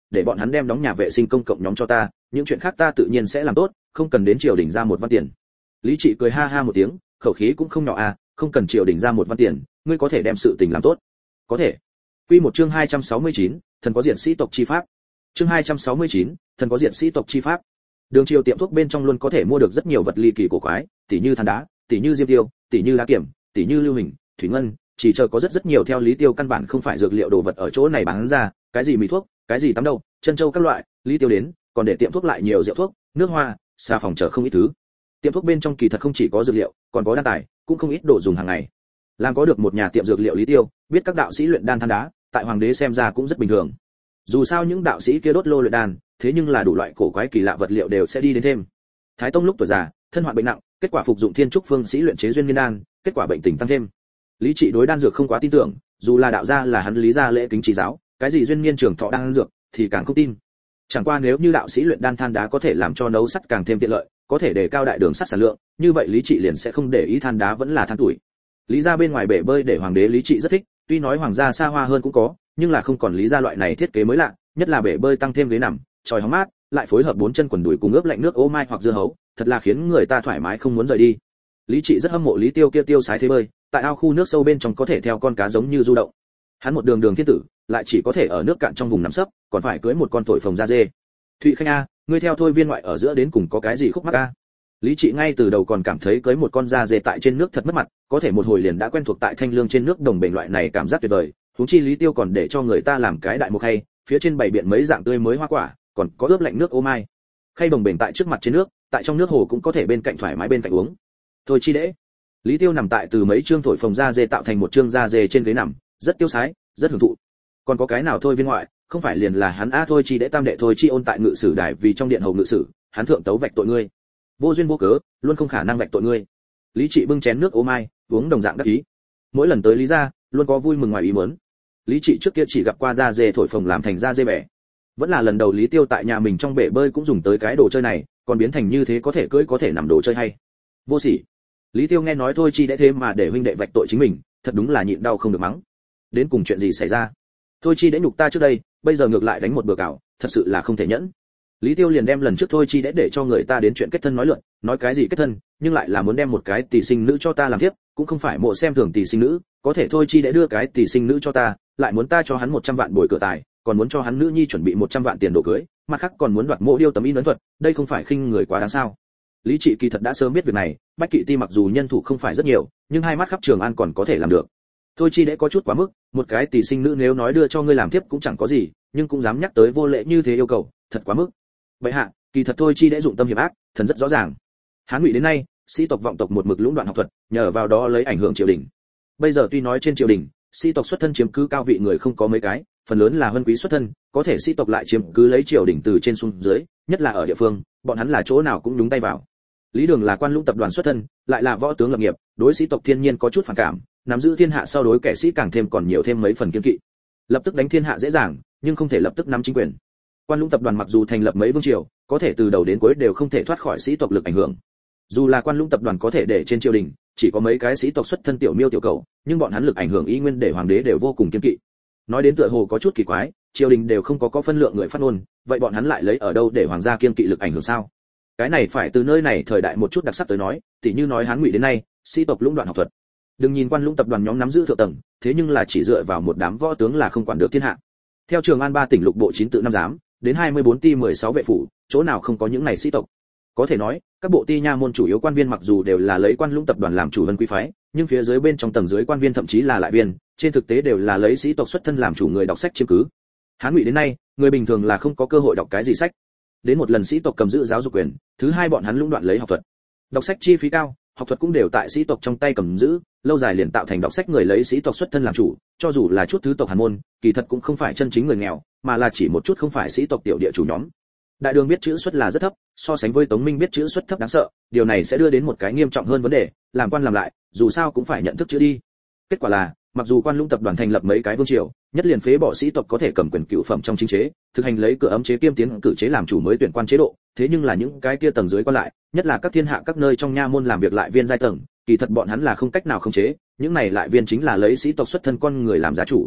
để bọn hắn đem đóng nhà vệ sinh công cộng nhóm cho ta, những chuyện khác ta tự nhiên sẽ làm tốt, không cần đến triều đình ra một văn tiền. Lý Trị cười ha ha một tiếng, khẩu khí cũng không nhỏ à, không cần triều đình ra một văn tiền, ngươi có thể đem sự tình làm tốt. Có thể. Quy một chương hai trăm sáu mươi chín, thần có diện sĩ tộc chi pháp. Chương hai trăm sáu mươi chín, thần có diện sĩ tộc chi pháp. Đường triều tiệm thuốc bên trong luôn có thể mua được rất nhiều vật ly kỳ cổ quái, tỉ như than đá, tỉ như diêm tiêu, tỉ như lá kiểm, tỉ như lưu hình, thủy ngân, chỉ chờ có rất rất nhiều theo Lý Tiêu căn bản không phải dược liệu đồ vật ở chỗ này bán ra, cái gì mì thuốc, cái gì tắm đâu, chân châu các loại, Lý Tiêu đến, còn để tiệm thuốc lại nhiều rượu thuốc, nước hoa, xà phòng chờ không ít thứ. Tiệm thuốc bên trong kỳ thật không chỉ có dược liệu, còn có đan tài, cũng không ít đồ dùng hàng ngày. Làm có được một nhà tiệm dược liệu Lý Tiêu, biết các đạo sĩ luyện đan than đá, tại hoàng đế xem ra cũng rất bình thường. Dù sao những đạo sĩ kia đốt lô luyện đan, thế nhưng là đủ loại cổ quái kỳ lạ vật liệu đều sẽ đi đến thêm. Thái Tông lúc tuổi già, thân hoạn bệnh nặng, kết quả phục dụng thiên trúc phương sĩ luyện chế duyên niên đan, kết quả bệnh tình tăng thêm. Lý Trị đối đan dược không quá tin tưởng, dù là đạo gia là hắn Lý gia lễ kính chỉ giáo, cái gì duyên niên trường thọ đan dược thì càng không tin. Chẳng qua nếu như đạo sĩ luyện đan than đá có thể làm cho nấu sắt càng thêm tiện lợi, có thể đề cao đại đường sắt sản lượng, như vậy Lý Trị liền sẽ không để ý than đá vẫn là than tuổi. Lý gia bên ngoài bể bơi để hoàng đế Lý Trị rất thích, tuy nói hoàng gia xa hoa hơn cũng có, nhưng là không còn Lý gia loại này thiết kế mới lạ, nhất là bể bơi tăng thêm ghế nằm, chòi hóng mát, lại phối hợp bốn chân quần đùi cùng ướp lạnh nước ô mai hoặc dưa hấu, thật là khiến người ta thoải mái không muốn rời đi. Lý Trị rất hâm mộ Lý Tiêu kia tiêu sái thế bơi, tại ao khu nước sâu bên trong có thể theo con cá giống như du động. Hắn một đường đường thiên tử, lại chỉ có thể ở nước cạn trong vùng nằm sấp, còn phải cưới một con thổi phồng da dê. Thụy Khanh a, ngươi theo thôi viên ngoại ở giữa đến cùng có cái gì khúc mắc a? Lý Trị ngay từ đầu còn cảm thấy cưới một con da dê tại trên nước thật mất mặt, có thể một hồi liền đã quen thuộc tại thanh lương trên nước đồng bền loại này cảm giác tuyệt vời, huống chi Lý Tiêu còn để cho người ta làm cái đại mục khay, phía trên bày biện mấy dạng tươi mới hoa quả, còn có ướp lạnh nước ô mai. Khay đồng bền tại trước mặt trên nước, tại trong nước hồ cũng có thể bên cạnh thoải mái bên cạnh uống. Thôi chi đễ. Lý Tiêu nằm tại từ mấy chương thổi phồng da dê tạo thành một chương da dê trên ghế nằm, rất tiêu sái, rất hưởng thụ. Còn có cái nào thôi viên ngoại, không phải liền là hắn a thôi chi đễ tam đệ thôi chi ôn tại ngự sử đài vì trong điện hầu ngự sử, hắn thượng tấu vạch tội ngươi. Vô duyên vô cớ, luôn không khả năng vạch tội ngươi. Lý Trị bưng chén nước ô mai, uống đồng dạng đắc ý. Mỗi lần tới Lý gia, luôn có vui mừng ngoài ý muốn. Lý Trị trước kia chỉ gặp qua da dê thổi phồng làm thành da dê bẻ. Vẫn là lần đầu Lý Tiêu tại nhà mình trong bể bơi cũng dùng tới cái đồ chơi này, còn biến thành như thế có thể cưỡi có thể nằm đồ chơi hay. Vô sỉ. Lý Tiêu nghe nói thôi chi đễ thế mà để huynh đệ vạch tội chính mình, thật đúng là nhịn đau không được mắng. Đến cùng chuyện gì xảy ra? Thôi chi đễ nhục ta trước đây, bây giờ ngược lại đánh một bừa cào, thật sự là không thể nhẫn. Lý Tiêu liền đem lần trước thôi chi đễ để cho người ta đến chuyện kết thân nói luận, nói cái gì kết thân, nhưng lại là muốn đem một cái tỷ sinh nữ cho ta làm tiếp, cũng không phải mộ xem thường tỷ sinh nữ, có thể thôi chi đễ đưa cái tỷ sinh nữ cho ta, lại muốn ta cho hắn một trăm vạn bồi cửa tài, còn muốn cho hắn nữ nhi chuẩn bị một trăm vạn tiền đồ cưới, mặt khác còn muốn đoạt mộ điêu tấm in ấn thuật, đây không phải khinh người quá đáng sao? Lý Trị kỳ thật đã sớm biết việc này, Bách Kỵ Ti mặc dù nhân thủ không phải rất nhiều, nhưng hai mắt khắp Trường An còn có thể làm được. Thôi chi đễ có chút quá mức, một cái tỷ sinh nữ nếu nói đưa cho ngươi làm tiếp cũng chẳng có gì, nhưng cũng dám nhắc tới vô lễ như thế yêu cầu, thật quá mức. Vậy hạ, kỳ thật thôi chi đễ dụng tâm hiểm ác, thần rất rõ ràng. Hán Ngụy đến nay, sĩ tộc vọng tộc một mực lũng đoạn học thuật, nhờ vào đó lấy ảnh hưởng triều đình. Bây giờ tuy nói trên triều đình, sĩ tộc xuất thân chiếm cứ cao vị người không có mấy cái, phần lớn là huân quý xuất thân, có thể sĩ tộc lại chiếm cứ lấy triều đình từ trên xuống dưới, nhất là ở địa phương, bọn hắn là chỗ nào cũng nhúng tay vào. Lý Đường là quan lũng tập đoàn xuất thân, lại là võ tướng lập nghiệp, đối sĩ tộc thiên nhiên có chút phản cảm, nắm giữ thiên hạ sau đối kẻ sĩ càng thêm còn nhiều thêm mấy phần kiêng kỵ. Lập tức đánh thiên hạ dễ dàng, nhưng không thể lập tức nắm chính quyền. Quan lũng tập đoàn mặc dù thành lập mấy vương triều, có thể từ đầu đến cuối đều không thể thoát khỏi sĩ tộc lực ảnh hưởng. Dù là quan lũng tập đoàn có thể để trên triều đình, chỉ có mấy cái sĩ tộc xuất thân tiểu miêu tiểu cầu, nhưng bọn hắn lực ảnh hưởng y nguyên để hoàng đế đều vô cùng kiêng kỵ. Nói đến tựa hồ có chút kỳ quái, triều đình đều không có có phân lượng người phát ngôn, vậy bọn hắn lại lấy ở đâu để hoàng gia kiêng kỵ lực ảnh hưởng sao? Cái này phải từ nơi này thời đại một chút đặc sắc tới nói, tỉ như nói Hán Ngụy đến nay, sĩ tộc lũng đoạn học thuật. Đừng nhìn quan lũng tập đoàn nhóm nắm giữ thượng tầng, thế nhưng là chỉ dựa vào một đám võ tướng là không quản được thiên hạ. Theo Trường An ba tỉnh lục bộ chín tự năm giám, đến hai mươi bốn ti mười sáu vệ phủ, chỗ nào không có những này sĩ tộc. Có thể nói, các bộ ti nha môn chủ yếu quan viên mặc dù đều là lấy quan lũng tập đoàn làm chủ vân quý phái, nhưng phía dưới bên trong tầng dưới quan viên thậm chí là lại viên, trên thực tế đều là lấy sĩ tộc xuất thân làm chủ người đọc sách chiếm cứ. Hán Ngụy đến nay, người bình thường là không có cơ hội đọc cái gì sách. Đến một lần sĩ tộc cầm giữ giáo dục quyền, thứ hai bọn hắn lũng đoạn lấy học thuật. Đọc sách chi phí cao, học thuật cũng đều tại sĩ tộc trong tay cầm giữ, lâu dài liền tạo thành đọc sách người lấy sĩ tộc xuất thân làm chủ, cho dù là chút thứ tộc Hàn môn, kỳ thật cũng không phải chân chính người nghèo, mà là chỉ một chút không phải sĩ tộc tiểu địa chủ nhóm. Đại đường biết chữ xuất là rất thấp, so sánh với Tống Minh biết chữ xuất thấp đáng sợ, điều này sẽ đưa đến một cái nghiêm trọng hơn vấn đề, làm quan làm lại, dù sao cũng phải nhận thức chữ đi. Kết quả là, mặc dù quan lũng tập đoàn thành lập mấy cái vương triều, nhất liền phế bỏ sĩ tộc có thể cầm quyền cựu phẩm trong chính chế, thực hành lấy cửa ấm chế kiêm tiến cử chế làm chủ mới tuyển quan chế độ, thế nhưng là những cái kia tầng dưới quan lại, nhất là các thiên hạ các nơi trong nha môn làm việc lại viên giai tầng, kỳ thật bọn hắn là không cách nào khống chế, những này lại viên chính là lấy sĩ tộc xuất thân con người làm giá chủ.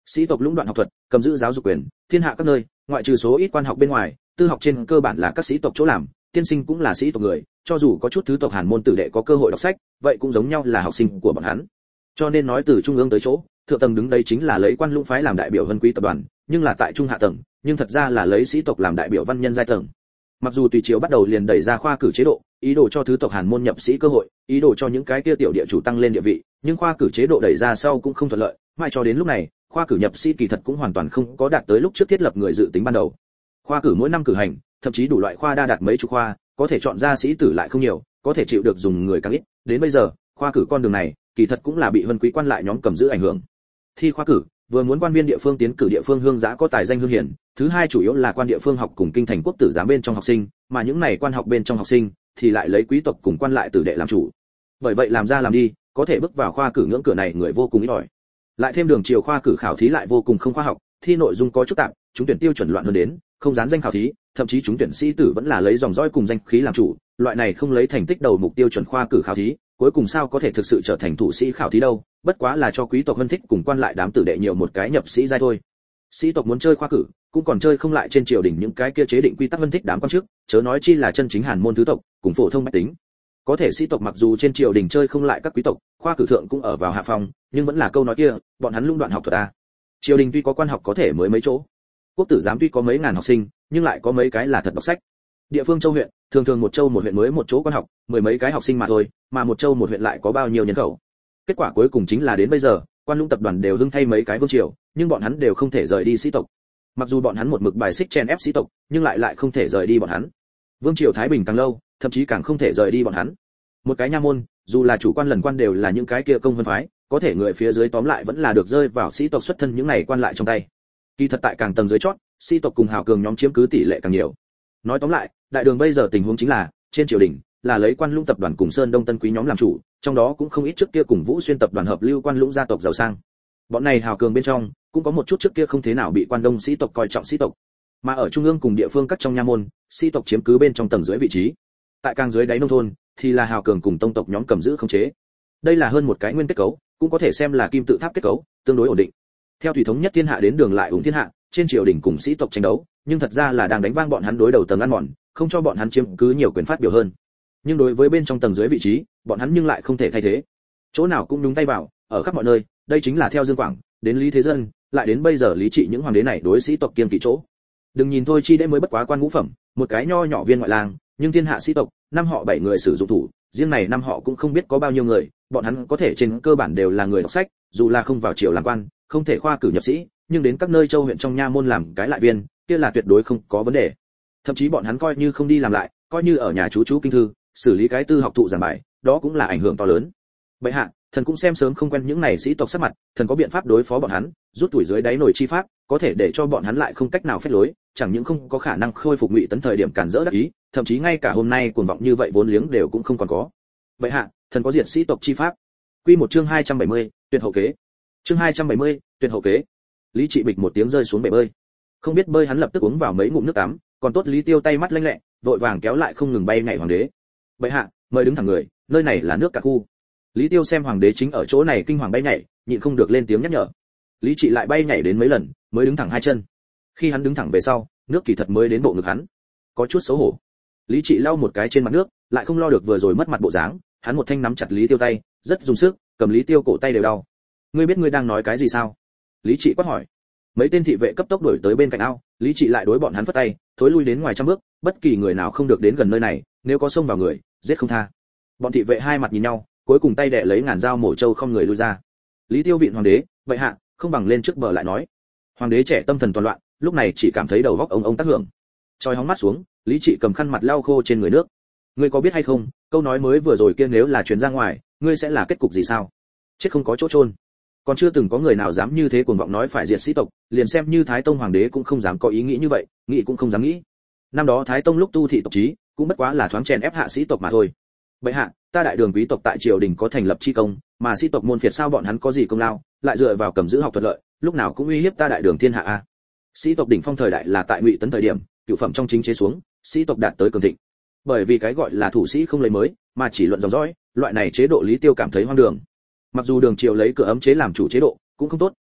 Sĩ tộc lũng đoạn học thuật, cầm giữ giáo dục quyền, thiên hạ các nơi, ngoại trừ số ít quan học bên ngoài, tư học trên cơ bản là các sĩ tộc chỗ làm, tiên sinh cũng là sĩ tộc người, cho dù có chút thứ tộc Hàn môn tử đệ có cơ hội đọc sách, vậy cũng giống nhau là học sinh của bọn hắn. Cho nên nói từ trung ương tới chỗ, thượng tầng đứng đây chính là lấy quan lũng phái làm đại biểu vân quý tập đoàn, nhưng là tại trung hạ tầng, nhưng thật ra là lấy sĩ tộc làm đại biểu văn nhân giai tầng. Mặc dù tùy chiếu bắt đầu liền đẩy ra khoa cử chế độ, ý đồ cho thứ tộc Hàn môn nhập sĩ cơ hội, ý đồ cho những cái kia tiểu địa chủ tăng lên địa vị, nhưng khoa cử chế độ đẩy ra sau cũng không thuận lợi, mãi cho đến lúc này, khoa cử nhập sĩ kỳ thật cũng hoàn toàn không có đạt tới lúc trước thiết lập người dự tính ban đầu. Khoa cử mỗi năm cử hành, thậm chí đủ loại khoa đa đạt mấy chục khoa, có thể chọn ra sĩ tử lại không nhiều, có thể chịu được dùng người càng ít, đến bây giờ, khoa cử con đường này, kỳ thật cũng là bị vân quý quan lại nhóm cầm giữ ảnh hưởng. Thi khoa cử, vừa muốn quan viên địa phương tiến cử địa phương hương giã có tài danh hương hiển, thứ hai chủ yếu là quan địa phương học cùng kinh thành quốc tử giám bên trong học sinh, mà những này quan học bên trong học sinh thì lại lấy quý tộc cùng quan lại tử đệ làm chủ. Bởi vậy làm ra làm đi, có thể bước vào khoa cử ngưỡng cửa này người vô cùng ít ỏi. Lại thêm đường chiều khoa cử khảo thí lại vô cùng không khoa học, thi nội dung có chút tạp, chúng tuyển tiêu chuẩn loạn hơn đến, không dán danh khảo thí, thậm chí chúng tuyển sĩ tử vẫn là lấy dòng dõi cùng danh khí làm chủ, loại này không lấy thành tích đầu mục tiêu chuẩn khoa cử khảo thí, cuối cùng sao có thể thực sự trở thành thủ sĩ khảo thí đâu, bất quá là cho quý tộc vân thích cùng quan lại đám tử đệ nhiều một cái nhập sĩ giai thôi. Sĩ tộc muốn chơi khoa cử, cũng còn chơi không lại trên triều đình những cái kia chế định quy tắc vân thích đám quan chức, chớ nói chi là chân chính Hàn môn thứ tộc, cùng phổ thông bách tính. Có thể sĩ tộc mặc dù trên triều đình chơi không lại các quý tộc, khoa cử thượng cũng ở vào hạ phòng, nhưng vẫn là câu nói kia, bọn hắn lũng đoạn học thuật a. Triều đình tuy có quan học có thể mới mấy chỗ, quốc tử giám tuy có mấy ngàn học sinh, nhưng lại có mấy cái là thật đọc sách. Địa phương châu huyện, thường thường một châu một huyện mới một chỗ quan học, mười mấy cái học sinh mà thôi, mà một châu một huyện lại có bao nhiêu nhân khẩu. Kết quả cuối cùng chính là đến bây giờ, quan lũng tập đoàn đều hưng thay mấy cái vương triều, nhưng bọn hắn đều không thể rời đi sĩ tộc. Mặc dù bọn hắn một mực bài xích chen ép sĩ tộc, nhưng lại lại không thể rời đi bọn hắn. Vương triều thái bình càng lâu, thậm chí càng không thể rời đi bọn hắn. Một cái nha môn, dù là chủ quan lần quan đều là những cái kia công vân phái, có thể người phía dưới tóm lại vẫn là được rơi vào sĩ tộc xuất thân những này quan lại trong tay. Kỳ thật tại càng tầng dưới chót, sĩ tộc cùng hào cường nhóm chiếm cứ tỷ lệ càng nhiều. Nói tóm lại, đại đường bây giờ tình huống chính là, trên triều đình là lấy quan lũng tập đoàn cùng sơn đông tân quý nhóm làm chủ, trong đó cũng không ít trước kia cùng Vũ Xuyên tập đoàn hợp lưu quan lũng gia tộc giàu sang. Bọn này hào cường bên trong, cũng có một chút trước kia không thế nào bị quan đông sĩ tộc coi trọng sĩ tộc. Mà ở trung ương cùng địa phương các trong nha môn, sĩ tộc chiếm cứ bên trong tầng dưới vị trí. Tại càng dưới đáy nông thôn, thì là hào cường cùng tông tộc nhóm cầm giữ khống chế. Đây là hơn một cái nguyên kết cấu, cũng có thể xem là kim tự tháp kết cấu, tương đối ổn định. Theo thủy thống nhất thiên hạ đến đường lại ủng thiên hạ, trên triều đình cùng sĩ tộc tranh đấu, nhưng thật ra là đang đánh vang bọn hắn đối đầu tầng ăn mòn, không cho bọn hắn chiếm cứ nhiều quyền phát biểu hơn. Nhưng đối với bên trong tầng dưới vị trí, bọn hắn nhưng lại không thể thay thế. Chỗ nào cũng nhúng tay vào, ở khắp mọi nơi, đây chính là theo Dương Quảng, đến Lý Thế Dân, lại đến bây giờ lý trị những hoàng đế này đối sĩ tộc kiêng kỵ chỗ. Đừng nhìn thôi chi đế mới bất quá quan ngũ phẩm, một cái nho nhỏ viên ngoại lang, nhưng thiên hạ sĩ tộc, năm họ bảy người sử dụng thủ, riêng này năm họ cũng không biết có bao nhiêu người, bọn hắn có thể trên cơ bản đều là người đọc sách, dù là không vào triều làm quan, không thể khoa cử nhập sĩ, nhưng đến các nơi châu huyện trong nha môn làm cái lại viên, kia là tuyệt đối không có vấn đề. Thậm chí bọn hắn coi như không đi làm lại, coi như ở nhà chú chú kinh thư, xử lý cái tư học thụ giảng bài, đó cũng là ảnh hưởng to lớn. Bệ hạ, thần cũng xem sớm không quen những này sĩ tộc sắc mặt, thần có biện pháp đối phó bọn hắn, rút tuổi dưới đáy nổi chi pháp, có thể để cho bọn hắn lại không cách nào phép lối, chẳng những không có khả năng khôi phục Ngụy Tấn thời điểm cản rỡ đắc ý, thậm chí ngay cả hôm nay cuồng vọng như vậy vốn liếng đều cũng không còn có. Bệ hạ, thần có diệt sĩ tộc chi pháp. Quy một chương hai trăm bảy mươi, tuyệt hậu kế. Chương hai trăm bảy mươi, tuyệt hậu kế. Lý Trị bịch một tiếng rơi xuống bể bơi. Không biết bơi hắn lập tức uống vào mấy ngụm nước tắm, còn tốt Lý Tiêu tay mắt lanh lẹ, vội vàng kéo lại không ngừng bay nhảy hoàng đế. Bệ hạ, mời đứng thẳng người, nơi này là nước cả khu. Lý Tiêu xem hoàng đế chính ở chỗ này kinh hoàng bay nhảy, nhịn không được lên tiếng nhắc nhở. Lý Trị lại bay nhảy đến mấy lần, mới đứng thẳng hai chân. Khi hắn đứng thẳng về sau, nước kỳ thật mới đến bộ ngực hắn. Có chút xấu hổ. Lý Trị lau một cái trên mặt nước, lại không lo được vừa rồi mất mặt bộ dáng, hắn một thanh nắm chặt Lý Tiêu tay, rất dùng sức, cầm Lý Tiêu cổ tay đều đau. Ngươi biết ngươi đang nói cái gì sao? Lý Trị quát hỏi. Mấy tên thị vệ cấp tốc đuổi tới bên cạnh ao, Lý Trị lại đối bọn hắn phất tay, thối lui đến ngoài trăm bước, bất kỳ người nào không được đến gần nơi này, nếu có xông vào người, giết không tha. Bọn thị vệ hai mặt nhìn nhau, cuối cùng tay đẻ lấy ngàn dao mổ trâu không người lui ra. Lý Tiêu vịn hoàng đế, vậy hạ, không bằng lên trước bờ lại nói. Hoàng đế trẻ tâm thần toàn loạn, lúc này chỉ cảm thấy đầu góc ông ông tác hưởng. Choi hóng mắt xuống, Lý Trị cầm khăn mặt lau khô trên người nước. Ngươi có biết hay không, câu nói mới vừa rồi kia nếu là truyền ra ngoài, ngươi sẽ là kết cục gì sao? Chết không có chỗ chôn. Còn chưa từng có người nào dám như thế cuồng vọng nói phải diệt sĩ tộc, liền xem như Thái Tông hoàng đế cũng không dám có ý nghĩ như vậy, nghĩ cũng không dám nghĩ. Năm đó Thái Tông lúc tu thị tộc chí, cũng bất quá là thoáng chèn ép hạ sĩ tộc mà thôi. Bệ hạ, ta đại đường quý tộc tại triều đình có thành lập chi công, mà sĩ tộc môn phiệt sao bọn hắn có gì công lao, lại dựa vào cầm giữ học thuật lợi, lúc nào cũng uy hiếp ta đại đường thiên hạ a. Sĩ tộc đỉnh phong thời đại là tại Ngụy Tấn thời điểm, cửu phẩm trong chính chế xuống, sĩ tộc đạt tới cường thịnh. Bởi vì cái gọi là thủ sĩ không lấy mới, mà chỉ luận dòng dõi, loại này chế độ Lý Tiêu cảm thấy hoang đường. Mặc dù đường triều lấy cửa ấm chế làm chủ chế độ, cũng không tốt,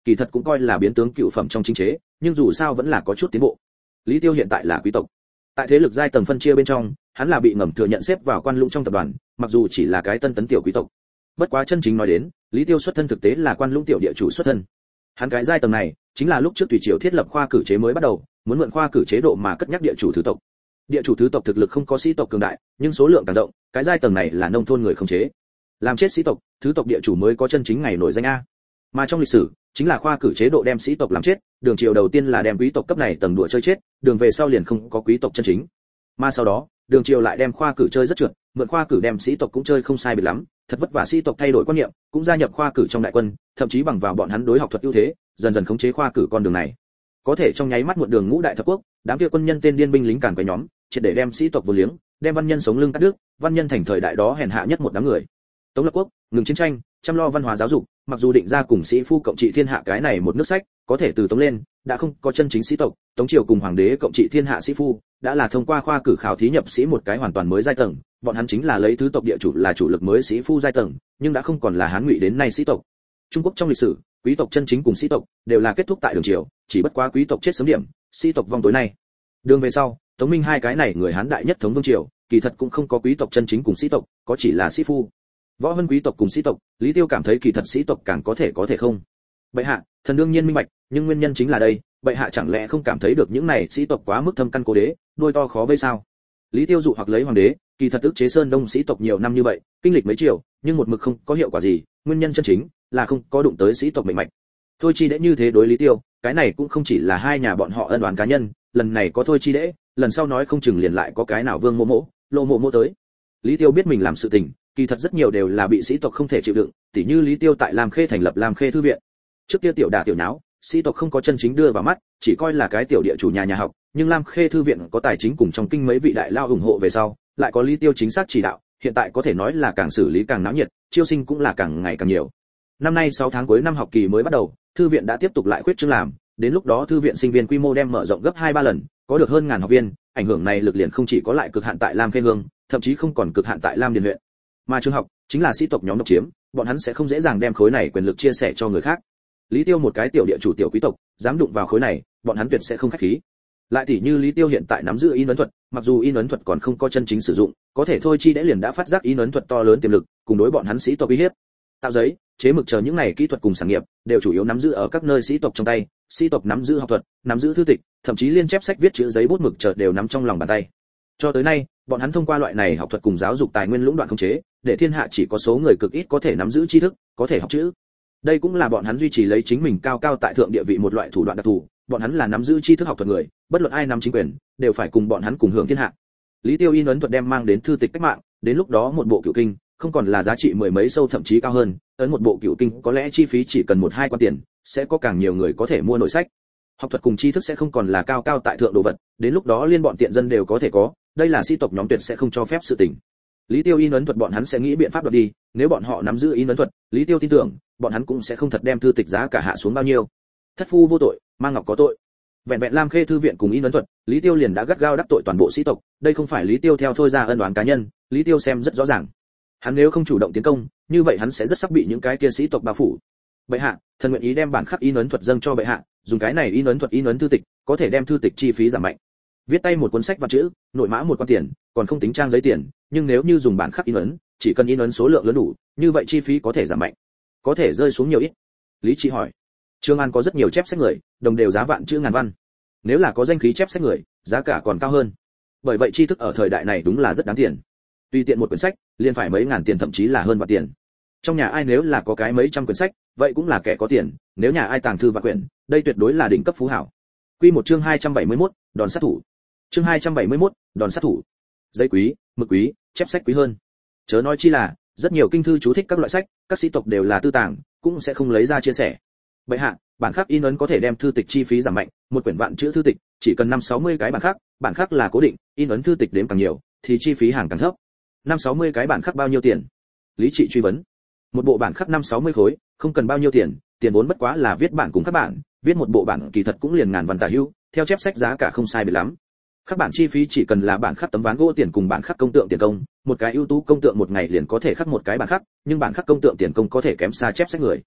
kỳ thật cũng coi là biến tướng cựu phẩm trong chính chế, nhưng dù sao vẫn là có chút tiến bộ. Lý Tiêu hiện tại là quý tộc, tại thế lực giai tầng phân chia bên trong, hắn là bị ngầm thừa nhận xếp vào quan lũng trong tập đoàn, mặc dù chỉ là cái tân tấn tiểu quý tộc. Bất quá chân chính nói đến, Lý Tiêu xuất thân thực tế là quan lũng tiểu địa chủ xuất thân. Hắn cái giai tầng này, chính là lúc trước tùy triều thiết lập khoa cử chế mới bắt đầu, muốn mượn khoa cử chế độ mà cất nhắc địa chủ thứ tộc. Địa chủ thứ tộc thực lực không có sĩ tộc cường đại, nhưng số lượng càng rộng, cái giai tầng này là nông thôn người không chế. Làm chết sĩ tộc, thứ tộc địa chủ mới có chân chính ngày nổi danh a. Mà trong lịch sử, chính là khoa cử chế độ đem sĩ tộc làm chết, đường triều đầu tiên là đem quý tộc cấp này tầng đùa chơi chết, đường về sau liền không có quý tộc chân chính. Mà sau đó, đường triều lại đem khoa cử chơi rất trượt, mượn khoa cử đem sĩ tộc cũng chơi không sai biệt lắm, thật vất vả sĩ tộc thay đổi quan niệm, cũng gia nhập khoa cử trong đại quân, thậm chí bằng vào bọn hắn đối học thuật ưu thế, dần dần khống chế khoa cử con đường này. Có thể trong nháy mắt muộn đường ngũ đại thập quốc, đám kia quân nhân tên điên binh lính càn quấy nhóm, triệt để đem sĩ tộc vô liếng, đem văn nhân sống lưng cắt đứt, văn nhân thành thời đại đó hèn hạ nhất một đám người. Tống lập quốc, ngừng chiến tranh, chăm lo văn hóa giáo dục, mặc dù định ra cùng sĩ phu cộng trị thiên hạ cái này một nước sách, có thể từ Tống lên, đã không có chân chính sĩ tộc, Tống triều cùng hoàng đế cộng trị thiên hạ sĩ phu, đã là thông qua khoa cử khảo thí nhập sĩ một cái hoàn toàn mới giai tầng, bọn hắn chính là lấy thứ tộc địa chủ là chủ lực mới sĩ phu giai tầng, nhưng đã không còn là Hán Ngụy đến nay sĩ tộc. Trung Quốc trong lịch sử, quý tộc chân chính cùng sĩ tộc đều là kết thúc tại đường triều, chỉ bất quá quý tộc chết sớm điểm, sĩ tộc vong tối nay. Đường về sau, Tống Minh hai cái này người Hán đại nhất thống vương triều, kỳ thật cũng không có quý tộc chân chính cùng sĩ tộc, có chỉ là sĩ phu. Võ Vân quý tộc cùng sĩ tộc, Lý Tiêu cảm thấy kỳ thật sĩ tộc càng có thể có thể không. Bệ hạ, thần đương nhiên minh bạch, nhưng nguyên nhân chính là đây, bệ hạ chẳng lẽ không cảm thấy được những này sĩ tộc quá mức thâm căn cố đế, đuôi to khó vây sao? Lý Tiêu dụ hoặc lấy hoàng đế, kỳ thật ức chế Sơn Đông sĩ tộc nhiều năm như vậy, kinh lịch mấy triều, nhưng một mực không có hiệu quả gì, nguyên nhân chân chính là không có đụng tới sĩ tộc mệnh mạch. Thôi chi đễ như thế đối Lý Tiêu, cái này cũng không chỉ là hai nhà bọn họ ân oán cá nhân, lần này có thôi chi đễ, lần sau nói không chừng liền lại có cái nào Vương Mộ Mộ, Lô Mộ Mộ tới. Lý Tiêu biết mình làm sự tình, kỳ thật rất nhiều đều là bị sĩ tộc không thể chịu đựng, tỉ như Lý Tiêu tại Lam Khê thành lập Lam Khê thư viện. Trước kia tiểu đả tiểu nháo, sĩ tộc không có chân chính đưa vào mắt, chỉ coi là cái tiểu địa chủ nhà nhà học, nhưng Lam Khê thư viện có tài chính cùng trong kinh mấy vị đại lao ủng hộ về sau, lại có Lý Tiêu chính xác chỉ đạo, hiện tại có thể nói là càng xử lý càng náo nhiệt, chiêu sinh cũng là càng ngày càng nhiều. Năm nay sáu tháng cuối năm học kỳ mới bắt đầu, thư viện đã tiếp tục lại khuyết trương làm, đến lúc đó thư viện sinh viên quy mô đem mở rộng gấp hai ba lần, có được hơn ngàn học viên, ảnh hưởng này lực liền không chỉ có lại cực hạn tại Lam Khê Hương, thậm chí không còn cực hạn tại Lam Điền huyện. Mà trường học chính là sĩ tộc nhóm độc chiếm, bọn hắn sẽ không dễ dàng đem khối này quyền lực chia sẻ cho người khác. Lý Tiêu một cái tiểu địa chủ tiểu quý tộc, dám đụng vào khối này, bọn hắn tuyệt sẽ không khách khí. Lại tỉ như Lý Tiêu hiện tại nắm giữ in ấn thuật, mặc dù in ấn thuật còn không có chân chính sử dụng, có thể thôi chi đễ liền đã phát giác in ấn thuật to lớn tiềm lực, cùng đối bọn hắn sĩ tộc uy hiếp. Tạo giấy, chế mực chờ những này kỹ thuật cùng sản nghiệp, đều chủ yếu nắm giữ ở các nơi sĩ tộc trong tay, sĩ tộc nắm giữ học thuật, nắm giữ thư tịch, thậm chí liên chép sách viết chữ giấy bút mực chờ đều nắm trong lòng bàn tay. Cho tới nay, bọn hắn thông qua loại này học thuật cùng giáo dục tài nguyên lũng đoạn khống chế, để thiên hạ chỉ có số người cực ít có thể nắm giữ tri thức, có thể học chữ. Đây cũng là bọn hắn duy trì lấy chính mình cao cao tại thượng địa vị một loại thủ đoạn đặc thù, bọn hắn là nắm giữ tri thức học thuật người, bất luận ai nắm chính quyền, đều phải cùng bọn hắn cùng hưởng thiên hạ. Lý Tiêu in ấn thuật đem mang đến thư tịch cách mạng, đến lúc đó một bộ cửu kinh, không còn là giá trị mười mấy sâu thậm chí cao hơn, ấn một bộ cửu kinh có lẽ chi phí chỉ cần một hai quan tiền, sẽ có càng nhiều người có thể mua nội sách. Học thuật cùng tri thức sẽ không còn là cao cao tại thượng đồ vật, đến lúc đó liên bọn tiện dân đều có thể có, đây là sĩ tộc nhóm tuyệt sẽ không cho phép sự tình. Lý Tiêu in ấn thuật bọn hắn sẽ nghĩ biện pháp đoạt đi, nếu bọn họ nắm giữ in ấn thuật, Lý Tiêu tin tưởng, bọn hắn cũng sẽ không thật đem thư tịch giá cả hạ xuống bao nhiêu. Thất phu vô tội, mang ngọc có tội. Vẹn vẹn Lam Khê thư viện cùng in ấn thuật, Lý Tiêu liền đã gắt gao đắc tội toàn bộ sĩ tộc, đây không phải Lý Tiêu theo thôi ra ân oán cá nhân, Lý Tiêu xem rất rõ ràng. Hắn nếu không chủ động tiến công, như vậy hắn sẽ rất sắc bị những cái kia sĩ tộc bao phủ. Bệ hạ, thần nguyện ý đem bản khắc in ấn thuật dâng cho bệ hạ, dùng cái này in ấn thuật in ấn thư tịch, có thể đem thư tịch chi phí giảm mạnh. Viết tay một cuốn sách văn chữ, nội mã một quan tiền, còn không tính trang giấy tiền, nhưng nếu như dùng bản khắc in ấn, chỉ cần in ấn số lượng lớn đủ, như vậy chi phí có thể giảm mạnh. Có thể rơi xuống nhiều ít? Lý Trị hỏi. Trương An có rất nhiều chép sách người, đồng đều giá vạn chữ ngàn văn. Nếu là có danh khí chép sách người, giá cả còn cao hơn. Bởi vậy tri thức ở thời đại này đúng là rất đáng tiền. Tùy tiện một quyển sách, liền phải mấy ngàn tiền thậm chí là hơn vạn tiền. Trong nhà ai nếu là có cái mấy trăm quyển sách, vậy cũng là kẻ có tiền, nếu nhà ai tàng thư vạn quyển, đây tuyệt đối là đỉnh cấp phú hảo. Quy một chương hai trăm bảy mươi mốt, đòn sát thủ. Chương hai trăm bảy mươi mốt, đòn sát thủ. Giấy quý, mực quý, chép sách quý hơn. Chớ nói chi là, rất nhiều kinh thư chú thích các loại sách, các sĩ tộc đều là tư tàng, cũng sẽ không lấy ra chia sẻ. Bệ hạ, bản khắc in ấn có thể đem thư tịch chi phí giảm mạnh, một quyển vạn chữ thư tịch, chỉ cần năm sáu mươi cái bản khắc, bản khắc là cố định, in ấn thư tịch đếm càng nhiều, thì chi phí hàng càng thấp. Năm sáu mươi cái bản khắc bao nhiêu tiền? Lý Trị truy vấn. Một bộ bản khắc năm sáu mươi khối, không cần bao nhiêu tiền, tiền vốn bất quá là viết bản cùng các bạn, viết một bộ bản kỳ thật cũng liền ngàn văn tả hữu, theo chép sách giá cả không sai biệt lắm. Các bản chi phí chỉ cần là bản khắc tấm ván gỗ tiền cùng bản khắc công tượng tiền công, một cái ưu tú công tượng một ngày liền có thể khắc một cái bản khắc, nhưng bản khắc công tượng tiền công có thể kém xa chép sách người.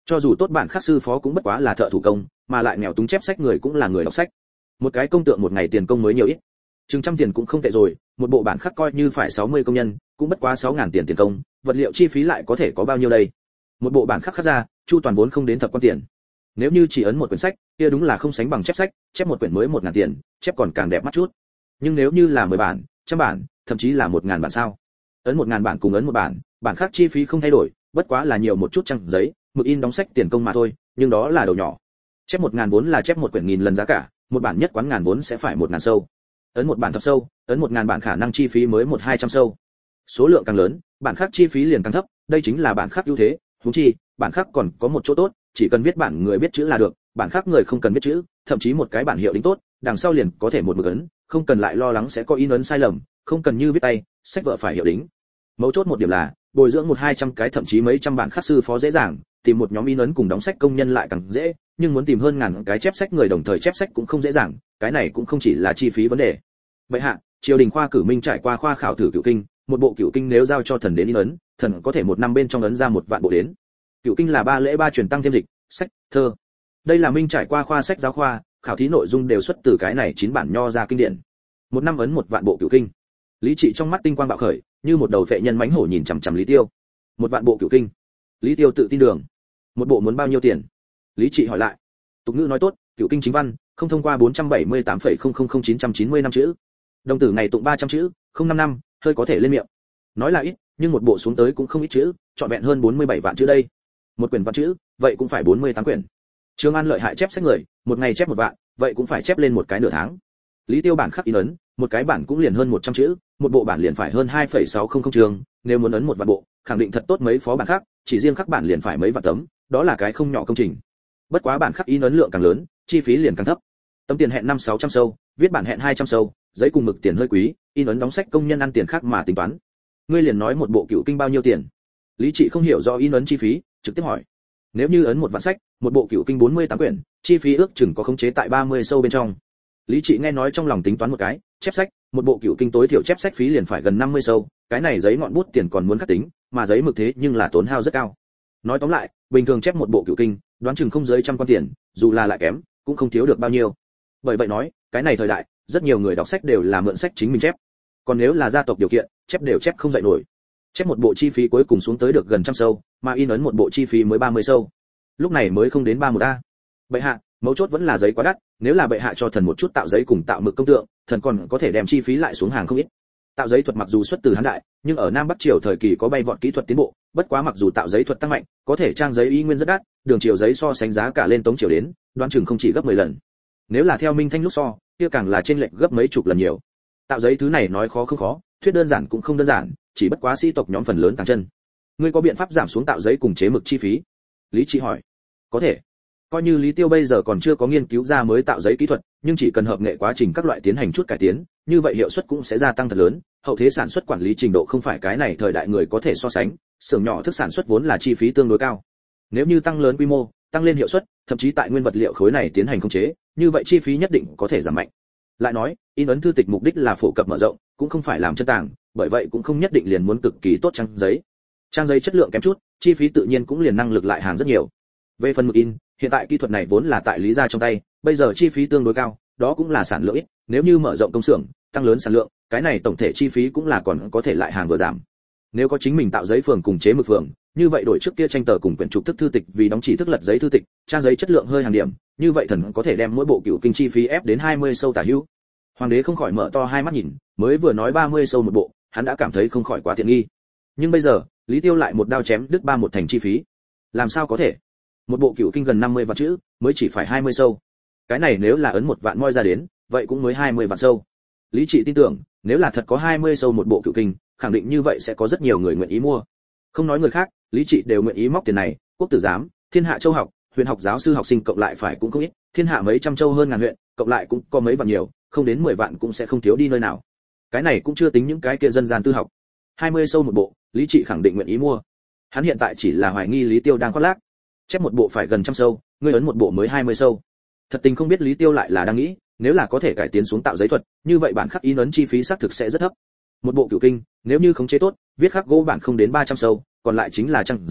Cho dù tốt bản khắc sư phó cũng bất quá là thợ thủ công, mà lại nghèo túng chép sách người cũng là người đọc sách. Một cái công tượng một ngày tiền công mới nhiều ít, chừng trăm tiền cũng không tệ rồi, một bộ bản khắc coi như phải sáu mươi công nhân, cũng bất quá sáu ngàn tiền tiền công, vật liệu chi phí lại có thể có bao nhiêu đây? Một bộ bản khắc khắc ra, chu toàn vốn không đến thập quan tiền. Nếu như chỉ ấn một quyển sách, kia đúng là không sánh bằng chép sách, chép một quyển mới một ngàn tiền, chép còn càng đẹp mắt chút. Nhưng nếu như là mười bản, trăm bản, thậm chí là một ngàn bản sao? Ấn một ngàn bản cùng ấn một bản, bản khắc chi phí không thay đổi, bất quá là nhiều một chút trang giấy, mực in đóng sách tiền công mà thôi, nhưng đó là đầu nhỏ. Chép một ngàn vốn là chép một quyển nghìn lần giá cả, một bản nhất quán ngàn vốn sẽ phải một ngàn sâu. Ấn một bản thập sâu, ấn một ngàn bản khả năng chi phí mới một hai trăm sâu. Số lượng càng lớn, bản khắc chi phí liền càng thấp, đây chính là bản khắc ưu thế. Huống chi, bản khắc còn có một chỗ tốt, chỉ cần viết bản người biết chữ là được, bản khắc người không cần biết chữ, thậm chí một cái bản hiệu đính tốt, đằng sau liền có thể một mực ấn, không cần lại lo lắng sẽ có in ấn sai lầm, không cần như viết tay, sách vợ phải hiệu đính. Mấu chốt một điểm là, bồi dưỡng một hai trăm cái thậm chí mấy trăm bản khắc sư phó dễ dàng, tìm một nhóm in ấn cùng đóng sách công nhân lại càng dễ, nhưng muốn tìm hơn ngàn cái chép sách người đồng thời chép sách cũng không dễ dàng, cái này cũng không chỉ là chi phí vấn đề. Vậy hạ, triều đình khoa cử minh trải qua khoa khảo thử cửu kinh, một bộ cửu kinh nếu giao cho thần đến in ấn, thần có thể một năm bên trong ấn ra một vạn bộ đến. Cửu kinh là ba lễ ba truyền tăng thêm dịch, sách, thơ. Đây là minh trải qua khoa sách giáo khoa, khảo thí nội dung đều xuất từ cái này chín bản nho ra kinh điển. Một năm ấn một vạn bộ cửu kinh. Lý Trị trong mắt tinh quang bạo khởi, như một đầu phệ nhân mãnh hổ nhìn chằm chằm Lý Tiêu. Một vạn bộ cửu kinh. Lý Tiêu tự tin đường. Một bộ muốn bao nhiêu tiền? Lý Trị hỏi lại. Tục ngữ nói tốt, cửu kinh chính văn, không thông qua bốn trăm bảy mươi tám phẩy không không không chín trăm chín mươi năm chữ. Đồng tử ngày tụng ba trăm chữ, không năm năm, hơi có thể lên miệng. Nói là ít, nhưng một bộ xuống tới cũng không ít chữ, trọn vẹn hơn bốn mươi bảy vạn chữ đây. Một quyển văn chữ, vậy cũng phải bốn mươi tám quyển. Trương An lợi hại chép sách người, một ngày chép một vạn, vậy cũng phải chép lên một cái nửa tháng. Lý Tiêu bản khắc in ấn, một cái bản cũng liền hơn một trăm chữ, một bộ bản liền phải hơn hai phẩy sáu không không trường, nếu muốn ấn một vạn bộ, khẳng định thật tốt mấy phó bản khác, chỉ riêng khắc bản liền phải mấy vạn tấm, đó là cái không nhỏ công trình. Bất quá bản khắc in ấn lượng càng lớn, chi phí liền càng thấp. Tấm tiền hẹn năm sáu trăm sâu, viết bản hẹn hai trăm sâu, giấy cùng mực tiền hơi quý, in ấn đóng sách công nhân ăn tiền khác mà tính toán. Ngươi liền nói một bộ cửu kinh bao nhiêu tiền? Lý Trị không hiểu rõ in ấn chi phí, trực tiếp hỏi. Nếu như ấn một vạn sách, một bộ cửu kinh bốn mươi tám quyển, chi phí ước chừng có khống chế tại ba mươi sâu bên trong. Lý Trị nghe nói trong lòng tính toán một cái, chép sách, một bộ cửu kinh tối thiểu chép sách phí liền phải gần năm mươi sâu, cái này giấy ngọn bút tiền còn muốn khắc tính, mà giấy mực thế nhưng là tốn hao rất cao. Nói tóm lại, bình thường chép một bộ cửu kinh, đoán chừng không dưới trăm quan tiền, dù là lại kém, cũng không thiếu được bao nhiêu. Bởi vậy nói, cái này thời đại, rất nhiều người đọc sách đều là mượn sách chính mình chép. Còn nếu là gia tộc điều kiện, chép đều chép không dậy nổi. Chép một bộ chi phí cuối cùng xuống tới được gần trăm sâu, mà in ấn một bộ chi phí mới ba mươi sâu. Lúc này mới không đến ba một a. Bệ hạ, mấu chốt vẫn là giấy quá đắt, nếu là bệ hạ cho thần một chút tạo giấy cùng tạo mực công tượng, thần còn có thể đem chi phí lại xuống hàng không ít. Tạo giấy thuật mặc dù xuất từ Hán đại, nhưng ở Nam Bắc triều thời kỳ có bay vọt kỹ thuật tiến bộ, bất quá mặc dù tạo giấy thuật tăng mạnh, có thể trang giấy y nguyên rất đắt, đường triều giấy so sánh giá cả lên Tống triều đến, đoán chừng không chỉ gấp mười lần. Nếu là theo Minh Thanh lúc so, kia càng là trên lệch gấp mấy chục lần nhiều. Tạo giấy thứ này nói khó không khó, thuyết đơn giản cũng không đơn giản, chỉ bất quá sĩ tộc nhóm phần lớn tàng chân. Ngươi có biện pháp giảm xuống tạo giấy cùng chế mực chi phí? Lý Trị hỏi. Có thể. Coi như Lý Tiêu bây giờ còn chưa có nghiên cứu ra mới tạo giấy kỹ thuật, nhưng chỉ cần hợp nghệ quá trình các loại tiến hành chút cải tiến, như vậy hiệu suất cũng sẽ gia tăng thật lớn. Hậu thế sản xuất quản lý trình độ không phải cái này thời đại người có thể so sánh, xưởng nhỏ thức sản xuất vốn là chi phí tương đối cao. Nếu như tăng lớn quy mô, tăng lên hiệu suất, thậm chí tại nguyên vật liệu khối này tiến hành khống chế, như vậy chi phí nhất định có thể giảm mạnh. Lại nói, in ấn thư tịch mục đích là phổ cập mở rộng, cũng không phải làm chân tàng, bởi vậy cũng không nhất định liền muốn cực kỳ tốt trang giấy. Trang giấy chất lượng kém chút, chi phí tự nhiên cũng liền năng lực lại hàng rất nhiều. Về phần mực in, hiện tại kỹ thuật này vốn là tại Lý gia trong tay, bây giờ chi phí tương đối cao, đó cũng là sản lượng ít, nếu như mở rộng công xưởng, tăng lớn sản lượng, cái này tổng thể chi phí cũng là còn có thể lại hàng vừa giảm. Nếu có chính mình tạo giấy phường cùng chế mực phường, như vậy đổi trước kia tranh tờ cùng quyển trục thức thư tịch vì đóng chỉ thức lật giấy thư tịch, trang giấy chất lượng hơi hàng điểm, như vậy thần có thể đem mỗi bộ cửu kinh chi phí ép đến hai mươi sâu tả hữu. Hoàng đế không khỏi mở to hai mắt nhìn, mới vừa nói ba mươi sâu một bộ, hắn đã cảm thấy không khỏi quá tiện nghi. Nhưng bây giờ, Lý Tiêu lại một đao chém đứt ba một thành chi phí. Làm sao có thể? Một bộ cửu kinh gần năm mươi vạn chữ, mới chỉ phải hai mươi sâu. Cái này nếu là ấn một vạn moi ra đến, vậy cũng mới hai mươi vạn sâu. Lý Trị tin tưởng, nếu là thật có hai mươi sâu một bộ cửu kinh, khẳng định như vậy sẽ có rất nhiều người nguyện ý mua. Không nói người khác, Lý Trị đều nguyện ý móc tiền này, quốc tử giám, thiên hạ châu học, huyện học giáo sư học sinh cộng lại phải cũng không ít, thiên hạ mấy trăm châu hơn ngàn huyện, cộng lại cũng có mấy vạn nhiều, không đến mười vạn cũng sẽ không thiếu đi nơi nào. Cái này cũng chưa tính những cái kia dân gian tư học. hai mươi sâu một bộ, Lý Trị khẳng định nguyện ý mua. Hắn hiện tại chỉ là hoài nghi Lý Tiêu đang khoác lác. Chép một bộ phải gần trăm sâu, ngươi ấn một bộ mới hai mươi sâu. Thật tình không biết Lý Tiêu lại là đang nghĩ, nếu là có thể cải tiến xuống tạo giấy thuật, như vậy bản khắc in ấn chi phí xác thực sẽ rất thấp. Một bộ cửu kinh, nếu như khống chế tốt, viết khắc gỗ bản không đến ba trăm sâu, còn lại chính là trang giấy,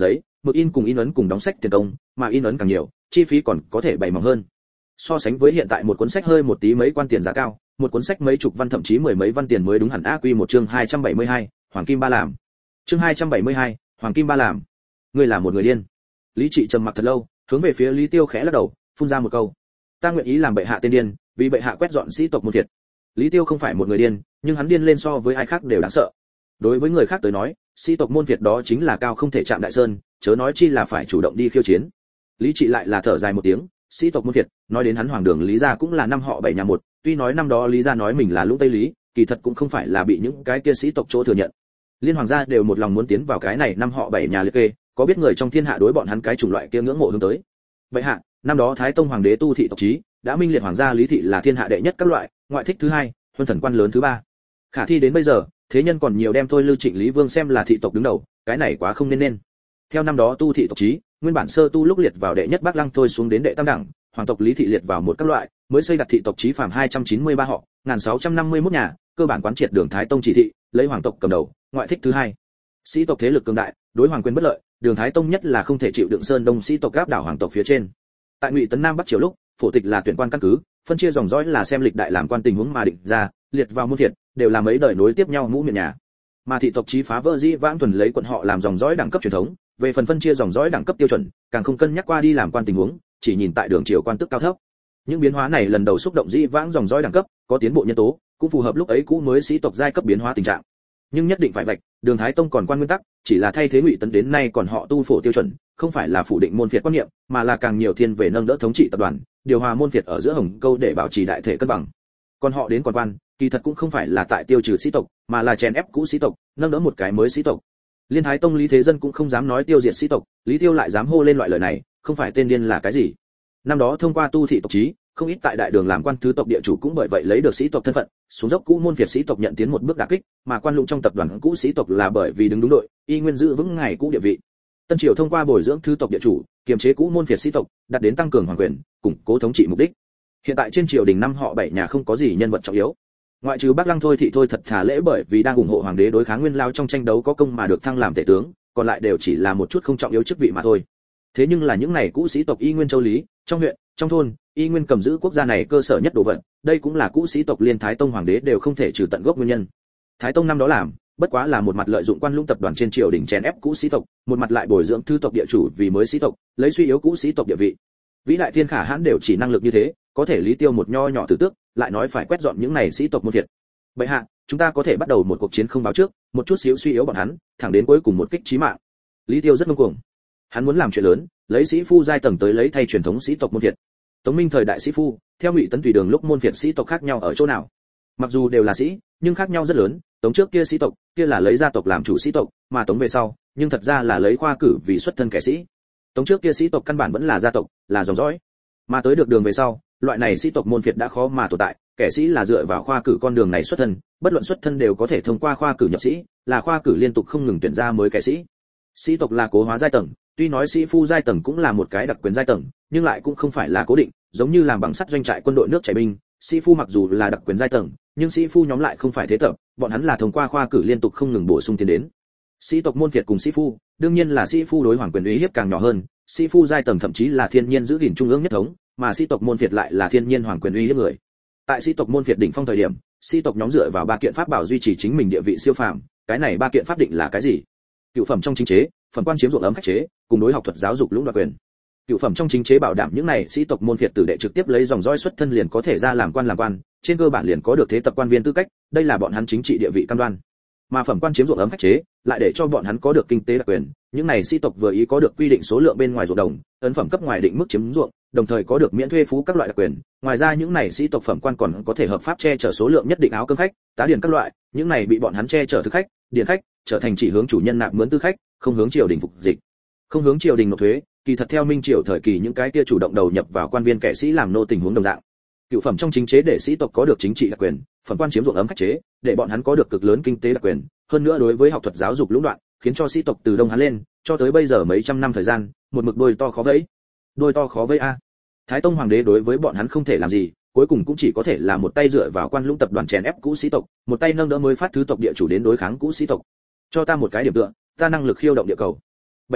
mực in cùng in ấn cùng đóng sách tiền công, mà in ấn càng nhiều, chi phí còn có thể bày mỏng hơn. So sánh với hiện tại một cuốn sách hơi một tí mấy quan tiền giá cao, một cuốn sách mấy chục văn thậm chí mười mấy văn tiền mới đúng hẳn. A Quy một chương hai trăm bảy mươi hai, Hoàng Kim Ba làm. Chương hai trăm bảy mươi hai, Hoàng Kim Ba làm. Ngươi là một người điên. Lý Trị trầm mặc thật lâu, hướng về phía Lý Tiêu khẽ lắc đầu, phun ra một câu: ta nguyện ý làm bệ hạ tên điên, vì bệ hạ quét dọn sĩ tộc môn Việt. Lý Tiêu không phải một người điên, nhưng hắn điên lên so với ai khác đều đáng sợ. Đối với người khác tới nói, sĩ tộc môn Việt đó chính là cao không thể chạm đại sơn, chớ nói chi là phải chủ động đi khiêu chiến. Lý Trị lại là thở dài một tiếng, sĩ tộc môn Việt, nói đến hắn hoàng đường Lý gia cũng là năm họ bảy nhà một, tuy nói năm đó Lý gia nói mình là Lũng Tây Lý, kỳ thật cũng không phải là bị những cái kia sĩ tộc chỗ thừa nhận. Liên hoàng gia đều một lòng muốn tiến vào cái này năm họ bảy nhà liệt kê, có biết người trong thiên hạ đối bọn hắn cái chủng loại kia ngưỡng mộ hướng tới. Bệ hạ, năm đó Thái Tông hoàng đế tu thị tộc chí, đã minh liệt hoàng gia Lý thị là thiên hạ đệ nhất các loại, ngoại thích thứ hai, huân thần quan lớn thứ ba. Khả thi đến bây giờ, thế nhân còn nhiều đem thôi Lưu Trịnh Lý Vương xem là thị tộc đứng đầu, cái này quá không nên nên. Theo năm đó tu thị tộc chí, nguyên bản sơ tu lúc liệt vào đệ nhất Bắc Lăng thôi xuống đến đệ tam đẳng, hoàng tộc Lý thị liệt vào một các loại, mới xây đặt thị tộc chí phàm hai trăm chín mươi ba họ, một nghìn sáu trăm năm mươi mốt nhà, cơ bản quán triệt đường Thái Tông chỉ thị, lấy hoàng tộc cầm đầu, ngoại thích thứ hai. Sĩ tộc thế lực cường đại, đối hoàng quyền bất lợi, đường Thái Tông nhất là không thể chịu đựng Sơn Đông sĩ tộc gáp đảo hoàng tộc phía trên. Tại Ngụy Tấn Nam Bắc triều lúc, phổ tịch là tuyển quan căn cứ, phân chia dòng dõi là xem lịch đại làm quan tình huống mà định ra, liệt vào môn Việt, đều là mấy đời nối tiếp nhau mũ miệng nhà. Mà thị tộc chí phá vỡ dĩ vãng thuần lấy quận họ làm dòng dõi đẳng cấp truyền thống, về phần phân chia dòng dõi đẳng cấp tiêu chuẩn, càng không cân nhắc qua đi làm quan tình huống, chỉ nhìn tại đường triều quan tức cao thấp. Những biến hóa này lần đầu xúc động dĩ vãng dòng dõi đẳng cấp, có tiến bộ nhân tố, cũng phù hợp lúc ấy cũ mới sĩ tộc giai cấp biến hóa tình trạng. Nhưng nhất định phải vạch, đường Thái Tông còn quan nguyên tắc, chỉ là thay thế Ngụy Tấn đến nay còn họ tu phổ tiêu chuẩn, không phải là phủ định môn Việt quan niệm, mà là càng nhiều thiên về nâng đỡ thống trị tập đoàn, điều hòa môn Việt ở giữa Hồng Câu để bảo trì đại thể cân bằng. Còn họ đến còn quan, kỳ thật cũng không phải là tại tiêu trừ sĩ tộc, mà là chèn ép cũ sĩ tộc, nâng đỡ một cái mới sĩ tộc. Liên Thái Tông Lý Thế Dân cũng không dám nói tiêu diệt sĩ tộc, Lý Tiêu lại dám hô lên loại lời này, không phải tên điên là cái gì? Năm đó thông qua tu thị tộc chí, không ít tại đại đường làm quan thứ tộc địa chủ cũng bởi vậy lấy được sĩ tộc thân phận, xuống dốc cũ môn Việt sĩ tộc nhận tiến một bước đả kích, mà quan lũng trong tập đoàn cũ sĩ tộc là bởi vì đứng đúng đội, y nguyên giữ vững ngày cũ địa vị. Tân triều thông qua bồi dưỡng thứ tộc địa chủ, kiềm chế cũ môn Việt sĩ tộc, đạt đến tăng cường hoàng quyền, củng cố thống trị mục đích. Hiện tại trên triều đình năm họ bảy nhà không có gì nhân vật trọng yếu. Ngoại trừ Bắc Lăng thôi thị thôi thật thà lễ bởi vì đang ủng hộ hoàng đế đối kháng Nguyên Lao trong tranh đấu có công mà được thăng làm tể tướng, còn lại đều chỉ là một chút không trọng yếu chức vị mà thôi. Thế nhưng là những này cũ sĩ tộc y nguyên châu lý, trong huyện, trong thôn, y nguyên cầm giữ quốc gia này cơ sở nhất đồ vật, đây cũng là cũ sĩ tộc liên Thái Tông hoàng đế đều không thể trừ tận gốc nguyên nhân. Thái Tông năm đó làm, bất quá là một mặt lợi dụng quan lũng tập đoàn trên triều đình chèn ép cũ sĩ tộc, một mặt lại bồi dưỡng thứ tộc địa chủ vì mới sĩ tộc, lấy suy yếu cũ sĩ tộc địa vị. Vĩ đại thiên khả hãn đều chỉ năng lực như thế, có thể Lý Tiêu một nho nhỏ tử tước, lại nói phải quét dọn những này sĩ tộc môn Việt. Bệ hạ, chúng ta có thể bắt đầu một cuộc chiến không báo trước, một chút xíu suy yếu bọn hắn, thẳng đến cuối cùng một kích chí mạng. Lý Tiêu rất ngông cuồng. Hắn muốn làm chuyện lớn, lấy sĩ phu giai tầng tới lấy thay truyền thống sĩ tộc môn Việt. Tống Minh thời đại sĩ phu, theo Ngụy Tấn tùy đường lúc môn Việt sĩ tộc khác nhau ở chỗ nào? Mặc dù đều là sĩ, nhưng khác nhau rất lớn, Tống trước kia sĩ tộc, kia là lấy gia tộc làm chủ sĩ tộc, mà Tống về sau, nhưng thật ra là lấy khoa cử vì xuất thân kẻ sĩ. Tống trước kia sĩ tộc căn bản vẫn là gia tộc, là dòng dõi. Mà tới được đường về sau, loại này sĩ tộc môn Việt đã khó mà tồn tại, kẻ sĩ là dựa vào khoa cử con đường này xuất thân, bất luận xuất thân đều có thể thông qua khoa cử nhập sĩ, là khoa cử liên tục không ngừng tuyển ra mới kẻ sĩ. Sĩ tộc là cố hóa giai tầng, tuy nói sĩ phu giai tầng cũng là một cái đặc quyền giai tầng, nhưng lại cũng không phải là cố định, giống như làm bằng sắt doanh trại quân đội nước chảy binh, sĩ phu mặc dù là đặc quyền giai tầng, nhưng sĩ phu nhóm lại không phải thế tập, bọn hắn là thông qua khoa cử liên tục không ngừng bổ sung tiến đến. Sĩ tộc môn Việt cùng sĩ phu, đương nhiên là sĩ phu đối hoàng quyền uy hiếp càng nhỏ hơn, sĩ phu giai tầng thậm chí là thiên nhiên giữ gìn trung ương nhất thống, mà sĩ tộc môn Việt lại là thiên nhiên hoàng quyền uy hiếp người. Tại sĩ tộc môn Việt đỉnh phong thời điểm, sĩ tộc nhóm dựa vào ba kiện pháp bảo duy trì chính mình địa vị siêu phàm, cái này ba kiện pháp định là cái gì? Cựu phẩm trong chính chế, phẩm quan chiếm ruộng ấm khách chế, cùng đối học thuật giáo dục lũng đoạt quyền. Cựu phẩm trong chính chế bảo đảm những này sĩ tộc môn Việt tử đệ trực tiếp lấy dòng dõi xuất thân liền có thể ra làm quan làm quan, trên cơ bản liền có được thế tập quan viên tư cách, đây là bọn hắn chính trị địa vị cam đoan. Mà phẩm quan chiếm ruộng ấm khách chế, lại để cho bọn hắn có được kinh tế đặc quyền, những này sĩ tộc vừa ý có được quy định số lượng bên ngoài ruộng đồng, ấn phẩm cấp ngoài định mức chiếm ruộng, đồng thời có được miễn thuê phú các loại đặc quyền, ngoài ra những này sĩ tộc phẩm quan còn có thể hợp pháp che chở số lượng nhất định áo cơm khách, tá điền các loại, những này bị bọn hắn che chở thực khách, điền khách, trở thành chỉ hướng chủ nhân nạp mướn tư khách, không hướng triều đình phục dịch, không hướng triều đình nộp thuế, kỳ thật theo Minh triều thời kỳ những cái kia chủ động đầu nhập vào quan viên kẻ sĩ làm nô tình huống đồng dạng. Cựu phẩm trong chính chế để sĩ tộc có được chính trị đặc quyền, phẩm quan chiếm ruộng ấm khách chế, để bọn hắn có được cực lớn kinh tế đặc quyền, hơn nữa đối với học thuật giáo dục lũng đoạn, khiến cho sĩ tộc từ đông hắn lên, cho tới bây giờ mấy trăm năm thời gian, một mực đôi to khó vẫy. Đôi to khó vẫy a. Thái Tông hoàng đế đối với bọn hắn không thể làm gì, cuối cùng cũng chỉ có thể là một tay dựa vào quan lũng tập đoàn chèn ép cũ sĩ tộc, một tay nâng đỡ mới phát thứ tộc địa chủ đến đối kháng cũ sĩ tộc. Cho ta một cái điểm tựa, ta năng lực khiêu động địa cầu. Bệ hạ,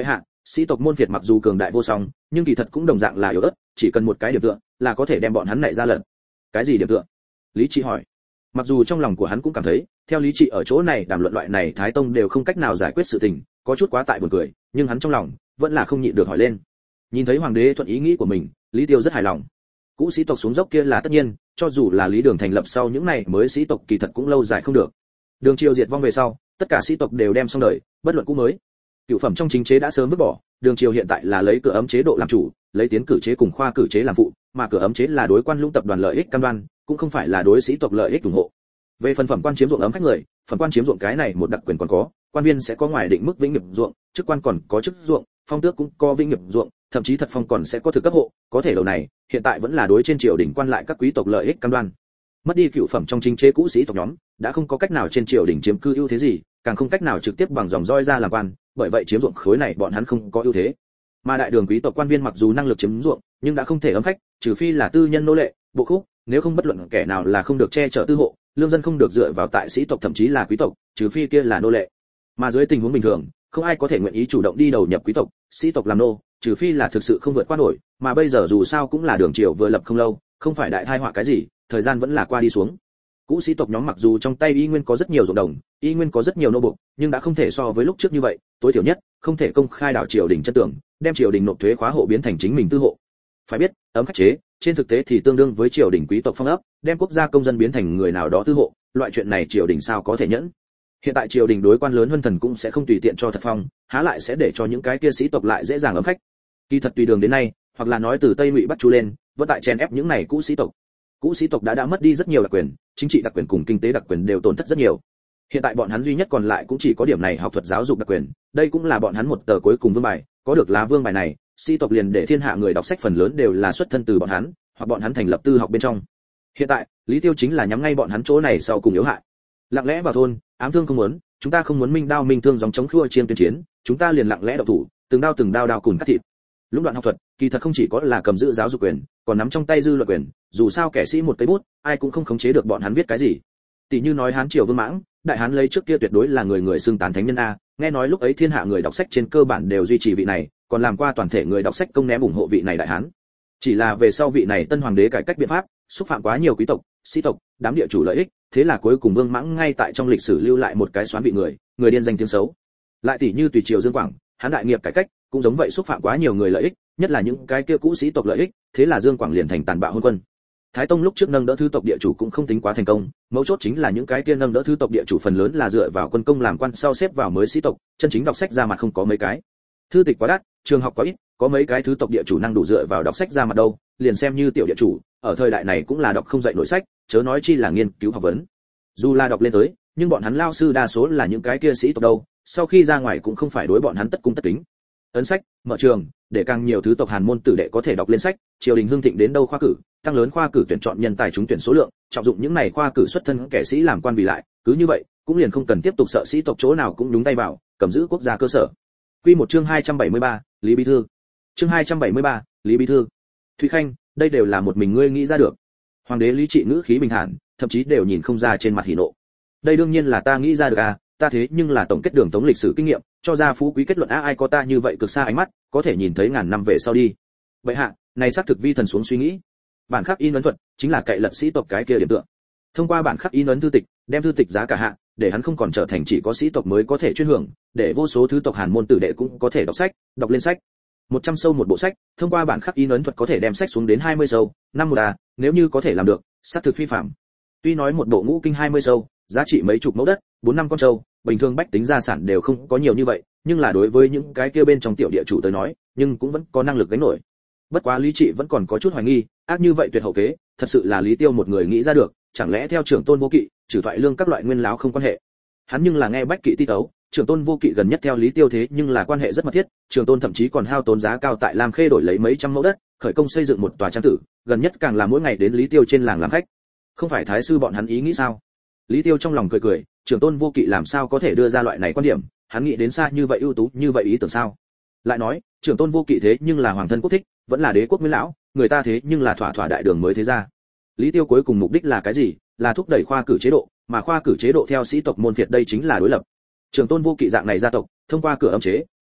sĩ tộc môn phiệt mặc dù cường đại vô song, nhưng kỳ thật cũng đồng dạng là yếu ớt, chỉ cần một cái điểm tựa là có thể đem bọn hắn nảy ra lần. Cái gì điểm tựa? Lý Trị hỏi. Mặc dù trong lòng của hắn cũng cảm thấy, theo Lý Trị ở chỗ này đàm luận loại này Thái Tông đều không cách nào giải quyết sự tình, có chút quá tại buồn cười, nhưng hắn trong lòng vẫn là không nhịn được hỏi lên. Nhìn thấy hoàng đế thuận ý nghĩ của mình, Lý Tiêu rất hài lòng. Cũ sĩ tộc xuống dốc kia là tất nhiên, cho dù là Lý Đường thành lập sau những này mới sĩ tộc kỳ thật cũng lâu dài không được. Đường Triều diệt vong về sau, tất cả sĩ tộc đều đem xong đời, bất luận cũ mới. Cửu phẩm trong chính chế đã sớm vứt bỏ, Đường Triều hiện tại là lấy cửa ấm chế độ làm chủ, lấy tiến cử chế cùng khoa cử chế làm phụ, mà cửa ấm chế là đối quan lũng tập đoàn lợi ích cam đoan, cũng không phải là đối sĩ tộc lợi ích ủng hộ. Về phần phẩm quan chiếm ruộng ấm khách người, phẩm quan chiếm ruộng cái này một đặc quyền còn có, quan viên sẽ có ngoài định mức vĩnh nghiệp ruộng, chức quan còn có chức ruộng, phong tước cũng có vĩnh nghiệp ruộng, thậm chí thật phong còn sẽ có thực cấp hộ, có thể đầu này, hiện tại vẫn là đối trên triều đình quan lại các quý tộc lợi ích cam đoan. Mất đi cửu phẩm trong chính chế cũ sĩ tộc nhóm, đã không có cách nào trên triều đình chiếm cư ưu thế gì, càng không cách nào trực tiếp bằng dòng roi ra làm quan, bởi vậy chiếm ruộng khối này bọn hắn không có ưu thế. Mà đại đường quý tộc quan viên mặc dù năng lực chiếm ruộng, nhưng đã không thể ấm khách, trừ phi là tư nhân nô lệ, bộ khúc, nếu không bất luận kẻ nào là không được che chở tư hộ, lương dân không được dựa vào tại sĩ tộc thậm chí là quý tộc, trừ phi kia là nô lệ. Mà dưới tình huống bình thường, không ai có thể nguyện ý chủ động đi đầu nhập quý tộc, sĩ tộc làm nô, trừ phi là thực sự không vượt qua nổi, mà bây giờ dù sao cũng là đường triều vừa lập không lâu, không phải đại tai họa cái gì, thời gian vẫn là qua đi xuống. Cũ sĩ tộc nhóm mặc dù trong tay y nguyên có rất nhiều ruộng đồng, y nguyên có rất nhiều nô buộc, nhưng đã không thể so với lúc trước như vậy, tối thiểu nhất, không thể công khai đảo triều đình chân tưởng, đem triều đình nộp thuế khóa hộ biến thành chính mình tư hộ. Phải biết, ấm khách chế, trên thực tế thì tương đương với triều đình quý tộc phong ấp, đem quốc gia công dân biến thành người nào đó tư hộ, loại chuyện này triều đình sao có thể nhẫn. Hiện tại triều đình đối quan lớn hơn thần cũng sẽ không tùy tiện cho thật phong, há lại sẽ để cho những cái kia sĩ tộc lại dễ dàng ấm khách. Kỳ thật tùy đường đến nay, hoặc là nói từ Tây Ngụy bắt Chu lên, vẫn tại chèn ép những này cũ sĩ tộc. Cũ sĩ tộc đã đã mất đi rất nhiều đặc quyền, chính trị đặc quyền cùng kinh tế đặc quyền đều tổn thất rất nhiều. Hiện tại bọn hắn duy nhất còn lại cũng chỉ có điểm này học thuật giáo dục đặc quyền, đây cũng là bọn hắn một tờ cuối cùng vương bài, có được lá vương bài này, sĩ tộc liền để thiên hạ người đọc sách phần lớn đều là xuất thân từ bọn hắn, hoặc bọn hắn thành lập tư học bên trong. Hiện tại, Lý Tiêu chính là nhắm ngay bọn hắn chỗ này sau cùng yếu hại. Lặng lẽ vào thôn, ám thương không muốn, chúng ta không muốn minh đao minh thương dòng chống khua chiên tuyên chiến, chúng ta liền lặng lẽ động thủ, từng đao từng đao đao cùn cắt thịt. Lũng đoạn học thuật, kỳ thật không chỉ có là cầm giữ giáo dục quyền, còn nắm trong tay dư luận quyền, dù sao kẻ sĩ một cây bút, ai cũng không khống chế được bọn hắn viết cái gì. Tỷ như nói Hán triều Vương Mãng, đại hán lấy trước kia tuyệt đối là người người xưng tán thánh nhân a, nghe nói lúc ấy thiên hạ người đọc sách trên cơ bản đều duy trì vị này, còn làm qua toàn thể người đọc sách công ném ủng hộ vị này đại hán. Chỉ là về sau vị này tân hoàng đế cải cách biện pháp, xúc phạm quá nhiều quý tộc, sĩ tộc, đám địa chủ lợi ích, thế là cuối cùng Vương Mãng ngay tại trong lịch sử lưu lại một cái xoán vị người, người điên danh tiếng xấu. Lại tỷ như tùy triều Dương Quảng, hán đại nghiệp cải cách, cũng giống vậy xúc phạm quá nhiều người lợi ích, nhất là những cái kia cũ sĩ tộc lợi ích, thế là Dương Quảng liền thành tàn bạo hôn quân. Thái Tông lúc trước nâng đỡ thứ tộc địa chủ cũng không tính quá thành công, mấu chốt chính là những cái kia nâng đỡ thứ tộc địa chủ phần lớn là dựa vào quân công làm quan sau xếp vào mới sĩ tộc, chân chính đọc sách ra mặt không có mấy cái. Thư tịch quá đắt, trường học quá ít, có mấy cái thứ tộc địa chủ năng đủ dựa vào đọc sách ra mặt đâu, liền xem như tiểu địa chủ, ở thời đại này cũng là đọc không dậy nổi sách, chớ nói chi là nghiên cứu học vấn. Dù là đọc lên tới, nhưng bọn hắn lao sư đa số là những cái kia sĩ tộc đâu, sau khi ra ngoài cũng không phải đối bọn hắn tất cung tất kính. Ấn sách, mở trường, để càng nhiều thứ tộc Hàn môn tử đệ có thể đọc lên sách, triều đình hưng thịnh đến đâu khoa cử, tăng lớn khoa cử tuyển chọn nhân tài trúng tuyển số lượng, trọng dụng những này khoa cử xuất thân kẻ sĩ làm quan vì lại, cứ như vậy, cũng liền không cần tiếp tục sợ sĩ tộc chỗ nào cũng nhúng tay vào, cầm giữ quốc gia cơ sở. Quy một chương hai trăm bảy mươi ba, Lý Bí Thư. Chương hai trăm bảy mươi ba, Lý Bí Thư. Thụy Khanh, đây đều là một mình ngươi nghĩ ra được. Hoàng đế Lý Trị ngữ khí bình thản, thậm chí đều nhìn không ra trên mặt hỉ nộ. Đây đương nhiên là ta nghĩ ra được à, ta thế nhưng là tổng kết đường tống lịch sử kinh nghiệm, cho ra phú quý kết luận a ai có ta như vậy cực xa ánh mắt, có thể nhìn thấy ngàn năm về sau đi. Vậy hạ, này xác thực vi thần xuống suy nghĩ. Bản khắc in ấn thuật chính là cậy lật sĩ tộc cái kia điểm tượng. Thông qua bản khắc in ấn thư tịch, đem thư tịch giá cả hạ, để hắn không còn trở thành chỉ có sĩ tộc mới có thể chuyên hưởng, để vô số thứ tộc Hàn môn tử đệ cũng có thể đọc sách, đọc lên sách. một trăm sâu một bộ sách, thông qua bản khắc in ấn thuật có thể đem sách xuống đến hai mươi sâu, năm một à, nếu như có thể làm được, xác thực phi phạm. Tuy nói một bộ ngũ kinh hai mươi sâu, giá trị mấy chục mẫu đất, bốn năm con trâu, bình thường bách tính gia sản đều không có nhiều như vậy, nhưng là đối với những cái kia bên trong tiểu địa chủ tới nói, nhưng cũng vẫn có năng lực gánh nổi. Bất quá Lý Trị vẫn còn có chút hoài nghi, ác như vậy tuyệt hậu kế, thật sự là Lý Tiêu một người nghĩ ra được, chẳng lẽ theo trưởng tôn vô kỵ, trừ thoại lương các loại nguyên láo không quan hệ. Hắn nhưng là nghe bách kỵ ti tấu, trưởng tôn vô kỵ gần nhất theo Lý Tiêu thế nhưng là quan hệ rất mật thiết, trưởng tôn thậm chí còn hao tốn giá cao tại Lam Khê đổi lấy mấy trăm mẫu đất, khởi công xây dựng một tòa trang tử, gần nhất càng là mỗi ngày đến Lý Tiêu trên làng làm khách. Không phải thái sư bọn hắn ý nghĩ sao? Lý Tiêu trong lòng cười cười, trưởng tôn vô kỵ làm sao có thể đưa ra loại này quan điểm, hắn nghĩ đến xa như vậy ưu tú như vậy ý tưởng sao? Lại nói, trưởng tôn vô kỵ thế nhưng là hoàng thân quốc thích, vẫn là đế quốc nguyên lão, người ta thế nhưng là thỏa thỏa đại đường mới thế ra. Lý Tiêu cuối cùng mục đích là cái gì? Là thúc đẩy khoa cử chế độ, mà khoa cử chế độ theo sĩ tộc môn phiệt đây chính là đối lập. Trưởng tôn vô kỵ dạng này gia tộc, thông qua cửa âm chế,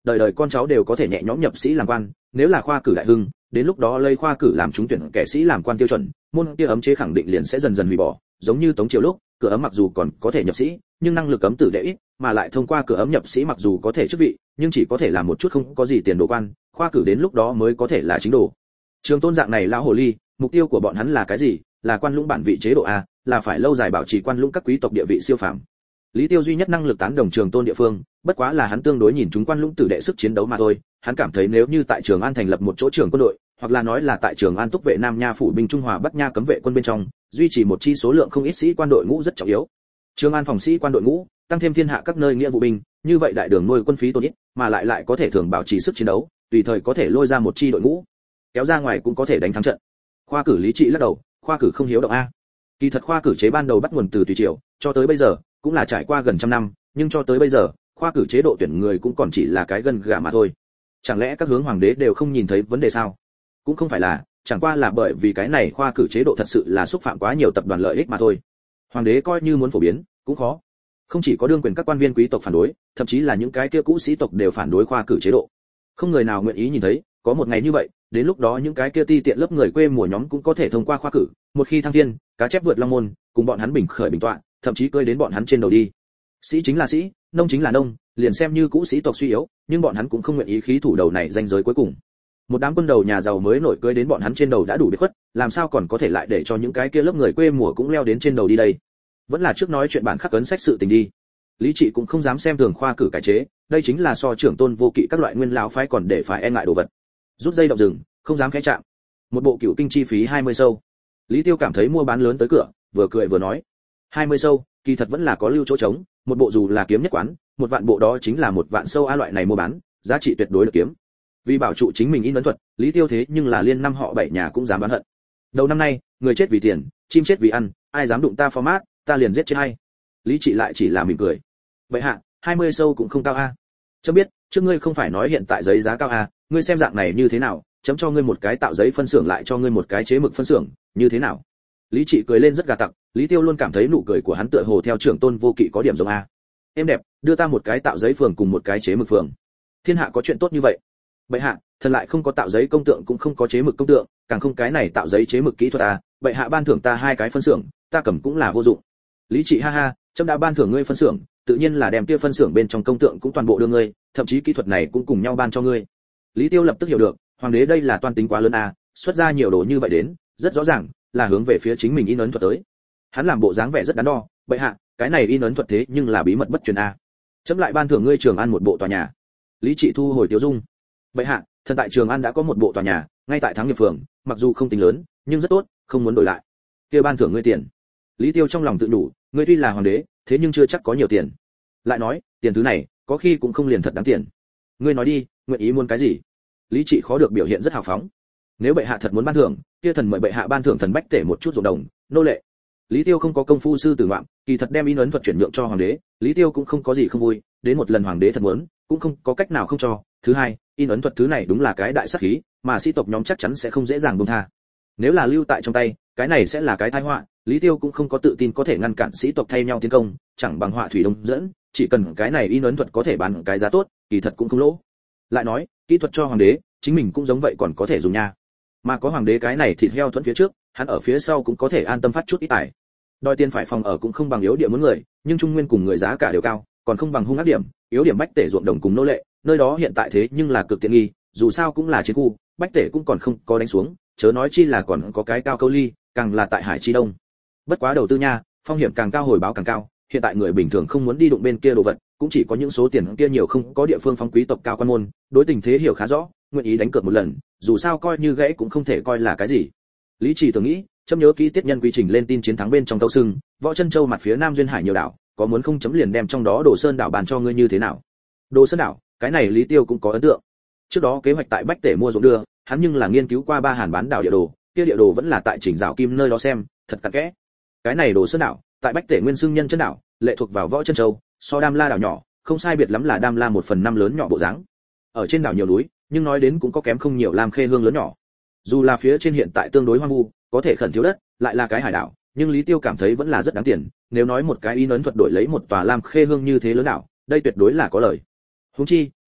đời đời con cháu đều có thể nhẹ nhõm nhập sĩ làm quan, nếu là khoa cử đại hưng, đến lúc đó lấy khoa cử làm trúng tuyển kẻ sĩ làm quan tiêu chuẩn, môn kia ấm chế khẳng định liền sẽ dần dần hủy bỏ, giống như Tống Triều lúc, cửa ấm mặc dù còn có thể nhập sĩ, nhưng năng lực cấm tử đệ ít, mà lại thông qua cửa ấm nhập sĩ mặc dù có thể chức vị, nhưng chỉ có thể làm một chút không có gì tiền đồ quan, khoa cử đến lúc đó mới có thể là chính đồ. Trường Tôn dạng này lão hồ ly, mục tiêu của bọn hắn là cái gì? Là quan lũng bản vị chế độ a, là phải lâu dài bảo trì quan lũng các quý tộc địa vị siêu phàm. Lý Tiêu duy nhất năng lực tán đồng Trường Tôn địa phương, bất quá là hắn tương đối nhìn chúng quan lũng tử đệ sức chiến đấu mà thôi. Hắn cảm thấy nếu như tại Trường An thành lập một chỗ trường quân đội, hoặc là nói là tại Trường An túc vệ Nam Nha phủ binh Trung Hòa Bắc Nha cấm vệ quân bên trong, duy trì một chi số lượng không ít sĩ quan đội ngũ rất trọng yếu. Trường An phòng sĩ quan đội ngũ, tăng thêm thiên hạ các nơi nghĩa vụ binh, như vậy đại đường nuôi quân phí tổn ít, mà lại lại có thể thường bảo trì sức chiến đấu, tùy thời có thể lôi ra một chi đội ngũ, kéo ra ngoài cũng có thể đánh thắng trận. Khoa cử Lý Trị lắc đầu, khoa cử không hiếu động a. Kỳ thật khoa cử chế ban đầu bắt nguồn từ tùy triều, cho tới bây giờ cũng là trải qua gần trăm năm, nhưng cho tới bây giờ, khoa cử chế độ tuyển người cũng còn chỉ là cái gân gà mà thôi. Chẳng lẽ các hướng hoàng đế đều không nhìn thấy vấn đề sao? Cũng không phải là, chẳng qua là bởi vì cái này khoa cử chế độ thật sự là xúc phạm quá nhiều tập đoàn lợi ích mà thôi. Hoàng đế coi như muốn phổ biến, cũng khó. Không chỉ có đương quyền các quan viên quý tộc phản đối, thậm chí là những cái kia cũ sĩ tộc đều phản đối khoa cử chế độ. Không người nào nguyện ý nhìn thấy, có một ngày như vậy, đến lúc đó những cái kia ti tiện lớp người quê mùa nhóm cũng có thể thông qua khoa cử, một khi thăng thiên, cá chép vượt long môn, cùng bọn hắn bình khởi bình tọa, thậm chí cưỡi đến bọn hắn trên đầu đi. Sĩ chính là sĩ, nông chính là nông, liền xem như cũ sĩ tộc suy yếu, nhưng bọn hắn cũng không nguyện ý khí thủ đầu này danh giới cuối cùng. Một đám quân đầu nhà giàu mới nổi cưỡi đến bọn hắn trên đầu đã đủ biệt khuất, làm sao còn có thể lại để cho những cái kia lớp người quê mùa cũng leo đến trên đầu đi đây? Vẫn là trước nói chuyện bản khắc ấn sách sự tình đi. Lý Trị cũng không dám xem thường khoa cử cải chế, đây chính là so trưởng tôn vô kỵ các loại nguyên lão phái còn để phải e ngại đồ vật. Rút dây động rừng, không dám khẽ chạm. Một bộ cửu kinh chi phí hai mươi sâu. Lý Tiêu cảm thấy mua bán lớn tới cửa, vừa cười vừa nói, hai mươi sâu, kỳ thật vẫn là có lưu chỗ trống, một bộ dù là kiếm nhất quán, một vạn bộ đó chính là một vạn sâu a, loại này mua bán, giá trị tuyệt đối là kiếm. Vì bảo trụ chính mình in ấn thuật, Lý Tiêu thế nhưng là liên năm họ bảy nhà cũng dám bán hận. Đầu năm nay, người chết vì tiền, chim chết vì ăn, ai dám đụng ta format, ta liền giết chết hay. Lý Trị lại chỉ là mỉm cười. Vậy hạ, hai mươi sâu cũng không cao a. Chấm biết, trước ngươi không phải nói hiện tại giấy giá cao a, ngươi xem dạng này như thế nào, chấm cho ngươi một cái tạo giấy phân xưởng lại cho ngươi một cái chế mực phân xưởng, như thế nào? Lý Trị cười lên rất gà tặc, Lý Tiêu luôn cảm thấy nụ cười của hắn tựa hồ theo trưởng tôn vô kỵ có điểm giống a. Em đẹp, đưa ta một cái tạo giấy phường cùng một cái chế mực phường. Thiên hạ có chuyện tốt như vậy. Bệ hạ, thần lại không có tạo giấy công tượng cũng không có chế mực công tượng, càng không cái này tạo giấy chế mực kỹ thuật à, bệ hạ ban thưởng ta hai cái phân xưởng, ta cầm cũng là vô dụng. Lý Trị ha ha, trẫm đã ban thưởng ngươi phân xưởng, tự nhiên là đem kia phân xưởng bên trong công tượng cũng toàn bộ đưa ngươi, thậm chí kỹ thuật này cũng cùng nhau ban cho ngươi. Lý Tiêu lập tức hiểu được, hoàng đế đây là toan tính quá lớn à, xuất ra nhiều đồ như vậy đến, rất rõ ràng là hướng về phía chính mình in ấn thuật tới. Hắn làm bộ dáng vẻ rất đắn đo, bệ hạ, cái này in ấn thuật thế nhưng là bí mật bất truyền à. Trẫm lại ban thưởng ngươi Trường An một bộ tòa nhà. Lý Trị thu hồi tiêu dung. Bệ hạ, thần tại Trường An đã có một bộ tòa nhà, ngay tại Thắng Nghiệp phường, mặc dù không tính lớn, nhưng rất tốt, không muốn đổi lại. Kia ban thưởng ngươi tiền. Lý Tiêu trong lòng tự đủ, ngươi tuy là hoàng đế, thế nhưng chưa chắc có nhiều tiền. Lại nói, tiền thứ này, có khi cũng không liền thật đáng tiền. Ngươi nói đi, nguyện ý muốn cái gì? Lý Trị khó được biểu hiện rất hào phóng. Nếu bệ hạ thật muốn ban thưởng, kia thần mời bệ hạ ban thưởng thần bách tể một chút ruộng đồng, nô lệ. Lý Tiêu không có công phu sư tử ngoạm, kỳ thật đem in ấn thuật chuyển nhượng cho hoàng đế, Lý Tiêu cũng không có gì không vui, đến một lần hoàng đế thật muốn, cũng không có cách nào không cho. Thứ hai, in ấn thuật thứ này đúng là cái đại sát khí, mà sĩ tộc nhóm chắc chắn sẽ không dễ dàng buông tha. Nếu là lưu tại trong tay, cái này sẽ là cái tai họa, Lý Tiêu cũng không có tự tin có thể ngăn cản sĩ tộc thay nhau tiến công, chẳng bằng họa thủy đông dẫn, chỉ cần cái này in ấn thuật có thể bán cái giá tốt, kỳ thật cũng không lỗ. Lại nói, kỹ thuật cho hoàng đế, chính mình cũng giống vậy còn có thể dùng nha. Mà có hoàng đế cái này thịt heo thuẫn phía trước, hắn ở phía sau cũng có thể an tâm phát chút ít tài. Đòi tiền phải phòng ở cũng không bằng yếu điểm muốn người, nhưng trung nguyên cùng người giá cả đều cao, còn không bằng hung ác điểm, yếu điểm bách tể ruộng đồng cùng nô lệ, nơi đó hiện tại thế nhưng là cực tiện nghi, dù sao cũng là chiến khu, bách tể cũng còn không có đánh xuống, chớ nói chi là còn có cái cao câu ly, càng là tại Hải Chi Đông. Bất quá đầu tư nha, phong hiểm càng cao hồi báo càng cao, hiện tại người bình thường không muốn đi đụng bên kia đồ vật, cũng chỉ có những số tiền kia nhiều không có địa phương phóng quý tộc cao quan môn, đối tình thế hiểu khá rõ, nguyện ý đánh cược một lần, dù sao coi như gãy cũng không thể coi là cái gì. Lý Trì tưởng nghĩ, chấm nhớ kỹ tiết nhân quy trình lên tin chiến thắng bên trong tấu sưng, võ chân châu mặt phía nam duyên hải nhiều đảo, có muốn không chấm liền đem trong đó Đồ Sơn đảo bàn cho ngươi như thế nào? Đồ Sơn đảo, cái này Lý Tiêu cũng có ấn tượng. Trước đó kế hoạch tại Bách Tể mua ruộng đưa, hắn nhưng là nghiên cứu qua ba Hàn bán đảo địa đồ, kia địa đồ vẫn là tại Chỉnh Giảo Kim nơi đó xem, thật cặn kẽ. Cái này Đồ Sơn đảo, tại Bách Tể nguyên xưng nhân chân đảo, lệ thuộc vào võ chân châu, so Đam La đảo nhỏ, không sai biệt lắm là Đam La một phần năm lớn nhỏ bộ dáng. Ở trên đảo nhiều núi, nhưng nói đến cũng có kém không nhiều Lam Khê Hương lớn nhỏ. Dù là phía trên hiện tại tương đối hoang vu, có thể khẩn thiếu đất, lại là cái hải đảo, nhưng Lý Tiêu cảm thấy vẫn là rất đáng tiền, nếu nói một cái in ấn thuật đổi lấy một tòa Lam Khê Hương như thế lớn đảo, đây tuyệt đối là có lời. Huống chi,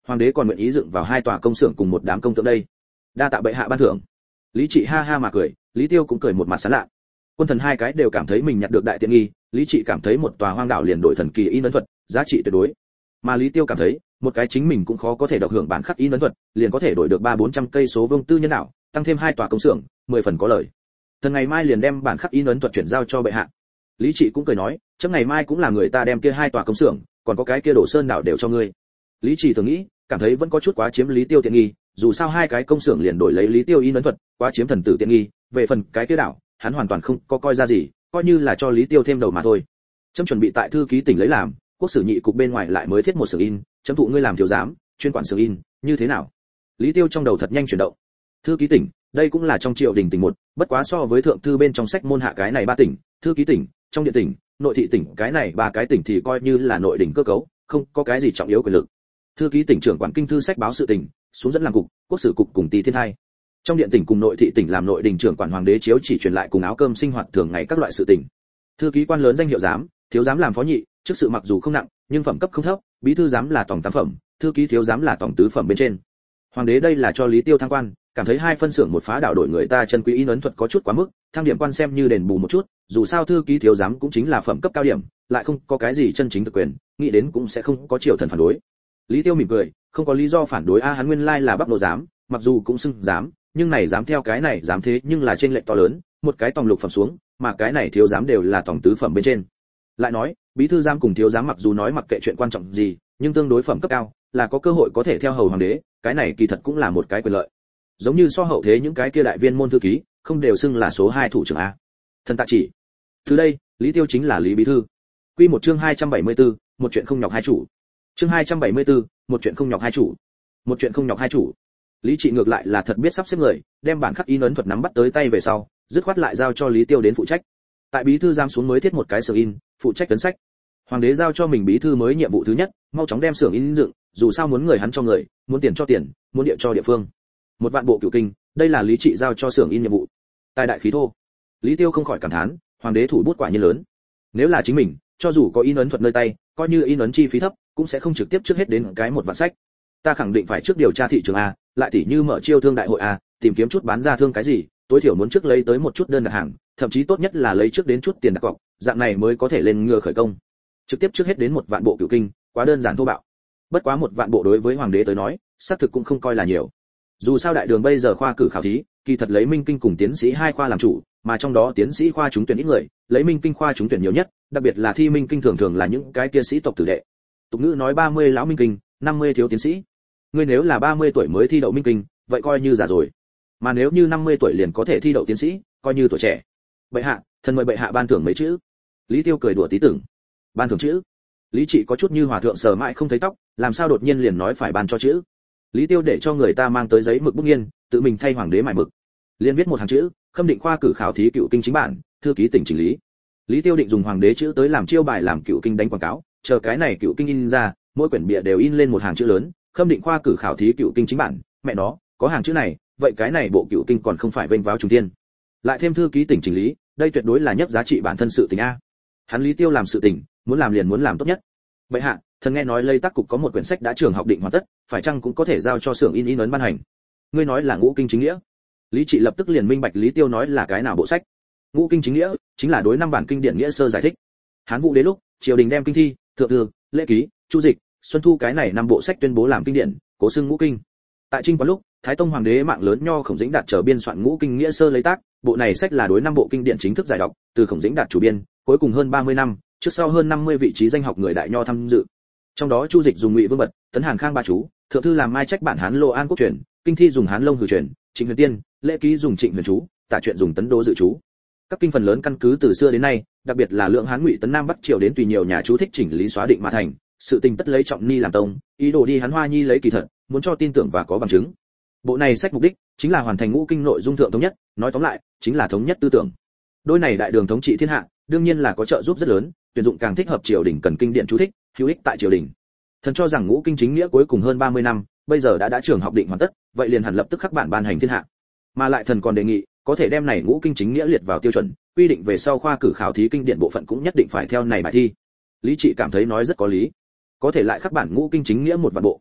Hoàng đế còn nguyện ý dựng vào hai tòa công xưởng cùng một đám công tượng đây. Đa tạ bệ hạ ban thưởng. Lý Trị ha ha mà cười, Lý Tiêu cũng cười một mặt sán lạ. Quân thần hai cái đều cảm thấy mình nhặt được đại tiện nghi, Lý Trị cảm thấy một tòa hoang đảo liền đổi thần kỳ in ấn thuật, giá trị tuyệt đối. Mà Lý Tiêu cảm thấy, một cái chính mình cũng khó có thể độc hưởng bản khắc in ấn thuật, liền có thể đổi được ba bốn trăm cây số vuông tư nhân đảo, tăng thêm hai tòa công xưởng, mười phần có lợi. Thần ngày mai liền đem bản khắc in ấn thuật chuyển giao cho bệ hạ. Lý Trị cũng cười nói, chấm ngày mai cũng là người ta đem kia hai tòa công xưởng, còn có cái kia đổ sơn đảo đều cho ngươi. Lý Trị tưởng nghĩ, cảm thấy vẫn có chút quá chiếm Lý Tiêu tiện nghi, dù sao hai cái công xưởng liền đổi lấy Lý Tiêu in ấn thuật, quá chiếm thần tử tiện nghi, về phần cái kia đảo, hắn hoàn toàn không có coi ra gì, coi như là cho Lý Tiêu thêm đầu mà thôi. Chấm chuẩn bị tại thư ký tỉnh lấy làm, quốc sử nhị cục bên ngoài lại mới thiết một xưởng in, chấm thụ ngươi làm thiếu giám, chuyên quản xưởng in, như thế nào? Lý Tiêu trong đầu thật nhanh chuyển động. Thư ký tỉnh, đây cũng là trong triều đình tỉnh một, bất quá so với thượng thư bên trong sách môn hạ cái này ba tỉnh, thư ký tỉnh, trong điện tỉnh, nội thị tỉnh cái này ba cái tỉnh thì coi như là nội đình cơ cấu, không có cái gì trọng yếu quyền lực. Thư ký tỉnh trưởng quản kinh thư sách báo sự tỉnh, xuống dẫn làm cục, quốc sử cục cùng tỳ thiên hai. Trong điện tỉnh cùng nội thị tỉnh làm nội đình trưởng quản hoàng đế chiếu chỉ truyền lại cùng áo cơm sinh hoạt thường ngày các loại sự tỉnh. Thư ký quan lớn danh hiệu giám, thiếu giám làm phó nhị, chức sự mặc dù không nặng, nhưng phẩm cấp không thấp, bí thư giám là tổng tam phẩm, thư ký thiếu giám là tổng tứ phẩm bên trên. Hoàng đế đây là cho Lý Tiêu thăng quan, cảm thấy hai phân xưởng một phá đảo đổi người ta chân quý in ấn thuật có chút quá mức, thăng điểm quan xem như đền bù một chút, dù sao thư ký thiếu giám cũng chính là phẩm cấp cao điểm, lại không có cái gì chân chính thực quyền, nghĩ đến cũng sẽ không có triều thần phản đối. Lý Tiêu mỉm cười, không có lý do phản đối a, hắn nguyên lai là Bắc Nô giám, mặc dù cũng xưng giám, nhưng này dám theo cái này dám thế nhưng là trên lệnh to lớn, một cái tòng lục phẩm xuống, mà cái này thiếu giám đều là tòng tứ phẩm bên trên. Lại nói, bí thư giám cùng thiếu giám mặc dù nói mặc kệ chuyện quan trọng gì, nhưng tương đối phẩm cấp cao, là có cơ hội có thể theo hầu hoàng đế, cái này kỳ thật cũng là một cái quyền lợi. Giống như so hậu thế những cái kia đại viên môn thư ký, không đều xưng là số hai thủ trưởng a. Thần tạ chỉ. Từ đây, Lý Tiêu chính là Lý bí thư. Quy một chương hai trăm bảy mươi tư, một chuyện không nhọc hai chủ. Chương hai trăm bảy mươi tư, một chuyện không nhọc hai chủ. Một chuyện không nhọc hai chủ. Lý Trị ngược lại là thật biết sắp xếp người, đem bản khắc in ấn thuật nắm bắt tới tay về sau, dứt khoát lại giao cho Lý Tiêu đến phụ trách. Tại bí thư giám xuống mới thiết một cái xưởng in, phụ trách tấn sách. Hoàng đế giao cho mình bí thư mới nhiệm vụ thứ nhất, mau chóng đem xưởng in dựng, dù sao muốn người hắn cho người, muốn tiền cho tiền, muốn địa cho địa phương. Một vạn bộ cửu kinh, đây là Lý Trị giao cho xưởng in nhiệm vụ. Tài đại khí thô. Lý Tiêu không khỏi cảm thán, hoàng đế thủ bút quả nhiên lớn. Nếu là chính mình, cho dù có in ấn thuật nơi tay, coi như in ấn chi phí thấp, cũng sẽ không trực tiếp trước hết đến cái một vạn sách. Ta khẳng định phải trước điều tra thị trường a, lại tỉ như mở chiêu thương đại hội a, tìm kiếm chút bán ra thương cái gì, tối thiểu muốn trước lấy tới một chút đơn đặt hàng, thậm chí tốt nhất là lấy trước đến chút tiền đặt cọc, dạng này mới có thể lên ngựa khởi công. Trực tiếp trước hết đến một vạn bộ cửu kinh, quá đơn giản thô bạo. Bất quá một vạn bộ đối với hoàng đế tới nói, xác thực cũng không coi là nhiều. Dù sao đại đường bây giờ khoa cử khảo thí, kỳ thật lấy minh kinh cùng tiến sĩ hai khoa làm chủ, mà trong đó tiến sĩ khoa trúng tuyển ít người, lấy minh kinh khoa trúng tuyển nhiều nhất, đặc biệt là thi minh kinh thường thường là những cái kia sĩ tộc tử đệ. Tục ngữ nói ba mươi lão minh kinh, năm mươi thiếu tiến sĩ. Ngươi nếu là ba mươi tuổi mới thi đậu minh kinh, vậy coi như già rồi. Mà nếu như năm mươi tuổi liền có thể thi đậu tiến sĩ, coi như tuổi trẻ. Bệ hạ, thần mời bệ hạ ban thưởng mấy chữ. Lý Tiêu cười đùa tí tưởng. Ban thưởng chữ? Lý Trị có chút như hòa thượng sờ mãi không thấy tóc, làm sao đột nhiên liền nói phải ban cho chữ. Lý Tiêu để cho người ta mang tới giấy mực bút nghiên, tự mình thay hoàng đế mài mực. Liên viết một hàng chữ, khâm định khoa cử khảo thí cựu kinh chính bản, thư ký tỉnh chỉnh lý. Lý Tiêu định dùng hoàng đế chữ tới làm chiêu bài làm cựu kinh đánh quảng cáo, chờ cái này cựu kinh in ra, mỗi quyển bìa đều in lên một hàng chữ lớn, khâm định khoa cử khảo thí cựu kinh chính bản, mẹ nó, có hàng chữ này, vậy cái này bộ cựu kinh còn không phải vênh váo trùng tiên. Lại thêm thư ký tỉnh chỉnh lý, đây tuyệt đối là nhất giá trị bản thân sự tình a. Hắn Lý Tiêu làm sự tình, muốn làm liền muốn làm tốt nhất. Bệ hạ, thần nghe nói Lây Tác cục có một quyển sách đã trường học định hoàn tất, phải chăng cũng có thể giao cho xưởng in in ấn ban hành. Ngươi nói là ngũ kinh chính nghĩa. Lý Trị lập tức liền minh bạch Lý Tiêu nói là cái nào bộ sách. Ngũ kinh chính nghĩa chính là đối năm bản kinh điển nghĩa sơ giải thích. Hán Vũ đế lúc, triều đình đem kinh thi, thượng thư, lễ ký, chu dịch, xuân thu cái này năm bộ sách tuyên bố làm kinh điển, cố xưng ngũ kinh. Tại Trinh Quán lúc, Thái Tông hoàng đế mạng lớn Nho Khổng Dĩnh Đạt trở biên soạn ngũ kinh nghĩa sơ Lây Tác, bộ này sách là đối năm bộ kinh điển chính thức giải đọc, từ Khổng Dĩnh Đạt chủ biên, cuối cùng hơn ba mươi năm, trước sau hơn năm mươi vị trí danh học người đại nho tham dự. Trong đó chu dịch dùng Ngụy Vương Bật, Tấn Hàn Khang ba chú, thượng thư làm Mai Trách bản Hán Lô An Quốc truyền, kinh thi dùng Hán Lông Hử truyền, Trịnh Huyền Tiên, lễ ký dùng Trịnh Huyền chú, tả truyện dùng Tấn Đô Dự chú. Các kinh phần lớn căn cứ từ xưa đến nay, đặc biệt là lượng Hán Ngụy Tấn Nam Bắc triều đến tùy nhiều nhà chú thích chỉnh lý xóa định mà thành, sự tình tất lấy trọng ni làm tông, ý đồ đi Hán Hoa Nhi lấy kỳ thật, muốn cho tin tưởng và có bằng chứng. Bộ này sách mục đích chính là hoàn thành ngũ kinh nội dung thượng thống nhất, nói tóm lại, chính là thống nhất tư tưởng. Đôi này đại đường thống trị thiên hạ, đương nhiên là có trợ giúp rất lớn, tuyển dụng càng thích hợp triều đình cần kinh điển chú thích, hữu ích tại triều đình. Thần cho rằng ngũ kinh chính nghĩa cuối cùng hơn ba mươi năm, bây giờ đã đã trường học định hoàn tất, vậy liền hẳn lập tức khắc bản ban hành thiên hạ. Mà lại thần còn đề nghị, có thể đem này ngũ kinh chính nghĩa liệt vào tiêu chuẩn, quy định về sau khoa cử khảo thí kinh điển bộ phận cũng nhất định phải theo này bài thi. Lý Trị cảm thấy nói rất có lý. Có thể lại khắc bản ngũ kinh chính nghĩa một vạn bộ.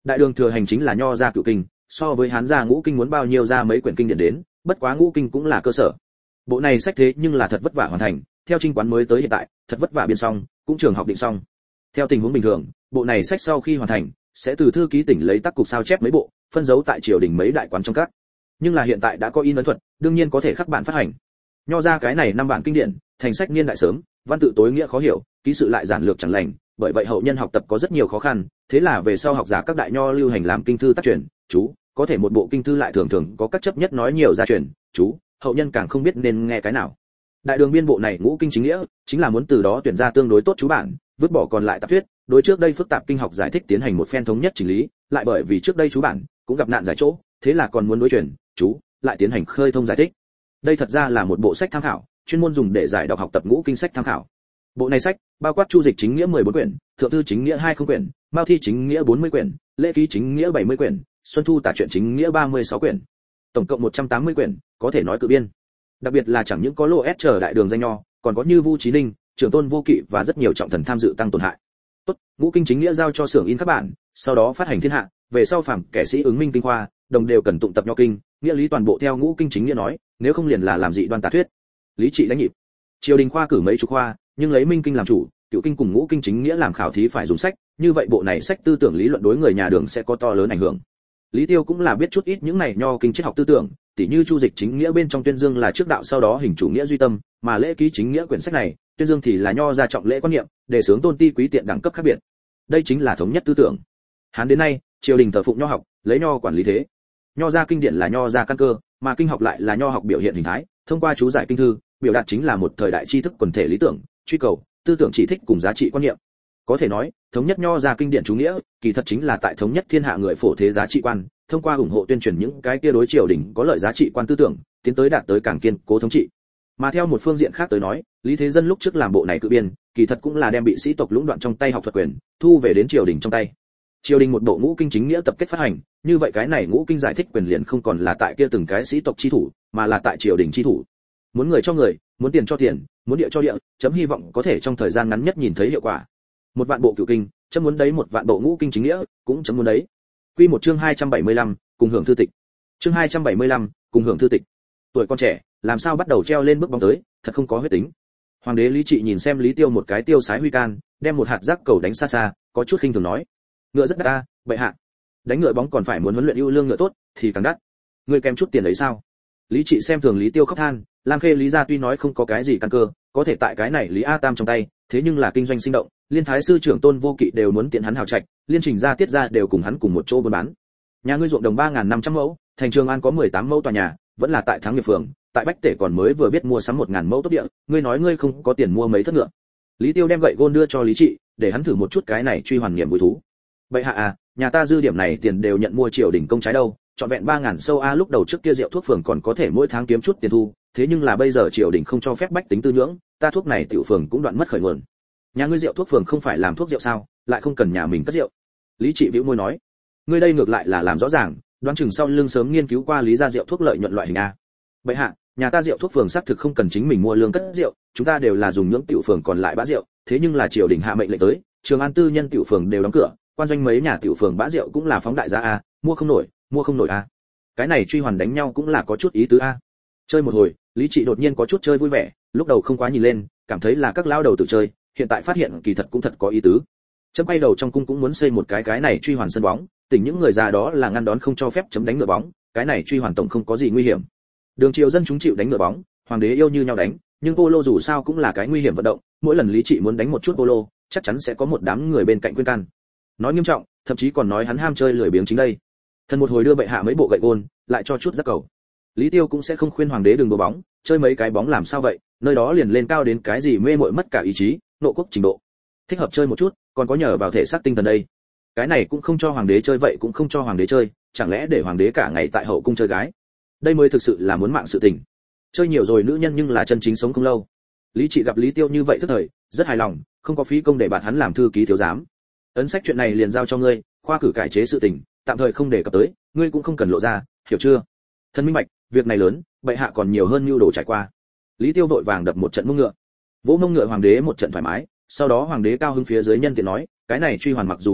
Đại đường thừa hành chính là nho gia cựu kinh, so với hán gia ngũ kinh muốn bao nhiêu ra mấy quyển kinh điển đến, bất quá ngũ kinh cũng là cơ sở. Bộ này sách thế nhưng là thật vất vả hoàn thành, theo trinh quán mới tới hiện tại, thật vất vả biên xong, cũng trường học định xong. Theo tình huống bình thường, bộ này sách sau khi hoàn thành, sẽ từ thư ký tỉnh lấy tác cục sao chép mấy bộ, phân dấu tại triều đình mấy đại quán trong các. Nhưng là hiện tại đã có in ấn thuật, đương nhiên có thể khắc bản phát hành. Nho ra cái này năm bản kinh điển, thành sách niên đại sớm, văn tự tối nghĩa khó hiểu, ký sự lại giản lược chẳng lành, bởi vậy hậu nhân học tập có rất nhiều khó khăn, thế là về sau học giả các đại nho lưu hành làm kinh thư tác truyền, chú, có thể một bộ kinh thư lại thường thường có các chấp nhất nói nhiều gia truyền, chú, hậu nhân càng không biết nên nghe cái nào. Đại đường biên bộ này ngũ kinh chính nghĩa, chính là muốn từ đó tuyển ra tương đối tốt chú bản, vứt bỏ còn lại tạp thuyết, đối trước đây phức tạp kinh học giải thích tiến hành một phen thống nhất chỉnh lý, lại bởi vì trước đây chú bản cũng gặp nạn giải chỗ, thế là còn muốn đối truyền, chú, lại tiến hành khơi thông giải thích. Đây thật ra là một bộ sách tham khảo, chuyên môn dùng để giải đọc học tập ngũ kinh sách tham khảo. Bộ này sách bao quát chu dịch chính nghĩa mười bốn quyển, thượng thư chính nghĩa hai mươi quyển, mao thi chính nghĩa bốn mươi quyển, lễ ký chính nghĩa bảy mươi quyển, xuân thu tả truyện chính nghĩa ba mươi sáu quyển, tổng cộng một trăm tám mươi quyển, có thể nói cự biên. Đặc biệt là chẳng những có lô ét trở đại đường danh nho, còn có như Vu Chí Ninh, Trưởng Tôn Vô Kỵ và rất nhiều trọng thần tham dự tăng tổn hại. Tốt, ngũ kinh chính nghĩa giao cho xưởng in các bản, sau đó phát hành thiên hạ, về sau phàm kẻ sĩ ứng minh kinh khoa, đồng đều cần tụng tập nho kinh, nghĩa lý toàn bộ theo ngũ kinh chính nghĩa nói, nếu không liền là làm dị đoan tà thuyết. Lý trị đánh nhịp. Triều đình khoa cử mấy chục khoa, nhưng lấy minh kinh làm chủ, cựu kinh cùng ngũ kinh chính nghĩa làm khảo thí phải dùng sách, như vậy bộ này sách tư tưởng lý luận đối người nhà đường sẽ có to lớn ảnh hưởng. Lý Tiêu cũng là biết chút ít những này nho kinh triết học tư tưởng, tỉ như chu dịch chính nghĩa bên trong tuyên dương là trước đạo sau đó hình chủ nghĩa duy tâm, mà lễ ký chính nghĩa quyển sách này, tuyên dương thì là nho gia trọng lễ quan niệm, đề xướng tôn ti quý tiện đẳng cấp khác biệt. Đây chính là thống nhất tư tưởng. Hán đến nay, triều đình thờ phụng nho học, lấy nho quản lý thế. Nho gia kinh điển là nho gia căn cơ, mà kinh học lại là nho học biểu hiện hình thái, thông qua chú giải kinh thư, biểu đạt chính là một thời đại tri thức quần thể lý tưởng, truy cầu, tư tưởng chỉ thích cùng giá trị quan niệm. Có thể nói, thống nhất nho gia kinh điển chú nghĩa, kỳ thật chính là tại thống nhất thiên hạ người phổ thế giá trị quan, thông qua ủng hộ tuyên truyền những cái kia đối triều đình có lợi giá trị quan tư tưởng, tiến tới đạt tới càng kiên cố thống trị. Mà theo một phương diện khác tới nói, Lý Thế Dân lúc trước làm bộ này cự biên, kỳ thật cũng là đem bị sĩ tộc lũng đoạn trong tay học thuật quyền, thu về đến triều đình trong tay. Triều đình một bộ ngũ kinh chính nghĩa tập kết phát hành, như vậy cái này ngũ kinh giải thích quyền liền không còn là tại kia từng cái sĩ tộc chi thủ, mà là tại triều đình chi thủ. Muốn người cho người, muốn tiền cho tiền, muốn địa cho địa, chấm hy vọng có thể trong thời gian ngắn nhất nhìn thấy hiệu quả. Một vạn bộ cửu kinh, chấm muốn đấy một vạn bộ ngũ kinh chính nghĩa, cũng chấm muốn đấy. Quy một chương hai trăm bảy mươi lăm, cùng hưởng thư tịch. Chương hai trăm bảy mươi lăm, cùng hưởng thư tịch. Tuổi con trẻ, làm sao bắt đầu treo lên bước bóng tới, thật không có huyết tính. Hoàng đế Lý Trị nhìn xem Lý Tiêu một cái tiêu sái huy can, đem một hạt rác cầu đánh xa xa, có chút khinh thường nói: "Ngựa rất đắt a, bệ hạ. Đánh ngựa bóng còn phải muốn huấn luyện ưu lương ngựa tốt, thì càng đắt. Ngươi kèm chút tiền đấy sao?" Lý Trị xem thường Lý Tiêu khóc than, Lam Khê Lý gia tuy nói không có cái gì căn cơ, có thể tại cái này Lý A Tam trong tay, thế nhưng là kinh doanh sinh động, liên thái sư trưởng Tôn Vô Kỵ đều muốn tiện hắn hào trạch, liên trình gia tiết gia đều cùng hắn cùng một chỗ buôn bán. Nhà ngươi ruộng đồng ba nghìn năm trăm mẫu, thành Trường An có mười tám mẫu tòa nhà, vẫn là tại Thắng Nghiệp phường, tại Bách Tể còn mới vừa biết mua sắm một nghìn mẫu tốt địa, ngươi nói ngươi không có tiền mua mấy thất ngựa. Lý Tiêu đem gậy gôn đưa cho Lý Trị, để hắn thử một chút cái này truy hoàn niệm vui thú. Bệ hạ à, nhà ta dư điểm này tiền đều nhận mua triều đình công trái đâu, trọn vẹn ba nghìn sâu a, lúc đầu trước kia rượu thuốc phường còn có thể mỗi tháng kiếm chút tiền thu, thế nhưng là bây giờ triều đình không cho phép bách tính tư nhưỡng, ta thuốc này tiểu phường cũng đoạn mất khởi nguồn. Nhà ngươi rượu thuốc phường không phải làm thuốc rượu sao, lại không cần nhà mình cất rượu. Lý Trị bĩu môi nói, ngươi đây ngược lại là làm rõ ràng, đoán chừng sau lưng sớm nghiên cứu qua lý gia rượu thuốc lợi nhuận loại hình a. Bệ hạ, nhà ta rượu thuốc phường xác thực không cần chính mình mua lương cất rượu, chúng ta đều là dùng nhưỡng tiểu phường còn lại bã rượu, thế nhưng là triều đình hạ mệnh lệnh tới, Trường An tư nhân tiểu phường đều đóng cửa, quan doanh mấy nhà tiểu phường bã rượu cũng là phóng đại giá a, mua không nổi, mua không nổi a. Cái này truy hoàn đánh nhau cũng là có chút ý tứ a. Chơi một hồi, Lý Trị đột nhiên có chút chơi vui vẻ, lúc đầu không quá nhìn lên, cảm thấy là các lão đầu tự chơi, hiện tại phát hiện kỳ thật cũng thật có ý tứ. Chấm quay đầu trong cung cũng muốn xây một cái cái này truy hoàn sân bóng, tỉnh những người già đó là ngăn đón không cho phép chấm đánh ngựa bóng, cái này truy hoàn tổng không có gì nguy hiểm. Đường triều dân chúng chịu đánh ngựa bóng, hoàng đế yêu như nhau đánh, nhưng polo dù sao cũng là cái nguy hiểm vận động, mỗi lần Lý Trị muốn đánh một chút polo, chắc chắn sẽ có một đám người bên cạnh khuyên can. Nói nghiêm trọng, thậm chí còn nói hắn ham chơi lười biếng chính đây. Thần một hồi đưa bệ hạ mấy bộ gậy gôn, lại cho chút giác cầu. Lý Tiêu cũng sẽ không khuyên hoàng đế đừng đổ bóng, chơi mấy cái bóng làm sao vậy, nơi đó liền lên cao đến cái gì mê muội mất cả ý chí, nộ quốc trình độ. Thích hợp chơi một chút, còn có nhờ vào thể xác tinh thần đây. Cái này cũng không cho hoàng đế chơi vậy cũng không cho hoàng đế chơi, chẳng lẽ để hoàng đế cả ngày tại hậu cung chơi gái? Đây mới thực sự là muốn mạng sự tình. Chơi nhiều rồi nữ nhân nhưng là chân chính sống không lâu. Lý Trị gặp Lý Tiêu như vậy tức thời, rất hài lòng, không có phí công để bạt hắn làm thư ký thiếu giám. Ấn sách chuyện này liền giao cho ngươi, khoa cử cải chế sự tình, tạm thời không để cập tới, ngươi cũng không cần lộ ra, hiểu chưa? Thân minh bạch, việc này lớn, bệ hạ còn nhiều hơn nhu đồ trải qua. Lý Tiêu vội vàng đập một trận mông ngựa. Vỗ mông ngựa hoàng đế một trận thoải mái, sau đó hoàng đế cao hứng phía dưới nhân tiện nói, cái này truy hoàn mặc dù không tệ,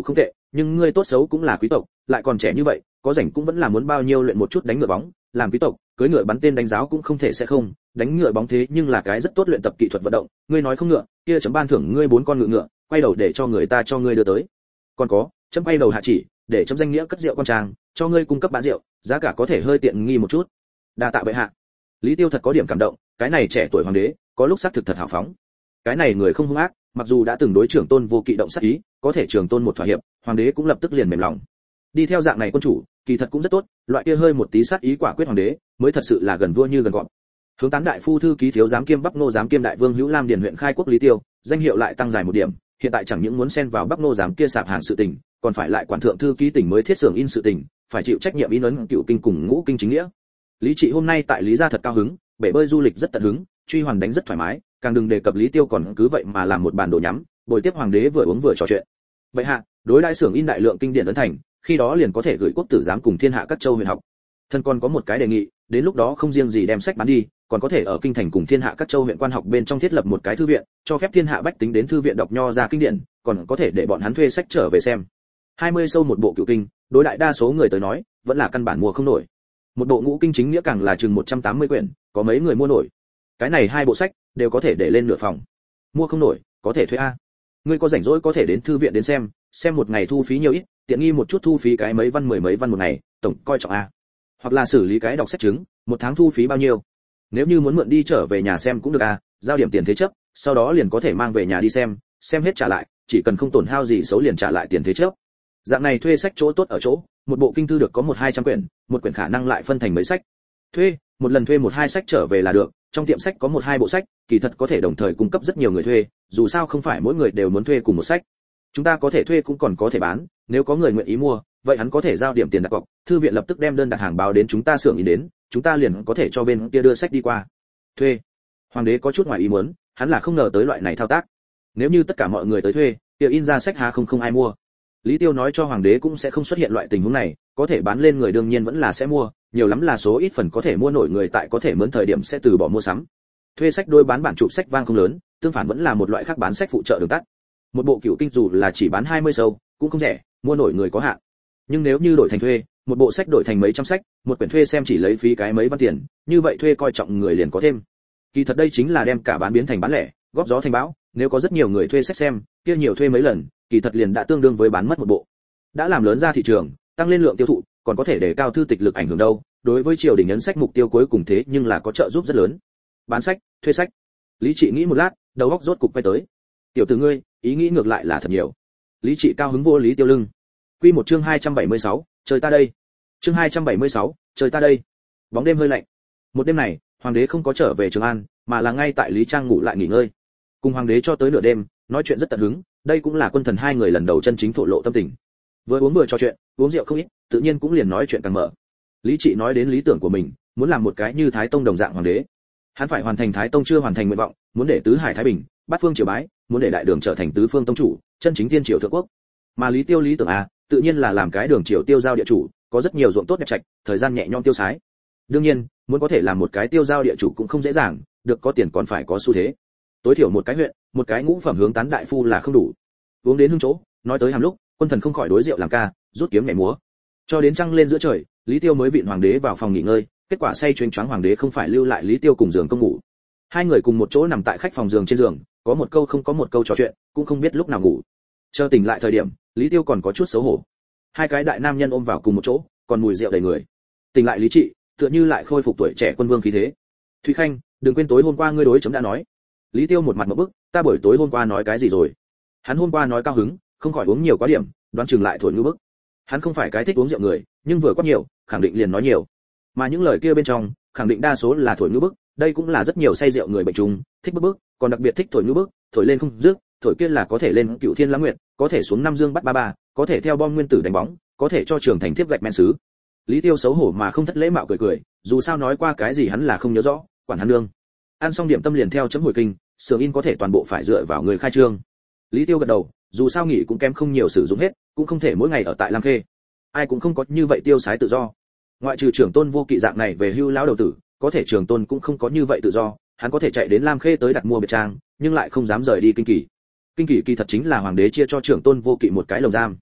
nhưng ngươi tốt xấu cũng là quý tộc, lại còn trẻ như vậy, có rảnh cũng vẫn là muốn bao nhiêu luyện một chút đánh ngựa bóng, làm quý tộc, cưỡi ngựa bắn tên đánh giáo cũng không thể sẽ không, đánh ngựa bóng thế nhưng là cái rất tốt luyện tập kỹ thuật vận động, ngươi nói không ngựa, kia chấm ban thưởng ngươi bốn con ngựa ngựa, quay đầu để cho người ta cho ngươi đưa tới. Còn có, chấm quay đầu hạ chỉ, để chấm danh nghĩa cất rượu con trang, cho ngươi cung cấp bã rượu, giá cả có thể hơi tiện nghi một chút. Đa tạ bệ hạ. Lý Tiêu thật có điểm cảm động, cái này trẻ tuổi hoàng đế, có lúc xác thực thật hào phóng. Cái này người không hung ác, mặc dù đã từng đối trưởng tôn vô kỵ động sát ý, có thể trưởng tôn một thỏa hiệp, hoàng đế cũng lập tức liền mềm lòng. Đi theo dạng này quân chủ, kỳ thật cũng rất tốt, loại kia hơi một tí sát ý quả quyết hoàng đế, mới thật sự là gần vua như gần cọp. Hướng tán đại phu thư ký thiếu giám kiêm Bắc Nô giám kiêm đại vương Hữu Lam Điền huyện khai quốc Lý Tiêu, danh hiệu lại tăng dài một điểm, hiện tại chẳng những muốn xen vào Bắc Nô giám kia sạp hàng sự tình, còn phải lại quản thượng thư ký tỉnh mới thiết xưởng in sự tình, phải chịu trách nhiệm in ấn cựu kinh cùng ngũ kinh chính nghĩa. Lý Trị hôm nay tại Lý gia thật cao hứng, bể bơi du lịch rất tận hứng, truy hoàn đánh rất thoải mái, càng đừng đề cập Lý Tiêu còn cứ vậy mà làm một bàn đồ nhắm, bồi tiếp hoàng đế vừa uống vừa trò chuyện. Vậy hạ, đối đại xưởng in đại lượng kinh điển ấn thành, khi đó liền có thể gửi quốc tử giám cùng thiên hạ các châu huyện học. Thân còn có một cái đề nghị, đến lúc đó không riêng gì đem sách bán đi, còn có thể ở kinh thành cùng thiên hạ các châu huyện quan học bên trong thiết lập một cái thư viện, cho phép thiên hạ bách tính đến thư viện đọc nho ra kinh điển, còn có thể để bọn hắn thuê sách trở về xem. hai mươi sâu một bộ cựu kinh, đối đại đa số người tới nói, vẫn là căn bản mua không nổi. Một bộ ngũ kinh chính nghĩa càng là chừng một trăm tám mươi quyển, có mấy người mua nổi. Cái này hai bộ sách đều có thể để lên nửa phòng. Mua không nổi, có thể thuê a. Ngươi có rảnh rỗi có thể đến thư viện đến xem, xem một ngày thu phí nhiều ít, tiện nghi một chút thu phí cái mấy văn mười mấy văn một ngày, tổng coi trọng a. Hoặc là xử lý cái đọc sách chứng, một tháng thu phí bao nhiêu. Nếu như muốn mượn đi trở về nhà xem cũng được a, giao điểm tiền thế chấp, sau đó liền có thể mang về nhà đi xem, xem hết trả lại, chỉ cần không tổn hao gì xấu liền trả lại tiền thế chấp. Dạng này thuê sách chỗ tốt ở chỗ, một bộ kinh thư được có một hai trăm quyển, một quyển khả năng lại phân thành mấy sách. Thuê, một lần thuê một hai sách trở về là được, trong tiệm sách có một hai bộ sách, kỳ thật có thể đồng thời cung cấp rất nhiều người thuê, dù sao không phải mỗi người đều muốn thuê cùng một sách. Chúng ta có thể thuê cũng còn có thể bán, nếu có người nguyện ý mua, vậy hắn có thể giao điểm tiền đặt cọc, thư viện lập tức đem đơn đặt hàng báo đến chúng ta xưởng in đến, chúng ta liền có thể cho bên kia đưa sách đi qua. Thuê. Hoàng đế có chút ngoài ý muốn, hắn là không ngờ tới loại này thao tác. Nếu như tất cả mọi người tới thuê, kia in ra sách há không không ai mua. Lý Tiêu nói cho hoàng đế cũng sẽ không xuất hiện loại tình huống này, có thể bán lên người đương nhiên vẫn là sẽ mua, nhiều lắm là số ít phần có thể mua nổi người tại có thể mướn thời điểm sẽ từ bỏ mua sắm. Thuê sách đôi bán bản chụp sách vang không lớn, tương phản vẫn là một loại khác bán sách phụ trợ đường tắt. Một bộ cựu kinh dù là chỉ bán hai mươi sâu, cũng không rẻ, mua nổi người có hạn. Nhưng nếu như đổi thành thuê, một bộ sách đổi thành mấy trăm sách, một quyển thuê xem chỉ lấy phí cái mấy văn tiền, như vậy thuê coi trọng người liền có thêm. Kỳ thật đây chính là đem cả bán biến thành bán lẻ, góp gió thành bão, nếu có rất nhiều người thuê sách xem, kia nhiều thuê mấy lần, kỳ thật liền đã tương đương với bán mất một bộ. Đã làm lớn ra thị trường, tăng lên lượng tiêu thụ, còn có thể để cao thư tịch lực ảnh hưởng đâu, đối với triều đình ấn sách mục tiêu cuối cùng thế nhưng là có trợ giúp rất lớn. Bán sách, thuê sách. Lý Trị nghĩ một lát, đầu óc rốt cục quay tới. Tiểu tử ngươi, ý nghĩ ngược lại là thật nhiều. Lý Trị cao hứng vô Lý Tiêu lưng. Quy một chương hai trăm bảy mươi sáu, trời ta đây. Chương hai trăm bảy mươi sáu, trời ta đây. Bóng đêm hơi lạnh. Một đêm này, hoàng đế không có trở về Trường An, mà là ngay tại Lý Trang ngủ lại nghỉ ngơi. Cùng hoàng đế cho tới nửa đêm, nói chuyện rất tận hứng, đây cũng là quân thần hai người lần đầu chân chính thổ lộ tâm tình. Vừa uống vừa trò chuyện, uống rượu không ít, tự nhiên cũng liền nói chuyện càng mở. Lý Trị nói đến lý tưởng của mình, muốn làm một cái như Thái Tông đồng dạng hoàng đế. Hắn phải hoàn thành Thái Tông chưa hoàn thành nguyện vọng, muốn để tứ hải thái bình, bát phương triều bái, muốn để đại đường trở thành tứ phương tông chủ, chân chính thiên triều thượng quốc. Mà Lý Tiêu lý tưởng à, tự nhiên là làm cái đường triều tiêu giao địa chủ, có rất nhiều ruộng tốt đẹp trạch, thời gian nhẹ nhõm tiêu sái. Đương nhiên, muốn có thể làm một cái tiêu giao địa chủ cũng không dễ dàng, được có tiền còn phải có xu thế. Tối thiểu một cái huyện, một cái ngũ phẩm hướng tán đại phu là không đủ. Uống đến hưng chỗ, nói tới hàm lúc, quân thần không khỏi đối rượu làm ca, rút kiếm nhảy múa. Cho đến trăng lên giữa trời, Lý Tiêu mới vịn hoàng đế vào phòng nghỉ ngơi, kết quả say chuyên choáng hoàng đế không phải lưu lại Lý Tiêu cùng giường công ngủ. Hai người cùng một chỗ nằm tại khách phòng giường trên giường, có một câu không có một câu trò chuyện, cũng không biết lúc nào ngủ. Chờ tỉnh lại thời điểm, Lý Tiêu còn có chút xấu hổ. Hai cái đại nam nhân ôm vào cùng một chỗ, còn mùi rượu đầy người. Tỉnh lại Lý Trị, tựa như lại khôi phục tuổi trẻ quân vương khí thế. Thúy Khanh, đừng quên tối hôm qua ngươi đối chấm đã nói. Lý Tiêu một mặt ngộp bức, ta buổi tối hôm qua nói cái gì rồi? Hắn hôm qua nói cao hứng, không khỏi uống nhiều quá điểm, đoán chừng lại thổi ngư bức. Hắn không phải cái thích uống rượu người, nhưng vừa quát nhiều, khẳng định liền nói nhiều. Mà những lời kia bên trong, khẳng định đa số là thổi ngư bức, đây cũng là rất nhiều say rượu người bệnh trùng, thích bức bức, còn đặc biệt thích thổi ngư bức, thổi lên không dứt, thổi kia là có thể lên cựu thiên lãng nguyệt, có thể xuống năm dương bắt ba ba, có thể theo bom nguyên tử đánh bóng, có thể cho trường thành thiếp gạch men sứ. Lý Tiêu xấu hổ mà không thất lễ mạo cười cười, dù sao nói qua cái gì hắn là không nhớ rõ, quản hắn đương. Ăn xong điểm tâm liền theo chấm hồi kinh, xưởng in có thể toàn bộ phải dựa vào người khai trương. Lý Tiêu gật đầu, dù sao nghỉ cũng kém không nhiều sử dụng hết, cũng không thể mỗi ngày ở tại Lam Khê. Ai cũng không có như vậy tiêu sái tự do. Ngoại trừ trưởng tôn vô kỵ dạng này về hưu lão đầu tử, có thể trưởng tôn cũng không có như vậy tự do, hắn có thể chạy đến Lam Khê tới đặt mua biệt trang, nhưng lại không dám rời đi kinh kỳ. Kinh kỳ kỳ thật chính là hoàng đế chia cho trưởng tôn vô kỵ một cái lồng giam.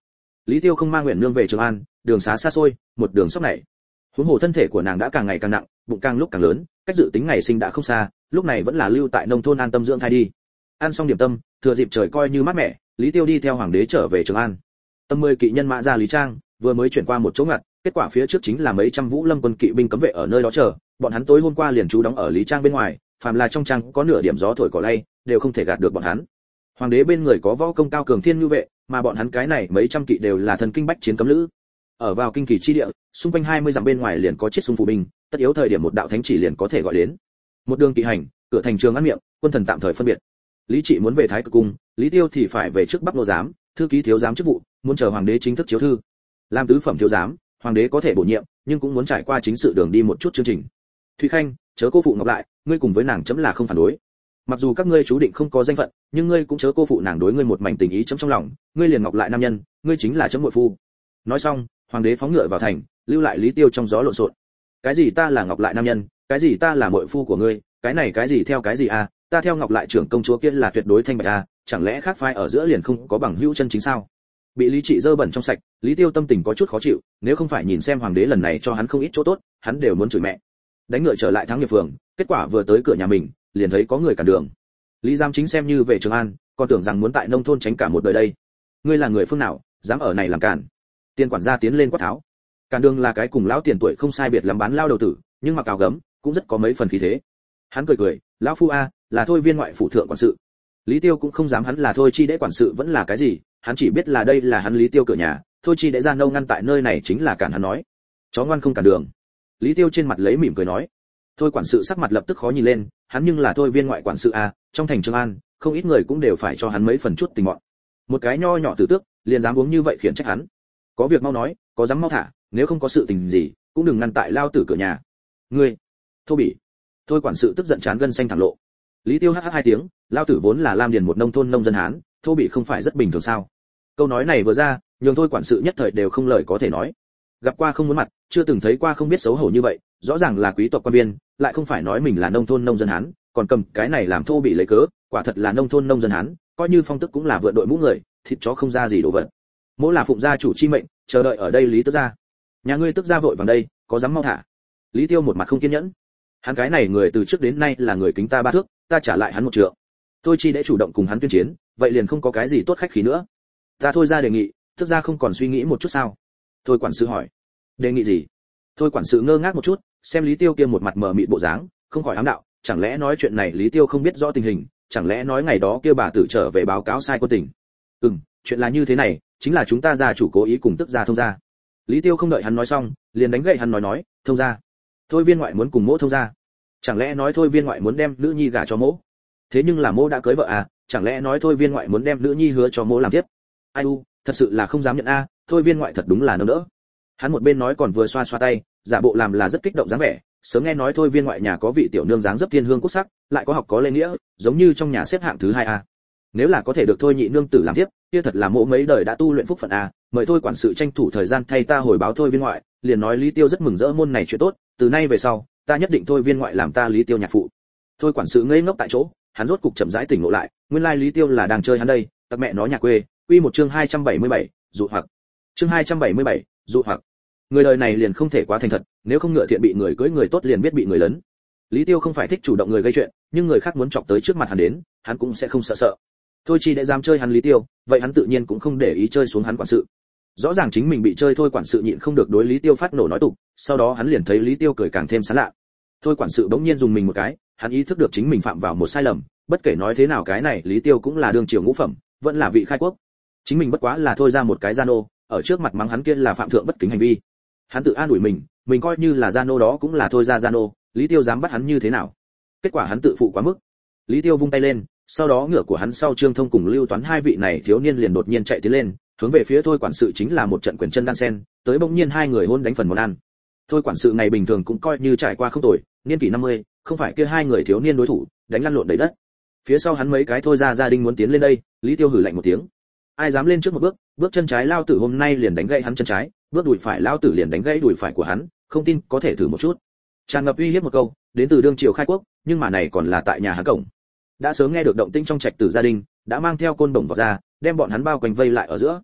Lý Tiêu không mang Nguyện Nương về Trường An, đường xá xa xôi, một đường sóc này. Huống hồ thân thể của nàng đã càng ngày càng nặng, bụng càng lúc càng lớn, cách dự tính ngày sinh đã không xa, lúc này vẫn là lưu tại nông thôn an tâm dưỡng thai đi. Ăn xong điểm tâm, thừa dịp trời coi như mát mẻ, Lý Tiêu đi theo hoàng đế trở về Trường An. Tầm mười kỵ nhân mã ra Lý Trang, vừa mới chuyển qua một chỗ ngặt, kết quả phía trước chính là mấy trăm Vũ Lâm quân kỵ binh cấm vệ ở nơi đó chờ, bọn hắn tối hôm qua liền trú đóng ở Lý Trang bên ngoài, phàm là trong trang có nửa điểm gió thổi cỏ lay, đều không thể gạt được bọn hắn. Hoàng đế bên người có võ công cao cường thiên nhu vệ, mà bọn hắn cái này mấy trăm kỵ đều là thần kinh bách chiến cấm lữ. Ở vào kinh kỳ chi địa, xung quanh hai mươi dặm bên ngoài liền có chiết xung phủ binh, tất yếu thời điểm một đạo thánh chỉ liền có thể gọi đến. Một đường kỵ hành, cửa thành Trường An miệng, quân thần tạm thời phân biệt. Lý Trị muốn về Thái Cực cung, Lý Tiêu thì phải về trước Bắc Nô giám, thư ký thiếu giám chức vụ, muốn chờ hoàng đế chính thức chiếu thư. Làm tứ phẩm thiếu giám, hoàng đế có thể bổ nhiệm, nhưng cũng muốn trải qua chính sự đường đi một chút chương trình. Thụy Khanh, chớ cô phụ Ngọc Lại, ngươi cùng với nàng chấm là không phản đối. Mặc dù các ngươi chú định không có danh phận, nhưng ngươi cũng chớ cô phụ nàng đối ngươi một mảnh tình ý chấm trong lòng, ngươi liền Ngọc Lại nam nhân, ngươi chính là chấm muội phu. Nói xong, hoàng đế phóng ngựa vào thành, lưu lại Lý Tiêu trong gió lộn xộn. Cái gì ta là Ngọc Lại nam nhân, cái gì ta là muội phu của ngươi, cái này cái gì theo cái gì a, à? Ta theo Ngọc Lại trưởng công chúa kia là tuyệt đối thanh bạch a, à? Chẳng lẽ khác phái ở giữa liền không có bằng hữu chân chính sao? Bị Lý Trị dơ bẩn trong sạch, Lý Tiêu tâm tình có chút khó chịu, nếu không phải nhìn xem hoàng đế lần này cho hắn không ít chỗ tốt, hắn đều muốn chửi mẹ. Đánh ngựa trở lại Thắng Nghiệp phường, kết quả vừa tới cửa nhà mình, liền thấy có người cản đường. Lý Giám Chính xem như về Trường An, còn tưởng rằng muốn tại nông thôn tránh cả một đời đây. Ngươi là người phương nào, dám ở này làm cản? Tiền quản gia tiến lên quát tháo. Cản đường là cái cùng lão tiền tuổi không sai biệt lắm bán lao đầu tử, nhưng mặc áo gấm, cũng rất có mấy phần khí thế. Hắn cười cười, lão phu a, là thôi viên ngoại phủ thượng quản sự. Lý Tiêu cũng không dám hắn là thôi chi đễ quản sự vẫn là cái gì, hắn chỉ biết là đây là hắn Lý Tiêu cửa nhà, thôi chi đễ ra nâu ngăn tại nơi này chính là cản hắn nói. Chó ngoan không cản đường. Lý Tiêu trên mặt lấy mỉm cười nói. Thôi quản sự sắc mặt lập tức khó nhìn lên, hắn nhưng là thôi viên ngoại quản sự a, trong thành Trường An, không ít người cũng đều phải cho hắn mấy phần chút tình mọn. Một cái nho nhỏ tử tước, liền dám uống như vậy khiển trách hắn. Có việc mau nói, có dám mau thả, nếu không có sự tình gì, cũng đừng ngăn tại lao tử cửa nhà. Ngươi, thô bỉ. Thôi quản sự tức giận chán gân xanh thẳng lộ. Lý Tiêu hắc hắc hai tiếng, lao tử vốn là Lam Điền một nông thôn nông dân Hán, thô bỉ không phải rất bình thường sao? Câu nói này vừa ra, nhường thôi quản sự nhất thời đều không lời có thể nói. Gặp qua không muốn mặt, chưa từng thấy qua không biết xấu hổ như vậy, rõ ràng là quý tộc quan viên, lại không phải nói mình là nông thôn nông dân Hán, còn cầm cái này làm thô bỉ lấy cớ, quả thật là nông thôn nông dân Hán, coi như phong tức cũng là vượn đội mũ người, thịt chó không ra gì đồ vật. Mỗ là phụng gia chủ chi mệnh, chờ đợi ở đây Lý Tước gia. Nhà ngươi tức gia vội vàng đây, có dám mau thả? Lý Tiêu một mặt không kiên nhẫn. Hắn cái này người từ trước đến nay là người kính ta ba thước, ta trả lại hắn một trượng. Tôi chi để chủ động cùng hắn tuyên chiến, vậy liền không có cái gì tốt khách khí nữa. Ta thôi ra đề nghị, tức gia không còn suy nghĩ một chút sao? Thôi quản sự hỏi. Đề nghị gì? Thôi quản sự ngơ ngác một chút, xem Lý Tiêu kia một mặt mờ mịt bộ dáng, không khỏi ám đạo, chẳng lẽ nói chuyện này Lý Tiêu không biết rõ tình hình, chẳng lẽ nói ngày đó kia bà tử trở về báo cáo sai quân tình. Ừm, chuyện là như thế này, chính là chúng ta gia chủ cố ý cùng tức gia thông gia. Lý Tiêu không đợi hắn nói xong, liền đánh gậy hắn nói nói, thông gia. Thôi viên ngoại muốn cùng mỗ thông gia. Chẳng lẽ nói thôi viên ngoại muốn đem nữ nhi gả cho mỗ? Thế nhưng là mỗ đã cưới vợ à, chẳng lẽ nói thôi viên ngoại muốn đem nữ nhi hứa cho mỗ làm tiếp? Ai u, thật sự là không dám nhận a, thôi viên ngoại thật đúng là nỡ đỡ. Hắn một bên nói còn vừa xoa xoa tay, giả bộ làm là rất kích động dáng vẻ, sớm nghe nói thôi viên ngoại nhà có vị tiểu nương dáng dấp thiên hương quốc sắc, lại có học có lễ nghĩa, giống như trong nhà xếp hạng thứ hai a. Nếu là có thể được thôi nhị nương tử làm tiếp, kia thật là mỗ mấy đời đã tu luyện phúc phận a, mời thôi quản sự tranh thủ thời gian thay ta hồi báo thôi viên ngoại, liền nói Lý Tiêu rất mừng rỡ môn này chuyện tốt, từ nay về sau, ta nhất định thôi viên ngoại làm ta Lý Tiêu nhạc phụ. Thôi quản sự ngây ngốc tại chỗ, hắn rốt cục chậm rãi tỉnh ngộ lại, nguyên lai Lý Tiêu là đang chơi hắn đây, tặc mẹ nó nhà quê. Quy một chương hai trăm bảy mươi bảy, dụ hoặc. Chương hai trăm bảy mươi bảy, dụ hoặc. Người đời này liền không thể quá thành thật, nếu không ngựa thiện bị người cưỡi người tốt liền biết bị người lớn. Lý Tiêu không phải thích chủ động người gây chuyện, nhưng người khác muốn chọc tới trước mặt hắn đến, hắn cũng sẽ không sợ sợ. Thôi chi đã dám chơi hắn Lý Tiêu, vậy hắn tự nhiên cũng không để ý chơi xuống hắn quản sự. Rõ ràng chính mình bị chơi thôi quản sự nhịn không được đối Lý Tiêu phát nổ nói tục, sau đó hắn liền thấy Lý Tiêu cười càng thêm sán lạ. Thôi quản sự bỗng nhiên dùng mình một cái, hắn ý thức được chính mình phạm vào một sai lầm, bất kể nói thế nào cái này Lý Tiêu cũng là đương triều ngũ phẩm, vẫn là vị khai quốc. Chính mình bất quá là thôi ra một cái gia nô, ở trước mặt mắng hắn kia là phạm thượng bất kính hành vi. Hắn tự an ủi mình, mình coi như là gia nô đó cũng là thôi ra gia nô, Lý Tiêu dám bắt hắn như thế nào? Kết quả hắn tự phụ quá mức. Lý Tiêu vung tay lên, sau đó ngựa của hắn sau Trương Thông cùng Lưu Toán hai vị này thiếu niên liền đột nhiên chạy tiến lên, hướng về phía thôi quản sự chính là một trận quyền chân đan sen, tới bỗng nhiên hai người hôn đánh phần món ăn. Thôi quản sự ngày bình thường cũng coi như trải qua không tồi, niên kỷ năm mươi, không phải kia hai người thiếu niên đối thủ, đánh lăn lộn đầy đất. Phía sau hắn mấy cái thôi ra gia đình muốn tiến lên đây, Lý Tiêu hử lạnh một tiếng. Ai dám lên trước một bước, bước chân trái lao tử hôm nay liền đánh gãy hắn chân trái, bước đùi phải lao tử liền đánh gãy đùi phải của hắn, không tin có thể thử một chút. Tràn ngập uy hiếp một câu, đến từ đương triều khai quốc, nhưng mà này còn là tại nhà hắn cổng. Đã sớm nghe được động tĩnh trong trạch tử gia đình, đã mang theo côn đồng vào ra, đem bọn hắn bao quanh vây lại ở giữa.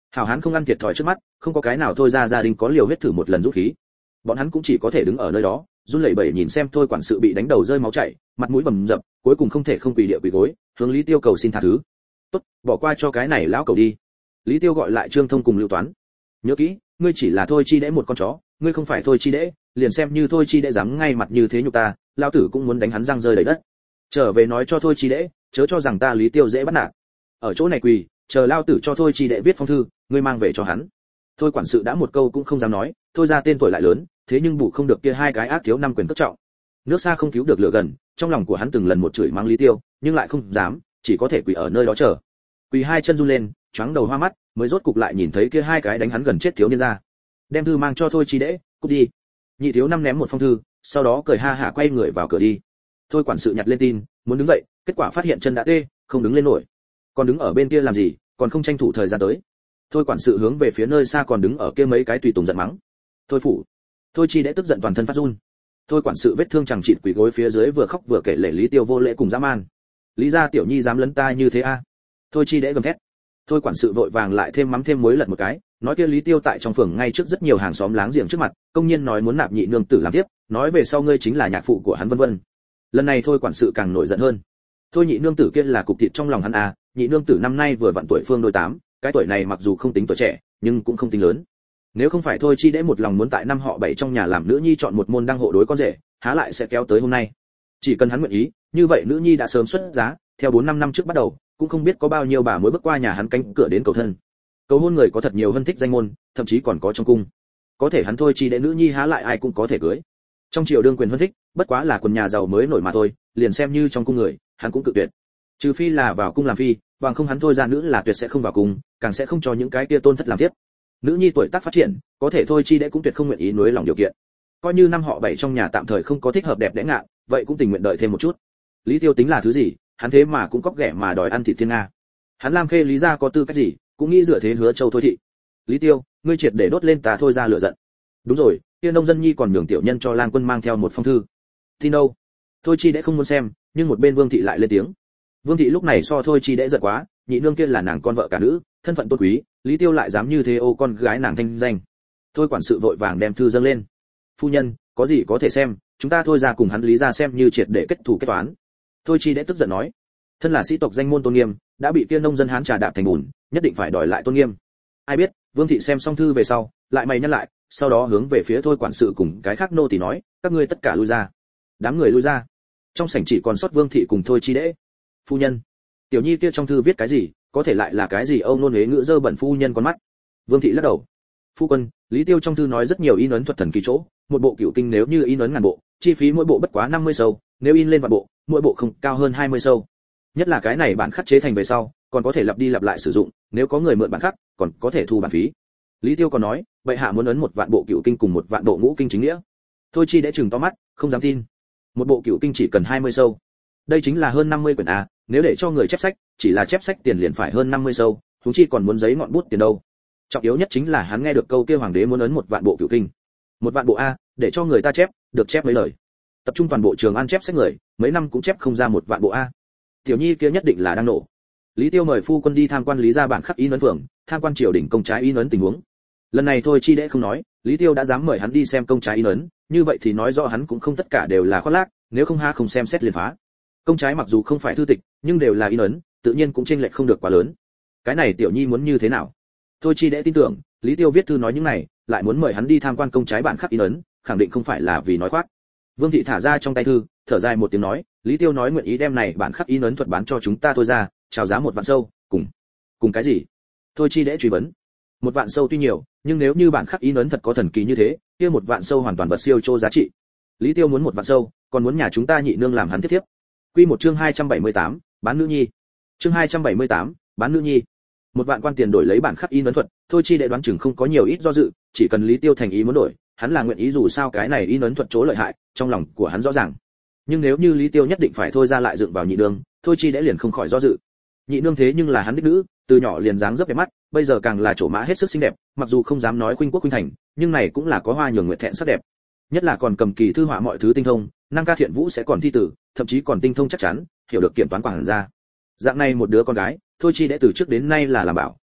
hảo hán không ăn thiệt thòi trước mắt, không có cái nào thôi ra gia đình có liều huyết thử một lần dũng khí. Bọn hắn cũng chỉ có thể đứng ở nơi đó, run lẩy bẩy nhìn xem thôi quản sự bị đánh đầu rơi máu chảy, mặt mũi bầm dập, cuối cùng không thể không quỳ địa quỳ gối, hướng Lý Tiêu cầu xin tha thứ. "Tốt, bỏ qua cho cái này lão cầu đi." Lý Tiêu gọi lại Trương Thông cùng Lưu Toán. "Nhớ kỹ, ngươi chỉ là thôi chi đễ một con chó, ngươi không phải thôi chi đễ, liền xem như thôi chi đễ dám ngay mặt như thế nhục ta, lão tử cũng muốn đánh hắn răng rơi đầy đất. Trở về nói cho thôi chi đễ, chớ cho rằng ta Lý Tiêu dễ bắt nạt. Ở chỗ này quỳ, chờ lão tử cho thôi chi đễ viết phong thư, ngươi mang về cho hắn." Thôi quản sự đã một câu cũng không dám nói, thôi ra tên tuổi lại lớn, thế nhưng bù không được kia hai cái ác thiếu năm quyền cất trọng. Nước xa không cứu được lửa gần, trong lòng của hắn từng lần một chửi mắng Lý Tiêu, nhưng lại không dám, chỉ có thể quỳ ở nơi đó chờ. Quỳ hai chân run lên, choáng đầu hoa mắt, mới rốt cục lại nhìn thấy kia hai cái đánh hắn gần chết thiếu niên ra. Đem thư mang cho thôi chi đễ, cút đi. Nhị thiếu năm ném một phong thư, sau đó cười ha hả quay người vào cửa đi. Thôi quản sự nhặt lên tin, muốn đứng dậy, kết quả phát hiện chân đã tê, không đứng lên nổi. Còn đứng ở bên kia làm gì, còn không tranh thủ thời gian tới. Thôi quản sự hướng về phía nơi xa còn đứng ở kia mấy cái tùy tùng giận mắng. Thôi phủ. Thôi chi đễ tức giận toàn thân phát run. Thôi quản sự vết thương chẳng chịt quỳ gối phía dưới vừa khóc vừa kể lể Lý Tiêu vô lễ cùng dã man. Lý gia tiểu nhi dám lấn ta như thế a? Thôi chi đễ gầm thét. Thôi quản sự vội vàng lại thêm mắm thêm muối lật một cái, nói kia Lý Tiêu tại trong phường ngay trước rất nhiều hàng xóm láng giềng trước mặt, công nhiên nói muốn nạp nhị nương tử làm tiếp, nói về sau ngươi chính là nhạc phụ của hắn vân vân. Lần này thôi quản sự càng nổi giận hơn. Thôi nhị nương tử kia là cục thịt trong lòng hắn a, nhị nương tử năm nay vừa vặn tuổi phương đôi tám, cái tuổi này mặc dù không tính tuổi trẻ, nhưng cũng không tính lớn. Nếu không phải thôi chi đễ một lòng muốn tại năm họ bảy trong nhà làm nữ nhi chọn một môn đăng hộ đối con rể, há lại sẽ kéo tới hôm nay. Chỉ cần hắn nguyện ý, như vậy nữ nhi đã sớm xuất giá, theo bốn năm năm trước bắt đầu, cũng không biết có bao nhiêu bà mới bước qua nhà hắn cánh cửa đến cầu thân. Cầu hôn người có thật nhiều hơn thích danh môn, thậm chí còn có trong cung. Có thể hắn thôi chi đễ nữ nhi há lại ai cũng có thể cưới. Trong triều đương quyền hơn thích, bất quá là quần nhà giàu mới nổi mà thôi, liền xem như trong cung người, hắn cũng cự tuyệt. Trừ phi là vào cung làm phi, bằng không hắn thôi ra nữ là tuyệt sẽ không vào cung, càng sẽ không cho những cái kia tôn thất làm tiếp. Nữ nhi tuổi tác phát triển, có thể thôi chi đễ cũng tuyệt không nguyện ý nuối lòng điều kiện. Coi như năm họ bảy trong nhà tạm thời không có thích hợp đẹp đẽ ngạ, vậy cũng tình nguyện đợi thêm một chút. Lý Tiêu tính là thứ gì, hắn thế mà cũng cóc ghẻ mà đòi ăn thịt thiên nga. Hắn Lam Khê Lý gia có tư cách gì, cũng nghĩ dựa thế hứa châu thôi thị. Lý Tiêu, ngươi triệt để đốt lên ta thôi ra lửa giận. Đúng rồi, kia nông dân nhi còn nhường tiểu nhân cho Lang Quân mang theo một phong thư. Tin đâu? Thôi chi đễ không muốn xem, nhưng một bên Vương thị lại lên tiếng. Vương thị lúc này so thôi chi đễ giận quá, nhị nương kia là nàng con vợ cả nữ, thân phận tôn quý, Lý Tiêu lại dám như thế ô con gái nàng thanh danh. Thôi quản sự vội vàng đem thư dâng lên. Phu nhân, có gì có thể xem, chúng ta thôi ra cùng hắn Lý ra xem như triệt để kết thù kết toán. Thôi chi đễ tức giận nói, thân là sĩ tộc danh môn tôn nghiêm, đã bị kia nông dân hán trà đạp thành bùn, nhất định phải đòi lại tôn nghiêm. Ai biết, Vương thị xem xong thư về sau, lại mày nhắc lại, sau đó hướng về phía thôi quản sự cùng cái khác nô tỳ nói, các ngươi tất cả lui ra. Đám người lui ra. Trong sảnh chỉ còn sót Vương thị cùng thôi chi đễ. Phu nhân, tiểu nhi kia trong thư viết cái gì, có thể lại là cái gì âu nôn huế ngữ dơ bẩn phu nhân con mắt. Vương thị lắc đầu. Phu quân, Lý Tiêu trong thư nói rất nhiều in ấn thuật thần kỳ chỗ, một bộ cửu kinh nếu như in ấn ngàn bộ, chi phí mỗi bộ bất quá năm mươi sâu, nếu in lên vạn bộ, mỗi bộ không cao hơn hai mươi sâu. Nhất là cái này bản khắc chế thành về sau, còn có thể lặp đi lặp lại sử dụng, nếu có người mượn bản khắc, còn có thể thu bản phí. Lý Tiêu còn nói, bệ hạ muốn ấn một vạn bộ cửu kinh cùng một vạn bộ ngũ kinh chính nghĩa. Thôi chi đễ chừng to mắt, không dám tin. Một bộ cửu kinh chỉ cần hai mươi sâu. Đây chính là hơn năm mươi quyển a, nếu để cho người chép sách, chỉ là chép sách tiền liền phải hơn năm mươi sâu, huống chi còn muốn giấy ngọn bút tiền đâu. Trọng yếu nhất chính là hắn nghe được câu kia hoàng đế muốn ấn một vạn bộ cửu kinh. Một vạn bộ a, để cho người ta chép, được chép mấy lời. Tập trung toàn bộ trường ăn chép sách người, mấy năm cũng chép không ra một vạn bộ a. Tiểu nhi kia nhất định là đang nổ. Lý Tiêu mời phu quân đi tham quan Lý gia bản khắc in ấn phường, tham quan triều đình công trái in ấn tình huống. Lần này thôi chi đễ không nói, Lý Tiêu đã dám mời hắn đi xem công trái in ấn, như vậy thì nói rõ hắn cũng không tất cả đều là khoác lác, nếu không ha không xem xét liền phá. Công trái mặc dù không phải thư tịch, nhưng đều là in ấn, tự nhiên cũng chênh lệch không được quá lớn. Cái này tiểu nhi muốn như thế nào? Thôi chi đễ tin tưởng, Lý Tiêu viết thư nói những này, lại muốn mời hắn đi tham quan công trái bản khắc in ấn, khẳng định không phải là vì nói khoác. Vương thị thả ra trong tay thư, thở dài một tiếng nói, Lý Tiêu nói nguyện ý đem này bản khắc in ấn thuật bán cho chúng ta thôi ra, chào giá một vạn sâu, cùng cùng cái gì? Thôi chi đễ truy vấn. Một vạn sâu tuy nhiều, nhưng nếu như bản khắc in ấn thật có thần kỳ như thế, kia một vạn sâu hoàn toàn vật siêu chô giá trị. Lý Tiêu muốn một vạn sâu, còn muốn nhà chúng ta nhị nương làm hắn tiếp tiếp. Quy một chương hai trăm bảy mươi tám, bán nữ nhi. Chương hai trăm bảy mươi tám, bán nữ nhi. Một vạn quan tiền đổi lấy bản khắc in ấn thuật, thôi chi đệ đoán chừng không có nhiều ít do dự, chỉ cần Lý Tiêu thành ý muốn đổi, hắn là nguyện ý dù sao cái này in ấn thuật chỗ lợi hại, trong lòng của hắn rõ ràng. Nhưng nếu như Lý Tiêu nhất định phải thôi ra lại dựng vào nhị nương, thôi chi đệ liền không khỏi do dự. Nhị nương thế nhưng là hắn đích nữ, từ nhỏ liền dáng dấp đẹp mắt, bây giờ càng là chỗ mã hết sức xinh đẹp, mặc dù không dám nói khuynh quốc khuynh thành, nhưng này cũng là có hoa nhường nguyệt thẹn sắc đẹp. Nhất là còn cầm kỳ thư họa mọi thứ tinh thông, năng ca thiện vũ sẽ còn thi tử, thậm chí còn tinh thông chắc chắn, hiểu được kiểm toán quảng ra. Dạng này một đứa con gái, thôi chi đệ từ trước đến nay là làm bảo,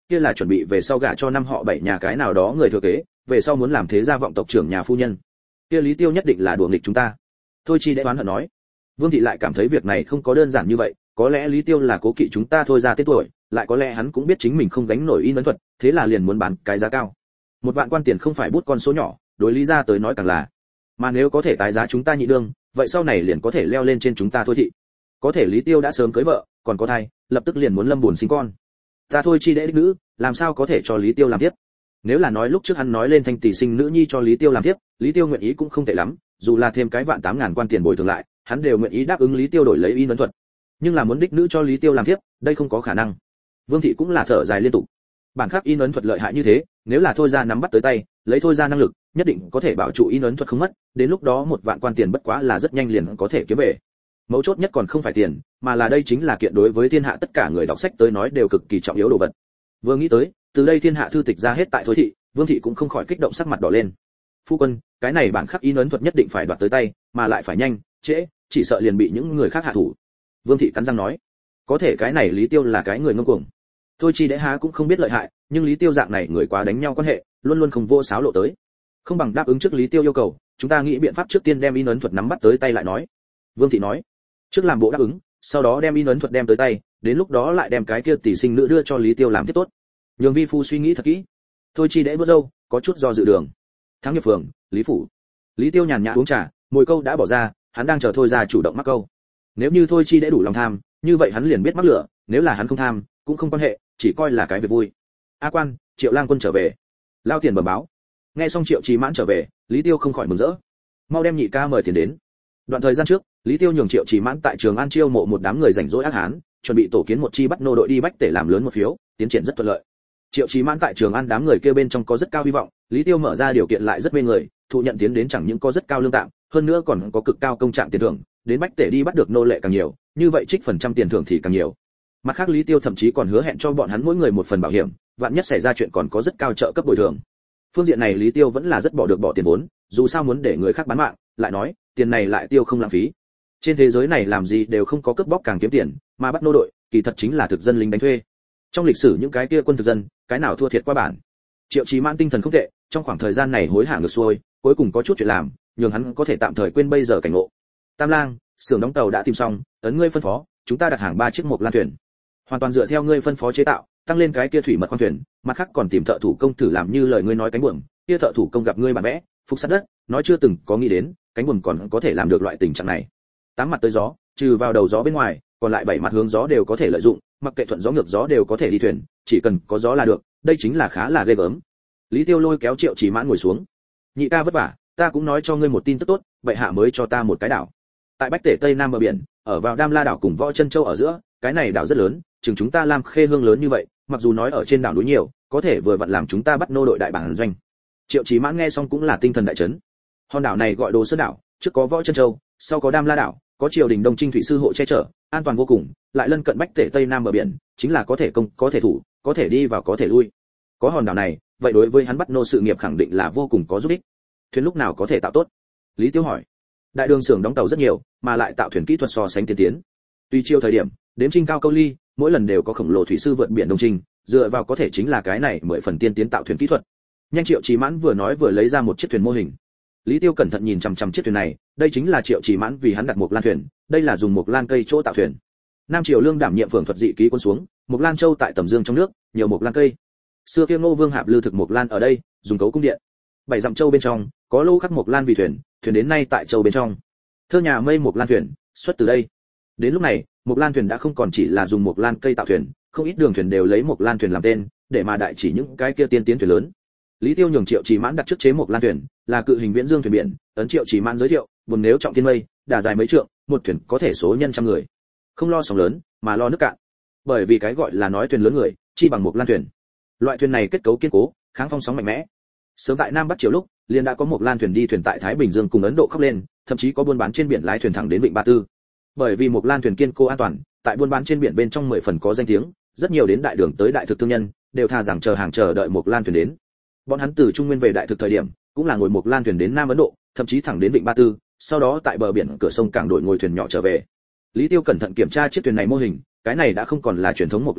kia là chuẩn bị về sau gả cho năm họ bảy nhà cái nào đó người thừa kế, về sau muốn làm thế gia vọng tộc trưởng nhà phu nhân. Kia Lý Tiêu nhất định là đùa nghịch chúng ta. Thôi Chi Đễ đoán hận nói. Vương thị lại cảm thấy việc này không có đơn giản như vậy, có lẽ Lý Tiêu là cố kỵ chúng ta thôi ra tên tuổi, lại có lẽ hắn cũng biết chính mình không gánh nổi in ấn thuật, thế là liền muốn bán cái giá cao. Một vạn quan tiền không phải bút con số nhỏ, đối Lý gia tới nói càng là. Mà nếu có thể tái giá chúng ta nhị đương, vậy sau này liền có thể leo lên trên chúng ta thôi thị. Có thể Lý Tiêu đã sớm cưới vợ, còn có thai, lập tức liền muốn lâm buồn sinh con. Ta Thôi Chi Đễ đích nữ, làm sao có thể cho Lý Tiêu làm tiếp? Nếu là nói lúc trước hắn nói lên thanh tỷ sinh nữ nhi cho Lý Tiêu làm tiếp, Lý Tiêu nguyện ý cũng không tệ lắm, dù là thêm cái vạn tám ngàn quan tiền bồi thường lại, hắn đều nguyện ý đáp ứng Lý Tiêu đổi lấy in ấn thuật. Nhưng là muốn đích nữ cho Lý Tiêu làm tiếp, đây không có khả năng. Vương thị cũng là thở dài liên tục. Bản khắc in ấn thuật lợi hại như thế, nếu là thôi ra nắm bắt tới tay, lấy thôi ra năng lực, nhất định có thể bảo trụ in ấn thuật không mất, đến lúc đó một vạn quan tiền bất quá là rất nhanh liền có thể kiếm về. Mấu chốt nhất còn không phải tiền, mà là đây chính là kiện đối với thiên hạ tất cả người đọc sách tới nói đều cực kỳ trọng yếu đồ vật. Vừa nghĩ tới, từ đây thiên hạ thư tịch ra hết tại thôi thị, Vương thị cũng không khỏi kích động sắc mặt đỏ lên. Phu quân, cái này bản khắc in ấn thuật nhất định phải đoạt tới tay, mà lại phải nhanh, trễ, chỉ sợ liền bị những người khác hạ thủ. Vương thị cắn răng nói, có thể cái này Lý Tiêu là cái người ngông cuồng. Thôi Chi Đễ há cũng không biết lợi hại, nhưng Lý Tiêu dạng này người quá đánh nhau quan hệ, luôn luôn không vô sáo lộ tới. Không bằng đáp ứng trước Lý Tiêu yêu cầu, chúng ta nghĩ biện pháp trước tiên đem in ấn thuật nắm bắt tới tay lại nói. Vương thị nói, trước làm bộ đáp ứng, sau đó đem in ấn thuật đem tới tay, đến lúc đó lại đem cái kia tỷ sinh nữ đưa cho Lý Tiêu làm tiếp tốt. Nhường vi phu suy nghĩ thật kỹ. Thôi Chi Đễ vớt râu, có chút do dự đường. Thắng Nghiệp Phường, Lý phủ. Lý Tiêu nhàn nhã uống trà, mồi câu đã bỏ ra, hắn đang chờ thôi ra chủ động mắc câu. Nếu như Thôi Chi Đễ đủ lòng tham, như vậy hắn liền biết mắc lửa, nếu là hắn không tham, cũng không quan hệ, chỉ coi là cái việc vui. A quan, Triệu Lang Quân trở về. Lao tiền bẩm báo. Nghe xong Triệu Chí Mãn trở về, Lý Tiêu không khỏi mừng rỡ. Mau đem nhị ca mời tiền đến. Đoạn thời gian trước, Lý Tiêu nhường Triệu Chí Mãn tại Trường An chiêu mộ một đám người rảnh rỗi ác hán, chuẩn bị tổ kiến một chi bắt nô đội đi bách tể làm lớn một phiếu, tiến triển rất thuận lợi. Triệu Chí Mãn tại Trường An đám người kia bên trong có rất cao hy vọng, Lý Tiêu mở ra điều kiện lại rất mê người, thụ nhận tiến đến chẳng những có rất cao lương tạm, hơn nữa còn có cực cao công trạng tiền thưởng, đến bách tể đi bắt được nô lệ càng nhiều, như vậy trích phần trăm tiền thưởng thì càng nhiều. Mặt khác Lý Tiêu thậm chí còn hứa hẹn cho bọn hắn mỗi người một phần bảo hiểm, vạn nhất xảy ra chuyện còn có rất cao trợ cấp bồi thường. Phương diện này Lý Tiêu vẫn là rất bỏ được bỏ tiền vốn, dù sao muốn để người khác bán mạng, lại nói, tiền này lại tiêu không lãng phí. Trên thế giới này làm gì đều không có cướp bóc càng kiếm tiền, mà bắt nô đội, kỳ thật chính là thực dân lính đánh thuê. Trong lịch sử những cái kia quân thực dân, cái nào thua thiệt qua bản. Triệu Chí Mãn tinh thần không tệ, trong khoảng thời gian này hối hả ngược xuôi, cuối cùng có chút chuyện làm, nhường hắn có thể tạm thời quên bây giờ cảnh ngộ. Tam Lang, xưởng đóng tàu đã tìm xong, ấn ngươi phân phó, chúng ta đặt hàng ba chiếc mộc lan thuyền. Hoàn toàn dựa theo ngươi phân phó chế tạo, tăng lên cái kia thủy mật khoang thuyền, mặt khác còn tìm thợ thủ công thử làm như lời ngươi nói cánh buồm, kia thợ thủ công gặp ngươi bản vẽ, phục sát đất, nói chưa từng có nghĩ đến, cánh buồm còn có thể làm được loại tình trạng này. Tám mặt tới gió, trừ vào đầu gió bên ngoài, còn lại bảy mặt hướng gió đều có thể lợi dụng, mặc kệ thuận gió ngược gió đều có thể đi thuyền, chỉ cần có gió là được, đây chính là khá là ghê gớm. Lý Tiêu lôi kéo Triệu Chí Mãn ngồi xuống. Nhị ca vất vả, ta cũng nói cho ngươi một tin tức tốt, vậy hạ mới cho ta một cái đảo. Tại Bách Tể Tây Nam bờ biển, ở vào Đam La đảo cùng Võ Chân Châu ở giữa, cái này đảo rất lớn, chừng chúng ta Lam Khê Hương lớn như vậy, mặc dù nói ở trên đảo núi nhiều, có thể vừa vặn làm chúng ta bắt nô đội đại bản doanh. Triệu Chí Mãn nghe xong cũng là tinh thần đại chấn. Hòn đảo này gọi Đồ Sơn đảo, trước có Võ Chân Châu, sau có Đam La đảo, có triều đình Đông Trinh thủy sư hộ che chở, an toàn vô cùng, lại lân cận Bách Tể Tây Nam bờ biển, chính là có thể công, có thể thủ, có thể đi vào có thể lui. Có hòn đảo này, vậy đối với hắn bắt nô sự nghiệp khẳng định là vô cùng có giúp ích. Thuyền lúc nào có thể tạo tốt? Lý Tiêu hỏi. Đại đường xưởng đóng tàu rất nhiều, mà lại tạo thuyền kỹ thuật so sánh tiên tiến. Tuy chiêu thời điểm, đếm trinh cao câu ly, mỗi lần đều có khổng lồ thủy sư vượt biển Đông Trinh, dựa vào có thể chính là cái này mười phần tiên tiến tạo thuyền kỹ thuật. Nhanh Triệu Chí Mãn vừa nói vừa lấy ra một chiếc thuyền mô hình. Lý Tiêu cẩn thận nhìn chằm chằm chiếc thuyền này, đây chính là Triệu Chí Mãn vì hắn đặt một lan thuyền, đây là dùng một lan cây chỗ tạo thuyền. Nam Triều Lương đảm nhiệm phường thuật dị ký quân xuống, một lan châu tại tầm dương trong nước, nhiều một lan cây. Xưa kia Ngô Vương hạp lưu thực một lan ở đây, dùng cấu cung điện. Bảy dặm châu bên trong, có lô khắc một lan vì thuyền, thuyền đến nay tại châu bên trong. Thơ nhà mây một lan thuyền, xuất từ đây. Đến lúc này, một lan thuyền đã không còn chỉ là dùng một lan cây tạo thuyền, không ít đường thuyền đều lấy một lan thuyền làm tên, để mà đại chỉ những cái kia tiên tiến thuyền lớn. Lý Tiêu nhường Triệu Chí Mãn đặt trước chế một lan thuyền, là cự hình viễn dương thuyền biển, ấn Triệu Chí Mãn giới thiệu, buồn nếu trọng thiên mây, đà dài mấy trượng, một thuyền có thể số nhân trăm người. Không lo sóng lớn, mà lo nước cạn. Bởi vì cái gọi là nói thuyền lớn người, chi bằng một lan thuyền. Loại thuyền này kết cấu kiên cố, kháng phong sóng mạnh mẽ. Sớm tại Nam Bắc Triều lúc, liền đã có một lan thuyền đi thuyền tại Thái Bình Dương cùng Ấn Độ khắp lên, thậm chí có buôn bán trên biển lái thuyền thẳng đến Vịnh Ba Tư. Bởi vì một lan thuyền kiên cố an toàn, tại buôn bán trên biển bên trong mười phần có danh tiếng, rất nhiều đến đại đường tới đại thực thương nhân, đều thà rằng chờ hàng chờ đợi một lan thuyền đến. Bọn hắn từ Trung Nguyên về đại thực thời điểm, cũng là ngồi một lan thuyền đến Nam Ấn Độ, thậm chí thẳng đến Vịnh Ba Tư, sau đó tại bờ biển cửa sông cảng đổi ngồi thuyền nhỏ trở về. Lý Tiêu cẩn thận kiểm tra chiếc thuyền này mô hình, cái này đã không còn là truyền thống một lan thuyền,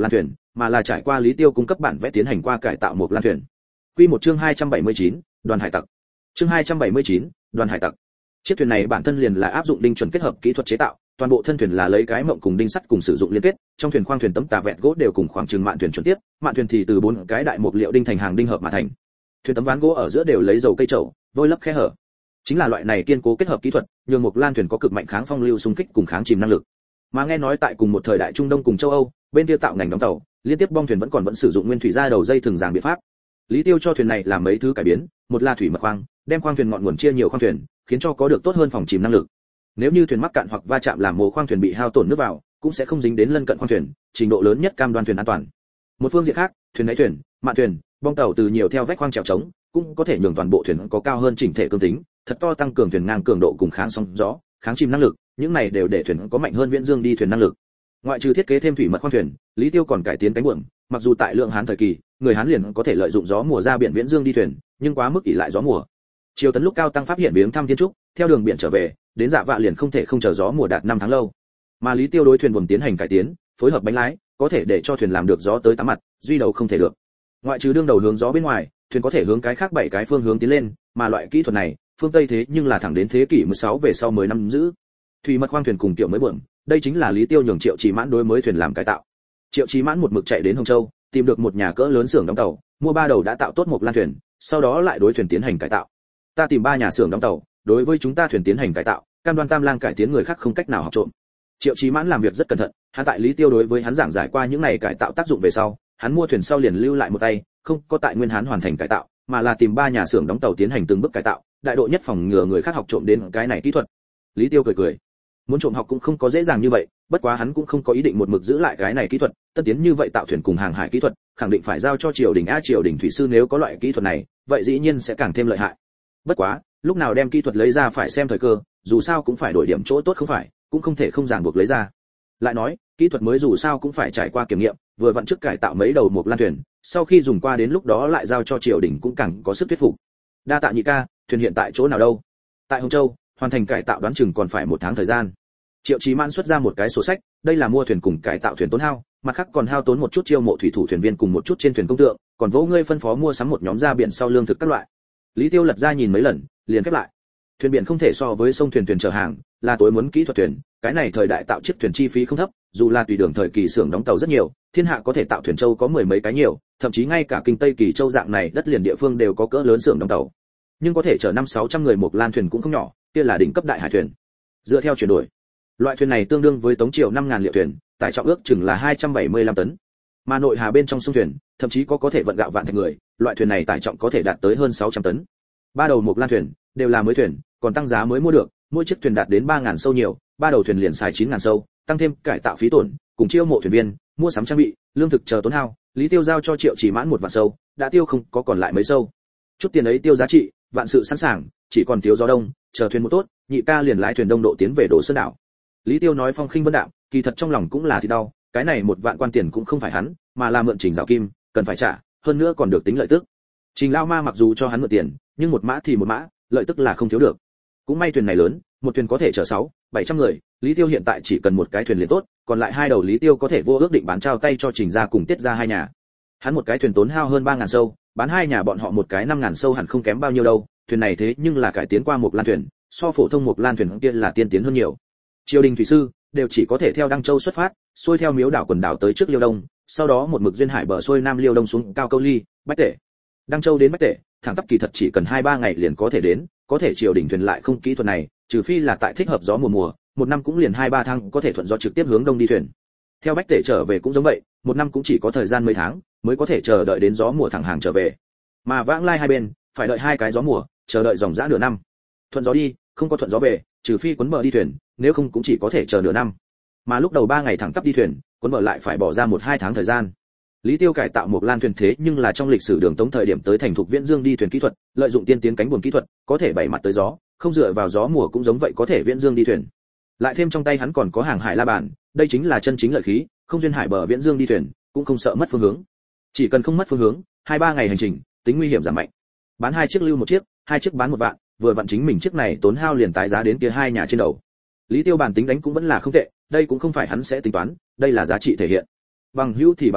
mà là trải qua Lý Tiêu cung cấp bản vẽ tiến hành qua cải tạo một lan thuyền. Quy một chương hai trăm bảy mươi chín, đoàn hải tặc. Chương hai trăm bảy mươi chín, đoàn hải tặc. Chiếc thuyền này bản thân liền là áp dụng đinh chuẩn kết hợp kỹ thuật chế tạo, toàn bộ thân thuyền là lấy cái mộng cùng đinh sắt cùng sử dụng liên kết, trong thuyền khoang thuyền tấm tà vẹn gỗ đều cùng khoảng chừng mạn thuyền chuẩn tiếp, mạn thuyền thì từ bốn cái đại mục liệu đinh thành hàng đinh hợp mà thành. Thuyền tấm ván gỗ ở giữa đều lấy dầu cây trầu, vôi lấp khe hở. Chính là loại này kiên cố kết hợp kỹ thuật, nhường một lan thuyền có cực mạnh kháng phong lưu xung kích cùng kháng chìm năng lực. Mà nghe nói tại cùng một thời đại Trung Đông cùng châu Âu, bên kia tạo ngành đóng tàu, liên tiếp bong thuyền vẫn còn vẫn sử dụng nguyên thủy ra đầu dây thường giảng biện pháp. Lý Tiêu cho thuyền này làm mấy thứ cải biến, một là thủy mật khoang, đem khoang thuyền ngọn nguồn chia nhiều khoang thuyền, khiến cho có được tốt hơn phòng chìm năng lực. Nếu như thuyền mắc cạn hoặc va chạm làm mồ khoang thuyền bị hao tổn nước vào, cũng sẽ không dính đến lân cận khoang thuyền, trình độ lớn nhất cam đoan thuyền an toàn. Một phương diện khác, thuyền đáy thuyền, mạn thuyền, bong tàu từ nhiều theo vách khoang trèo trống, cũng có thể nhường toàn bộ thuyền có cao hơn chỉnh thể cương tính, thật to tăng cường thuyền ngang cường độ cùng kháng sóng gió, kháng chìm năng lực, những này đều để thuyền có mạnh hơn viễn dương đi thuyền năng lực. Ngoại trừ thiết kế thêm thủy mật khoang thuyền, Lý Tiêu còn cải tiến cánh buồm, mặc dù tại lượng Hán thời kỳ, người Hán liền có thể lợi dụng gió mùa ra biển viễn dương đi thuyền, nhưng quá mức ỷ lại gió mùa. Triều tấn lúc cao tăng pháp hiện viếng thăm thiên trúc, theo đường biển trở về, đến Dạ Vạ liền không thể không chờ gió mùa đạt năm tháng lâu. Mà Lý Tiêu đối thuyền buồm tiến hành cải tiến, phối hợp bánh lái, có thể để cho thuyền làm được gió tới tám mặt, duy đầu không thể được. Ngoại trừ đương đầu hướng gió bên ngoài, thuyền có thể hướng cái khác bảy cái phương hướng tiến lên, mà loại kỹ thuật này, phương Tây thế nhưng là thẳng đến thế kỷ mười sáu về sau mười năm giữ. Thủy mật khoang thuyền cùng tiểu mới buồm, đây chính là Lý Tiêu nhường Triệu Chí Mãn đối mới thuyền làm cải tạo. Triệu Chí Mãn một mực chạy đến Hồng Châu, tìm được một nhà cỡ lớn xưởng đóng tàu, mua ba đầu đã tạo tốt một lan thuyền, sau đó lại đối thuyền tiến hành cải tạo. Ta tìm ba nhà xưởng đóng tàu, đối với chúng ta thuyền tiến hành cải tạo, cam đoan Tam Lang cải tiến người khác không cách nào học trộm. Triệu Chí Mãn làm việc rất cẩn thận, hắn tại Lý Tiêu đối với hắn giảng giải qua những này cải tạo tác dụng về sau, hắn mua thuyền sau liền lưu lại một tay, không có tại nguyên hắn hoàn thành cải tạo, mà là tìm ba nhà xưởng đóng tàu tiến hành từng bước cải tạo, đại độ nhất phòng ngừa người khác học trộm đến cái này kỹ thuật. Lý Tiêu cười cười, muốn trộm học cũng không có dễ dàng như vậy, bất quá hắn cũng không có ý định một mực giữ lại cái này kỹ thuật, tân tiến như vậy tạo thuyền cùng hàng hải kỹ thuật, khẳng định phải giao cho triều đình a triều đình thủy sư nếu có loại kỹ thuật này, vậy dĩ nhiên sẽ càng thêm lợi hại. Bất quá, lúc nào đem kỹ thuật lấy ra phải xem thời cơ, dù sao cũng phải đổi điểm chỗ tốt không phải, cũng không thể không ràng buộc lấy ra. Lại nói, kỹ thuật mới dù sao cũng phải trải qua kiểm nghiệm, vừa vặn trước cải tạo mấy đầu một lan thuyền, sau khi dùng qua đến lúc đó lại giao cho triều đình cũng càng có sức thuyết phục. Đa tạ nhị ca, thuyền hiện tại chỗ nào đâu? Tại Hồng Châu, hoàn thành cải tạo đoán chừng còn phải một tháng thời gian. Triệu Chí Mãn xuất ra một cái sổ sách, đây là mua thuyền cùng cải tạo thuyền tốn hao, mặt khác còn hao tốn một chút chiêu mộ thủy thủ thuyền viên cùng một chút trên thuyền công tượng, còn vỗ ngươi phân phó mua sắm một nhóm ra biển sau lương thực các loại. Lý Tiêu lật ra nhìn mấy lần, liền khép lại. Thuyền biển không thể so với sông thuyền thuyền chở hàng, là tối muốn kỹ thuật thuyền, cái này thời đại tạo chiếc thuyền chi phí không thấp, dù là tùy đường thời kỳ xưởng đóng tàu rất nhiều, thiên hạ có thể tạo thuyền châu có mười mấy cái nhiều, thậm chí ngay cả kinh Tây Kỳ châu dạng này đất liền địa phương đều có cỡ lớn xưởng đóng tàu. Nhưng có thể chở năm sáu trăm người một lan thuyền cũng không nhỏ, kia là đỉnh cấp đại hải thuyền. Dựa theo chuyển đổi, loại thuyền này tương đương với tống triều năm ngàn liệu thuyền, tải trọng ước chừng là hai trăm bảy mươi lăm tấn. Mà nội hà bên trong sông thuyền, thậm chí có có thể vận gạo vạn thạch người, loại thuyền này tải trọng có thể đạt tới hơn sáu trăm tấn. Ba đầu một lan thuyền đều là mới thuyền, còn tăng giá mới mua được, mỗi chiếc thuyền đạt đến ba ngàn sâu nhiều, ba đầu thuyền liền xài chín ngàn sâu, tăng thêm cải tạo phí tổn, cùng chiêu mộ thuyền viên, mua sắm trang bị, lương thực chờ tốn hao, Lý Tiêu giao cho Triệu Chí Mãn một vạn sâu, đã tiêu không có còn lại mấy sâu. Chút tiền ấy tiêu giá trị, vạn sự sẵn sàng, chỉ còn thiếu gió đông, chờ thuyền một tốt, nhị ca liền lái thuyền đông độ tiến về Đồ Sơn đảo. Lý Tiêu nói phong khinh vân đạm, kỳ thật trong lòng cũng là thì đau, cái này một vạn quan tiền cũng không phải hắn, mà là mượn Trình Giảo Kim, cần phải trả, hơn nữa còn được tính lợi tức. Trình Lao Ma mặc dù cho hắn mượn tiền, nhưng một mã thì một mã, lợi tức là không thiếu được. Cũng may thuyền này lớn, một thuyền có thể chở sáu, bảy trăm người, Lý Tiêu hiện tại chỉ cần một cái thuyền liền tốt, còn lại hai đầu Lý Tiêu có thể vô ước định bán trao tay cho Trình gia cùng Tiết gia hai nhà. Hắn một cái thuyền tốn hao hơn ba ngàn sâu, bán hai nhà bọn họ một cái năm ngàn sâu hẳn không kém bao nhiêu đâu, thuyền này thế nhưng là cải tiến qua một lan thuyền, so phổ thông một lan thuyền kia là tiên tiến hơn nhiều. Triều đình thủy sư đều chỉ có thể theo Đăng Châu xuất phát, xuôi theo Miếu đảo quần đảo tới trước Liêu Đông, sau đó một mực duyên hải bờ xuôi Nam Liêu Đông xuống Cao Câu Ly, Bách Tể. Đăng Châu đến Bách Tể, thẳng tắp kỳ thật chỉ cần hai ba ngày liền có thể đến, có thể triều đình thuyền lại không kỹ thuật này, trừ phi là tại thích hợp gió mùa mùa, một năm cũng liền hai ba tháng có thể thuận gió trực tiếp hướng đông đi thuyền. Theo Bách Tể trở về cũng giống vậy, một năm cũng chỉ có thời gian mấy tháng mới có thể chờ đợi đến gió mùa thẳng hàng trở về. Mà vãng lai hai bên, phải đợi hai cái gió mùa, chờ đợi dòng dã nửa năm. Thuận gió đi, không có thuận gió về, trừ phi quấn bờ đi thuyền, nếu không cũng chỉ có thể chờ nửa năm. Mà lúc đầu ba ngày thẳng tắp đi thuyền, quấn bờ lại phải bỏ ra một hai tháng thời gian. Lý Tiêu cải tạo một lan thuyền thế nhưng là trong lịch sử đường Tống thời điểm tới thành thục viễn dương đi thuyền kỹ thuật, lợi dụng tiên tiến cánh buồm kỹ thuật, có thể bảy mặt tới gió, không dựa vào gió mùa cũng giống vậy có thể viễn dương đi thuyền. Lại thêm trong tay hắn còn có hàng hải la bàn, đây chính là chân chính lợi khí, không duyên hải bờ viễn dương đi thuyền, cũng không sợ mất phương hướng. Chỉ cần không mất phương hướng, hai ba ngày hành trình, tính nguy hiểm giảm mạnh. Bán hai chiếc lưu một chiếc, hai chiếc bán một vạn, vừa vặn chính mình chiếc này tốn hao liền tái giá đến kia hai nhà trên đầu. Lý Tiêu bản tính đánh cũng vẫn là không tệ, đây cũng không phải hắn sẽ tính toán, đây là giá trị thể hiện. Bằng hữu thì bằng hữu,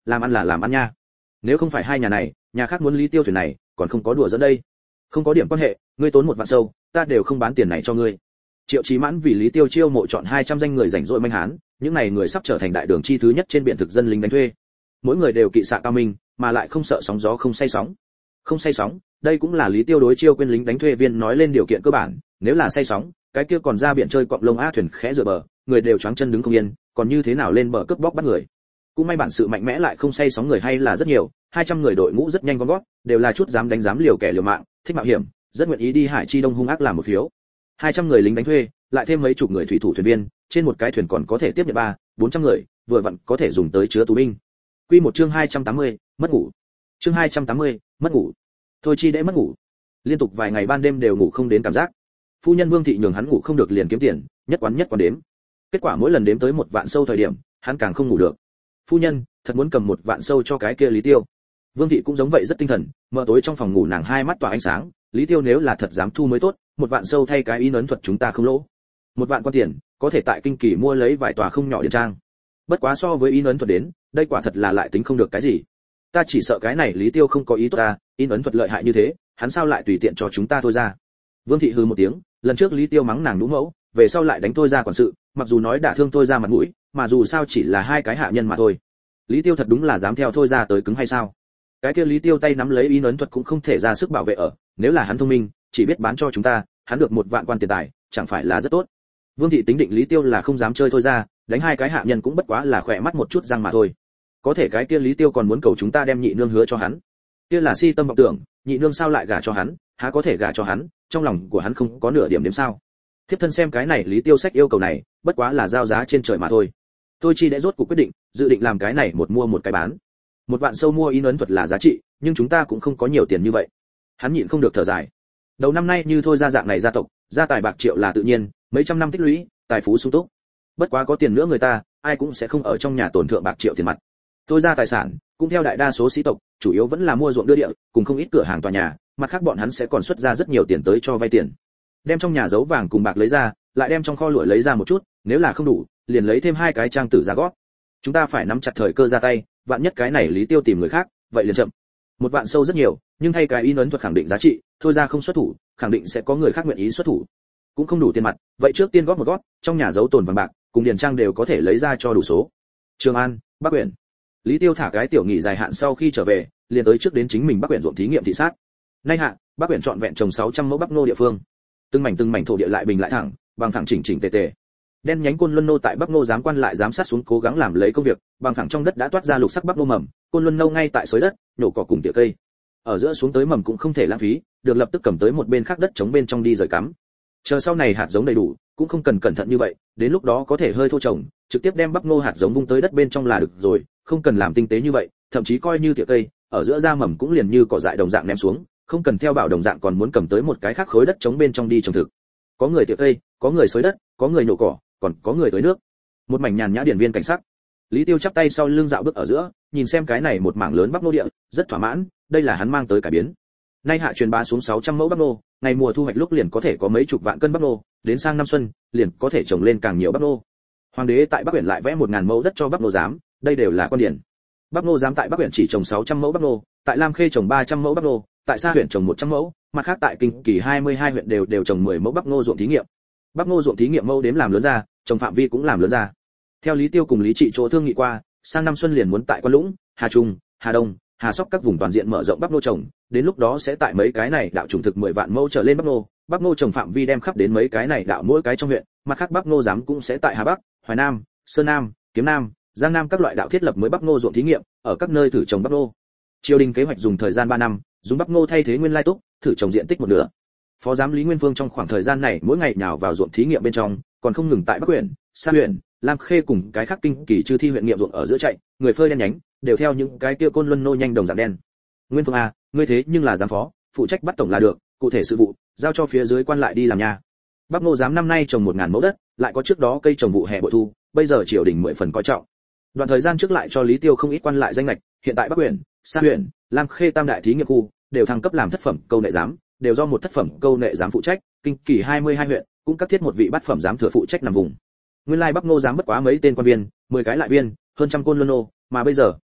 làm ăn là làm ăn nha. Nếu không phải hai nhà này, nhà khác muốn Lý Tiêu thuyền này, còn không có đùa dẫn đây. Không có điểm quan hệ, ngươi tốn một vạn sâu, ta đều không bán tiền này cho ngươi. Triệu Chí Mãn vì Lý Tiêu chiêu mộ chọn hai trăm danh người rảnh rỗi manh hán, những này người sắp trở thành đại đường chi thứ nhất trên biển thực dân lính đánh thuê. Mỗi người đều kỵ xạ cao minh, mà lại không sợ sóng gió không say sóng. Không say sóng, đây cũng là Lý Tiêu đối chiêu quên lính đánh thuê viên nói lên điều kiện cơ bản, nếu là say sóng, cái kia còn ra biển chơi cọng lông á thuyền khẽ dựa bờ, người đều choáng chân đứng không yên, còn như thế nào lên bờ cướp bóc bắt người. Cũng may bản sự mạnh mẽ lại không say sóng người hay là rất nhiều, hai trăm người đội ngũ rất nhanh gom gót, đều là chút dám đánh dám liều kẻ liều mạng, thích mạo hiểm, rất nguyện ý đi Hải Chi Đông hung ác làm một phiếu. hai trăm người lính đánh thuê, lại thêm mấy chục người thủy thủ thuyền viên, trên một cái thuyền còn có thể tiếp nhận ba, bốn trăm người, vừa vặn có thể dùng tới chứa tù binh. Quy một chương hai trăm tám mươi, mất ngủ. Chương hai trăm tám mươi, mất ngủ. Thôi chi đễ mất ngủ. Liên tục vài ngày ban đêm đều ngủ không đến cảm giác. Phu nhân Vương thị nhường hắn ngủ không được liền kiếm tiền, nhất quán nhất quán đếm. Kết quả mỗi lần đếm tới một vạn sâu thời điểm, hắn càng không ngủ được. Phu nhân, thật muốn cầm một vạn sâu cho cái kia Lý Tiêu. Vương thị cũng giống vậy rất tinh thần, mờ tối trong phòng ngủ nàng hai mắt tỏa ánh sáng, Lý Tiêu nếu là thật dám thu mới tốt, một vạn sâu thay cái in ấn thuật chúng ta không lỗ. Một vạn quan tiền, có thể tại kinh kỳ mua lấy vài tòa không nhỏ điện trang. Bất quá so với in ấn thuật đến, đây quả thật là lại tính không được cái gì. Ta chỉ sợ cái này Lý Tiêu không có ý tốt ta, in ấn thuật lợi hại như thế, hắn sao lại tùy tiện cho chúng ta thôi ra. Vương thị hừ một tiếng, lần trước Lý Tiêu mắng nàng nhũ mẫu, về sau lại đánh tôi ra quản sự, mặc dù nói đả thương tôi ra mặt mũi, mà dù sao chỉ là hai cái hạ nhân mà thôi. Lý Tiêu thật đúng là dám theo thôi ra tới cứng hay sao? Cái kia Lý Tiêu tay nắm lấy in ấn thuật cũng không thể ra sức bảo vệ ở, nếu là hắn thông minh, chỉ biết bán cho chúng ta, hắn được một vạn quan tiền tài, chẳng phải là rất tốt. Vương thị tính định Lý Tiêu là không dám chơi thôi ra, đánh hai cái hạ nhân cũng bất quá là khỏe mắt một chút răng mà thôi. Có thể cái kia Lý Tiêu còn muốn cầu chúng ta đem nhị nương hứa cho hắn. Kia là si tâm vọng tưởng, nhị nương sao lại gả cho hắn, há có thể gả cho hắn, trong lòng của hắn không có nửa điểm điểm sao? Thiếp thân xem cái này Lý Tiêu sách yêu cầu này, bất quá là giao giá trên trời mà thôi. Tôi chi đã rốt cuộc quyết định, dự định làm cái này một mua một cái bán. Một vạn sâu mua in ấn thuật là giá trị, nhưng chúng ta cũng không có nhiều tiền như vậy. Hắn nhịn không được thở dài. Đầu năm nay như thôi ra dạng này gia tộc, gia tài bạc triệu là tự nhiên, mấy trăm năm tích lũy, tài phú sung túc. Bất quá có tiền nữa người ta, ai cũng sẽ không ở trong nhà tổn thượng bạc triệu tiền mặt. Tôi ra tài sản, cũng theo đại đa số sĩ tộc, chủ yếu vẫn là mua ruộng đưa địa, cùng không ít cửa hàng tòa nhà, mặt khác bọn hắn sẽ còn xuất ra rất nhiều tiền tới cho vay tiền. Đem trong nhà giấu vàng cùng bạc lấy ra, lại đem trong kho lụa lấy ra một chút, nếu là không đủ, liền lấy thêm hai cái trang tử ra gót. Chúng ta phải nắm chặt thời cơ ra tay, vạn nhất cái này Lý Tiêu tìm người khác, vậy liền chậm. Một vạn sâu rất nhiều, nhưng thay cái in ấn thuật khẳng định giá trị, thôi ra không xuất thủ, khẳng định sẽ có người khác nguyện ý xuất thủ. Cũng không đủ tiền mặt, vậy trước tiên góp một gót, trong nhà giấu tồn vàng bạc, cùng điền trang đều có thể lấy ra cho đủ số. Trường An, Bắc Uyển. Lý Tiêu thả cái tiểu nghỉ dài hạn sau khi trở về, liền tới trước đến chính mình Bắc Uyển ruộng thí nghiệm thị sát. Nay hạ, Bắc Uyển trọn vẹn trồng sáu trăm mẫu bắp nô địa phương. Từng mảnh từng mảnh thổ địa lại bình lại thẳng, bằng phẳng chỉnh chỉnh tề tề. Đen nhánh côn luân nô tại Bắc Nô giám quan lại giám sát xuống cố gắng làm lấy công việc, bằng phẳng trong đất đã toát ra lục sắc Bắc Nô mầm, côn luân nô ngay tại xới đất, nhổ cỏ cùng tỉa cây. Ở giữa xuống tới mầm cũng không thể lãng phí, được lập tức cầm tới một bên khác đất chống bên trong đi rời cắm. Chờ sau này hạt giống đầy đủ, cũng không cần cẩn thận như vậy, đến lúc đó có thể hơi thô trồng, trực tiếp đem Bắc Nô hạt giống vung tới đất bên trong là được rồi, không cần làm tinh tế như vậy, thậm chí coi như tỉa cây, ở giữa ra mầm cũng liền như cỏ dại đồng dạng ném xuống, không cần theo bảo đồng dạng còn muốn cầm tới một cái khác khối đất chống bên trong đi trồng thực. Có người tỉa cây, có người xới đất, có người nhổ cỏ, còn có người tưới nước. Một mảnh nhàn nhã điển viên cảnh sắc. Lý Tiêu chắp tay sau lưng dạo bước ở giữa, nhìn xem cái này một mảng lớn Bắc Nô địa, rất thỏa mãn, đây là hắn mang tới cải biến. Nay hạ truyền bá xuống sáu trăm mẫu Bắc Nô, ngày mùa thu hoạch lúc liền có thể có mấy chục vạn cân Bắc Nô, đến sang năm xuân, liền có thể trồng lên càng nhiều Bắc Nô. Hoàng đế tại Bắc Uyển lại vẽ một ngàn mẫu đất cho Bắc Nô giám, đây đều là quan điển. Bắc Nô giám tại Bắc Uyển chỉ trồng sáu trăm mẫu Bắc Nô, tại Lam Khê trồng ba trăm mẫu Bắc Nô, tại Sa huyện trồng một trăm mẫu, mặt khác tại Kinh Kỳ hai mươi hai huyện đều đều trồng mười mẫu Bắc Nô ruộng thí nghiệm. Bắc Nô ruộng thí nghiệm mẫu đếm làm lớn ra, trồng phạm vi cũng làm lớn ra. Theo Lý Tiêu cùng Lý Trị chỗ thương nghị qua, sang năm xuân liền muốn tại Quan Lũng, Hà Trung, Hà Đông, Hà Sóc các vùng toàn diện mở rộng Bắc Nô trồng, đến lúc đó sẽ tại mấy cái này đạo trùng thực mười vạn mẫu trở lên Bắc Nô, Bắc Nô trồng phạm vi đem khắp đến mấy cái này đạo mỗi cái trong huyện, mặt khác Bắc Nô giám cũng sẽ tại Hà Bắc, Hoài Nam, Sơn Nam, Kiếm Nam, Giang Nam các loại đạo thiết lập mới Bắc Nô ruộng thí nghiệm, ở các nơi thử trồng Bắc Nô. Triều đình kế hoạch dùng thời gian ba năm, dùng Bắc Nô thay thế nguyên lai túc, thử trồng diện tích một nửa. Phó giám Lý Nguyên Vương trong khoảng thời gian này mỗi ngày nhào vào ruộng thí nghiệm bên trong, còn không ngừng tại Bắc Uyển, Sa huyện, Lam Khê cùng cái khác Kinh Kỳ chư thi huyện nghiệm ruộng ở giữa chạy, người phơi đen nhánh, đều theo những cái kia côn luân nô nhanh đồng dạng đen. Nguyên Vương a, ngươi thế nhưng là giám phó, phụ trách bắt tổng là được, cụ thể sự vụ giao cho phía dưới quan lại đi làm nha. Bắc Nô giám năm nay trồng một ngàn mẫu đất, lại có trước đó cây trồng vụ hè bội thu, bây giờ triều đình mười phần coi trọng. Đoạn thời gian trước lại cho Lý Tiêu không ít quan lại danh lệch, hiện tại Bắc Uyển, Sa huyện, Lam Khê tam đại thí nghiệm khu đều thăng cấp làm thất phẩm câu nệ giám, đều do một thất phẩm câu nệ giám phụ trách, Kinh Kỳ hai mươi hai huyện cũng các thiết một vị bát phẩm giám thừa phụ trách nằm vùng. Nguyên lai Bắc Nô giám bất quá mấy tên quan viên, mười cái lại viên, hơn trăm côn luân nô, mà bây giờ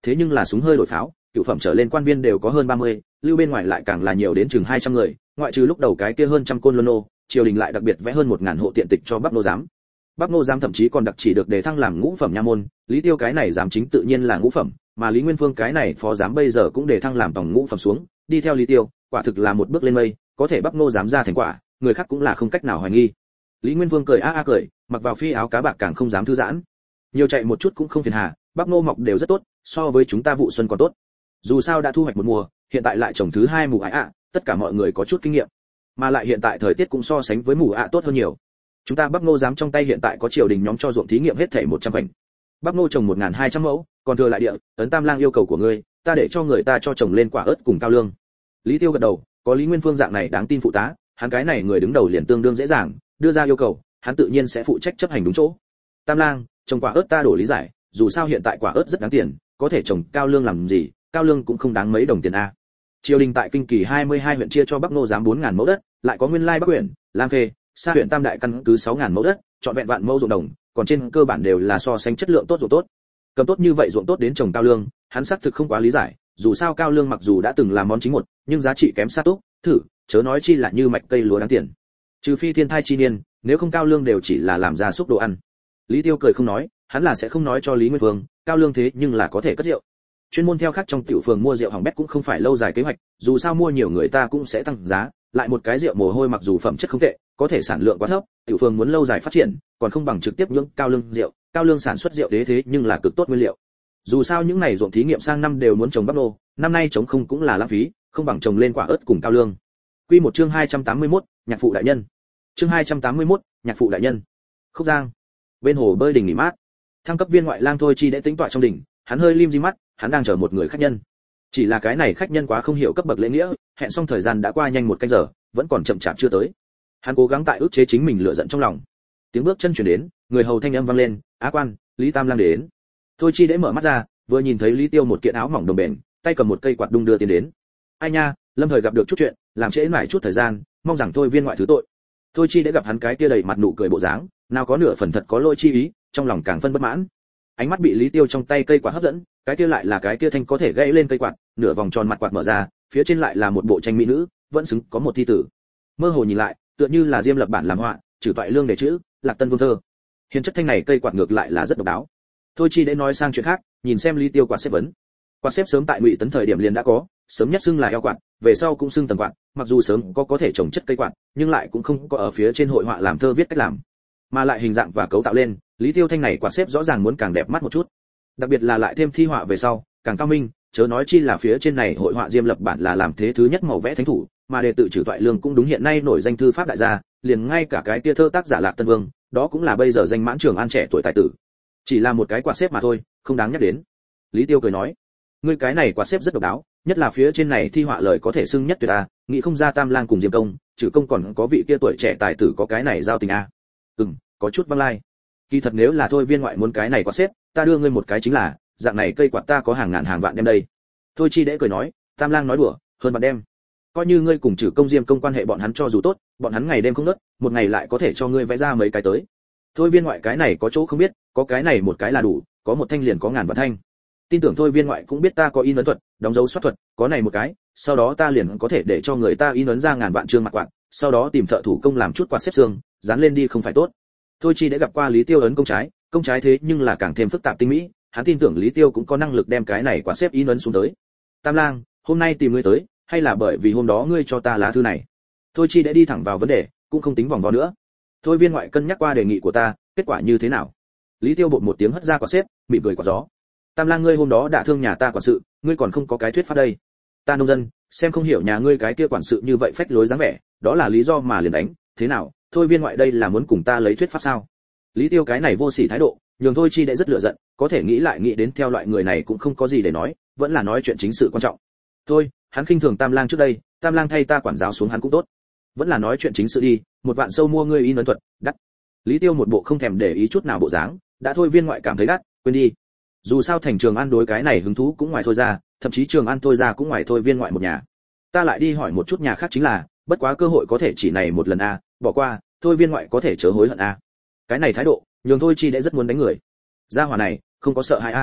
thế nhưng là súng hơi đổi pháo, cựu phẩm trở lên quan viên đều có hơn ba mươi, lưu bên ngoài lại càng là nhiều đến chừng hai trăm người, ngoại trừ lúc đầu cái kia hơn trăm côn luân nô, triều đình lại đặc biệt vẽ hơn một ngàn hộ tiện tịch cho Bắc Nô giám. Bắc Nô giám thậm chí còn đặc chỉ được đề thăng làm ngũ phẩm nha môn, Lý Tiêu cái này giám chính tự nhiên là ngũ phẩm, mà Lý Nguyên Phương cái này phó giám bây giờ cũng đề thăng làm tổng ngũ phẩm xuống, đi theo Lý Tiêu, quả thực là một bước lên mây, có thể Bắc Nô giám ra thành quả, người khác cũng là không cách nào hoài nghi. Lý Nguyên Vương cười a a cười, mặc vào phi áo cá bạc càng không dám thư giãn. Nhiều chạy một chút cũng không phiền hà, Bắc Nô mọc đều rất tốt, so với chúng ta vụ xuân còn tốt. Dù sao đã thu hoạch một mùa, hiện tại lại trồng thứ hai mùa ải ạ, tất cả mọi người có chút kinh nghiệm. Mà lại hiện tại thời tiết cũng so sánh với mùa ạ tốt hơn nhiều. Chúng ta Bắc Nô giám trong tay hiện tại có triều đình nhóm cho ruộng thí nghiệm hết thảy một trăm khoảnh. Bắc Nô trồng một nghìn hai trăm mẫu, còn thừa lại địa, ấn Tam Lang yêu cầu của ngươi, ta để cho người ta cho trồng lên quả ớt cùng cao lương. Lý Tiêu gật đầu, có Lý Nguyên Phương dạng này đáng tin phụ tá, hắn cái này người đứng đầu liền tương đương dễ dàng, đưa ra yêu cầu, hắn tự nhiên sẽ phụ trách chấp hành đúng chỗ. Tam Lang, trồng quả ớt ta đổ lý giải, dù sao hiện tại quả ớt rất đáng tiền, có thể trồng cao lương làm gì, cao lương cũng không đáng mấy đồng tiền a. Triều đình tại Kinh Kỳ hai mươi hai huyện chia cho Bắc Nô giám bốn nghìn mẫu đất, lại có Nguyên Lai Bắc huyện, Lam Khê, Sa huyện Tam Đại căn cứ sáu nghìn mẫu đất, chọn vẹn vạn mẫu ruộng đồng, còn trên cơ bản đều là so sánh chất lượng tốt ruộng tốt. Cầm tốt như vậy ruộng tốt đến trồng cao lương, hắn xác thực không quá lý giải, dù sao cao lương mặc dù đã từng là món chính một, nhưng giá trị kém xa túc, thử, chớ nói chi là như mạch cây lúa đáng tiền. Trừ phi thiên thai chi niên, nếu không cao lương đều chỉ là làm ra súc đồ ăn. Lý Tiêu cười không nói, hắn là sẽ không nói cho Lý Nguyên Vương, cao lương thế nhưng là có thể cất rượu. Chuyên môn theo khác trong tiểu phường mua rượu hỏng bét cũng không phải lâu dài kế hoạch, dù sao mua nhiều người ta cũng sẽ tăng giá, lại một cái rượu mồ hôi mặc dù phẩm chất không tệ, có thể sản lượng quá thấp, tiểu phường muốn lâu dài phát triển, còn không bằng trực tiếp nhưỡng cao lương rượu, cao lương sản xuất rượu đế thế nhưng là cực tốt nguyên liệu. Dù sao những này ruộng thí nghiệm sang năm đều muốn trồng bắp nô, năm nay trồng không cũng là lãng phí, không bằng trồng lên quả ớt cùng cao lương. Quy một chương hai trăm tám mươi mốt, nhạc phụ đại nhân. Chương hai trăm tám mươi mốt, nhạc phụ đại nhân. Khúc Giang. Bên hồ bơi đình nghỉ mát. Thăng cấp viên ngoại lang Thôi Chi đã tính tọa trong đỉnh, hắn hơi lim di mắt, hắn đang chờ một người khách nhân. Chỉ là cái này khách nhân quá không hiểu cấp bậc lễ nghĩa, hẹn xong thời gian đã qua nhanh một canh giờ, vẫn còn chậm chạp chưa tới. Hắn cố gắng tại ức chế chính mình lửa giận trong lòng. Tiếng bước chân truyền đến, người hầu thanh âm vang lên, "Á quan, Lý Tam Lang đến." Thôi Chi đã mở mắt ra, vừa nhìn thấy Lý Tiêu một kiện áo mỏng đồng bền, tay cầm một cây quạt đung đưa tiến đến. "Ai nha, lâm thời gặp được chút chuyện, làm trễ nải chút thời gian, mong rằng Thôi viên ngoại thứ tội." Thôi Chi đã gặp hắn cái kia đầy mặt nụ cười bộ dáng, nào có nửa phần thật có lỗi chi ý, trong lòng càng phân bất mãn. Ánh mắt bị Lý Tiêu trong tay cây quạt hấp dẫn, cái kia lại là cái kia thanh có thể gãy lên cây quạt, nửa vòng tròn mặt quạt mở ra, phía trên lại là một bộ tranh mỹ nữ, vẫn xứng có một thi tử. Mơ hồ nhìn lại, tựa như là Diêm Lập bản làm họa, trừ toại lương để chữ, Lạc Tân Vương thơ. Hiền chất thanh này cây quạt ngược lại là rất độc đáo. Thôi Chi để nói sang chuyện khác, nhìn xem Lý Tiêu quạt xếp vấn. Quạt xếp sớm tại Ngụy Tấn thời điểm liền đã có, sớm nhất xưng là eo quạt, về sau cũng xưng tầng quạt, mặc dù sớm có có thể trồng chất cây quạt, nhưng lại cũng không có ở phía trên hội họa làm thơ viết cách làm, mà lại hình dạng và cấu tạo lên, Lý Tiêu thanh này quạt xếp rõ ràng muốn càng đẹp mắt một chút. Đặc biệt là lại thêm thi họa về sau, càng cao minh, chớ nói chi là phía trên này hội họa Diêm Lập bản là làm thế thứ nhất màu vẽ thánh thủ, mà đề tự trừ toại lương cũng đúng hiện nay nổi danh thư pháp đại gia, liền ngay cả cái kia thơ tác giả Lạc Tân Vương, đó cũng là bây giờ danh mãn Trường An trẻ tuổi tài tử. Chỉ là một cái quạt xếp mà thôi, không đáng nhắc đến. Lý Tiêu cười nói, ngươi cái này quạt xếp rất độc đáo, nhất là phía trên này thi họa lời có thể xưng nhất tuyệt a, nghĩ không ra Tam Lang cùng Diêm công, trừ công còn có vị kia tuổi trẻ tài tử có cái này giao tình a. Ừm, có chút văng lai. Kỳ thật nếu là Thôi viên ngoại muốn cái này quạt xếp, ta đưa ngươi một cái chính là, dạng này cây quạt ta có hàng ngàn hàng vạn đem đây. Thôi Chi đễ cười nói, Tam Lang nói đùa, hơn vạn đem. Coi như ngươi cùng trừ công Diêm công quan hệ bọn hắn cho dù tốt, bọn hắn ngày đêm không ngớt, một ngày lại có thể cho ngươi vẽ ra mấy cái tới. Thôi viên ngoại cái này có chỗ không biết, có cái này một cái là đủ, có một thanh liền có ngàn vạn thanh. Tin tưởng Thôi viên ngoại cũng biết ta có in ấn thuật, đóng dấu soát thuật, có này một cái, sau đó ta liền có thể để cho người ta in ấn ra ngàn vạn trương mặt quạt, sau đó tìm thợ thủ công làm chút quạt xếp xương, dán lên đi không phải tốt. Thôi Chi đã gặp qua Lý Tiêu ấn công trái, công trái thế nhưng là càng thêm phức tạp tinh mỹ, hắn tin tưởng Lý Tiêu cũng có năng lực đem cái này quạt xếp in ấn xuống tới. Tam Lang, hôm nay tìm ngươi tới, hay là bởi vì hôm đó ngươi cho ta lá thư này? Thôi Chi đã đi thẳng vào vấn đề, cũng không tính vòng vo nữa. Thôi viên ngoại cân nhắc qua đề nghị của ta, kết quả như thế nào? Lý Tiêu bột một tiếng hất ra quạt xếp, mỉm cười quạt gió. Tam Lang ngươi hôm đó đã thương nhà ta quản sự, ngươi còn không có cái thuyết pháp đây. Ta nông dân, xem không hiểu nhà ngươi cái kia quản sự như vậy phách lối dáng vẻ, đó là lý do mà liền đánh, thế nào? Thôi viên ngoại đây là muốn cùng ta lấy thuyết pháp sao? Lý Tiêu cái này vô sỉ thái độ, nhường Thôi Chi đã rất lửa giận, có thể nghĩ lại nghĩ đến theo loại người này cũng không có gì để nói, vẫn là nói chuyện chính sự quan trọng. Thôi, hắn khinh thường Tam Lang trước đây, Tam Lang thay ta quản giáo xuống hắn cũng tốt. Vẫn là nói chuyện chính sự đi, một vạn sâu mua ngươi in ấn thuật, đắt. Lý Tiêu một bộ không thèm để ý chút nào bộ dáng, đã Thôi viên ngoại cảm thấy đắt, quên đi. Dù sao thành Trường An đối cái này hứng thú cũng ngoài Thôi ra, thậm chí Trường An Thôi ra cũng ngoài Thôi viên ngoại một nhà. Ta lại đi hỏi một chút nhà khác chính là, bất quá cơ hội có thể chỉ này một lần a, bỏ qua, Thôi viên ngoại có thể chớ hối hận a. Cái này thái độ, nhường Thôi Chi đã rất muốn đánh người. Gia hỏa này, không có sợ hãi a.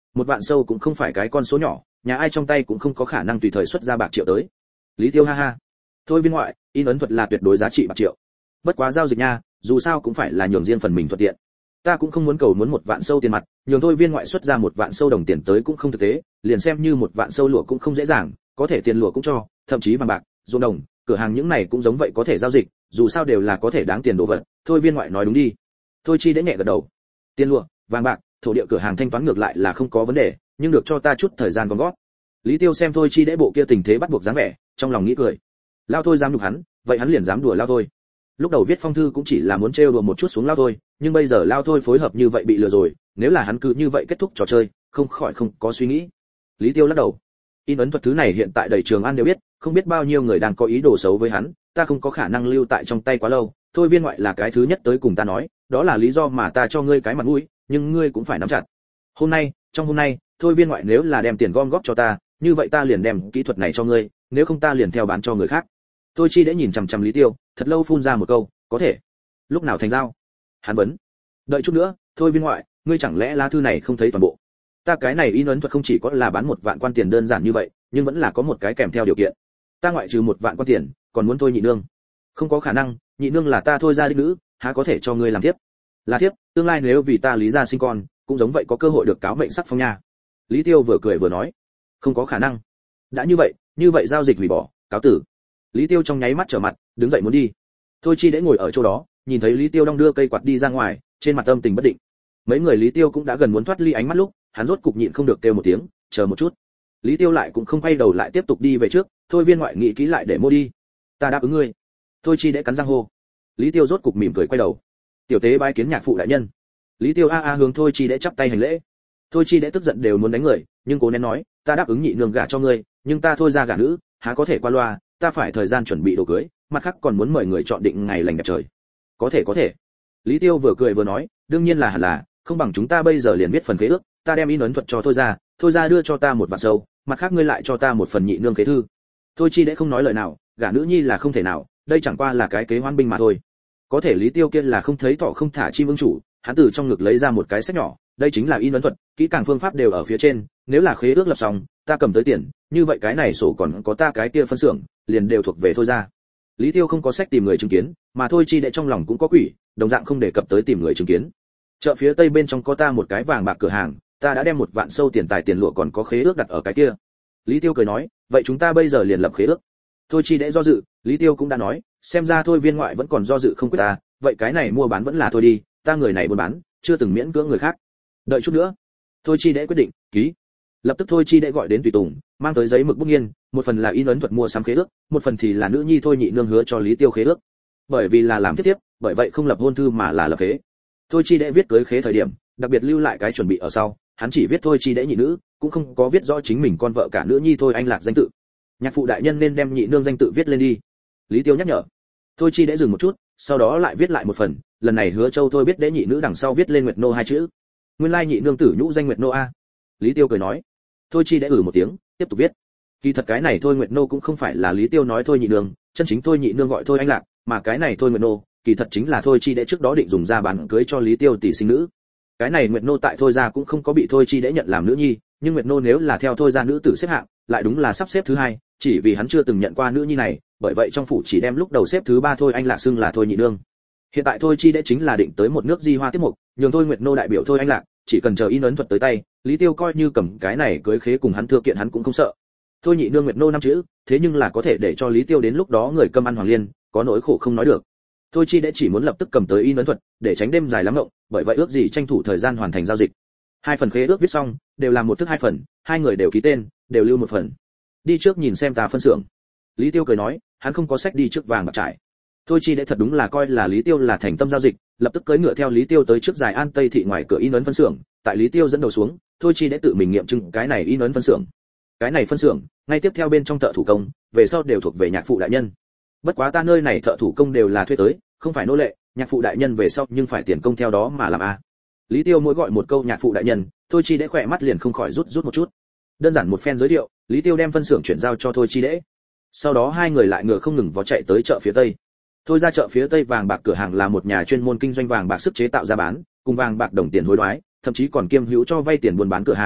một vạn sâu cũng không phải cái con số nhỏ, nhà ai trong tay cũng không có khả năng tùy thời xuất ra bạc triệu tới. Lý Tiêu ha ha. Thôi viên ngoại, in ấn thuật là tuyệt đối giá trị bạc triệu. Bất quá giao dịch nha, dù sao cũng phải là nhường riêng phần mình thuận tiện. Ta cũng không muốn cầu muốn một vạn sâu tiền mặt, nhường thôi viên ngoại xuất ra một vạn sâu đồng tiền tới cũng không thực tế, liền xem như một vạn sâu lụa cũng không dễ dàng, có thể tiền lụa cũng cho, thậm chí vàng bạc, ruộng đồng, cửa hàng những này cũng giống vậy có thể giao dịch, dù sao đều là có thể đáng tiền đồ vật. Thôi viên ngoại nói đúng đi. Thôi chi đễ nhẹ gật đầu. Tiền lụa, vàng bạc, thổ địa cửa hàng thanh toán ngược lại là không có vấn đề, nhưng được cho ta chút thời gian còn gót. Lý Tiêu xem thôi chi đễ bộ kia tình thế bắt buộc dáng vẻ, trong lòng nghĩ cười. Lao thôi dám nhục hắn, vậy hắn liền dám đùa lao thôi. Lúc đầu viết phong thư cũng chỉ là muốn trêu đùa một chút xuống lao thôi, nhưng bây giờ lao thôi phối hợp như vậy bị lừa rồi, nếu là hắn cứ như vậy kết thúc trò chơi, không khỏi không có suy nghĩ. Lý Tiêu lắc đầu. In ấn thuật thứ này hiện tại đầy Trường An đều biết, không biết bao nhiêu người đang có ý đồ xấu với hắn, ta không có khả năng lưu tại trong tay quá lâu. Thôi viên ngoại là cái thứ nhất tới cùng ta nói, đó là lý do mà ta cho ngươi cái mặt mũi, nhưng ngươi cũng phải nắm chặt. Hôm nay, trong hôm nay, thôi viên ngoại nếu là đem tiền gom góp cho ta, như vậy ta liền đem kỹ thuật này cho ngươi, nếu không ta liền theo bán cho người khác. Thôi chi đã nhìn chằm chằm Lý Tiêu, thật lâu phun ra một câu, có thể. Lúc nào thành giao? Hắn vấn. Đợi chút nữa, thôi viên ngoại, ngươi chẳng lẽ lá thư này không thấy toàn bộ? Ta cái này in ấn thuật không chỉ có là bán một vạn quan tiền đơn giản như vậy, nhưng vẫn là có một cái kèm theo điều kiện. Ta ngoại trừ một vạn quan tiền, còn muốn thôi nhị nương. Không có khả năng, nhị nương là ta thôi ra đích nữ, há có thể cho ngươi làm tiếp? Là tiếp, tương lai nếu vì ta Lý gia sinh con, cũng giống vậy có cơ hội được cáo mệnh sắc phong nha. Lý Tiêu vừa cười vừa nói, không có khả năng. Đã như vậy, như vậy giao dịch hủy bỏ, cáo tử. Lý Tiêu trong nháy mắt trở mặt, đứng dậy muốn đi. Thôi chi đễ ngồi ở chỗ đó, nhìn thấy Lý Tiêu đong đưa cây quạt đi ra ngoài, trên mặt âm tình bất định. Mấy người Lý Tiêu cũng đã gần muốn thoát ly ánh mắt lúc, hắn rốt cục nhịn không được kêu một tiếng, chờ một chút. Lý Tiêu lại cũng không quay đầu lại tiếp tục đi về trước, thôi viên ngoại nghĩ kỹ lại để mua đi. Ta đáp ứng ngươi. Thôi chi đễ cắn răng hô. Lý Tiêu rốt cục mỉm cười quay đầu. Tiểu tế bái kiến nhạc phụ đại nhân. Lý Tiêu a a hướng thôi chi đễ chắp tay hành lễ. Thôi chi đễ tức giận đều muốn đánh người, nhưng cố nén nói, ta đáp ứng nhị nương gả cho ngươi, nhưng ta thôi ra gả nữ, há có thể qua loa, ta phải thời gian chuẩn bị đồ cưới, mặt khác còn muốn mời người chọn định ngày lành đẹp trời. Có thể có thể. Lý Tiêu vừa cười vừa nói, đương nhiên là hẳn là, không bằng chúng ta bây giờ liền viết phần khế ước, ta đem in ấn thuật cho thôi ra, thôi ra đưa cho ta một vạn sâu, mặt khác ngươi lại cho ta một phần nhị nương khế thư. Thôi chi đễ không nói lời nào, gả nữ nhi là không thể nào, đây chẳng qua là cái kế hoan binh mà thôi. Có thể Lý Tiêu kia là không thấy thọ không thả chim ưng chủ, hắn từ trong ngực lấy ra một cái sách nhỏ, đây chính là in ấn thuật, kỹ càng phương pháp đều ở phía trên, nếu là khế ước lập xong, ta cầm tới tiền, như vậy cái này sổ còn có ta cái kia phân xưởng, liền đều thuộc về thôi ra. Lý Tiêu không có sách tìm người chứng kiến, mà thôi chi đệ trong lòng cũng có quỷ, đồng dạng không đề cập tới tìm người chứng kiến. Chợ phía tây bên trong có ta một cái vàng bạc cửa hàng, ta đã đem một vạn sâu tiền tài tiền lụa còn có khế ước đặt ở cái kia. Lý Tiêu cười nói, vậy chúng ta bây giờ liền lập khế ước. Thôi chi đệ do dự, Lý Tiêu cũng đã nói, xem ra thôi viên ngoại vẫn còn do dự không quyết ta, vậy cái này mua bán vẫn là thôi đi, ta người này buôn bán, chưa từng miễn cưỡng người khác. Đợi chút nữa. Thôi chi đệ quyết định, ký. Lập tức thôi chi đệ gọi đến tùy tùng, mang tới giấy mực bút nghiên, một phần là in ấn thuật mua sắm khế ước, một phần thì là nữ nhi thôi nhị nương hứa cho Lý Tiêu khế ước. Bởi vì là làm tiếp tiếp, bởi vậy không lập hôn thư mà là lập khế. Thôi chi đệ viết cưới khế thời điểm, đặc biệt lưu lại cái chuẩn bị ở sau, hắn chỉ viết thôi chi đệ nhị nữ, cũng không có viết rõ chính mình con vợ cả nữ nhi thôi anh lạc danh tự. Nhạc phụ đại nhân nên đem nhị nương danh tự viết lên đi. Lý Tiêu nhắc nhở. Thôi chi đệ dừng một chút, sau đó lại viết lại một phần, lần này hứa châu thôi biết đệ nhị nữ đằng sau viết lên Nguyệt nô hai chữ. Nguyên lai nhị nương tử nhũ danh Nguyệt nô a. Lý Tiêu cười nói. Thôi chi đệ ử một tiếng, tiếp tục viết. Kỳ thật cái này thôi Nguyệt nô cũng không phải là Lý Tiêu nói thôi nhị nương, chân chính thôi nhị nương gọi thôi anh lạc, mà cái này thôi Nguyệt nô, kỳ thật chính là thôi chi đệ trước đó định dùng ra bán cưới cho Lý Tiêu tỷ sinh nữ. Cái này Nguyệt nô tại thôi gia cũng không có bị thôi chi đệ nhận làm nữ nhi, nhưng Nguyệt nô nếu là theo thôi gia nữ tử xếp hạng, lại đúng là sắp xếp thứ hai, chỉ vì hắn chưa từng nhận qua nữ nhi này, bởi vậy trong phủ chỉ đem lúc đầu xếp thứ ba thôi anh lạc xưng là thôi nhị nương. Hiện tại thôi chi đệ chính là định tới một nước di hoa tiếp mục, nhường thôi Nguyệt nô đại biểu thôi anh lạc, chỉ cần chờ in ấn thuật tới tay, Lý Tiêu coi như cầm cái này cưới khế cùng hắn thưa kiện hắn cũng không sợ. Thôi nhị nương Nguyệt nô năm chữ, thế nhưng là có thể để cho Lý Tiêu đến lúc đó người cơm ăn hoàng liên, có nỗi khổ không nói được. Thôi chi đệ chỉ muốn lập tức cầm tới in ấn thuật, để tránh đêm dài lắm ngộng, bởi vậy ước gì tranh thủ thời gian hoàn thành giao dịch. Hai phần khế ước viết xong, đều làm một thức hai phần, hai người đều ký tên, đều lưu một phần. Đi trước nhìn xem ta phân xưởng. Lý Tiêu cười nói, hắn không có sách đi trước vàng bạc trải. Thôi chi đệ thật đúng là coi là Lý Tiêu là thành tâm giao dịch, lập tức cưỡi ngựa theo Lý Tiêu tới trước Giải An Tây thị ngoài cửa in ấn phân xưởng, tại Lý Tiêu dẫn đầu xuống, thôi chi đệ tự mình nghiệm chứng cái này in ấn phân xưởng. Cái này phân xưởng, ngay tiếp theo bên trong thợ thủ công, về sau đều thuộc về nhạc phụ đại nhân. Bất quá ta nơi này thợ thủ công đều là thuê tới, không phải nô lệ, nhạc phụ đại nhân về sau nhưng phải tiền công theo đó mà làm a. Lý Tiêu mỗi gọi một câu nhạc phụ đại nhân, thôi chi đệ khỏe mắt liền không khỏi rút rút một chút. Đơn giản một phen giới thiệu, Lý Tiêu đem phân xưởng chuyển giao cho thôi chi đệ. Sau đó hai người lại ngựa không ngừng vó chạy tới chợ phía tây. Thôi ra chợ phía tây vàng bạc cửa hàng là một nhà chuyên môn kinh doanh vàng bạc sức chế tạo ra bán, cùng vàng bạc đồng tiền hối đoái, thậm chí còn kiêm hữu cho vay tiền buôn bán cửa hàng,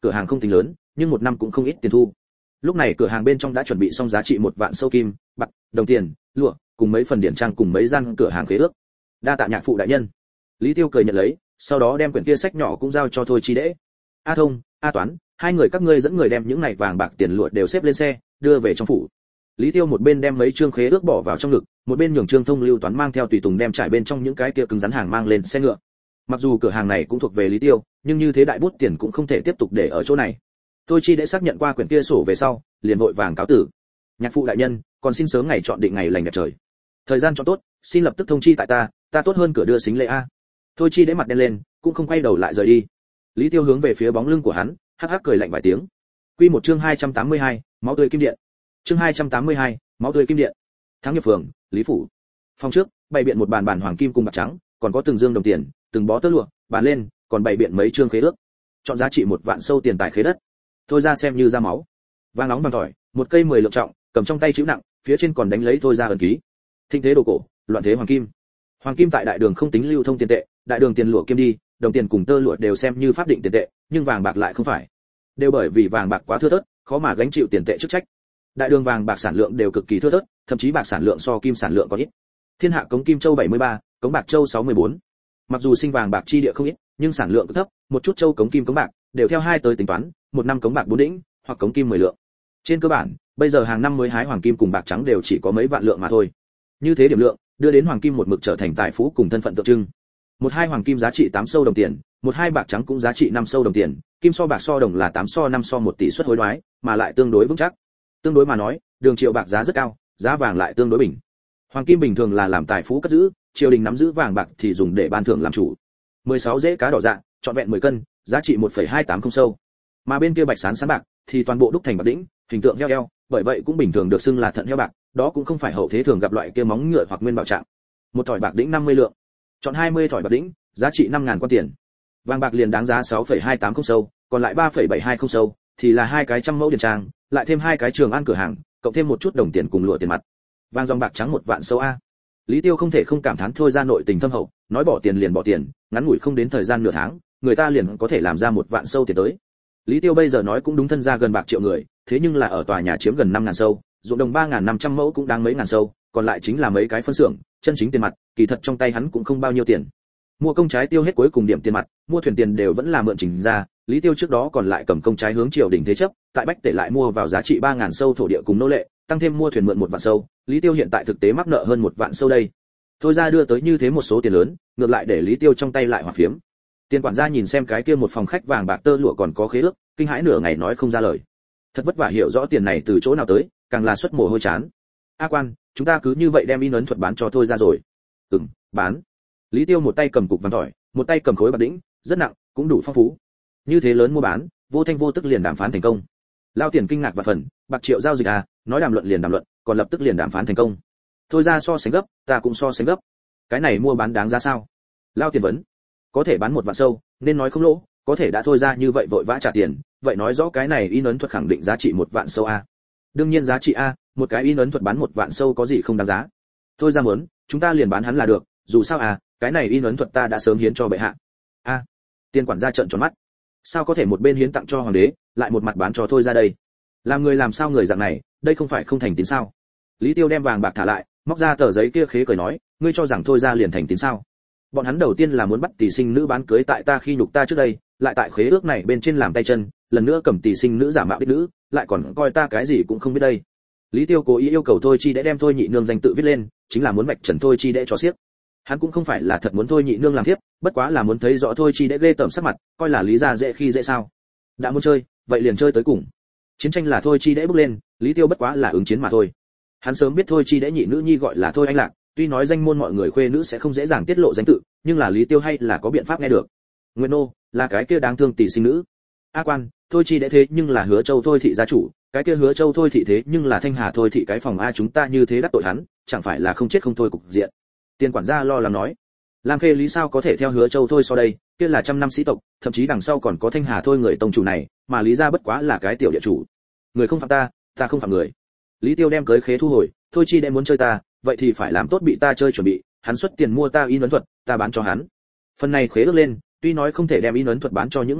cửa hàng không tính lớn, nhưng một năm cũng không ít tiền thu. Lúc này cửa hàng bên trong đã chuẩn bị xong giá trị một vạn sâu kim, bạc, đồng tiền, lụa, cùng mấy phần điển trang cùng mấy gian cửa hàng khế ước. Đa tạ nhạc phụ đại nhân. Lý Tiêu cười nhận lấy, sau đó đem quyển kia sách nhỏ cũng giao cho Thôi Chi Đễ. A Thông, A Toán, hai người các ngươi dẫn người đem những này vàng bạc tiền lụa đều xếp lên xe, đưa về trong phủ. Lý Tiêu một bên đem mấy trương khế ước bỏ vào trong ngực, một bên nhường Trương Thông Lưu Toán mang theo tùy tùng đem trải bên trong những cái kia cứng rắn hàng mang lên xe ngựa. Mặc dù cửa hàng này cũng thuộc về Lý Tiêu, nhưng như thế đại bút tiền cũng không thể tiếp tục để ở chỗ này. Thôi Chi Đễ xác nhận qua quyển kia sổ về sau, liền vội vàng cáo tử. Nhạc phụ đại nhân, còn xin sớm ngày chọn định ngày lành đẹp trời. Thời gian chọn tốt, xin lập tức thông chi tại ta, ta tốt hơn cửa đưa xính lễ a. Thôi Chi Đễ mặt đen lên, cũng không quay đầu lại rời đi. Lý Tiêu hướng về phía bóng lưng của hắn, hắc hắc cười lạnh vài tiếng. Quy một chương hai trăm tám mươi hai, máu tươi kim điện. Chương hai trăm tám mươi hai, máu tươi kim điện. Thắng nghiệp phường, Lý phủ. Phòng trước, bày biện một bàn bàn hoàng kim cùng bạc trắng, còn có từng dương đồng tiền, từng bó tơ lụa, bàn lên, còn bày biện mấy trương khế ước. Chọn giá trị một vạn sâu tiền tài khế đất. Thôi ra xem như ra máu. Vàng nóng vàng tỏi, một cây mười lượng trọng, cầm trong tay chữ nặng, phía trên còn đánh lấy thôi ra ấn ký. Thịnh thế đồ cổ, loạn thế hoàng kim. Hoàng kim tại đại đường không tính lưu thông tiền tệ, đại đường tiền lụa kim đi, đồng tiền cùng tơ lụa đều xem như pháp định tiền tệ, nhưng vàng bạc lại không phải. Đều bởi vì vàng bạc quá thưa thớt, khó mà gánh chịu tiền tệ chức trách. Đại đường vàng bạc sản lượng đều cực kỳ thưa thớt, thậm chí bạc sản lượng so kim sản lượng còn ít. Thiên hạ cống kim châu bảy mươi ba, cống bạc châu sáu mươi bốn. Mặc dù sinh vàng bạc chi địa không ít, nhưng sản lượng thấp, một chút châu cống kim cống bạc đều theo hai tới tính toán, một năm cống bạc bốn đỉnh, hoặc cống kim mười lượng. Trên cơ bản, bây giờ hàng năm mới hái hoàng kim cùng bạc trắng đều chỉ có mấy vạn lượng mà thôi. Như thế điểm lượng, đưa đến hoàng kim một mực trở thành tài phú cùng thân phận tượng trưng. Một hai hoàng kim giá trị tám sâu đồng tiền, một hai bạc trắng cũng giá trị năm sâu đồng tiền, kim so bạc so đồng là tám so năm so một tỷ suất hối đoái, mà lại tương đối vững chắc. Tương đối mà nói, đường triệu bạc giá rất cao, giá vàng lại tương đối bình. Hoàng kim bình thường là làm tài phú cất giữ, triều đình nắm giữ vàng bạc thì dùng để ban thưởng làm chủ. mười sáu rễ cá đỏ dạ, trọn vẹn mười cân, giá trị một phẩy hai tám không sâu. Mà bên kia bạch sán sán bạc thì toàn bộ đúc thành bạc đỉnh, hình tượng heo eo, bởi vậy cũng bình thường được xưng là thận heo bạc, đó cũng không phải hậu thế thường gặp loại kia móng ngựa hoặc nguyên bảo trạng. Một thỏi bạc đỉnh năm mươi lượng, chọn hai mươi thỏi bạc đỉnh, giá trị năm ngàn quan tiền. Vàng bạc liền đáng giá sáu phẩy hai tám không sâu, còn lại ba phẩy bảy hai không sâu thì là hai cái trăm mẫu điển trang, lại thêm hai cái Trường An cửa hàng, cộng thêm một chút đồng tiền cùng lụa tiền mặt. Vàng dòng bạc trắng một vạn sâu a. Lý Tiêu không thể không cảm thán thôi ra nội tình thâm hậu, nói bỏ tiền liền bỏ tiền, ngắn ngủi không đến thời gian nửa tháng, người ta liền có thể làm ra một vạn sâu tiền tới. Lý Tiêu bây giờ nói cũng đúng, thân ra gần bạc triệu người, thế nhưng là ở tòa nhà chiếm gần năm ngàn sâu, ruộng đồng ba ngàn năm trăm mẫu cũng đáng mấy ngàn sâu, còn lại chính là mấy cái phân xưởng, chân chính tiền mặt, kỳ thật trong tay hắn cũng không bao nhiêu tiền. Mua công trái tiêu hết cuối cùng điểm tiền mặt, mua thuyền tiền đều vẫn là mượn chỉnh ra, Lý Tiêu trước đó còn lại cầm công trái hướng triều đình thế chấp, tại Bách Tể lại mua vào giá trị ba ngàn sâu thổ địa cùng nô lệ, tăng thêm mua thuyền mượn một vạn sâu, Lý Tiêu hiện tại thực tế mắc nợ hơn một vạn sâu đây. Thôi ra đưa tới như thế một số tiền lớn, ngược lại để Lý Tiêu trong tay lại hòa phiếm. Tiền quản gia nhìn xem cái kia một phòng khách vàng bạc tơ lụa còn có khế ước, kinh hãi nửa ngày nói không ra lời. Thật vất vả hiểu rõ tiền này từ chỗ nào tới, càng là xuất mồ hôi chán. A quan, chúng ta cứ như vậy đem in ấn thuật bán cho Thôi ra rồi. Ừm, bán. Lý Tiêu một tay cầm cục vàng tỏi, một tay cầm khối bạc đỉnh, rất nặng, cũng đủ phong phú. Như thế lớn mua bán, vô thanh vô tức liền đàm phán thành công. Lao tiền kinh ngạc và phần, bạc triệu giao dịch à, nói đàm luận liền đàm luận, còn lập tức liền đàm phán thành công. Thôi ra so sánh gấp, ta cũng so sánh gấp. Cái này mua bán đáng giá sao? Lao tiền vấn. Có thể bán một vạn sâu, nên nói không lỗ, có thể đã thôi ra như vậy vội vã trả tiền, vậy nói rõ cái này in ấn thuật khẳng định giá trị một vạn sâu a. Đương nhiên giá trị a, một cái in ấn thuật bán một vạn sâu có gì không đáng giá. Thôi ra muốn, chúng ta liền bán hắn là được, dù sao à, cái này in ấn thuật ta đã sớm hiến cho bệ hạ. A. Tiên quản gia trợn tròn mắt. Sao có thể một bên hiến tặng cho hoàng đế, lại một mặt bán cho Thôi ra đây? Làm người làm sao người dạng này, đây không phải không thành tín sao? Lý Tiêu đem vàng bạc thả lại, móc ra tờ giấy kia khế cười nói, ngươi cho rằng Thôi ra liền thành tín sao? Bọn hắn đầu tiên là muốn bắt tỷ sinh nữ bán cưới tại ta khi nhục ta trước đây, lại tại khế ước này bên trên làm tay chân, lần nữa cầm tỷ sinh nữ giả mạo đích nữ, lại còn coi ta cái gì cũng không biết đây. Lý Tiêu cố ý yêu cầu Thôi Chi Đễ đem Thôi Nhị Nương danh tự viết lên, chính là muốn vạch trần Thôi Chi Đễ cho xiếc. Hắn cũng không phải là thật muốn Thôi Nhị Nương làm thiếp, bất quá là muốn thấy rõ Thôi Chi Đễ ghê tởm sắc mặt, coi là lý ra dễ khi dễ sao. Đã muốn chơi, vậy liền chơi tới cùng. Chiến tranh là Thôi Chi Đễ bước lên, Lý Tiêu bất quá là ứng chiến mà thôi. Hắn sớm biết Thôi Chi Đễ nhị nữ nhi gọi là Thôi Anh Lạc, tuy nói danh môn mọi người khuê nữ sẽ không dễ dàng tiết lộ danh tự, nhưng là Lý Tiêu hay là có biện pháp nghe được. Nguyên nô là cái kia đáng thương tỷ sinh nữ. A quan, Thôi Chi Đễ thế nhưng là Hứa Châu Thôi thị gia chủ, cái kia Hứa Châu Thôi thị thế nhưng là Thanh Hà Thôi thị cái phòng a, chúng ta như thế đắc tội hắn, chẳng phải là không chết không thôi cục diện. Tiên quản gia lo lắng nói, Lam Khê Lý sao có thể theo Hứa Châu Thôi so đây, kia là trăm năm sĩ tộc, thậm chí đằng sau còn có Thanh Hà Thôi người tông chủ này, mà Lý gia bất quá là cái tiểu địa chủ. Người không phạm ta, ta không phạm người. Lý Tiêu đem cưới khế thu hồi, Thôi Chi Đễ muốn chơi ta, vậy thì phải làm tốt bị ta chơi chuẩn bị, hắn xuất tiền mua ta in ấn thuật, ta bán cho hắn. Phần này khế ước lên, tuy nói không thể đem in ấn thuật bán cho những người khác,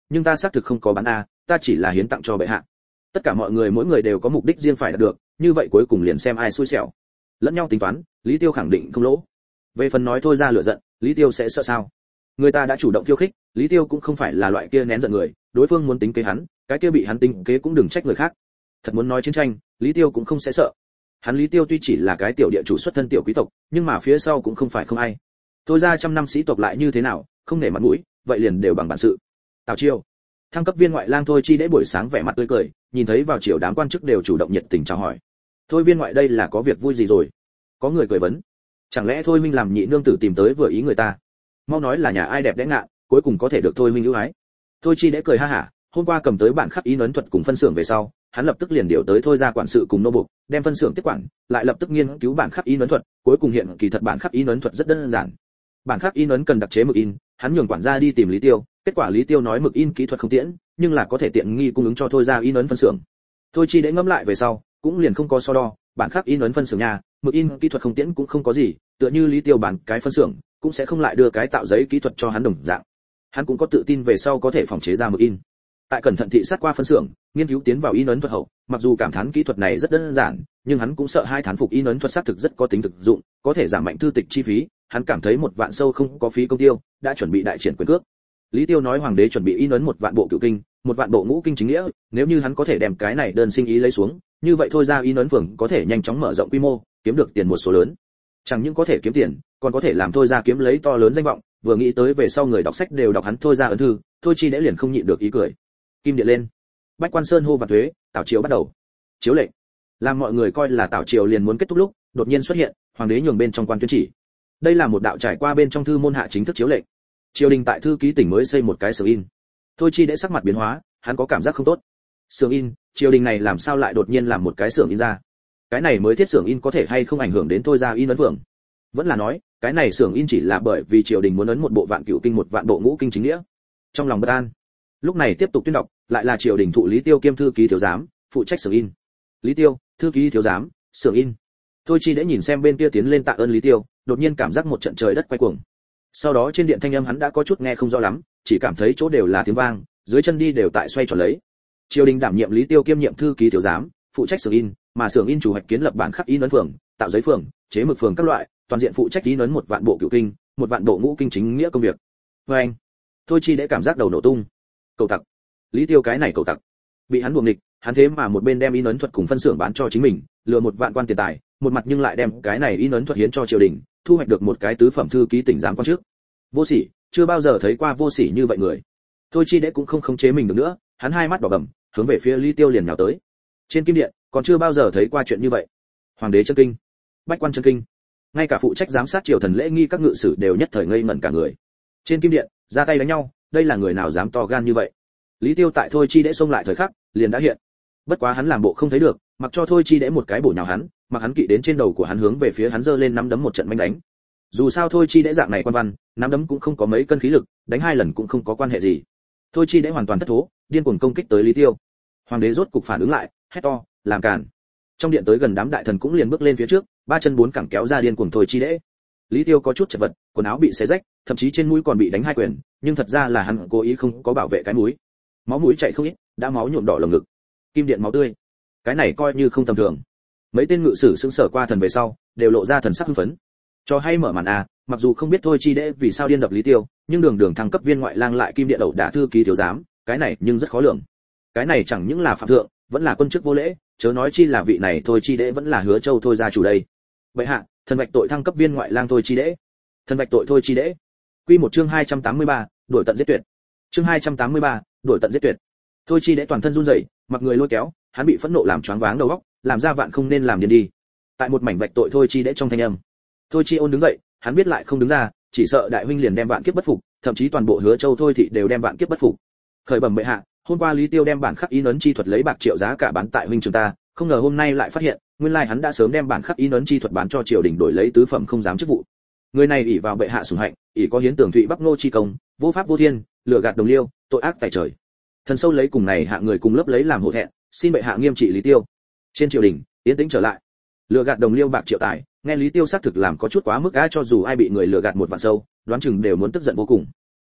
nhưng ta xác thực không có bán a, ta chỉ là hiến tặng cho bệ hạ. Tất cả mọi người mỗi người đều có mục đích riêng phải đạt được, như vậy cuối cùng liền xem ai xui xẻo. Lẫn nhau tính toán, Lý Tiêu khẳng định không lỗ. Về phần nói thôi ra lửa giận, Lý Tiêu sẽ sợ sao? Người ta đã chủ động khiêu khích, Lý Tiêu cũng không phải là loại kia nén giận người, đối phương muốn tính kế hắn, cái kia bị hắn tính kế cũng đừng trách người khác. Thật muốn nói chiến tranh, Lý Tiêu cũng không sẽ sợ. Hắn Lý Tiêu tuy chỉ là cái tiểu địa chủ xuất thân tiểu quý tộc, nhưng mà phía sau cũng không phải không ai. Thôi ra trăm năm sĩ tộc lại như thế nào, không nể mặt mũi, vậy liền đều bằng bản sự. Tào Chiêu, thăng cấp viên ngoại lang Thôi Chi Đễ buổi sáng vẻ mặt tươi cười, nhìn thấy vào triều đám quan chức đều chủ động nhiệt tình chào hỏi. Thôi viên ngoại đây là có việc vui gì rồi? Có người cười vấn. Chẳng lẽ Thôi Minh làm nhị nương tử tìm tới vừa ý người ta? Mau nói là nhà ai đẹp đẽ ngạn, cuối cùng có thể được Thôi Minh ưu ái. Thôi Chi Đễ cười ha hả, hôm qua cầm tới bản khắc ý ấn thuật cùng phân xưởng về sau, hắn lập tức liền điều tới Thôi ra quản sự cùng nô buộc, đem phân xưởng tiếp quản, lại lập tức nghiên cứu bản khắc ý ấn thuật, cuối cùng hiện kỳ thật bản khắc ý ấn thuật rất đơn giản. Bản khắc in ấn cần đặc chế mực in, hắn nhường quản gia đi tìm Lý Tiêu, kết quả Lý Tiêu nói mực in kỹ thuật không tiễn, nhưng là có thể tiện nghi cung ứng cho Thôi ra in ấn phân xưởng. Thôi Chi Đễ ngẫm lại về sau, cũng liền không có so đo, bản khắc in ấn phân xưởng nhà, mực in kỹ thuật không tiễn cũng không có gì, tựa như Lý Tiêu bản cái phân xưởng, cũng sẽ không lại đưa cái tạo giấy kỹ thuật cho hắn đồng dạng. Hắn cũng có tự tin về sau có thể phòng chế ra mực in. Tại cẩn thận thị sát qua phân xưởng, nghiên cứu tiến vào in ấn thuật hậu, mặc dù cảm thán kỹ thuật này rất đơn giản, nhưng hắn cũng sợ hai thán phục in ấn thuật xác thực rất có tính thực dụng, có thể giảm mạnh thư tịch chi phí, hắn cảm thấy một vạn sâu không có phí công tiêu, đã chuẩn bị đại triển quyền cước. Lý Tiêu nói hoàng đế chuẩn bị in ấn một vạn bộ cửu kinh, một vạn bộ ngũ kinh chính nghĩa, nếu như hắn có thể đem cái này đơn sinh ý lấy xuống, như vậy thôi ra in ấn phường có thể nhanh chóng mở rộng quy mô, kiếm được tiền một số lớn. Chẳng những có thể kiếm tiền, còn có thể làm thôi ra kiếm lấy to lớn danh vọng, vừa nghĩ tới về sau người đọc sách đều đọc hắn thôi ra ấn thư, Thôi Chi Đễ liền không nhịn được ý cười. Kim điện lên. Bách Quan Sơn hô và thuế, Tảo Triều bắt đầu. Chiếu lệnh. Làm mọi người coi là Tảo Triều liền muốn kết thúc lúc, đột nhiên xuất hiện, hoàng đế nhường bên trong quan tuyên chỉ. Đây là một đạo trải qua bên trong thư môn hạ chính thức chiếu lệnh. Triều đình tại thư ký tỉnh mới xây một cái xưởng in. Thôi Chi Đễ sắc mặt biến hóa, hắn có cảm giác không tốt. Xưởng in, triều đình này làm sao lại đột nhiên làm một cái xưởng in ra? Cái này mới thiết xưởng in có thể hay không ảnh hưởng đến thôi ra in ấn phường? Vẫn là nói, cái này xưởng in chỉ là bởi vì triều đình muốn ấn một bộ vạn cửu kinh một vạn bộ ngũ kinh chính nghĩa. Trong lòng bất an. Lúc này tiếp tục tuyên đọc, lại là triều đình thụ Lý Tiêu kiêm thư ký thiếu giám, phụ trách xưởng in. Lý Tiêu, thư ký thiếu giám, xưởng in. Thôi Chi Đễ nhìn xem bên kia tiến lên tạ ơn Lý Tiêu, đột nhiên cảm giác một trận trời đất quay cuồng. Sau đó trên điện thanh âm hắn đã có chút nghe không rõ lắm, chỉ cảm thấy chỗ đều là tiếng vang, dưới chân đi đều tại xoay tròn lấy. Triều đình đảm nhiệm Lý Tiêu kiêm nhiệm thư ký thiếu giám, phụ trách xưởng in, mà xưởng in chủ hoạch kiến lập bản khắc in ấn phường, tạo giấy phường, chế mực phường các loại, toàn diện phụ trách in ấn một vạn bộ cửu kinh, một vạn bộ ngũ kinh chính nghĩa công việc. Với anh, Thôi Chi Đễ cảm giác đầu nổ tung. Cầu tặc. Lý Tiêu cái này cầu tặc. Bị hắn buồng nghịch, hắn thế mà một bên đem in ấn thuật cùng phân xưởng bán cho chính mình, lừa một vạn quan tiền tài, một mặt nhưng lại đem cái này in ấn thuật hiến cho triều đình, thu hoạch được một cái tứ phẩm thư ký tỉnh giám quan trước. Vô sỉ, chưa bao giờ thấy qua vô sỉ như vậy người. Thôi Chi Đễ cũng không khống chế mình được nữa, hắn hai mắt đỏ bầm, hướng về phía Lý Tiêu liền nhào tới. Trên kim điện, còn chưa bao giờ thấy qua chuyện như vậy. Hoàng đế chân kinh, bách quan chân kinh, ngay cả phụ trách giám sát triều thần lễ nghi các ngự sử đều nhất thời ngây ngẩn cả người. Trên kim điện, ra tay đánh nhau, đây là người nào dám to gan như vậy? Lý Tiêu tại Thôi Chi Đễ xông lại thời khắc, liền đã hiện. Bất quá hắn làm bộ không thấy được, mặc cho Thôi Chi Đễ một cái bổ nhào hắn, mặc hắn kỵ đến trên đầu của hắn hướng về phía hắn giơ lên nắm đấm một trận manh đánh. Dù sao Thôi Chi Đễ dạng này quan văn, nắm đấm cũng không có mấy cân khí lực, đánh hai lần cũng không có quan hệ gì. Thôi Chi Đễ hoàn toàn thất thố, điên cuồng công kích tới Lý Tiêu. Hoàng đế rốt cục phản ứng lại, hét to, làm cản. Trong điện tới gần đám đại thần cũng liền bước lên phía trước, ba chân bốn cẳng kéo ra điên cuồng Thôi Chi Đễ. Lý Tiêu có chút chật vật, quần áo bị xé rách, thậm chí trên mũi còn bị đánh hai quyền, nhưng thật ra là hắn cố ý không có bảo vệ cái mũi. Máu mũi chảy không ít, đã máu nhuộm đỏ lồng ngực. Kim điện máu tươi. Cái này coi như không tầm thường. Mấy tên ngự sử sững sờ qua thần về sau, đều lộ ra thần sắc hưng phấn. Cho hay mở màn à, mặc dù không biết Thôi Chi Đễ vì sao điên đập Lý Tiêu, nhưng đường đường thăng cấp viên ngoại lang lại kim điện đầu đả thư ký thiếu giám, cái này nhưng rất khó lường. Cái này chẳng những là phạm thượng, vẫn là quân chức vô lễ, chớ nói chi là vị này Thôi Chi Đễ vẫn là Hứa Châu Thôi gia chủ đây. Vậy hạ, thần vạch tội thăng cấp viên ngoại lang Thôi Chi Đễ. Thần vạch tội Thôi Chi Đễ. Quy một chương hai trăm tám mươi ba, đổi tận giết tuyệt. Chương hai trăm tám mươi ba, đổi tận giết tuyệt. Thôi Chi Đễ toàn thân run rẩy, mặc người lôi kéo, hắn bị phẫn nộ làm choáng váng đầu óc, làm ra vạn không nên làm điên đi. Tại một mảnh vạch tội Thôi Chi Đễ trong thanh âm. Thôi Chi Ôn đứng dậy, hắn biết lại không đứng ra, chỉ sợ đại huynh liền đem vạn kiếp bất phục, thậm chí toàn bộ Hứa Châu Thôi thị đều đem vạn kiếp bất phục. Khởi bẩm bệ hạ, hôm qua Lý Tiêu đem bản khắc in ấn chi thuật lấy bạc triệu giá cả bán tại huynh trường ta, không ngờ hôm nay lại phát hiện, nguyên lai hắn đã sớm đem bản khắc in ấn chi thuật bán cho triều đình đổi lấy tứ phẩm không dám chức vụ. Người này ỷ vào bệ hạ sủng hạnh, ỷ có hiến tưởng thụy bắc nô chi công, vô pháp vô thiên, lừa gạt đồng liêu, tội ác tại trời. Thần sâu lấy cùng này hạ người cùng lớp lấy làm hổ thẹn, xin bệ hạ nghiêm trị Lý Tiêu. Trên triều đình, tiến tĩnh trở lại. Lừa gạt đồng liêu bạc triệu tài, nghe Lý Tiêu xác thực làm có chút quá mức á, cho dù ai bị người lừa gạt một vạn sâu, đoán chừng đều muốn tức giận vô cùng.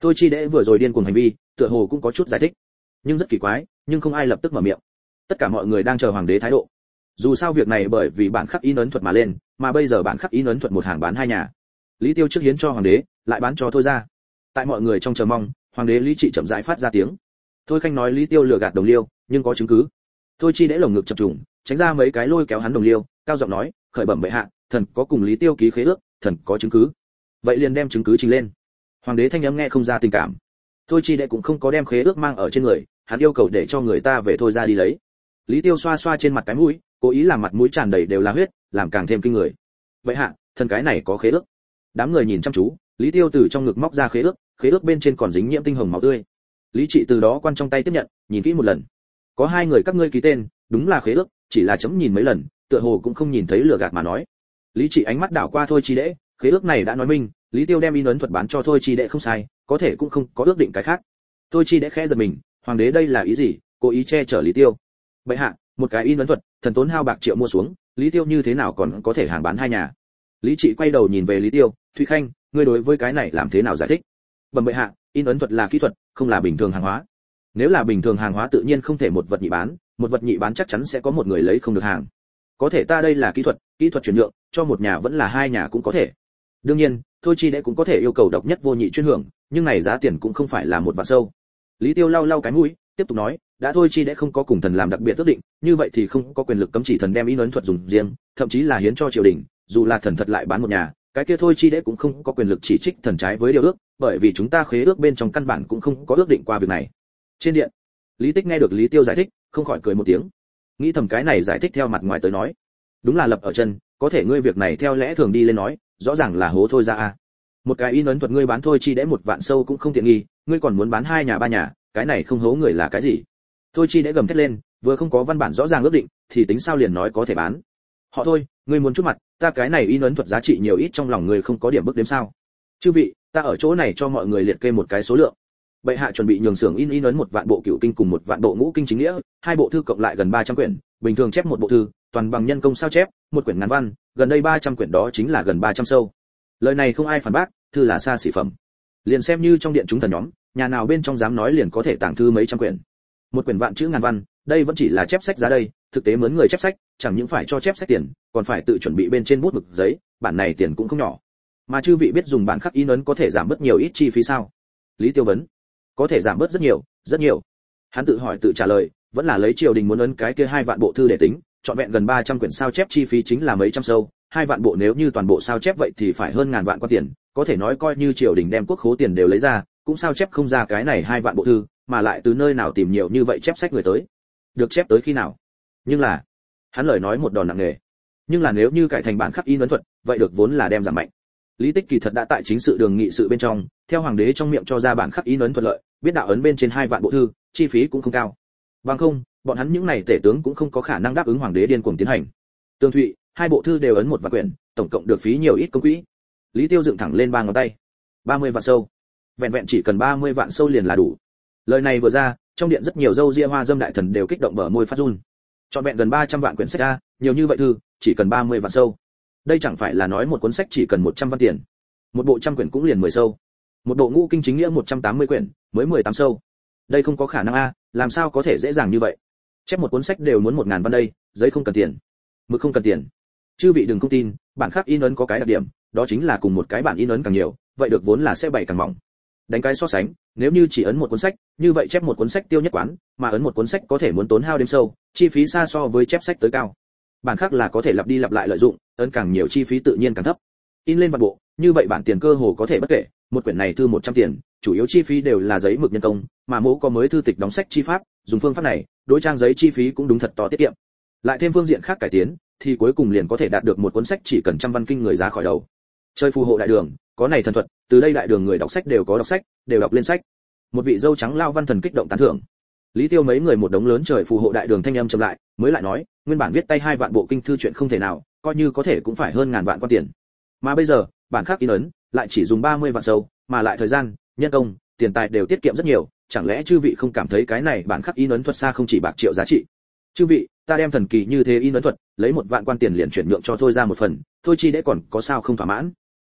Thôi chi đệ vừa rồi điên cuồng hành vi, tựa hồ cũng có chút giải thích, nhưng rất kỳ quái, nhưng không ai lập tức mở miệng. Tất cả mọi người đang chờ hoàng đế thái độ. Dù sao việc này bởi vì bản khắc in ấn thuật mà lên, mà bây giờ bản khắc in ấn thuật một hàng bán hai nhà. Lý Tiêu trước hiến cho hoàng đế, lại bán cho Thôi ra. Tại mọi người trong chờ mong, hoàng đế Lý Trị chậm rãi phát ra tiếng. Thôi Khanh nói Lý Tiêu lừa gạt đồng liêu, nhưng có chứng cứ. Thôi chi đễ lồng ngực chập trùng, tránh ra mấy cái lôi kéo hắn đồng liêu, cao giọng nói, khởi bẩm bệ hạ, thần có cùng Lý Tiêu ký khế ước, thần có chứng cứ. Vậy liền đem chứng cứ trình lên. Hoàng đế thanh âm nghe không ra tình cảm. Thôi chi đễ cũng không có đem khế ước mang ở trên người, hắn yêu cầu để cho người ta về Thôi ra đi lấy. Lý Tiêu xoa xoa trên mặt cái mũi, cố ý làm mặt mũi tràn đầy đều là huyết, làm càng thêm kinh người. Bệ hạ, thần cái này có khế ước. Đám người nhìn chăm chú, Lý Tiêu từ trong ngực móc ra khế ước, khế ước bên trên còn dính nhiễm tinh hồng máu tươi. Lý Trị từ đó quan trong tay tiếp nhận, nhìn kỹ một lần. Có hai người các ngươi ký tên, đúng là khế ước, chỉ là chấm nhìn mấy lần, tựa hồ cũng không nhìn thấy lừa gạt mà nói. Lý Trị ánh mắt đảo qua Thôi Chi Đễ, khế ước này đã nói minh, Lý Tiêu đem in ấn thuật bán cho Thôi Chi Đễ không sai, có thể cũng không có ước định cái khác. Thôi Chi Đễ khẽ giật mình, hoàng đế đây là ý gì, cố ý che chở Lý Tiêu. Bệ hạ, một cái in ấn thuật, thần tốn hao bạc triệu mua xuống, Lý Tiêu như thế nào còn có thể hàng bán hai nhà. Lý Trị quay đầu nhìn về Lý Tiêu, Thụy Khanh, ngươi đối với cái này làm thế nào giải thích? Bẩm bệ hạ, in ấn thuật là kỹ thuật, không là bình thường hàng hóa. Nếu là bình thường hàng hóa tự nhiên không thể một vật nhị bán, một vật nhị bán chắc chắn sẽ có một người lấy không được hàng. Có thể ta đây là kỹ thuật, kỹ thuật chuyển nhượng, cho một nhà vẫn là hai nhà cũng có thể. Đương nhiên, Thôi Chi Đễ cũng có thể yêu cầu độc nhất vô nhị chuyên hưởng, nhưng này giá tiền cũng không phải là một vạn sâu. Lý Tiêu lau lau cái mũi, tiếp tục nói, đã Thôi Chi Đễ không có cùng thần làm đặc biệt ước định, như vậy thì không có quyền lực cấm chỉ thần đem in ấn thuật dùng riêng, thậm chí là hiến cho triều đình, dù là thần thật lại bán một nhà, cái kia Thôi Chi Đễ cũng không có quyền lực chỉ trích thần trái với điều ước, bởi vì chúng ta khế ước bên trong căn bản cũng không có ước định qua việc này. Trên điện, Lý Tích nghe được Lý Tiêu giải thích, không khỏi cười một tiếng. Nghĩ thầm cái này giải thích theo mặt ngoài tới nói, đúng là lập ở chân, có thể ngươi việc này theo lẽ thường đi lên nói, rõ ràng là hố Thôi ra a. Một cái in ấn thuật ngươi bán Thôi Chi Đễ một vạn sâu cũng không tiện nghi, ngươi còn muốn bán hai nhà ba nhà, cái này không hố người là cái gì? Thôi Chi Đễ gầm thét lên, vừa không có văn bản rõ ràng ước định, thì tính sao liền nói có thể bán. Họ Thôi, ngươi muốn chút mặt, ta cái này in ấn thuật giá trị nhiều ít trong lòng ngươi không có điểm bước đếm sao? Chư vị, ta ở chỗ này cho mọi người liệt kê một cái số lượng. Bệ hạ chuẩn bị nhường xưởng in in ấn một vạn bộ cửu kinh cùng một vạn bộ ngũ kinh chính nghĩa, hai bộ thư cộng lại gần ba trăm quyển, bình thường chép một bộ thư, toàn bằng nhân công sao chép, một quyển ngàn văn, gần đây ba trăm quyển đó chính là gần ba trăm sâu. Lời này không ai phản bác, thư là xa xỉ phẩm. Liền xem như trong điện chúng thần nhóm, nhà nào bên trong dám nói liền có thể tàng thư mấy trăm quyển. Một quyển vạn chữ ngàn văn, đây vẫn chỉ là chép sách giá đây, thực tế mướn người chép sách, chẳng những phải cho chép sách tiền, còn phải tự chuẩn bị bên trên bút mực giấy, bản này tiền cũng không nhỏ. Mà chư vị biết dùng bản khắc in ấn có thể giảm bớt nhiều ít chi phí sao? Lý Tiêu vấn. Có thể giảm bớt rất nhiều, rất nhiều. Hắn tự hỏi tự trả lời, vẫn là lấy triều đình muốn ấn cái kia hai vạn bộ thư để tính, chọn vẹn gần ba trăm quyển sao chép chi phí chính là mấy trăm sâu, hai vạn bộ nếu như toàn bộ sao chép vậy thì phải hơn ngàn vạn quan tiền, có thể nói coi như triều đình đem quốc khố tiền đều lấy ra, cũng sao chép không ra cái này hai vạn bộ thư, mà lại từ nơi nào tìm nhiều như vậy chép sách người tới? Được chép tới khi nào? Nhưng là, hắn lời nói một đòn nặng nề. Nhưng là nếu như cải thành bản khắc in ấn thuật, vậy được vốn là đem giảm mạnh. Lý Tích kỳ thật đã tại chính sự đường nghị sự bên trong, theo hoàng đế trong miệng cho ra bản khắc in ấn thuận lợi, biết đạo ấn bên trên hai vạn bộ thư, chi phí cũng không cao. Bằng không, bọn hắn những này tể tướng cũng không có khả năng đáp ứng hoàng đế điên cuồng tiến hành. Tương Thụy, hai bộ thư đều ấn một vạn quyển, tổng cộng được phí nhiều ít công quỹ. Lý Tiêu dựng thẳng lên ba ngón tay. ba mươi vạn sâu. Vẹn vẹn chỉ cần ba mươi vạn sâu liền là đủ. Lời này vừa ra, trong điện rất nhiều dâu ria hoa dâm đại thần đều kích động bờ môi phát run. Chọn vẹn gần ba trăm vạn quyển sách a, nhiều như vậy thư, chỉ cần ba mươi vạn sâu. Đây chẳng phải là nói một cuốn sách chỉ cần một trăm văn tiền. Một bộ trăm quyển cũng liền mười sâu. Một bộ ngũ kinh chính nghĩa một trăm tám mươi quyển, mới mười tám sâu. Đây không có khả năng a, làm sao có thể dễ dàng như vậy? Chép một cuốn sách đều muốn một ngàn văn đây, giấy không cần tiền, mực không cần tiền. Chư vị đừng không tin, bản khắc in ấn có cái đặc điểm, đó chính là cùng một cái bản in ấn càng nhiều, vậy được vốn là sẽ bảy càng mỏng. Đánh cái so sánh, nếu như chỉ ấn một cuốn sách, như vậy chép một cuốn sách tiêu nhất quán, mà ấn một cuốn sách có thể muốn tốn hao đêm sâu, chi phí xa so với chép sách tới cao. Bản khắc là có thể lặp đi lặp lại lợi dụng, ấn càng nhiều chi phí tự nhiên càng thấp. In lên vạn bộ, như vậy bản tiền cơ hồ có thể bất kể, một quyển này thư một trăm tiền, chủ yếu chi phí đều là giấy mực nhân công, mà mẫu có mới thư tịch đóng sách chi pháp, dùng phương pháp này, đối trang giấy chi phí cũng đúng thật to tiết kiệm. Lại thêm phương diện khác cải tiến, thì cuối cùng liền có thể đạt được một cuốn sách chỉ cần trăm văn kinh người giá khỏi đầu. Chơi phù hộ đại đường, có này thần thuật, từ đây đại đường người đọc sách đều có đọc sách, đều đọc lên sách. Một vị dâu trắng lao văn thần kích động tán thưởng. Lý Tiêu mấy người một đống lớn trời phù hộ đại đường thanh âm chậm lại, mới lại nói, nguyên bản viết tay hai vạn bộ kinh thư chuyện không thể nào, coi như có thể cũng phải hơn ngàn vạn quan tiền. Mà bây giờ, bản khắc in ấn lại chỉ dùng ba mươi vạn sâu, mà lại thời gian, nhân công, tiền tài đều tiết kiệm rất nhiều, chẳng lẽ chư vị không cảm thấy cái này bản khắc in ấn thuật xa không chỉ bạc triệu giá trị? Chư vị, ta đem thần kỳ như thế in ấn thuật, lấy một vạn quan tiền liền chuyển nhượng cho Thôi ra một phần, Thôi Chi Đễ còn có sao không thỏa mãn?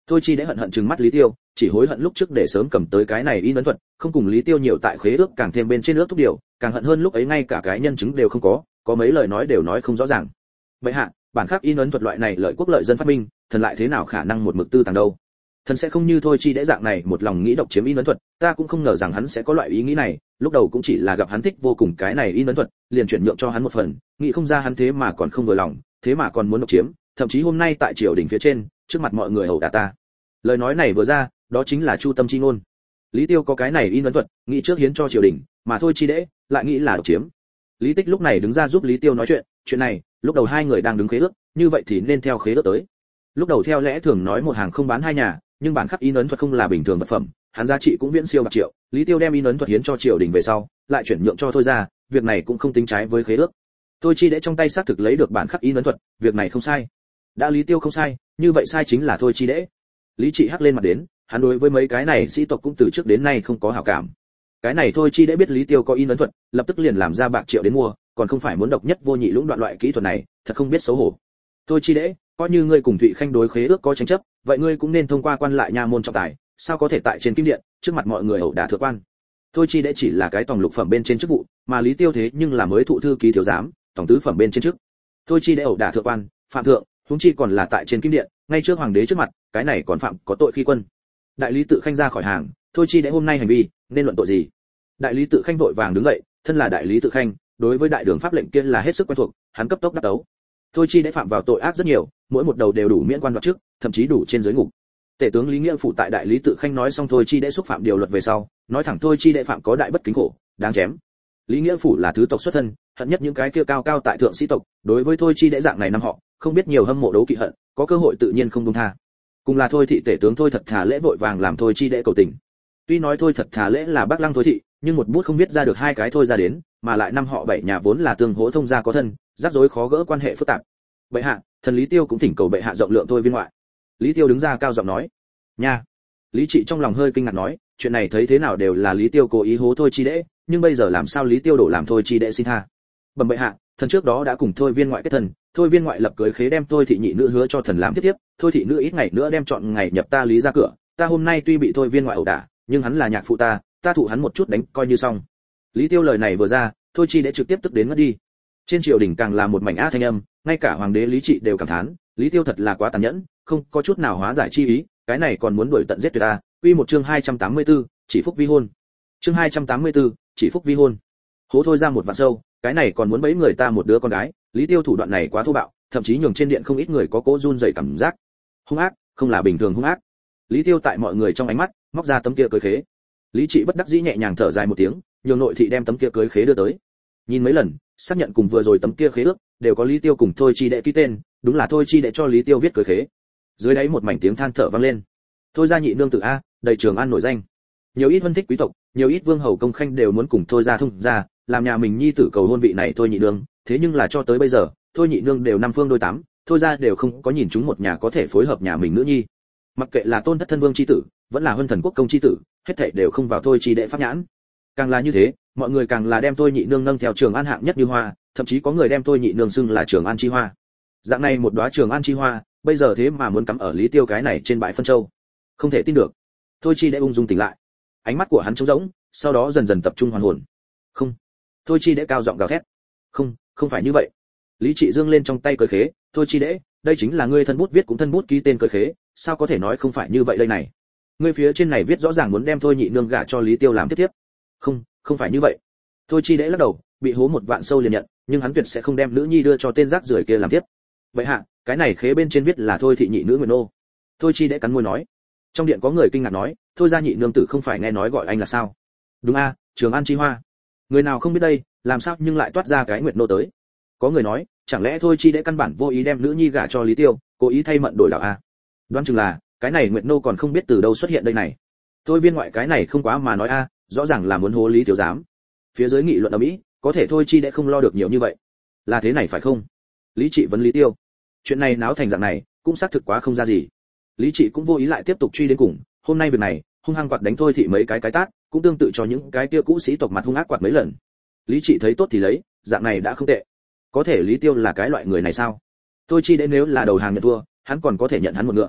Thôi Chi Đễ hận hận trừng mắt Lý Tiêu, chỉ hối hận lúc trước để sớm cầm tới cái này in ấn thuật, không cùng Lý Tiêu nhiều tại khế ước càng thêm bên trên ước thúc điều, càng hận hơn lúc ấy ngay cả cái nhân chứng đều không có, có mấy lời nói đều nói không rõ ràng. Vậy hạ, bản khắc in ấn thuật loại này lợi quốc lợi dân phát minh, thần lại thế nào khả năng một mực tư tàng đâu? Thần sẽ không như Thôi Chi Đễ dạng này một lòng nghĩ độc chiếm in ấn thuật, ta cũng không ngờ rằng hắn sẽ có loại ý nghĩ này, lúc đầu cũng chỉ là gặp hắn thích vô cùng cái này in ấn thuật, liền chuyển nhượng cho hắn một phần, nghĩ không ra hắn thế mà còn không vừa lòng, thế mà còn muốn độc chiếm, thậm chí hôm nay tại triều đình phía trên, trước mặt mọi người ẩu đả ta. Lời nói này vừa ra, đó chính là chu tâm chi ngôn. Lý Tiêu có cái này in ấn thuật, nghĩ trước hiến cho triều đình, mà Thôi Chi Đễ lại nghĩ là độc chiếm. Lý Tích lúc này đứng ra giúp Lý Tiêu nói chuyện, chuyện này, lúc đầu hai người đang đứng khế ước, như vậy thì nên theo khế ước tới. Lúc đầu theo lẽ thường nói một hàng không bán hai nhà, nhưng bản khắc in ấn thuật không là bình thường vật phẩm, hắn giá trị cũng viễn siêu bạc triệu, Lý Tiêu đem in ấn thuật hiến cho triều đình về sau, lại chuyển nhượng cho Thôi gia, việc này cũng không tính trái với khế ước. Thôi Chi Đễ trong tay xác thực lấy được bản khắc in ấn thuật, việc này không sai. Đã Lý Tiêu không sai, như vậy sai chính là Thôi Chi Đễ. Lý Trị hắc lên mặt đến, hắn đối với mấy cái này sĩ tộc cũng từ trước đến nay không có hảo cảm. Cái này Thôi Chi Đễ biết Lý Tiêu có in ấn thuật, lập tức liền làm ra bạc triệu đến mua, còn không phải muốn độc nhất vô nhị lũng đoạn loại kỹ thuật này, thật không biết xấu hổ. Thôi Chi Đễ, coi như ngươi cùng Thụy Khanh đối khế ước có tranh chấp, vậy ngươi cũng nên thông qua quan lại nha môn trọng tài, sao có thể tại trên kim điện, trước mặt mọi người ẩu đả thượng quan. Thôi Chi Đễ chỉ là cái tòng lục phẩm bên trên chức vụ, mà Lý Tiêu thế nhưng là mới thụ thư ký thiếu giám, tổng tứ phẩm bên trên chức. Thôi Chi Đễ ẩu đả thượng quan, phạm thượng, huống chi còn là tại trên kim điện, ngay trước hoàng đế trước mặt, cái này còn phạm có tội khi quân. Đại lý Tự Khanh ra khỏi hàng, Thôi Chi Đễ hôm nay hành vi, nên luận tội gì? Đại lý Tự Khanh vội vàng đứng dậy, thân là đại lý Tự Khanh, đối với đại đường pháp lệnh kia là hết sức quen thuộc, hắn cấp tốc đáp tấu. Thôi Chi Đễ phạm vào tội ác rất nhiều, mỗi một đầu đều đủ miễn quan đoạt chức, thậm chí đủ trên dưới ngục. Tể tướng Lý Nghĩa Phủ tại đại lý Tự Khanh nói xong Thôi Chi Đễ xúc phạm điều luật về sau, nói thẳng Thôi Chi Đễ phạm có đại bất kính khổ, đáng chém. Lý Nghĩa Phủ là thứ tộc xuất thân, hận nhất những cái kia cao cao tại thượng sĩ tộc, đối với Thôi Chi Đễ dạng này năm họ, không biết nhiều hâm mộ đấu kỵ hận, có cơ hội tự nhiên không buông tha. Cùng là Thôi thị tể tướng Thôi Thật Thà Lễ vội vàng làm Thôi Chi Đễ cầu tình. Tuy nói Thôi Thật Thà Lễ là Bắc Lăng Thôi thị, nhưng một bút không viết ra được hai cái Thôi ra đến, mà lại năm họ bảy nhà vốn là tương hỗ thông gia có thân, rắc rối khó gỡ quan hệ phức tạp. Bệ hạ, thần Lý Tiêu cũng thỉnh cầu bệ hạ rộng lượng Thôi viên ngoại. Lý Tiêu đứng ra cao giọng nói. Nha. Lý Trị trong lòng hơi kinh ngạc nói, chuyện này thấy thế nào đều là Lý Tiêu cố ý hố Thôi Chi Đễ, nhưng bây giờ làm sao Lý Tiêu đổ làm Thôi Chi Đễ xin tha. Bẩm bệ hạ, thần trước đó đã cùng Thôi viên ngoại kết thần, Thôi viên ngoại lập cưới khế đem Thôi thị nhị nữ hứa cho thần làm tiếp tiếp, Thôi thị nữ ít ngày nữa đem chọn ngày nhập ta Lý ra cửa, ta hôm nay tuy bị Thôi viên ngoại ẩu đả, nhưng hắn là nhạc phụ ta, ta thụ hắn một chút đánh coi như xong. Lý Tiêu lời này vừa ra, Thôi Chi Đễ trực tiếp tức đến ngất đi. Trên triều đình càng là một mảnh á thanh âm, ngay cả hoàng đế Lý Trị đều cảm thán, Lý Tiêu thật là quá tàn nhẫn, không có chút nào hóa giải chi ý, cái này còn muốn đuổi tận giết tuyệt ta. Quy một chương hai trăm tám mươi tư, chỉ phúc vi hôn. Chương hai trăm tám mươi tư, chỉ phúc vi hôn. Hố Thôi ra một vạn sâu, cái này còn muốn bẫy người ta một đứa con gái, Lý Tiêu thủ đoạn này quá thô bạo, thậm chí nhường trên điện không ít người có cố run rẩy cảm giác. Hung ác, không là bình thường hung ác. Lý Tiêu tại mọi người trong ánh mắt, móc ra tấm kia cưới khế. Lý Trị bất đắc dĩ nhẹ nhàng thở dài một tiếng, nhường nội thị đem tấm kia cưới khế đưa tới. Nhìn mấy lần, xác nhận cùng vừa rồi tấm kia khế ước đều có Lý Tiêu cùng Thôi Chi Đễ ký tên, đúng là Thôi Chi Đễ cho Lý Tiêu viết cưới khế. Dưới đáy một mảnh tiếng than thở vang lên. Thôi gia nhị nương tử a, đầy Trường An nổi danh. Nhiều ít vân thích quý tộc, nhiều ít vương hầu công khanh đều muốn cùng Thôi gia thông gia, làm nhà mình nhi tử cầu hôn vị này Thôi nhị nương, thế nhưng là cho tới bây giờ, Thôi nhị nương đều năm phương đôi tám, Thôi gia đều không có nhìn chúng một nhà có thể phối hợp nhà mình nữ nhi. Mặc kệ là Tôn thất thân vương chi tử, vẫn là Huân thần quốc công chi tử, hết thảy đều không vào Thôi Chi Đễ pháp nhãn. Càng là như thế, mọi người càng là đem Thôi nhị nương nâng theo Trường An hạng nhất như hoa, thậm chí có người đem Thôi nhị nương xưng là Trường An chi hoa. Dạng này một đóa Trường An chi hoa, bây giờ thế mà muốn cắm ở Lý Tiêu cái này trên bãi phân châu. Không thể tin được. Thôi Chi Đễ ung dung tỉnh lại. Ánh mắt của hắn trống rỗng, sau đó dần dần tập trung hoàn hồn. Không. Thôi Chi Đễ cao giọng gào thét. Không, không phải như vậy. Lý Trị dương lên trong tay cưới khế, Thôi Chi Đễ, đây chính là ngươi thân bút viết cũng thân bút ký tên cưới khế, sao có thể nói không phải như vậy đây này? Ngươi phía trên này viết rõ ràng muốn đem Thôi nhị nương gả cho Lý Tiêu làm tiếp tiếp. Không, không phải như vậy. Thôi Chi Đễ lắc đầu, bị hố một vạn sâu liền nhận, nhưng hắn tuyệt sẽ không đem nữ nhi đưa cho tên rác rưởi kia làm tiếp. Vậy hạ, cái này khế bên trên viết là Thôi thị nhị nữ Nguyệt nô. Thôi Chi Đễ cắn môi nói. Trong điện có người kinh ngạc nói, Thôi gia nhị nương tử không phải nghe nói gọi anh là sao? Đúng a, Trường An chi hoa. Người nào không biết đây, làm sao nhưng lại toát ra cái Nguyệt nô tới? Có người nói, chẳng lẽ Thôi Chi Đễ căn bản vô ý đem nữ nhi gả cho Lý Tiêu, cố ý thay mận đổi đạo a? Đoán chừng là, cái này Nguyệt nô còn không biết từ đâu xuất hiện đây này. Thôi viên ngoại cái này không quá mà nói a, rõ ràng là muốn hố Lý Tiểu giám. Phía dưới nghị luận ở mỹ, có thể Thôi Chi Đễ không lo được nhiều như vậy. Là thế này phải không? Lý Trị vấn Lý Tiêu. Chuyện này náo thành dạng này, cũng xác thực quá không ra gì. Lý Trị cũng vô ý lại tiếp tục truy đến cùng, hôm nay việc này, hung hăng quạt đánh Thôi thị mấy cái cái tát, cũng tương tự cho những cái kia cũ sĩ tộc mặt hung ác quạt mấy lần. Lý Trị thấy tốt thì lấy, dạng này đã không tệ. Có thể Lý Tiêu là cái loại người này sao? Thôi Chi Đễ nếu là đầu hàng nhận thua, hắn còn có thể nhận hắn một ngựa.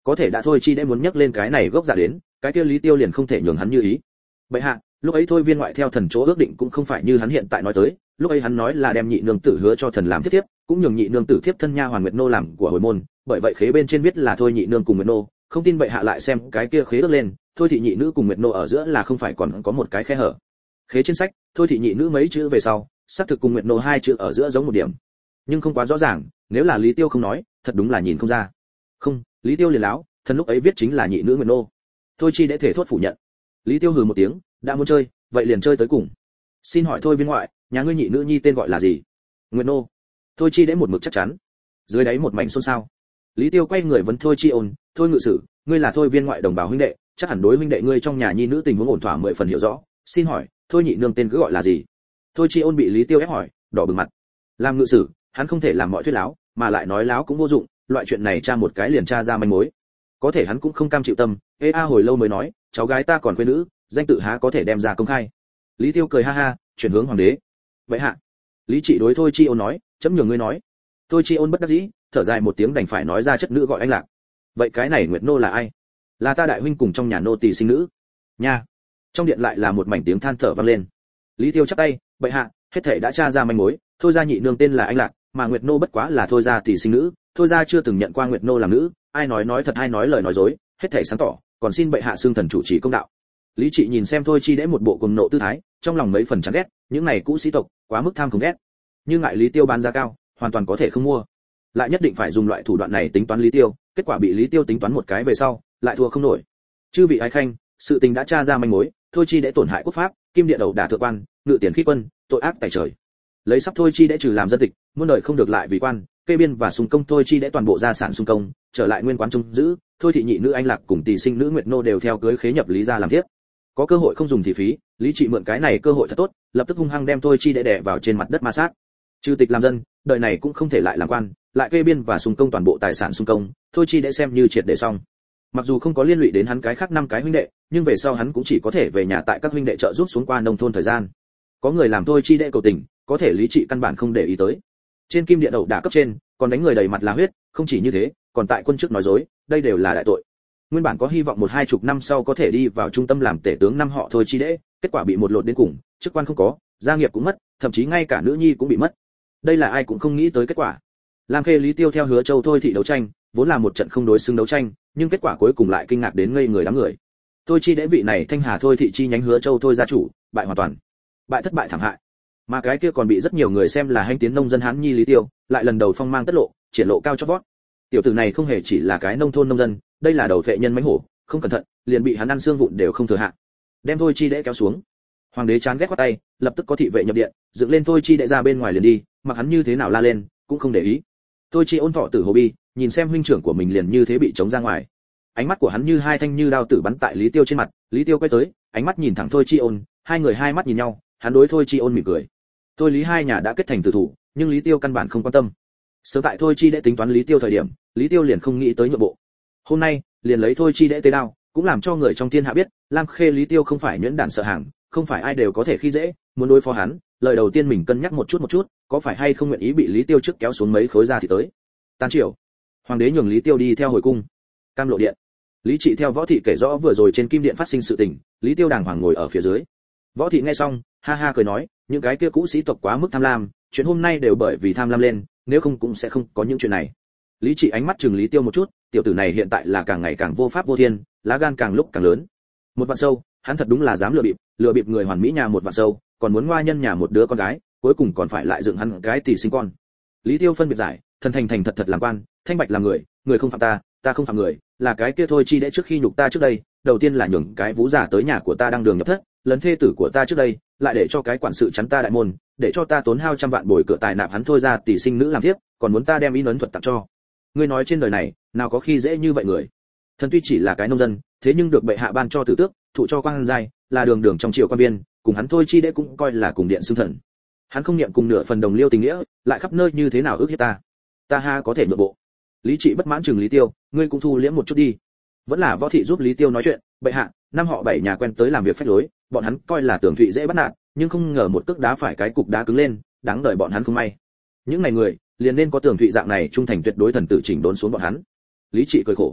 có thể đã thôi chi đễ muốn nhắc lên cái này gốc giả đến, cái kia Lý Tiêu liền không thể nhường hắn như ý. Bệ hạ, lúc ấy thôi viên ngoại theo thần chỗ ước định cũng không phải như hắn hiện tại nói tới, lúc ấy hắn nói là đem nhị nương tử hứa cho thần làm tiếp tiếp, cũng nhường nhị nương tử tiếp thân nha hoàn Nguyệt nô làm của hồi môn, bởi vậy khế bên trên viết là thôi nhị nương cùng Nguyệt nô, không tin bệ hạ lại xem cái kia khế ước lên, thôi thị nhị nữ cùng Nguyệt nô ở giữa là không phải còn có một cái khe hở. Khế trên sách, thôi thị nhị nữ mấy chữ về sau, xác thực cùng Nguyệt nô hai chữ ở giữa giống một điểm, nhưng không quá rõ ràng, nếu là Lý Tiêu không nói, thật đúng là nhìn không ra. Không, Lý Tiêu liền láo, thần lúc ấy viết chính là nhị nữ Nguyệt nô. Thôi chi để thể thốt phủ nhận. Lý Tiêu hừ một tiếng, đã muốn chơi, vậy liền chơi tới cùng. Xin hỏi thôi viên ngoại, nhà ngươi nhị nữ nhi tên gọi là gì? Nguyệt nô. Thôi chi để một mực chắc chắn. Dưới đáy một mảnh xôn xao. Lý Tiêu quay người vấn thôi chi ôn, thôi ngự sử, ngươi là thôi viên ngoại đồng bào huynh đệ, chắc hẳn đối huynh đệ ngươi trong nhà nhi nữ tình huống ổn thỏa mười phần hiểu rõ, xin hỏi, thôi nhị nương tên cứ gọi là gì? Thôi chi ôn bị Lý Tiêu ép hỏi, đỏ bừng mặt. Làm ngự sử, hắn không thể làm mọi thuyết láo, mà lại nói láo cũng vô dụng, loại chuyện này tra một cái liền tra ra manh mối. Có thể hắn cũng không cam chịu tâm, ê a hồi lâu mới nói, cháu gái ta còn quê nữ, danh tự há có thể đem ra công khai. Lý Tiêu cười ha ha, chuyển hướng hoàng đế. Vậy hạ. Lý Trị đối thôi chi ôn nói, chấm nhường ngươi nói. Thôi chi ôn bất đắc dĩ, thở dài một tiếng đành phải nói ra chất nữ gọi anh Lạc. Vậy cái này Nguyệt nô là ai? Là ta đại huynh cùng trong nhà nô tỳ sinh nữ. Nha. Trong điện lại là một mảnh tiếng than thở vang lên. Lý Tiêu chắp tay, bệ hạ, hết thảy đã tra ra manh mối, thôi gia nhị nương tên là anh Lạc, mà Nguyệt nô bất quá là thôi gia tỷ sinh nữ, thôi gia chưa từng nhận qua Nguyệt nô làm nữ, ai nói nói thật ai nói lời nói dối, hết thảy sáng tỏ, còn xin bệ hạ xưng thần chủ trì công đạo. Lý Trị nhìn xem thôi chi đễ một bộ cuồng nộ tư thái, trong lòng mấy phần chán ghét, những này cũ sĩ tộc, quá mức tham không ghét. như ngại Lý Tiêu bán giá cao, hoàn toàn có thể không mua, lại nhất định phải dùng loại thủ đoạn này tính toán Lý Tiêu, kết quả bị Lý Tiêu tính toán một cái về sau, lại thua không nổi. Chư vị ái khanh, sự tình đã tra ra manh mối, thôi chi đễ tổn hại quốc pháp, kim điện đầu đả thượng quan, ngự tiền khí quân, tội ác tại trời. Lấy sắp thôi chi đễ trừ làm dân tịch, muôn đời không được lại vì quan, kê biên và xung công thôi chi đễ toàn bộ gia sản xung công, trở lại nguyên quán trông giữ, thôi thị nhị nữ anh Lạc cùng tỷ sinh nữ Nguyệt nô đều theo cưới khế nhập Lý gia làm tiếp. Có cơ hội không dùng thì phí, Lý Trị mượn cái này cơ hội thật tốt, lập tức hung hăng đem thôi chi đễ đè vào trên mặt đất ma sát. Trừ tịch làm dân, đời này cũng không thể lại làm quan, lại kê biên và xung công toàn bộ tài sản xung công, thôi chi đễ xem như triệt để xong. Mặc dù không có liên lụy đến hắn cái khác năm cái huynh đệ, nhưng về sau hắn cũng chỉ có thể về nhà tại các huynh đệ trợ giúp xuống qua nông thôn thời gian. Có người làm thôi chi đễ cầu tình, có thể Lý Trị căn bản không để ý tới. Trên kim điện đầu đả cấp trên, còn đánh người đầy mặt là huyết, không chỉ như thế, còn tại quân chức nói dối, đây đều là đại tội. Nguyên bản có hy vọng một hai chục năm sau có thể đi vào trung tâm làm tể tướng năm họ thôi chi đễ, kết quả bị một lột đến cùng, chức quan không có, gia nghiệp cũng mất, thậm chí ngay cả nữ nhi cũng bị mất. Đây là ai cũng không nghĩ tới kết quả. Lam Khê Lý Tiêu theo Hứa Châu thôi thị đấu tranh, vốn là một trận không đối xứng đấu tranh, nhưng kết quả cuối cùng lại kinh ngạc đến ngây người đám người. Thôi chi đễ vị này Thanh Hà thôi thị chi nhánh Hứa Châu thôi gia chủ, bại hoàn toàn, bại thất bại thảm hại. Mà cái kia còn bị rất nhiều người xem là hành tiến nông dân Hán Nhi Lý Tiêu, lại lần đầu phong mang tất lộ, triển lộ cao chót vót. Tiểu tử này không hề chỉ là cái nông thôn nông dân, đây là đầu phệ nhân mãnh hổ, không cẩn thận, liền bị hắn ăn xương vụn đều không thừa hạ. Đem thôi chi đễ kéo xuống. Hoàng đế chán ghét quát tay, lập tức có thị vệ nhập điện, dựng lên thôi chi đễ ra bên ngoài liền đi, mặc hắn như thế nào la lên, cũng không để ý. Thôi chi ôn thọ tử hồ bi, nhìn xem huynh trưởng của mình liền như thế bị chống ra ngoài. Ánh mắt của hắn như hai thanh như đao tử bắn tại Lý Tiêu trên mặt, Lý Tiêu quay tới, ánh mắt nhìn thẳng thôi chi ôn, hai người hai mắt nhìn nhau, hắn đối thôi chi ôn mỉm cười. Thôi Lý hai nhà đã kết thành tử thủ, nhưng Lý Tiêu căn bản không quan tâm. Sớm tại thôi chi đễ tính toán Lý Tiêu thời điểm, Lý Tiêu liền không nghĩ tới nhượng bộ. Hôm nay, liền lấy thôi chi đễ tế đao, cũng làm cho người trong thiên hạ biết, Lam Khê Lý Tiêu không phải nhuyễn đản sợ hàng, không phải ai đều có thể khi dễ, muốn đối phó hắn, lời đầu tiên mình cân nhắc một chút một chút, có phải hay không nguyện ý bị Lý Tiêu trước kéo xuống mấy khối ra thì tới. Tan chiều, hoàng đế nhường Lý Tiêu đi theo hồi cung. Cam Lộ điện. Lý Trị theo Võ Thị kể rõ vừa rồi trên kim điện phát sinh sự tình, Lý Tiêu đàng hoàng ngồi ở phía dưới. Võ Thị nghe xong, ha ha cười nói, những cái kia cũ sĩ tộc quá mức tham lam, chuyện hôm nay đều bởi vì tham lam lên, nếu không cũng sẽ không có những chuyện này. Lý Trị ánh mắt chừng Lý Tiêu một chút, tiểu tử này hiện tại là càng ngày càng vô pháp vô thiên, lá gan càng lúc càng lớn. Một vạn sâu, hắn thật đúng là dám lừa bịp, lừa bịp người hoàn mỹ nhà một vạn sâu, còn muốn ngoa nhân nhà một đứa con gái, cuối cùng còn phải lại dựng hắn cái tỷ sinh con. Lý Tiêu phân biệt giải, thần thành thành thật thật làm quan, thanh bạch làm người, người không phạm ta, ta không phạm người, là cái kia thôi chi đễ trước khi nhục ta trước đây, đầu tiên là nhường cái vũ giả tới nhà của ta đang đường nhập thất, lấn thê tử của ta trước đây, lại để cho cái quản sự chắn ta đại môn, để cho ta tốn hao trăm vạn bồi cửa tài nạp hắn thôi ra tỷ sinh nữ làm tiếp, còn muốn ta đem in ấn thuật tặng cho. Ngươi nói trên đời này, nào có khi dễ như vậy người. Thần tuy chỉ là cái nông dân, thế nhưng được bệ hạ ban cho tử tước, thụ cho quan giai, là đường đường trong triều quan viên, cùng hắn thôi chi đễ cũng coi là cùng điện xưng thần. Hắn không niệm cùng nửa phần đồng liêu tình nghĩa, lại khắp nơi như thế nào ước hiếp ta. Ta ha có thể nhượng bộ. Lý Trị bất mãn chừng Lý Tiêu, ngươi cũng thu liễm một chút đi. Vẫn là Võ Thị giúp Lý Tiêu nói chuyện, bệ hạ, năm họ bảy nhà quen tới làm việc phách lối, bọn hắn coi là Tưởng Thụy dễ bắt nạt, nhưng không ngờ một cước đá phải cái cục đá cứng lên, đáng đời bọn hắn không may. Những này người, liền nên có Tưởng Thụy dạng này trung thành tuyệt đối thần tử chỉnh đốn xuống bọn hắn. Lý Trị cười khổ.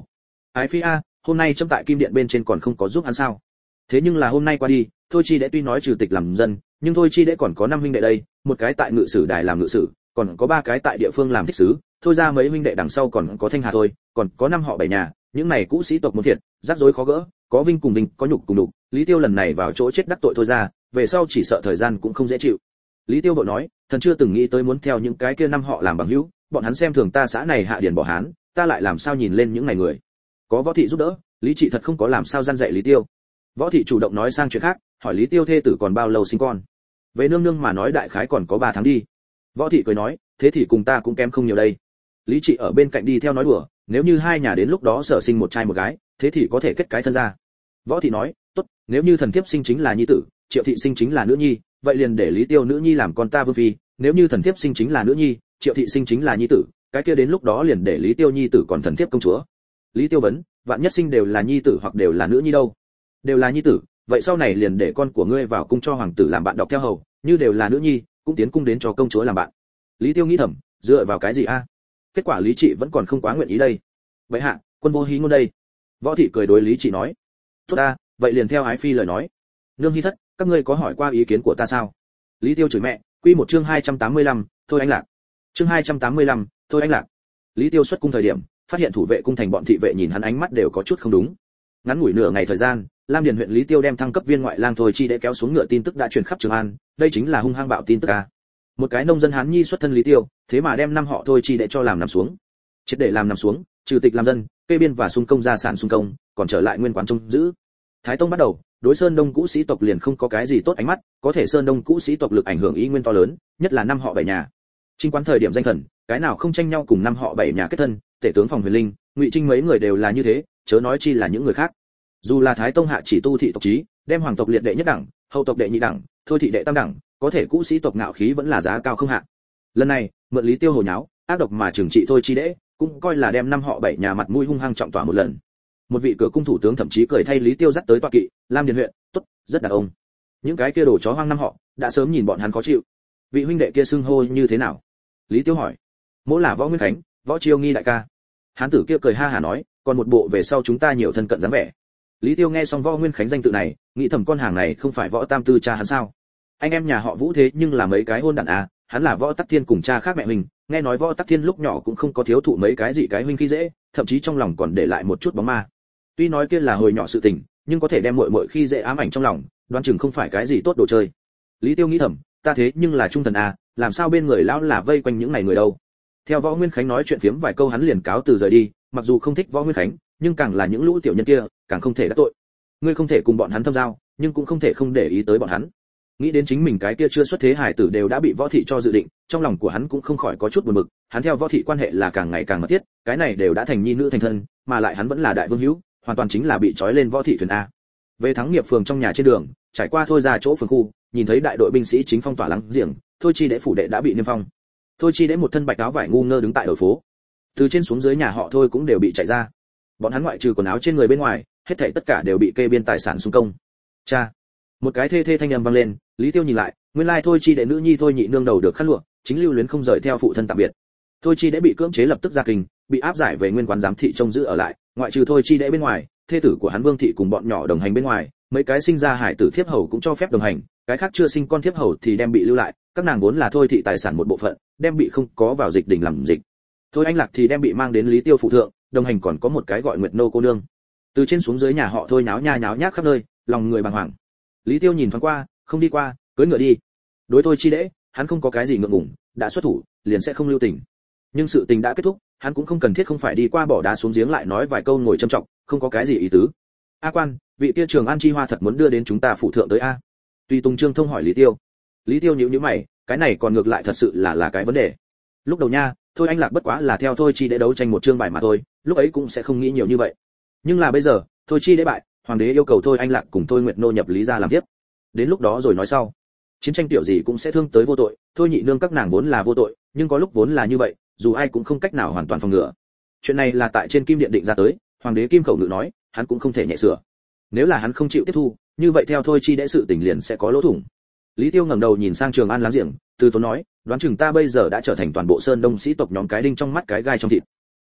Ái phi a, hôm nay châm tại kim điện bên trên còn không có giúp hắn sao? Thế nhưng là hôm nay qua đi, thôi chi đệ tuy nói trừ tịch làm dân, nhưng thôi chi đệ còn có năm huynh đệ đây, một cái tại ngự sử đài làm ngự sử, còn có ba cái tại địa phương làm thích sứ, thôi ra mấy huynh đệ đằng sau còn có thanh hà thôi, còn có năm họ bảy nhà, những này cũ sĩ tộc muốn thiệt, rắc rối khó gỡ, có vinh cùng vinh, có nhục cùng nhục, Lý Tiêu lần này vào chỗ chết đắc tội thôi ra, về sau chỉ sợ thời gian cũng không dễ chịu. Lý Tiêu vội nói, thần chưa từng nghĩ tới muốn theo những cái kia năm họ làm bằng hữu, bọn hắn xem thường ta xã này hạ điển bỏ hán, ta lại làm sao nhìn lên những này người. Có Võ thị giúp đỡ, Lý Trị thật không có làm sao gian dạy Lý Tiêu. Võ thị chủ động nói sang chuyện khác, hỏi Lý Tiêu thê tử còn bao lâu sinh con. Về nương nương mà nói đại khái còn có ba tháng đi. Võ thị cười nói, thế thì cùng ta cũng kém không nhiều đây. Lý Trị ở bên cạnh đi theo nói đùa, nếu như hai nhà đến lúc đó sở sinh một trai một gái, thế thì có thể kết cái thân ra. Võ thị nói, tốt, nếu như thần thiếp sinh chính là nhi tử, Triệu thị sinh chính là nữ nhi, vậy liền để Lý Tiêu nữ nhi làm con ta vương phi, nếu như thần thiếp sinh chính là nữ nhi, Triệu thị sinh chính là nhi tử, cái kia đến lúc đó liền để Lý Tiêu nhi tử còn thần thiếp công chúa. Lý Tiêu vấn, vạn nhất sinh đều là nhi tử hoặc đều là nữ nhi đâu? Đều là nhi tử, vậy sau này liền để con của ngươi vào cung cho hoàng tử làm bạn đọc theo hầu, như đều là nữ nhi, cũng tiến cung đến cho công chúa làm bạn. Lý Tiêu nghĩ thầm, dựa vào cái gì a? Kết quả Lý Trị vẫn còn không quá nguyện ý đây. Vậy hạ, quân vô hí ngôn đây. Võ thị cười đối Lý Trị nói, tốt ta, vậy liền theo ái phi lời nói. Nương Hi thất, các ngươi có hỏi qua ý kiến của ta sao? Lý Tiêu chửi mẹ, quy một chương hai trăm tám mươi lăm, thôi anh lạc. Chương hai trăm tám mươi lăm, thôi anh lạc. Lý Tiêu xuất cung thời điểm, phát hiện thủ vệ cung thành bọn thị vệ nhìn hắn ánh mắt đều có chút không đúng. Ngắn ngủi nửa ngày thời gian, Lam Điền huyện Lý Tiêu đem thăng cấp viên ngoại lang thôi chi để kéo xuống ngựa tin tức đã truyền khắp Trường An, đây chính là hung hăng bạo tin tức a. Một cái nông dân Hán nhi xuất thân Lý Tiêu, thế mà đem năm họ thôi chi để cho làm nằm xuống. Triệt để làm nằm xuống, trừ tịch làm dân, kê biên và xung công gia sản xung công, còn trở lại nguyên quán trông giữ. Thái Tông bắt đầu, đối Sơn Đông cũ sĩ tộc liền không có cái gì tốt ánh mắt, có thể Sơn Đông cũ sĩ tộc lực ảnh hưởng ý nguyên to lớn, nhất là năm họ bảy nhà. Trinh quán thời điểm danh thần, cái nào không tranh nhau cùng năm họ bảy nhà kết thân, tể tướng Phòng Huyền Linh, Ngụy Trinh mấy người đều là như thế, chớ nói chi là những người khác. Dù là Thái Tông hạ chỉ tu thị tộc chí, đem hoàng tộc liệt đệ nhất đẳng, hậu tộc đệ nhị đẳng, thôi thị đệ tam đẳng, có thể cũ sĩ tộc ngạo khí vẫn là giá cao không hạ. Lần này, mượn Lý Tiêu hồ nháo, ác độc mà trừng trị thôi chi đễ, cũng coi là đem năm họ bảy nhà mặt mũi hung hăng trọng tỏa một lần. Một vị cửa cung thủ tướng thậm chí cười thay Lý Tiêu dắt tới tọa kỵ, Lam Điền huyện, tốt, rất đàn ông. Những cái kia đồ chó hoang năm họ, đã sớm nhìn bọn hắn khó chịu. Vị huynh đệ kia xưng hô như thế nào? Lý Tiêu hỏi. Mỗ là Võ Nguyên Khánh, Võ Chiêu Nghi đại ca. Hán tử kia cười ha hả nói, còn một bộ về sau chúng ta nhiều thân cận dáng vẻ. Lý Tiêu nghe xong Võ Nguyên Khánh danh tự này, nghĩ thầm con hàng này không phải Võ Tam Tư cha hắn sao? Anh em nhà họ Vũ thế nhưng là mấy cái hôn đản à, hắn là Võ Tắc Thiên cùng cha khác mẹ mình, nghe nói Võ Tắc Thiên lúc nhỏ cũng không có thiếu thụ mấy cái gì cái huynh khi dễ, thậm chí trong lòng còn để lại một chút bóng ma. Tuy nói kia là hồi nhỏ sự tình, nhưng có thể đem muội muội khi dễ ám ảnh trong lòng, đoán chừng không phải cái gì tốt đồ chơi. Lý Tiêu nghĩ thầm, ta thế nhưng là trung thần à, làm sao bên người lão là vây quanh những này người đâu? Theo Võ Nguyên Khánh nói chuyện phiếm vài câu hắn liền cáo từ rời đi, mặc dù không thích Võ Nguyên Khánh, nhưng càng là những lũ tiểu nhân kia, càng không thể đắc tội. Ngươi không thể cùng bọn hắn thâm giao, nhưng cũng không thể không để ý tới bọn hắn. Nghĩ đến chính mình cái kia chưa xuất thế hải tử đều đã bị Võ thị cho dự định, trong lòng của hắn cũng không khỏi có chút buồn bực, hắn theo Võ thị quan hệ là càng ngày càng mật thiết, cái này đều đã thành nhi nữ thành thân, mà lại hắn vẫn là đại vương hữu, hoàn toàn chính là bị trói lên Võ thị thuyền a. Về thắng nghiệp phường trong nhà trên đường, trải qua thôi ra chỗ phường khu, nhìn thấy đại đội binh sĩ chính phong tỏa lắng giềng, thôi chi đễ phủ đệ đã bị niêm phong. Thôi chi đễ một thân bạch áo vải ngu ngơ đứng tại đầu phố. Từ trên xuống dưới nhà họ thôi cũng đều bị chạy ra. Bọn hắn ngoại trừ quần áo trên người bên ngoài, hết thảy tất cả đều bị kê biên tài sản xung công. Cha, một cái thê thê thanh âm vang lên, Lý Tiêu nhìn lại, nguyên lai thôi chi đệ nữ nhi thôi nhị nương đầu được khăn lụa, chính lưu luyến không rời theo phụ thân tạm biệt. Thôi chi đệ bị cưỡng chế lập tức ra kinh, bị áp giải về nguyên quán giám thị trông giữ ở lại, ngoại trừ thôi chi đệ bên ngoài, thê tử của hắn Vương thị cùng bọn nhỏ đồng hành bên ngoài, mấy cái sinh ra hải tử thiếp hầu cũng cho phép đồng hành, cái khác chưa sinh con thiếp hầu thì đem bị lưu lại, các nàng vốn là thôi thị tài sản một bộ phận, đem bị không có vào dịch đình làm dịch. Thôi anh Lạc thì đem bị mang đến Lý Tiêu phụ thượng, đồng hành còn có một cái gọi Nguyệt nô cô nương. Từ trên xuống dưới nhà họ thôi náo nha nháo nhác khắp nơi, lòng người bàng hoàng. Lý Tiêu nhìn thoáng qua, không đi qua, cưỡi ngựa đi. Đối thôi chi đễ, hắn không có cái gì ngượng ngùng, đã xuất thủ, liền sẽ không lưu tình. Nhưng sự tình đã kết thúc, hắn cũng không cần thiết không phải đi qua bỏ đá xuống giếng lại nói vài câu ngồi châm trọng, không có cái gì ý tứ. A quan, vị kia Trường An chi hoa thật muốn đưa đến chúng ta phụ thượng tới a. Tùy Tùng Trương Thông hỏi Lý Tiêu. Lý Tiêu nhíu nhíu mày, cái này còn ngược lại thật sự là là cái vấn đề. Lúc đầu nha, thôi anh Lạc bất quá là theo thôi chi đễ đấu tranh một chương bài mà thôi, lúc ấy cũng sẽ không nghĩ nhiều như vậy. Nhưng là bây giờ, thôi chi đễ bại, hoàng đế yêu cầu thôi anh Lạc cùng thôi Nguyệt nô nhập Lý gia làm tiếp. Đến lúc đó rồi nói sau. Chiến tranh tiểu gì cũng sẽ thương tới vô tội, thôi nhị nương các nàng vốn là vô tội, nhưng có lúc vốn là như vậy, dù ai cũng không cách nào hoàn toàn phòng ngừa. Chuyện này là tại trên kim điện định ra tới, hoàng đế kim khẩu ngự nói, hắn cũng không thể nhẹ sửa. Nếu là hắn không chịu tiếp thu, như vậy theo thôi chi đễ sự tình liền sẽ có lỗ thủng. Lý Tiêu ngẩng đầu nhìn sang Trường An láng giềng, từ tốn nói, đoán chừng ta bây giờ đã trở thành toàn bộ Sơn Đông sĩ tộc nhóm cái đinh trong mắt cái gai trong thịt.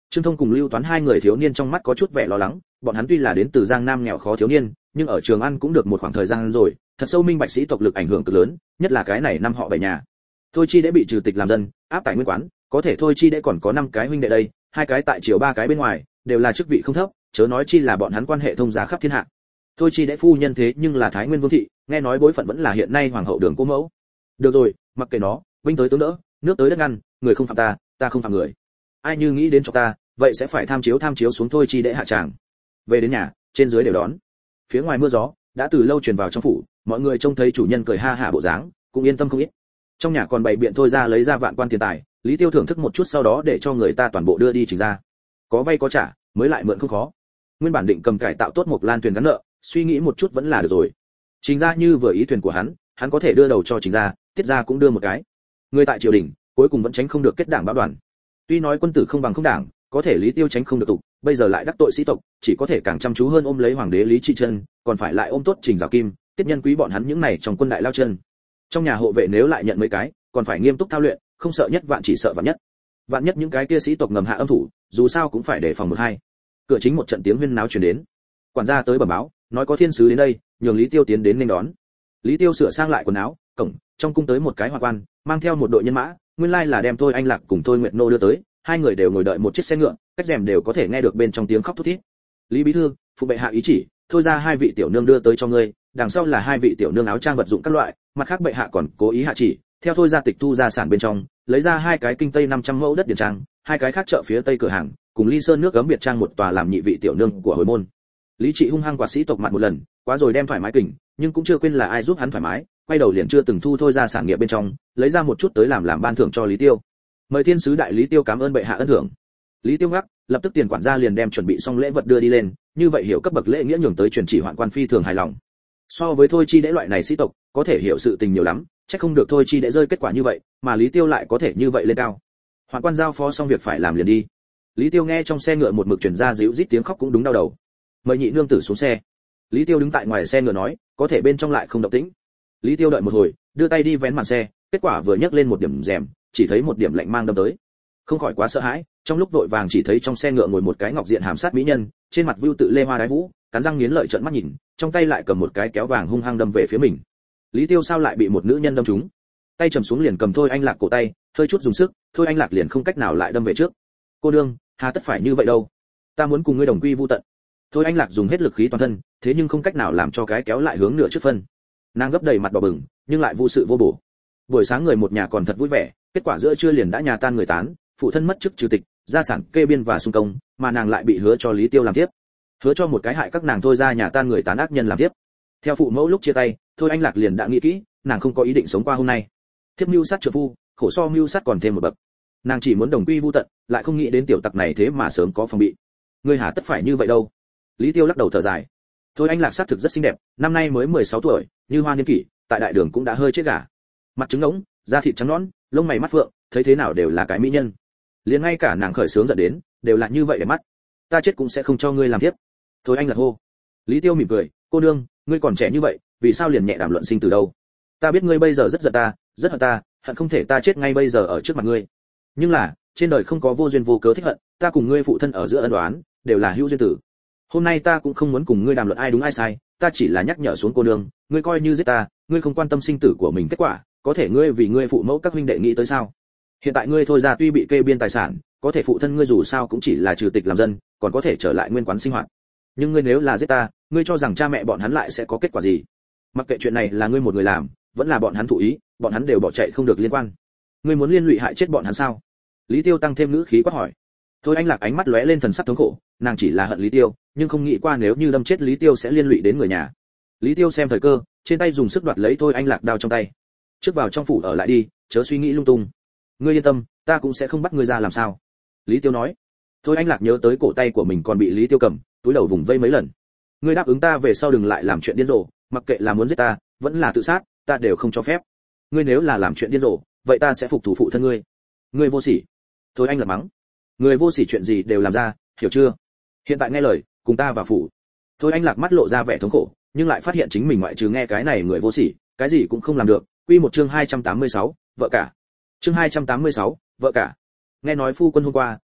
Trương Thông cùng Lưu Toán hai người thiếu niên trong mắt có chút vẻ lo lắng, bọn hắn tuy là đến từ Giang Nam nghèo khó thiếu niên, nhưng ở Trường An cũng được một khoảng thời gian rồi, thật sâu minh bạch sĩ tộc lực ảnh hưởng cực lớn, nhất là cái này năm họ bảy nhà. Thôi Chi Đễ bị trừ tịch làm dân, áp tại nguyên quán, có thể Thôi Chi Đễ còn có năm cái huynh đệ đây, hai cái tại triều ba cái bên ngoài, đều là chức vị không thấp, chớ nói chi là bọn hắn quan hệ thông gia khắp thiên hạ. Thôi Chi Đễ phu nhân thế nhưng là Thái Nguyên Vương thị, nghe nói bối phận vẫn là hiện nay hoàng hậu Đường Cô Mẫu. Được rồi, mặc kệ nó, binh tới tướng đỡ, nước tới đất ngăn, người không phạm ta, ta không phạm người. Ai như nghĩ đến cho ta, vậy sẽ phải tham chiếu tham chiếu xuống Thôi Chi Đễ hạ tràng. Về đến nhà, trên dưới đều đón. Phía ngoài mưa gió đã từ lâu truyền vào trong phủ, mọi người trông thấy chủ nhân cười ha hả bộ dáng, cũng yên tâm không ít. Trong nhà còn bày biện Thôi ra lấy ra vạn quan tiền tài, Lý Tiêu thưởng thức một chút sau đó để cho người ta toàn bộ đưa đi Trình ra. Có vay có trả, mới lại mượn không khó. Nguyên bản định cầm cải tạo tốt một lan thuyền gắn nợ, suy nghĩ một chút vẫn là được rồi. Trình ra như vừa ý thuyền của hắn, hắn có thể đưa đầu cho Trình ra, Tiết ra cũng đưa một cái. Người tại triều đình, cuối cùng vẫn tránh không được kết đảng bão đoàn. Tuy nói quân tử không bằng không đảng, có thể Lý Tiêu tránh không được tục, bây giờ lại đắc tội sĩ tộc, chỉ có thể càng chăm chú hơn ôm lấy hoàng đế Lý Trị Chân, còn phải lại ôm tốt Trình Giảo Kim, Tiết Nhân Quý bọn hắn những này trong quân đại lao chân. Trong nhà hộ vệ nếu lại nhận mấy cái, còn phải nghiêm túc thao luyện, không sợ nhất vạn chỉ sợ vạn nhất. Vạn nhất những cái kia sĩ tộc ngầm hạ âm thủ, dù sao cũng phải đề phòng một hai. Cửa chính một trận tiếng huyên náo truyền đến. Quản gia tới bẩm báo, nói có thiên sứ đến đây, nhường Lý Tiêu tiến đến nên đón. Lý Tiêu sửa sang lại quần áo, cổng, trong cung tới một cái hoa quan, mang theo một đội nhân mã, nguyên lai là đem Thôi Anh Lạc cùng Thôi Nguyệt Nô đưa tới, hai người đều ngồi đợi một chiếc xe ngựa, cách rèm đều có thể nghe được bên trong tiếng khóc thút thít. Lý bí thư, phụ bệ hạ ý chỉ, thôi ra hai vị tiểu nương đưa tới cho ngươi, đằng sau là hai vị tiểu nương áo trang vật dụng các loại, mặt khác bệ hạ còn cố ý hạ chỉ, theo thôi ra tịch thu gia sản bên trong, lấy ra hai cái kinh tây năm trăm mẫu đất điền trang, hai cái khác chợ phía tây cửa hàng, cùng ly sơn nước gấm biệt trang một tòa làm nhị vị tiểu nương của hồi môn. Lý Trị hung hăng quạt sĩ tộc mặt một lần, quá rồi đem thoải mái kỉnh, nhưng cũng chưa quên là ai giúp hắn thoải mái, quay đầu liền chưa từng thu thôi ra sản nghiệp bên trong, lấy ra một chút tới làm làm ban thưởng cho Lý Tiêu. Mời thiên sứ đại Lý Tiêu cảm ơn bệ hạ ân thưởng. Lý Tiêu ngắc, lập tức tiền quản gia liền đem chuẩn bị xong lễ vật đưa đi lên, như vậy hiểu cấp bậc lễ nghĩa nhường tới truyền chỉ hoạn quan phi thường hài lòng. So với Thôi Chi Đễ loại này sĩ tộc, có thể hiểu sự tình nhiều lắm, chắc không được Thôi Chi Đễ rơi kết quả như vậy, mà Lý Tiêu lại có thể như vậy lên cao. Hoạn quan giao phó xong việc phải làm liền đi. Lý Tiêu nghe trong xe ngựa một mực truyền ra dịu rít tiếng khóc cũng đúng đau đầu. Mời nhị nương tử xuống xe. Lý Tiêu đứng tại ngoài xe ngựa nói, có thể bên trong lại không động tĩnh. Lý Tiêu đợi một hồi, đưa tay đi vén màn xe, kết quả vừa nhấc lên một điểm rèm, chỉ thấy một điểm lạnh mang đâm tới. Không khỏi quá sợ hãi, trong lúc vội vàng chỉ thấy trong xe ngựa ngồi một cái ngọc diện hàm sát mỹ nhân, trên mặt vưu tự lê hoa đái vũ, cắn răng nghiến lợi trợn mắt nhìn, trong tay lại cầm một cái kéo vàng hung hăng đâm về phía mình. Lý Tiêu sao lại bị một nữ nhân đâm trúng? Tay trầm xuống liền cầm Thôi Anh Lạc cổ tay, hơi chút dùng sức, Thôi Anh Lạc liền không cách nào lại đâm về trước. Cô đương, hà tất phải như vậy đâu? Ta muốn cùng ngươi đồng quy vu tận. Thôi Anh Lạc dùng hết lực khí toàn thân, thế nhưng không cách nào làm cho cái kéo lại hướng nửa trước phân. Nàng gấp đầy mặt đỏ bừng, nhưng lại vô sự vô bổ. Buổi sáng người một nhà còn thật vui vẻ, kết quả giữa trưa liền đã nhà tan người tán, phụ thân mất chức trừ tịch, gia sản kê biên và xung công, mà nàng lại bị hứa cho Lý Tiêu làm tiếp. Hứa cho một cái hại các nàng thôi ra nhà tan người tán ác nhân làm tiếp. Theo phụ mẫu lúc chia tay, Thôi Anh Lạc liền đã nghĩ kỹ, nàng không có ý định sống qua hôm nay. Thiếp mưu sát trợ phu, khổ so mưu sát còn thêm một bậc. Nàng chỉ muốn đồng quy vu tận, lại không nghĩ đến tiểu tặc này thế mà sớm có phòng bị. Ngươi hà tất phải như vậy đâu? Lý Tiêu lắc đầu thở dài. Thôi Anh Lạc sát thực rất xinh đẹp, năm nay mới mười sáu tuổi, như hoa niên kỷ, tại đại đường cũng đã hơi chết gả. Mặt trứng ngỗng, da thịt trắng nõn, lông mày mắt phượng, thấy thế nào đều là cái mỹ nhân. Liền ngay cả nàng khởi sướng giận đến, đều là như vậy để mắt. Ta chết cũng sẽ không cho ngươi làm tiếp. Thôi Anh Lạc hô. Lý Tiêu mỉm cười, cô nương, ngươi còn trẻ như vậy, vì sao liền nhẹ đàm luận sinh từ đâu? Ta biết ngươi bây giờ rất giận ta, rất hận ta, hận không thể ta chết ngay bây giờ ở trước mặt ngươi. Nhưng là, trên đời không có vô duyên vô cớ thích hận, ta cùng ngươi phụ thân ở giữa ân oán, đều là hữu duyên tử. Hôm nay ta cũng không muốn cùng ngươi đàm luận ai đúng ai sai, ta chỉ là nhắc nhở xuống cô nương, ngươi coi như giết ta, ngươi không quan tâm sinh tử của mình kết quả, có thể ngươi vì ngươi phụ mẫu các huynh đệ nghĩ tới sao? Hiện tại ngươi thôi ra tuy bị kê biên tài sản, có thể phụ thân ngươi dù sao cũng chỉ là trừ tịch làm dân, còn có thể trở lại nguyên quán sinh hoạt. Nhưng ngươi nếu là giết ta, ngươi cho rằng cha mẹ bọn hắn lại sẽ có kết quả gì? Mặc kệ chuyện này là ngươi một người làm, vẫn là bọn hắn thụ ý, bọn hắn đều bỏ chạy không được liên quan. Ngươi muốn liên lụy hại chết bọn hắn sao? Lý Tiêu tăng thêm ngữ khí quát hỏi. Thôi Anh Lạc ánh mắt lóe lên thần sắc thống khổ, nàng chỉ là hận Lý Tiêu, nhưng không nghĩ qua nếu như đâm chết Lý Tiêu sẽ liên lụy đến người nhà. Lý Tiêu xem thời cơ, trên tay dùng sức đoạt lấy Thôi Anh Lạc đao trong tay. Trước vào trong phủ ở lại đi, chớ suy nghĩ lung tung. Ngươi yên tâm, ta cũng sẽ không bắt ngươi ra làm sao. Lý Tiêu nói. Thôi Anh Lạc nhớ tới cổ tay của mình còn bị Lý Tiêu cầm, túi đầu vùng vây mấy lần. Ngươi đáp ứng ta về sau đừng lại làm chuyện điên rồ, mặc kệ là muốn giết ta, vẫn là tự sát, ta đều không cho phép. Ngươi nếu là làm chuyện điên rồ, vậy ta sẽ phục thủ phụ thân ngươi. Ngươi vô sỉ. Thôi Anh Lạc mắng. Người vô sỉ chuyện gì đều làm ra, hiểu chưa? Hiện tại nghe lời, cùng ta vào phủ. Thôi Anh Lạc mắt lộ ra vẻ thống khổ, nhưng lại phát hiện chính mình ngoại trừ nghe cái này người vô sỉ, cái gì cũng không làm được. Quy một chương hai trăm tám mươi sáu, vợ cả. Chương hai trăm tám mươi sáu, vợ cả. Nghe nói phu quân hôm qua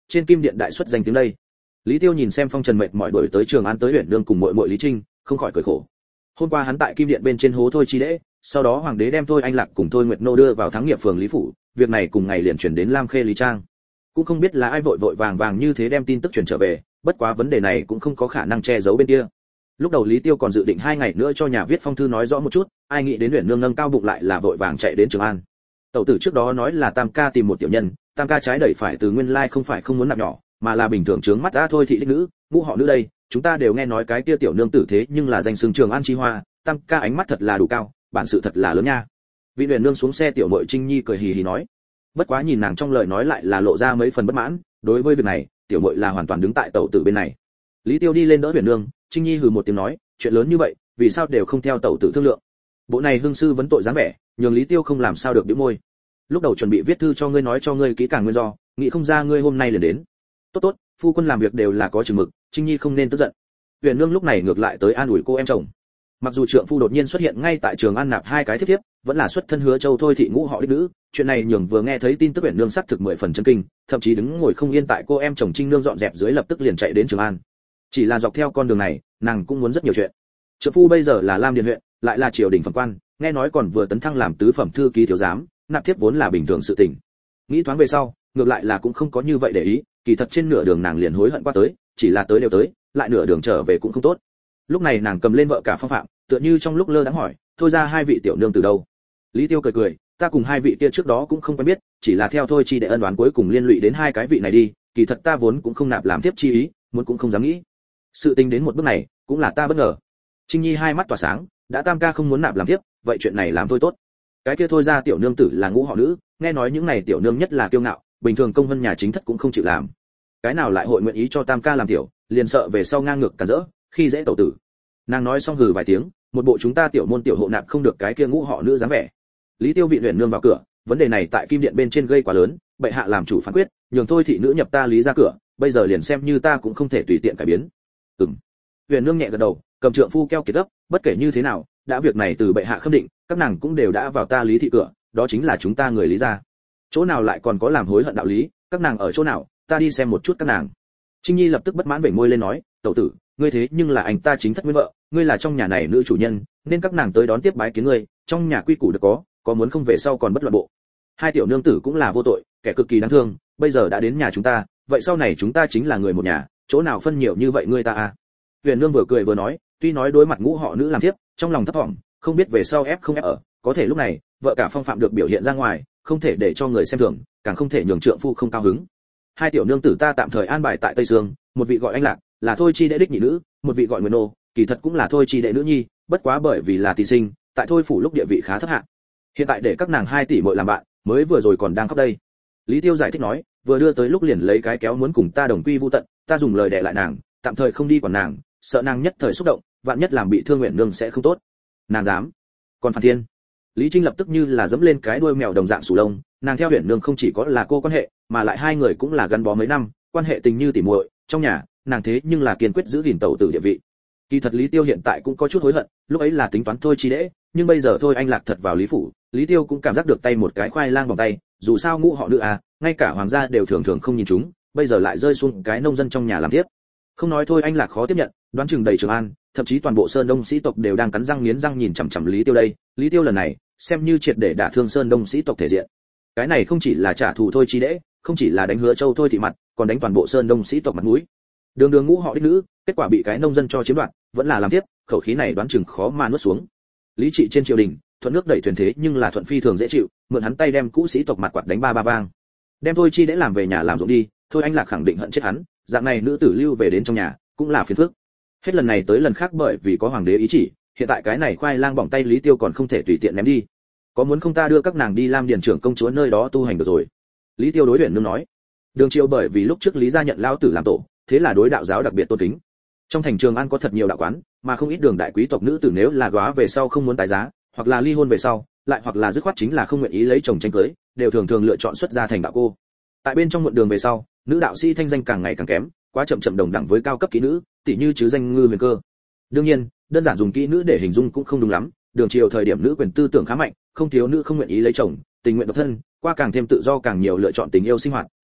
trên kim điện đại xuất danh tiếng đây. Lý Tiêu nhìn xem phong trần mệt mỏi đuổi tới Trường An tới huyện nương cùng muội muội Lý Trinh, không khỏi cười khổ. Hôm qua hắn tại kim điện bên trên hố Thôi Chi Đễ, sau đó hoàng đế đem Thôi Anh Lạc cùng Thôi Nguyệt Nô đưa vào thắng nghiệp phường Lý phủ, việc này cùng ngày liền chuyển đến Lam Khê Lý Trang. Cũng không biết là ai vội vội vàng vàng như thế đem tin tức truyền trở về, bất quá vấn đề này cũng không có khả năng che giấu bên kia. Lúc đầu Lý Tiêu còn dự định hai ngày nữa cho nhà viết phong thư nói rõ một chút, ai nghĩ đến huyện nương nâng cao bụng lại là vội vàng chạy đến Trường An. Tẩu tử trước đó nói là Tam ca tìm một tiểu nhân, Tam ca trái đẩy phải từ nguyên lai không phải không muốn nạp nhỏ, mà là bình thường trướng mắt đã thôi thị đích nữ, ngũ họ nữ đây, chúng ta đều nghe nói cái kia tiểu nương tử thế nhưng là danh xưng Trường An chi hoa, Tam ca ánh mắt thật là đủ cao, bản sự thật là lớn nha. Vị huyện nương xuống xe tiểu muội Trinh Nhi cười hì hì nói. Bất quá nhìn nàng trong lời nói lại là lộ ra mấy phần bất mãn, đối với việc này, tiểu muội là hoàn toàn đứng tại tẩu tử bên này. Lý Tiêu đi lên đỡ huyện nương, Trinh Nhi hừ một tiếng nói, chuyện lớn như vậy, vì sao đều không theo tẩu tử thương lượng? Bộ này hương sư vấn tội dáng vẻ, nhường Lý Tiêu không làm sao được bĩu môi. Lúc đầu chuẩn bị viết thư cho ngươi nói cho ngươi kỹ càng nguyên do, nghĩ không ra ngươi hôm nay liền đến. Tốt tốt, phu quân làm việc đều là có chừng mực, Trinh Nhi không nên tức giận. Huyền Nương lúc này ngược lại tới an ủi cô em chồng. Mặc dù trượng phu đột nhiên xuất hiện ngay tại Trường An nạp hai cái thiếp thiếp, vẫn là xuất thân Hứa Châu thôi thị ngũ họ đích nữ, chuyện này nhường vừa nghe thấy tin tức Huyền Nương sắc thực mười phần chấn kinh, thậm chí đứng ngồi không yên tại cô em chồng Trinh Nương dọn dẹp dưới lập tức liền chạy đến Trường An. Chỉ là dọc theo con đường này, nàng cũng muốn rất nhiều chuyện. Trượng phu bây giờ là Lam Điền huyện, lại là triều đình phẩm quan, nghe nói còn vừa tấn thăng làm tứ phẩm thư ký thiếu giám, nạp thiếp vốn là bình thường sự tình. Nghĩ thoáng về sau, ngược lại là cũng không có như vậy để ý, kỳ thật trên nửa đường nàng liền hối hận qua tới, chỉ là tới đều tới, lại nửa đường trở về cũng không tốt. Lúc này nàng cầm lên vợ cả Phong Phạm, tựa như trong lúc lơ đãng hỏi, thôi ra hai vị tiểu nương từ đâu? Lý Tiêu cười cười, ta cùng hai vị kia trước đó cũng không quen biết, chỉ là theo thôi chi để ân đoán cuối cùng liên lụy đến hai cái vị này đi, kỳ thật ta vốn cũng không nạp làm tiếp chi ý, muốn cũng không dám nghĩ. Sự tình đến một bước này, cũng là ta bất ngờ. Trinh Nhi hai mắt tỏa sáng, đã Tam ca không muốn nạp làm tiếp, vậy chuyện này làm thôi tốt. Cái kia thôi ra tiểu nương tử là ngũ họ nữ, nghe nói những này tiểu nương nhất là kiêu ngạo, bình thường công vân nhà chính thất cũng không chịu làm. Cái nào lại hội nguyện ý cho Tam ca làm tiểu, liền sợ về sau ngang ngược cản rỡ, khi dễ tẩu tử. Nàng nói xong hừ vài tiếng, một bộ chúng ta tiểu môn tiểu hộ nạp không được cái kia ngũ họ nữ dáng vẻ. Lý Tiêu vị luyện nương vào cửa, vấn đề này tại kim điện bên trên gây quá lớn, bệ hạ làm chủ phán quyết, nhường thôi thị nữ nhập ta Lý ra cửa, bây giờ liền xem như ta cũng không thể tùy tiện cải biến. Ừm. Huyền nương nhẹ gật đầu, cầm trượng phu keo kiệt gấp, bất kể như thế nào, đã việc này từ bệ hạ khâm định, các nàng cũng đều đã vào ta Lý thị cửa, đó chính là chúng ta người Lý gia. Chỗ nào lại còn có làm hối hận đạo lý, các nàng ở chỗ nào, ta đi xem một chút các nàng. Trinh Nhi lập tức bất mãn vểnh môi lên nói, tẩu tử, ngươi thế nhưng là anh ta chính thất nguyên vợ, ngươi là trong nhà này nữ chủ nhân, nên các nàng tới đón tiếp bái kiến ngươi, trong nhà quy củ được có, có muốn không về sau còn bất loạn bộ. Hai tiểu nương tử cũng là vô tội, kẻ cực kỳ đáng thương, bây giờ đã đến nhà chúng ta, vậy sau này chúng ta chính là người một nhà, chỗ nào phân nhiều như vậy ngươi ta à? Huyền nương vừa cười vừa nói, tuy nói đối mặt ngũ họ nữ làm tiếp, trong lòng thấp vọng, không biết về sau ép không ép ở, có thể lúc này, vợ cả Phong Phạm được biểu hiện ra ngoài, không thể để cho người xem thường, càng không thể nhường trượng phu không cao hứng. Hai tiểu nương tử ta tạm thời an bài tại Tây Dương, một vị gọi Anh Lạc, là thôi chi đệ đích nhị nữ, một vị gọi Nguyệt Nô, kỳ thật cũng là thôi chi đệ nữ nhi, bất quá bởi vì là tỷ sinh, tại thôi phủ lúc địa vị khá thấp hạ. Hiện tại để các nàng hai tỷ muội làm bạn, mới vừa rồi còn đang khóc đây. Lý Tiêu giải thích nói, vừa đưa tới lúc liền lấy cái kéo muốn cùng ta đồng quy vu tận, ta dùng lời đè lại nàng, tạm thời không đi quản nàng, sợ nàng nhất thời xúc động, vạn nhất làm bị thương Nguyện Nương sẽ không tốt. Nàng dám? Còn Phản Thiên? Lý Trinh lập tức như là dẫm lên cái đuôi mèo đồng dạng sù lông, nàng theo Huyền Nương không chỉ có là cô quan hệ, mà lại hai người cũng là gắn bó mấy năm, quan hệ tình như tỉ muội, trong nhà, nàng thế nhưng là kiên quyết giữ gìn tẩu tử địa vị. Kỳ thật Lý Tiêu hiện tại cũng có chút hối hận, lúc ấy là tính toán thôi chi đễ, nhưng bây giờ thôi anh Lạc thật vào Lý phủ, Lý Tiêu cũng cảm giác được tay một cái khoai lang vòng tay, dù sao ngũ họ nữ à, ngay cả hoàng gia đều thường thường không nhìn chúng, bây giờ lại rơi xuống cái nông dân trong nhà làm tiếp. Không nói thôi anh Lạc khó tiếp nhận, đoán chừng đầy Trường An, thậm chí toàn bộ Sơn Đông sĩ tộc đều đang cắn răng nghiến răng nhìn chằm chằm Lý Tiêu đây, Lý Tiêu lần này, xem như triệt để đả thương Sơn Đông sĩ tộc thể diện. Cái này không chỉ là trả thù thôi chi đễ, không chỉ là đánh Hứa Châu thôi thị mặt, còn đánh toàn bộ Sơn Đông sĩ tộc mặt mũi. Đường đường ngũ họ đích nữ, kết quả bị cái nông dân cho chiếm đoạt, vẫn là làm tiếp, khẩu khí này đoán chừng khó mà nuốt xuống. Lý trị trên triều đình, thuận nước đẩy thuyền thế nhưng là thuận phi thường dễ chịu, mượn hắn tay đem cũ sĩ tộc mặt quạt đánh ba ba vang. Đem thôi chi đễ làm về nhà làm ruộng đi, thôi anh Lạc khẳng định hận chết hắn, dạng này nữ tử lưu về đến trong nhà, cũng là phiền phức. Hết lần này tới lần khác bởi vì có hoàng đế ý chỉ, hiện tại cái này khoai lang bỏng tay Lý Tiêu còn không thể tùy tiện ném đi. Có muốn không ta đưa các nàng đi Lam Điền trưởng công chúa nơi đó tu hành được rồi. Lý Tiêu đối Huyền Nương nói. Đường Triều bởi vì lúc trước Lý gia nhận lão tử làm tổ, thế là đối đạo giáo đặc biệt tôn kính. Trong thành Trường An có thật nhiều đạo quán, mà không ít đường đại quý tộc nữ tử nếu là góa về sau không muốn tái giá, hoặc là ly hôn về sau, lại hoặc là dứt khoát chính là không nguyện ý lấy chồng tranh cưới, đều thường thường lựa chọn xuất gia thành đạo cô. Tại bên trong muộn đường về sau, nữ đạo sĩ thanh danh càng ngày càng kém, quá chậm chậm đồng đẳng với cao cấp kỹ nữ, tỷ như chứ danh Ngư Huyền Cơ. Đương nhiên, đơn giản dùng kỹ nữ để hình dung cũng không đúng lắm, Đường Triều thời điểm nữ quyền tư tưởng khá mạnh, không thiếu nữ không nguyện ý lấy chồng, tình nguyện độc thân, qua càng thêm tự do càng nhiều lựa chọn tình yêu sinh hoạt,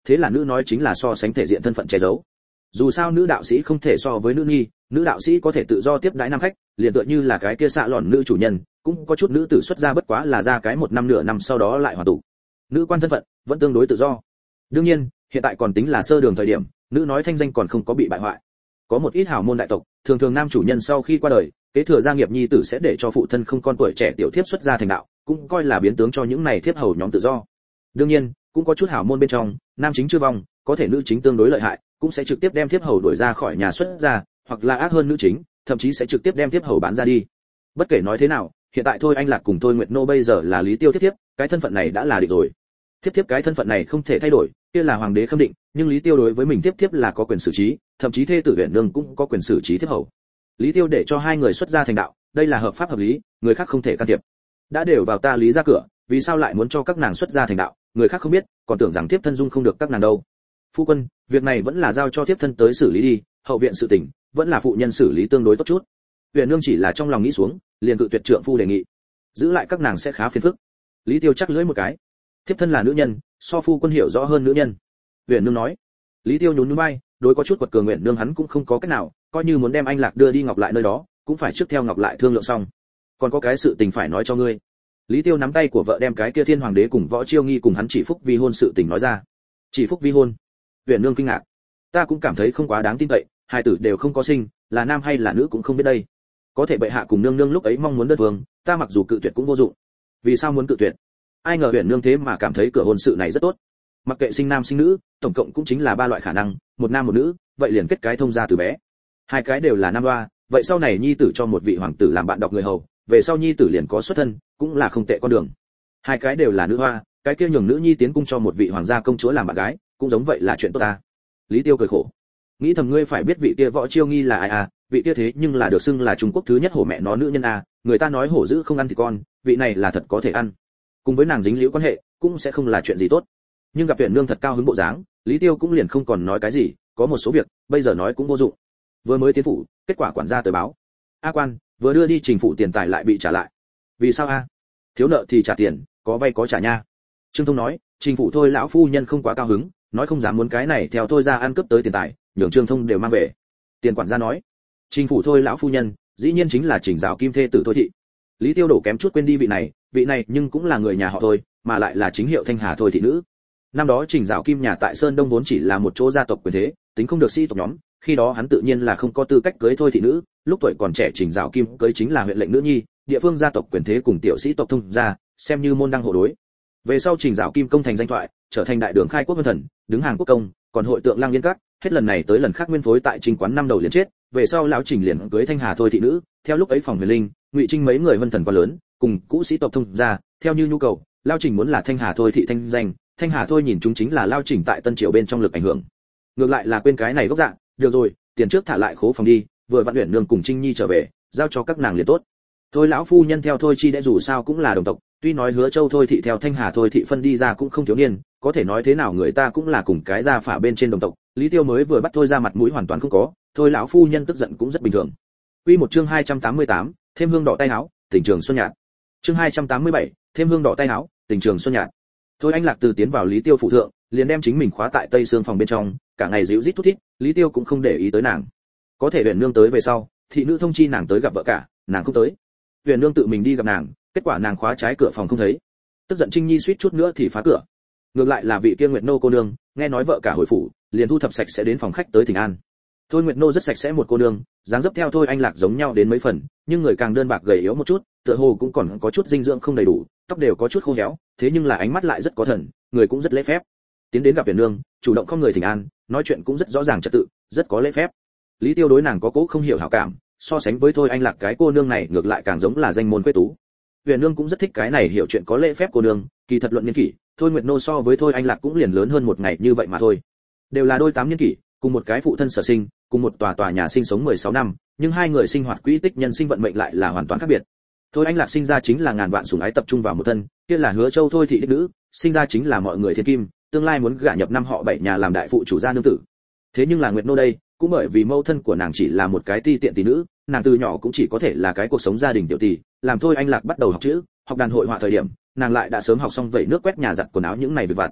thế là nữ nói chính là so sánh thể diện thân phận che giấu. Dù sao nữ đạo sĩ không thể so với nữ nhi, nữ đạo sĩ có thể tự do tiếp đãi nam khách, liền tựa như là cái kia xạ lòn nữ chủ nhân, cũng có chút nữ tử xuất gia bất quá là ra cái một năm nửa năm sau đó lại hoàn tụ. Nữ quan thân phận vẫn tương đối tự do. Đương nhiên, hiện tại còn tính là sơ đường thời điểm, nữ nói thanh danh còn không có bị bại hoại. Có một ít hào môn đại tộc, thường thường nam chủ nhân sau khi qua đời, kế thừa gia nghiệp nhi tử sẽ để cho phụ thân không con tuổi trẻ tiểu thiếp xuất gia thành đạo, cũng coi là biến tướng cho những này thiếp hầu nhóm tự do. Đương nhiên, cũng có chút hào môn bên trong, nam chính chưa vong, có thể nữ chính tương đối lợi hại, cũng sẽ trực tiếp đem thiếp hầu đuổi ra khỏi nhà xuất gia, hoặc là ác hơn nữ chính, thậm chí sẽ trực tiếp đem thiếp hầu bán ra đi. Bất kể nói thế nào, hiện tại thôi anh lạc cùng thôi nguyệt nô bây giờ là lý tiêu thiếp thiếp, cái thân phận này đã là định rồi. Thiếp thiếp cái thân phận này không thể thay đổi, kia là hoàng đế khâm định, nhưng lý tiêu đối với mình thiếp thiếp là có quyền xử trí, thậm chí thê tử huyện nương cũng có quyền xử trí thiếp hầu. Lý tiêu để cho hai người xuất gia thành đạo, đây là hợp pháp hợp lý, người khác không thể can thiệp. Đã đều vào ta lý ra cửa, vì sao lại muốn cho các nàng xuất gia thành đạo, người khác không biết, còn tưởng rằng thiếp thân dung không được các nàng đâu. Phu quân, việc này vẫn là giao cho thiếp thân tới xử lý đi, hậu viện sự tình vẫn là phụ nhân xử lý tương đối tốt chút. Huyền nương chỉ là trong lòng nghĩ xuống, liền cự tuyệt trượng phu đề nghị, giữ lại các nàng sẽ khá phiền phức. Lý tiêu chắc lưỡi một cái, thiếp thân là nữ nhân, so phu quân hiểu rõ hơn nữ nhân. Huyền nương nói. Lý tiêu nhún nhún vai, đối có chút quật cường nguyện nương hắn cũng không có cách nào, coi như muốn đem anh lạc đưa đi ngọc lại nơi đó, cũng phải trước theo ngọc lại thương lượng xong. Còn có cái sự tình phải nói cho ngươi. Lý tiêu nắm tay của vợ đem cái kia thiên hoàng đế cùng võ chiêu nghi cùng hắn chỉ phúc vi hôn sự tình nói ra. Chỉ phúc vi hôn? Huyền nương kinh ngạc. Ta cũng cảm thấy không quá đáng tin cậy, hai tử đều không có sinh, là nam hay là nữ cũng không biết đây. Có thể bệ hạ cùng nương nương lúc ấy mong muốn đơn phương, ta mặc dù cự tuyệt cũng vô dụng. Vì sao muốn cự tuyệt? Ai ngờ Huyền nương thế mà cảm thấy cửa hôn sự này rất tốt. Mặc kệ sinh nam sinh nữ, tổng cộng cũng chính là ba loại khả năng, một nam một nữ, vậy liền kết cái thông gia từ bé. Hai cái đều là nam hoa, vậy sau này nhi tử cho một vị hoàng tử làm bạn đọc người hầu, về sau nhi tử liền có xuất thân, cũng là không tệ con đường. Hai cái đều là nữ hoa, cái kia nhường nữ nhi tiến cung cho một vị hoàng gia công chúa làm bạn gái, cũng giống vậy là chuyện tốt ta. Lý tiêu cười khổ, nghĩ thầm ngươi phải biết vị kia võ chiêu nghi là ai à, vị kia thế nhưng là được xưng là Trung Quốc thứ nhất hổ mẹ nó nữ nhân à, người ta nói hổ dữ không ăn thì con, vị này là thật có thể ăn. Cùng với nàng dính liễu quan hệ, cũng sẽ không là chuyện gì tốt. Nhưng gặp Huyền nương thật cao hứng bộ dáng, Lý tiêu cũng liền không còn nói cái gì, có một số việc bây giờ nói cũng vô dụng. Vừa mới tiến phủ, kết quả quản gia tới báo, a quan vừa đưa đi trình phủ tiền tài lại bị trả lại. Vì sao a? Thiếu nợ thì trả tiền, có vay có trả nha. Trương Thông nói, trình phủ thôi lão phu nhân không quá cao hứng, nói không dám muốn cái này theo thôi ra ăn cướp tới tiền tài, nhường Trương Thông đều mang về. Tiền quản gia nói, trình phủ thôi lão phu nhân dĩ nhiên chính là Trình Dạo Kim thê tử Thôi thị. Lý tiêu đổ kém chút quên đi vị này, vị này nhưng cũng là người nhà họ Thôi, mà lại là chính hiệu Thanh Hà Thôi thị nữ. Năm đó Trình Dạo Kim nhà tại Sơn Đông vốn chỉ là một chỗ gia tộc quyền thế, tính không được sĩ tộc nhóm, khi đó hắn tự nhiên là không có tư cách cưới Thôi thị nữ, lúc tuổi còn trẻ Trình Dạo Kim cưới chính là huyện lệnh nữ nhi, địa phương gia tộc quyền thế cùng tiểu sĩ tộc thông gia, xem như môn đăng hộ đối. Về sau Trình Dạo Kim công thành danh thoại, trở thành đại đường khai quốc vân thần, đứng hàng quốc công, còn hội tượng Lang Yên Các, hết lần này tới lần khác nguyên phối tại Trình quán năm đầu liền chết, về sau lão Trình liền cưới Thanh Hà Thôi thị nữ, theo lúc ấy phòng Huyền Linh, Ngụy Trinh mấy người vân thần quá lớn, cùng cũ sĩ tộc thông gia, theo như nhu cầu, lão Trình muốn là Thanh Hà Thôi thị thanh danh, Thanh Hà Thôi nhìn chúng chính là lão Trình tại Tân Triều bên trong lực ảnh hưởng. Ngược lại là quên cái này gốc dạng, được rồi, tiền trước thả lại khố phòng đi, vừa vặn Uyển nương cùng Trinh Nhi trở về, giao cho các nàng liền tốt. Thôi lão phu nhân theo Thôi chi đã dù sao cũng là đồng tộc, tuy nói Hứa Châu Thôi thị theo Thanh Hà Thôi thị phân đi ra cũng không thiếu niên, có thể nói thế nào người ta cũng là cùng cái gia phả bên trên đồng tộc, Lý Tiêu mới vừa bắt Thôi ra mặt mũi hoàn toàn không có, Thôi lão phu nhân tức giận cũng rất bình thường. Quy một chương hai trăm tám mươi tám, thêm hương đỏ tay áo, tình trường xuân nhạt. Chương hai trăm tám mươi bảy, thêm hương đỏ tay áo, tình trường xuân nhạt. Thôi Anh Lạc từ tiến vào Lý Tiêu phụ thượng, liền đem chính mình khóa tại Tây Sương phòng bên trong, cả ngày ríu rít thút thít, Lý Tiêu cũng không để ý tới nàng. Có thể Huyền nương tới về sau, thị nữ thông chi nàng tới gặp vợ cả, nàng không tới. Huyền nương tự mình đi gặp nàng, kết quả nàng khóa trái cửa phòng không thấy. Tức giận Trinh Nhi suýt chút nữa thì phá cửa. Ngược lại là vị kia Nguyệt nô cô nương, nghe nói vợ cả hồi phủ, liền thu thập sạch sẽ đến phòng khách tới thỉnh an. Thôi Nguyệt nô rất sạch sẽ một cô nương, dáng dấp theo Thôi Anh Lạc giống nhau đến mấy phần, nhưng người càng đơn bạc gầy yếu một chút, tựa hồ cũng còn có chút dinh dưỡng không đầy đủ, tóc đều có chút khô héo, thế nhưng là ánh mắt lại rất có thần, người cũng rất lễ phép. Tiến đến gặp Huyền nương, chủ động không người thỉnh an, nói chuyện cũng rất rõ ràng trật tự, rất có lễ phép. Lý Tiêu đối nàng có cố không hiểu hảo cảm, so sánh với Thôi Anh Lạc cái cô nương này ngược lại càng giống là danh môn quê tú. Huyền nương cũng rất thích cái này hiểu chuyện có lễ phép cô nương, kỳ thật luận niên kỷ, Thôi Nguyệt nô so với Thôi Anh Lạc cũng liền lớn hơn một ngày như vậy mà thôi. Đều là đôi tám niên kỷ, cùng một cái phụ thân sở sinh, cùng một tòa tòa nhà sinh sống mười sáu năm, nhưng hai người sinh hoạt quỹ tích nhân sinh vận mệnh lại là hoàn toàn khác biệt. Thôi Anh Lạc sinh ra chính là ngàn vạn sủng ái tập trung vào một thân, kia là Hứa Châu Thôi thị đích nữ, sinh ra chính là mọi người thiên kim, tương lai muốn gả nhập năm họ bảy nhà làm đại phụ chủ gia nương tử. Thế nhưng là Nguyệt nô đây, cũng bởi vì mẫu thân của nàng chỉ là một cái ti tiện tỷ nữ, nàng từ nhỏ cũng chỉ có thể là cái cuộc sống gia đình tiểu tỷ, làm Thôi Anh Lạc bắt đầu học chữ, học đàn hội họa thời điểm, nàng lại đã sớm học xong vẩy nước quét nhà giặt quần áo những này việc vặt.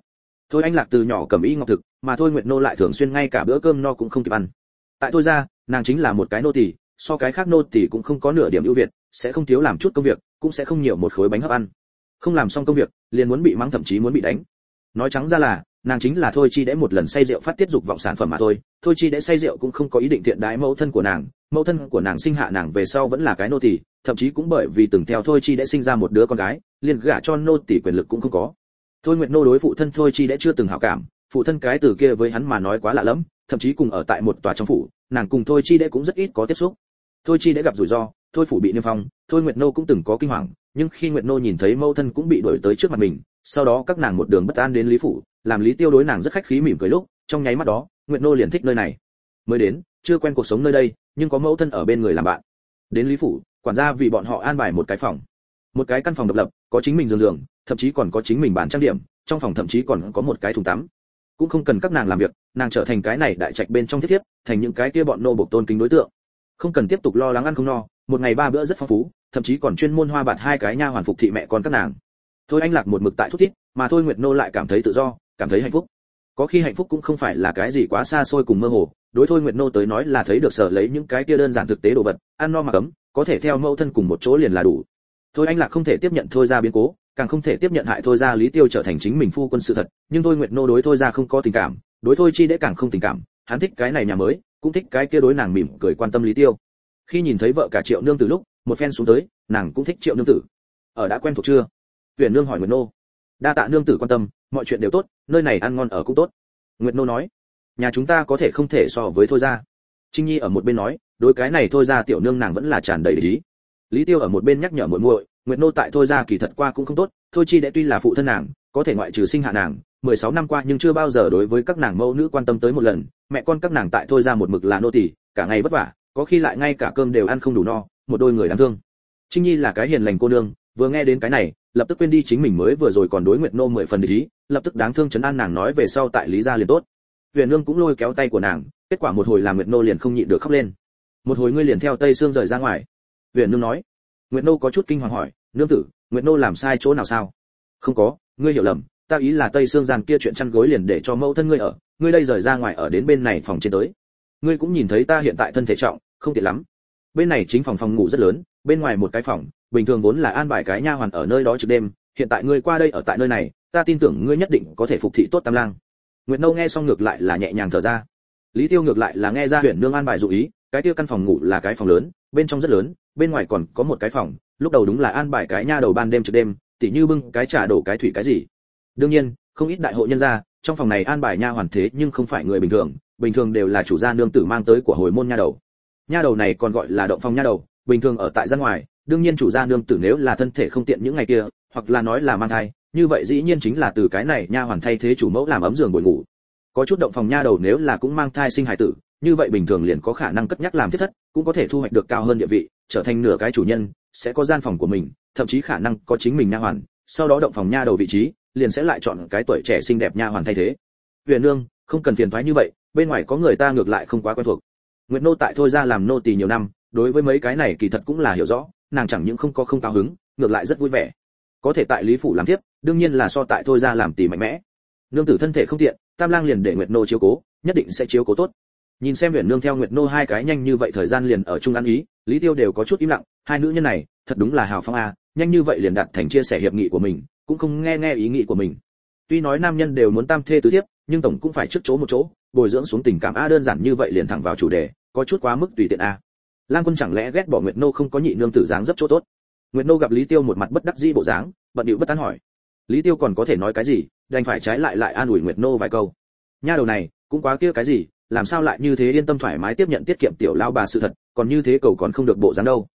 Thôi Anh Lạc từ nhỏ cầm y ngọc thực, mà Thôi Nguyệt Nô lại thường xuyên ngay cả bữa cơm no cũng không kịp ăn. Tại Thôi gia, nàng chính là một cái nô tỳ, so cái khác nô tỳ cũng không có nửa điểm ưu việt, sẽ không thiếu làm chút công việc, cũng sẽ không nhiều một khối bánh hấp ăn. Không làm xong công việc, liền muốn bị mắng, thậm chí muốn bị đánh. Nói trắng ra là, nàng chính là Thôi Chi Đễ một lần say rượu phát tiết dục vọng sản phẩm mà thôi. Thôi Chi Đễ say rượu cũng không có ý định thiện đãi mẫu thân của nàng, mẫu thân của nàng sinh hạ nàng về sau vẫn là cái nô tỳ, thậm chí cũng bởi vì từng theo Thôi Chi Đễ sinh ra một đứa con gái, liền gả cho nô tỳ quyền lực cũng không có. Thôi Nguyệt Nô đối phụ thân Thôi Chi Đễ chưa từng hảo cảm, phụ thân cái từ kia với hắn mà nói quá lạ lẫm, thậm chí cùng ở tại một tòa trong phủ, nàng cùng Thôi Chi Đễ cũng rất ít có tiếp xúc. Thôi Chi Đễ gặp rủi ro, Thôi phủ bị niêm phong, Thôi Nguyệt Nô cũng từng có kinh hoàng, nhưng khi Nguyệt Nô nhìn thấy mẫu thân cũng bị đuổi tới trước mặt mình, sau đó các nàng một đường bất an đến Lý phủ, làm Lý Tiêu đối nàng rất khách khí mỉm cười lúc, trong nháy mắt đó, Nguyệt Nô liền thích nơi này. Mới đến, chưa quen cuộc sống nơi đây, nhưng có mẫu thân ở bên người làm bạn. Đến Lý phủ, quản gia vì bọn họ an bài một cái phòng, một cái căn phòng độc lập, có chính mình giường giường, thậm chí còn có chính mình bàn trang điểm, trong phòng thậm chí còn có một cái thùng tắm. Cũng không cần các nàng làm việc, nàng trở thành cái này đại trạch bên trong thiết thiếp, thành những cái kia bọn nô bộc tôn kính đối tượng. Không cần tiếp tục lo lắng ăn không no, một ngày ba bữa rất phong phú, thậm chí còn chuyên môn hoa bạt hai cái nha hoàn phục thị mẹ con các nàng. Thôi Anh Lạc một mực tại thúc thiết, mà Thôi Nguyệt Nô lại cảm thấy tự do, cảm thấy hạnh phúc. Có khi hạnh phúc cũng không phải là cái gì quá xa xôi cùng mơ hồ, đối Thôi Nguyệt Nô tới nói là thấy được sở lấy những cái kia đơn giản thực tế đồ vật, ăn no mà cấm, có thể theo mẫu thân cùng một chỗ liền là đủ. Thôi Anh Lạc không thể tiếp nhận Thôi gia biến cố, càng không thể tiếp nhận hại Thôi gia Lý Tiêu trở thành chính mình phu quân sự thật, nhưng Thôi Nguyệt Nô đối Thôi gia không có tình cảm, đối Thôi Chi Đễ càng không tình cảm, hắn thích cái này nhà mới, cũng thích cái kia đối nàng mỉm cười quan tâm Lý Tiêu. Khi nhìn thấy vợ cả Triệu Nương Tử lúc, một phen xuống tới, nàng cũng thích Triệu Nương Tử. Ở đã quen thuộc chưa? Huyền Nương hỏi Nguyệt Nô. Đa tạ nương tử quan tâm, mọi chuyện đều tốt, nơi này ăn ngon ở cũng tốt. Nguyệt Nô nói. Nhà chúng ta có thể không thể so với Thôi gia. Trinh Nhi ở một bên nói, đối cái này Thôi gia tiểu nương nàng vẫn là tràn đầy để ý. Lý Tiêu ở một bên nhắc nhở muội muội, Nguyệt Nô tại Thôi gia kỳ thật qua cũng không tốt, Thôi Chi Đễ tuy là phụ thân nàng, có thể ngoại trừ sinh hạ nàng, mười sáu năm qua nhưng chưa bao giờ đối với các nàng mẫu nữ quan tâm tới một lần, mẹ con các nàng tại Thôi gia một mực là nô tỳ, cả ngày vất vả, có khi lại ngay cả cơm đều ăn không đủ no, một đôi người đáng thương. Trinh Nhi là cái hiền lành cô nương, vừa nghe đến cái này, lập tức quên đi chính mình mới vừa rồi còn đối Nguyệt Nô mười phần để ý, lập tức đáng thương trấn an nàng nói về sau tại Lý gia liền tốt. Huyền Nương cũng lôi kéo tay của nàng, kết quả một hồi làm Nguyệt Nô liền không nhịn được khóc lên. Một hồi ngươi liền theo Tây Sương rời ra ngoài. Huyền Nương nói. Nguyệt Nô có chút kinh hoàng hỏi, nương tử, Nguyệt Nô làm sai chỗ nào sao? Không có, ngươi hiểu lầm, ta ý là Tây Sương giàn kia chuyện chăn gối liền để cho mẫu thân ngươi ở, ngươi đây rời ra ngoài ở đến bên này phòng trên tới. Ngươi cũng nhìn thấy ta hiện tại thân thể trọng, không tiện lắm. Bên này chính phòng phòng ngủ rất lớn, bên ngoài một cái phòng, bình thường vốn là an bài cái nha hoàn ở nơi đó trực đêm, hiện tại ngươi qua đây ở tại nơi này, ta tin tưởng ngươi nhất định có thể phục thị tốt Tam Lang. Nguyệt Nô nghe xong ngược lại là nhẹ nhàng thở ra. Lý Tiêu ngược lại là nghe ra Huyền Nương an bài dụ ý, cái kia căn phòng ngủ là cái phòng lớn, bên trong rất lớn, bên ngoài còn có một cái phòng, lúc đầu đúng là an bài cái nha đầu ban đêm trực đêm, tỉ như bưng cái trà đổ cái thủy cái gì. Đương nhiên, không ít đại hộ nhân gia, trong phòng này an bài nha hoàn thế nhưng không phải người bình thường, bình thường đều là chủ gia nương tử mang tới của hồi môn nha đầu. Nha đầu này còn gọi là động phòng nha đầu, bình thường ở tại ra ngoài, đương nhiên chủ gia nương tử nếu là thân thể không tiện những ngày kia, hoặc là nói là mang thai, như vậy dĩ nhiên chính là từ cái này nha hoàn thay thế chủ mẫu làm ấm giường buổi ngủ. Có chút động phòng nha đầu nếu là cũng mang thai sinh hài tử, như vậy bình thường liền có khả năng cất nhắc làm thiết thất, cũng có thể thu hoạch được cao hơn địa vị, trở thành nửa cái chủ nhân, sẽ có gian phòng của mình, thậm chí khả năng có chính mình nha hoàn, sau đó động phòng nha đầu vị trí, liền sẽ lại chọn cái tuổi trẻ xinh đẹp nha hoàn thay thế. Huyền Nương, không cần phiền toái như vậy, bên ngoài có người ta ngược lại không quá quen thuộc. Nguyệt Nô tại Thôi gia làm nô tỳ nhiều năm, đối với mấy cái này kỳ thật cũng là hiểu rõ, nàng chẳng những không có không cao hứng, ngược lại rất vui vẻ. Có thể tại Lý phủ làm tiếp, đương nhiên là so tại Thôi gia làm tỳ mạnh mẽ. Nương tử thân thể không tiện, Tam Lang liền để Nguyệt Nô chiếu cố, nhất định sẽ chiếu cố tốt. Nhìn xem Huyền Nương theo Nguyệt Nô hai cái nhanh như vậy thời gian liền ở chung ăn ý, Lý Tiêu đều có chút im lặng, hai nữ nhân này, thật đúng là hào phóng a, nhanh như vậy liền đạt thành chia sẻ hiệp nghị của mình, cũng không nghe nghe ý nghĩ của mình. Tuy nói nam nhân đều muốn tam thê tứ thiếp, nhưng tổng cũng phải trước chỗ một chỗ, bồi dưỡng xuống tình cảm a, đơn giản như vậy liền thẳng vào chủ đề, có chút quá mức tùy tiện a. Lang Quân chẳng lẽ ghét bỏ Nguyệt Nô không có nhị nương tử dáng dấp chỗ tốt? Nguyệt Nô gặp Lý Tiêu một mặt bất đắc dĩ bộ dáng, bận điệu bất tán hỏi. Lý Tiêu còn có thể nói cái gì, đành phải trái lại lại an ủi Nguyệt Nô vài câu. Nha đầu này, cũng quá kia cái gì, làm sao lại như thế yên tâm thoải mái tiếp nhận tiết kiệm tiểu lao bà sự thật, còn như thế cầu còn không được bộ dáng đâu.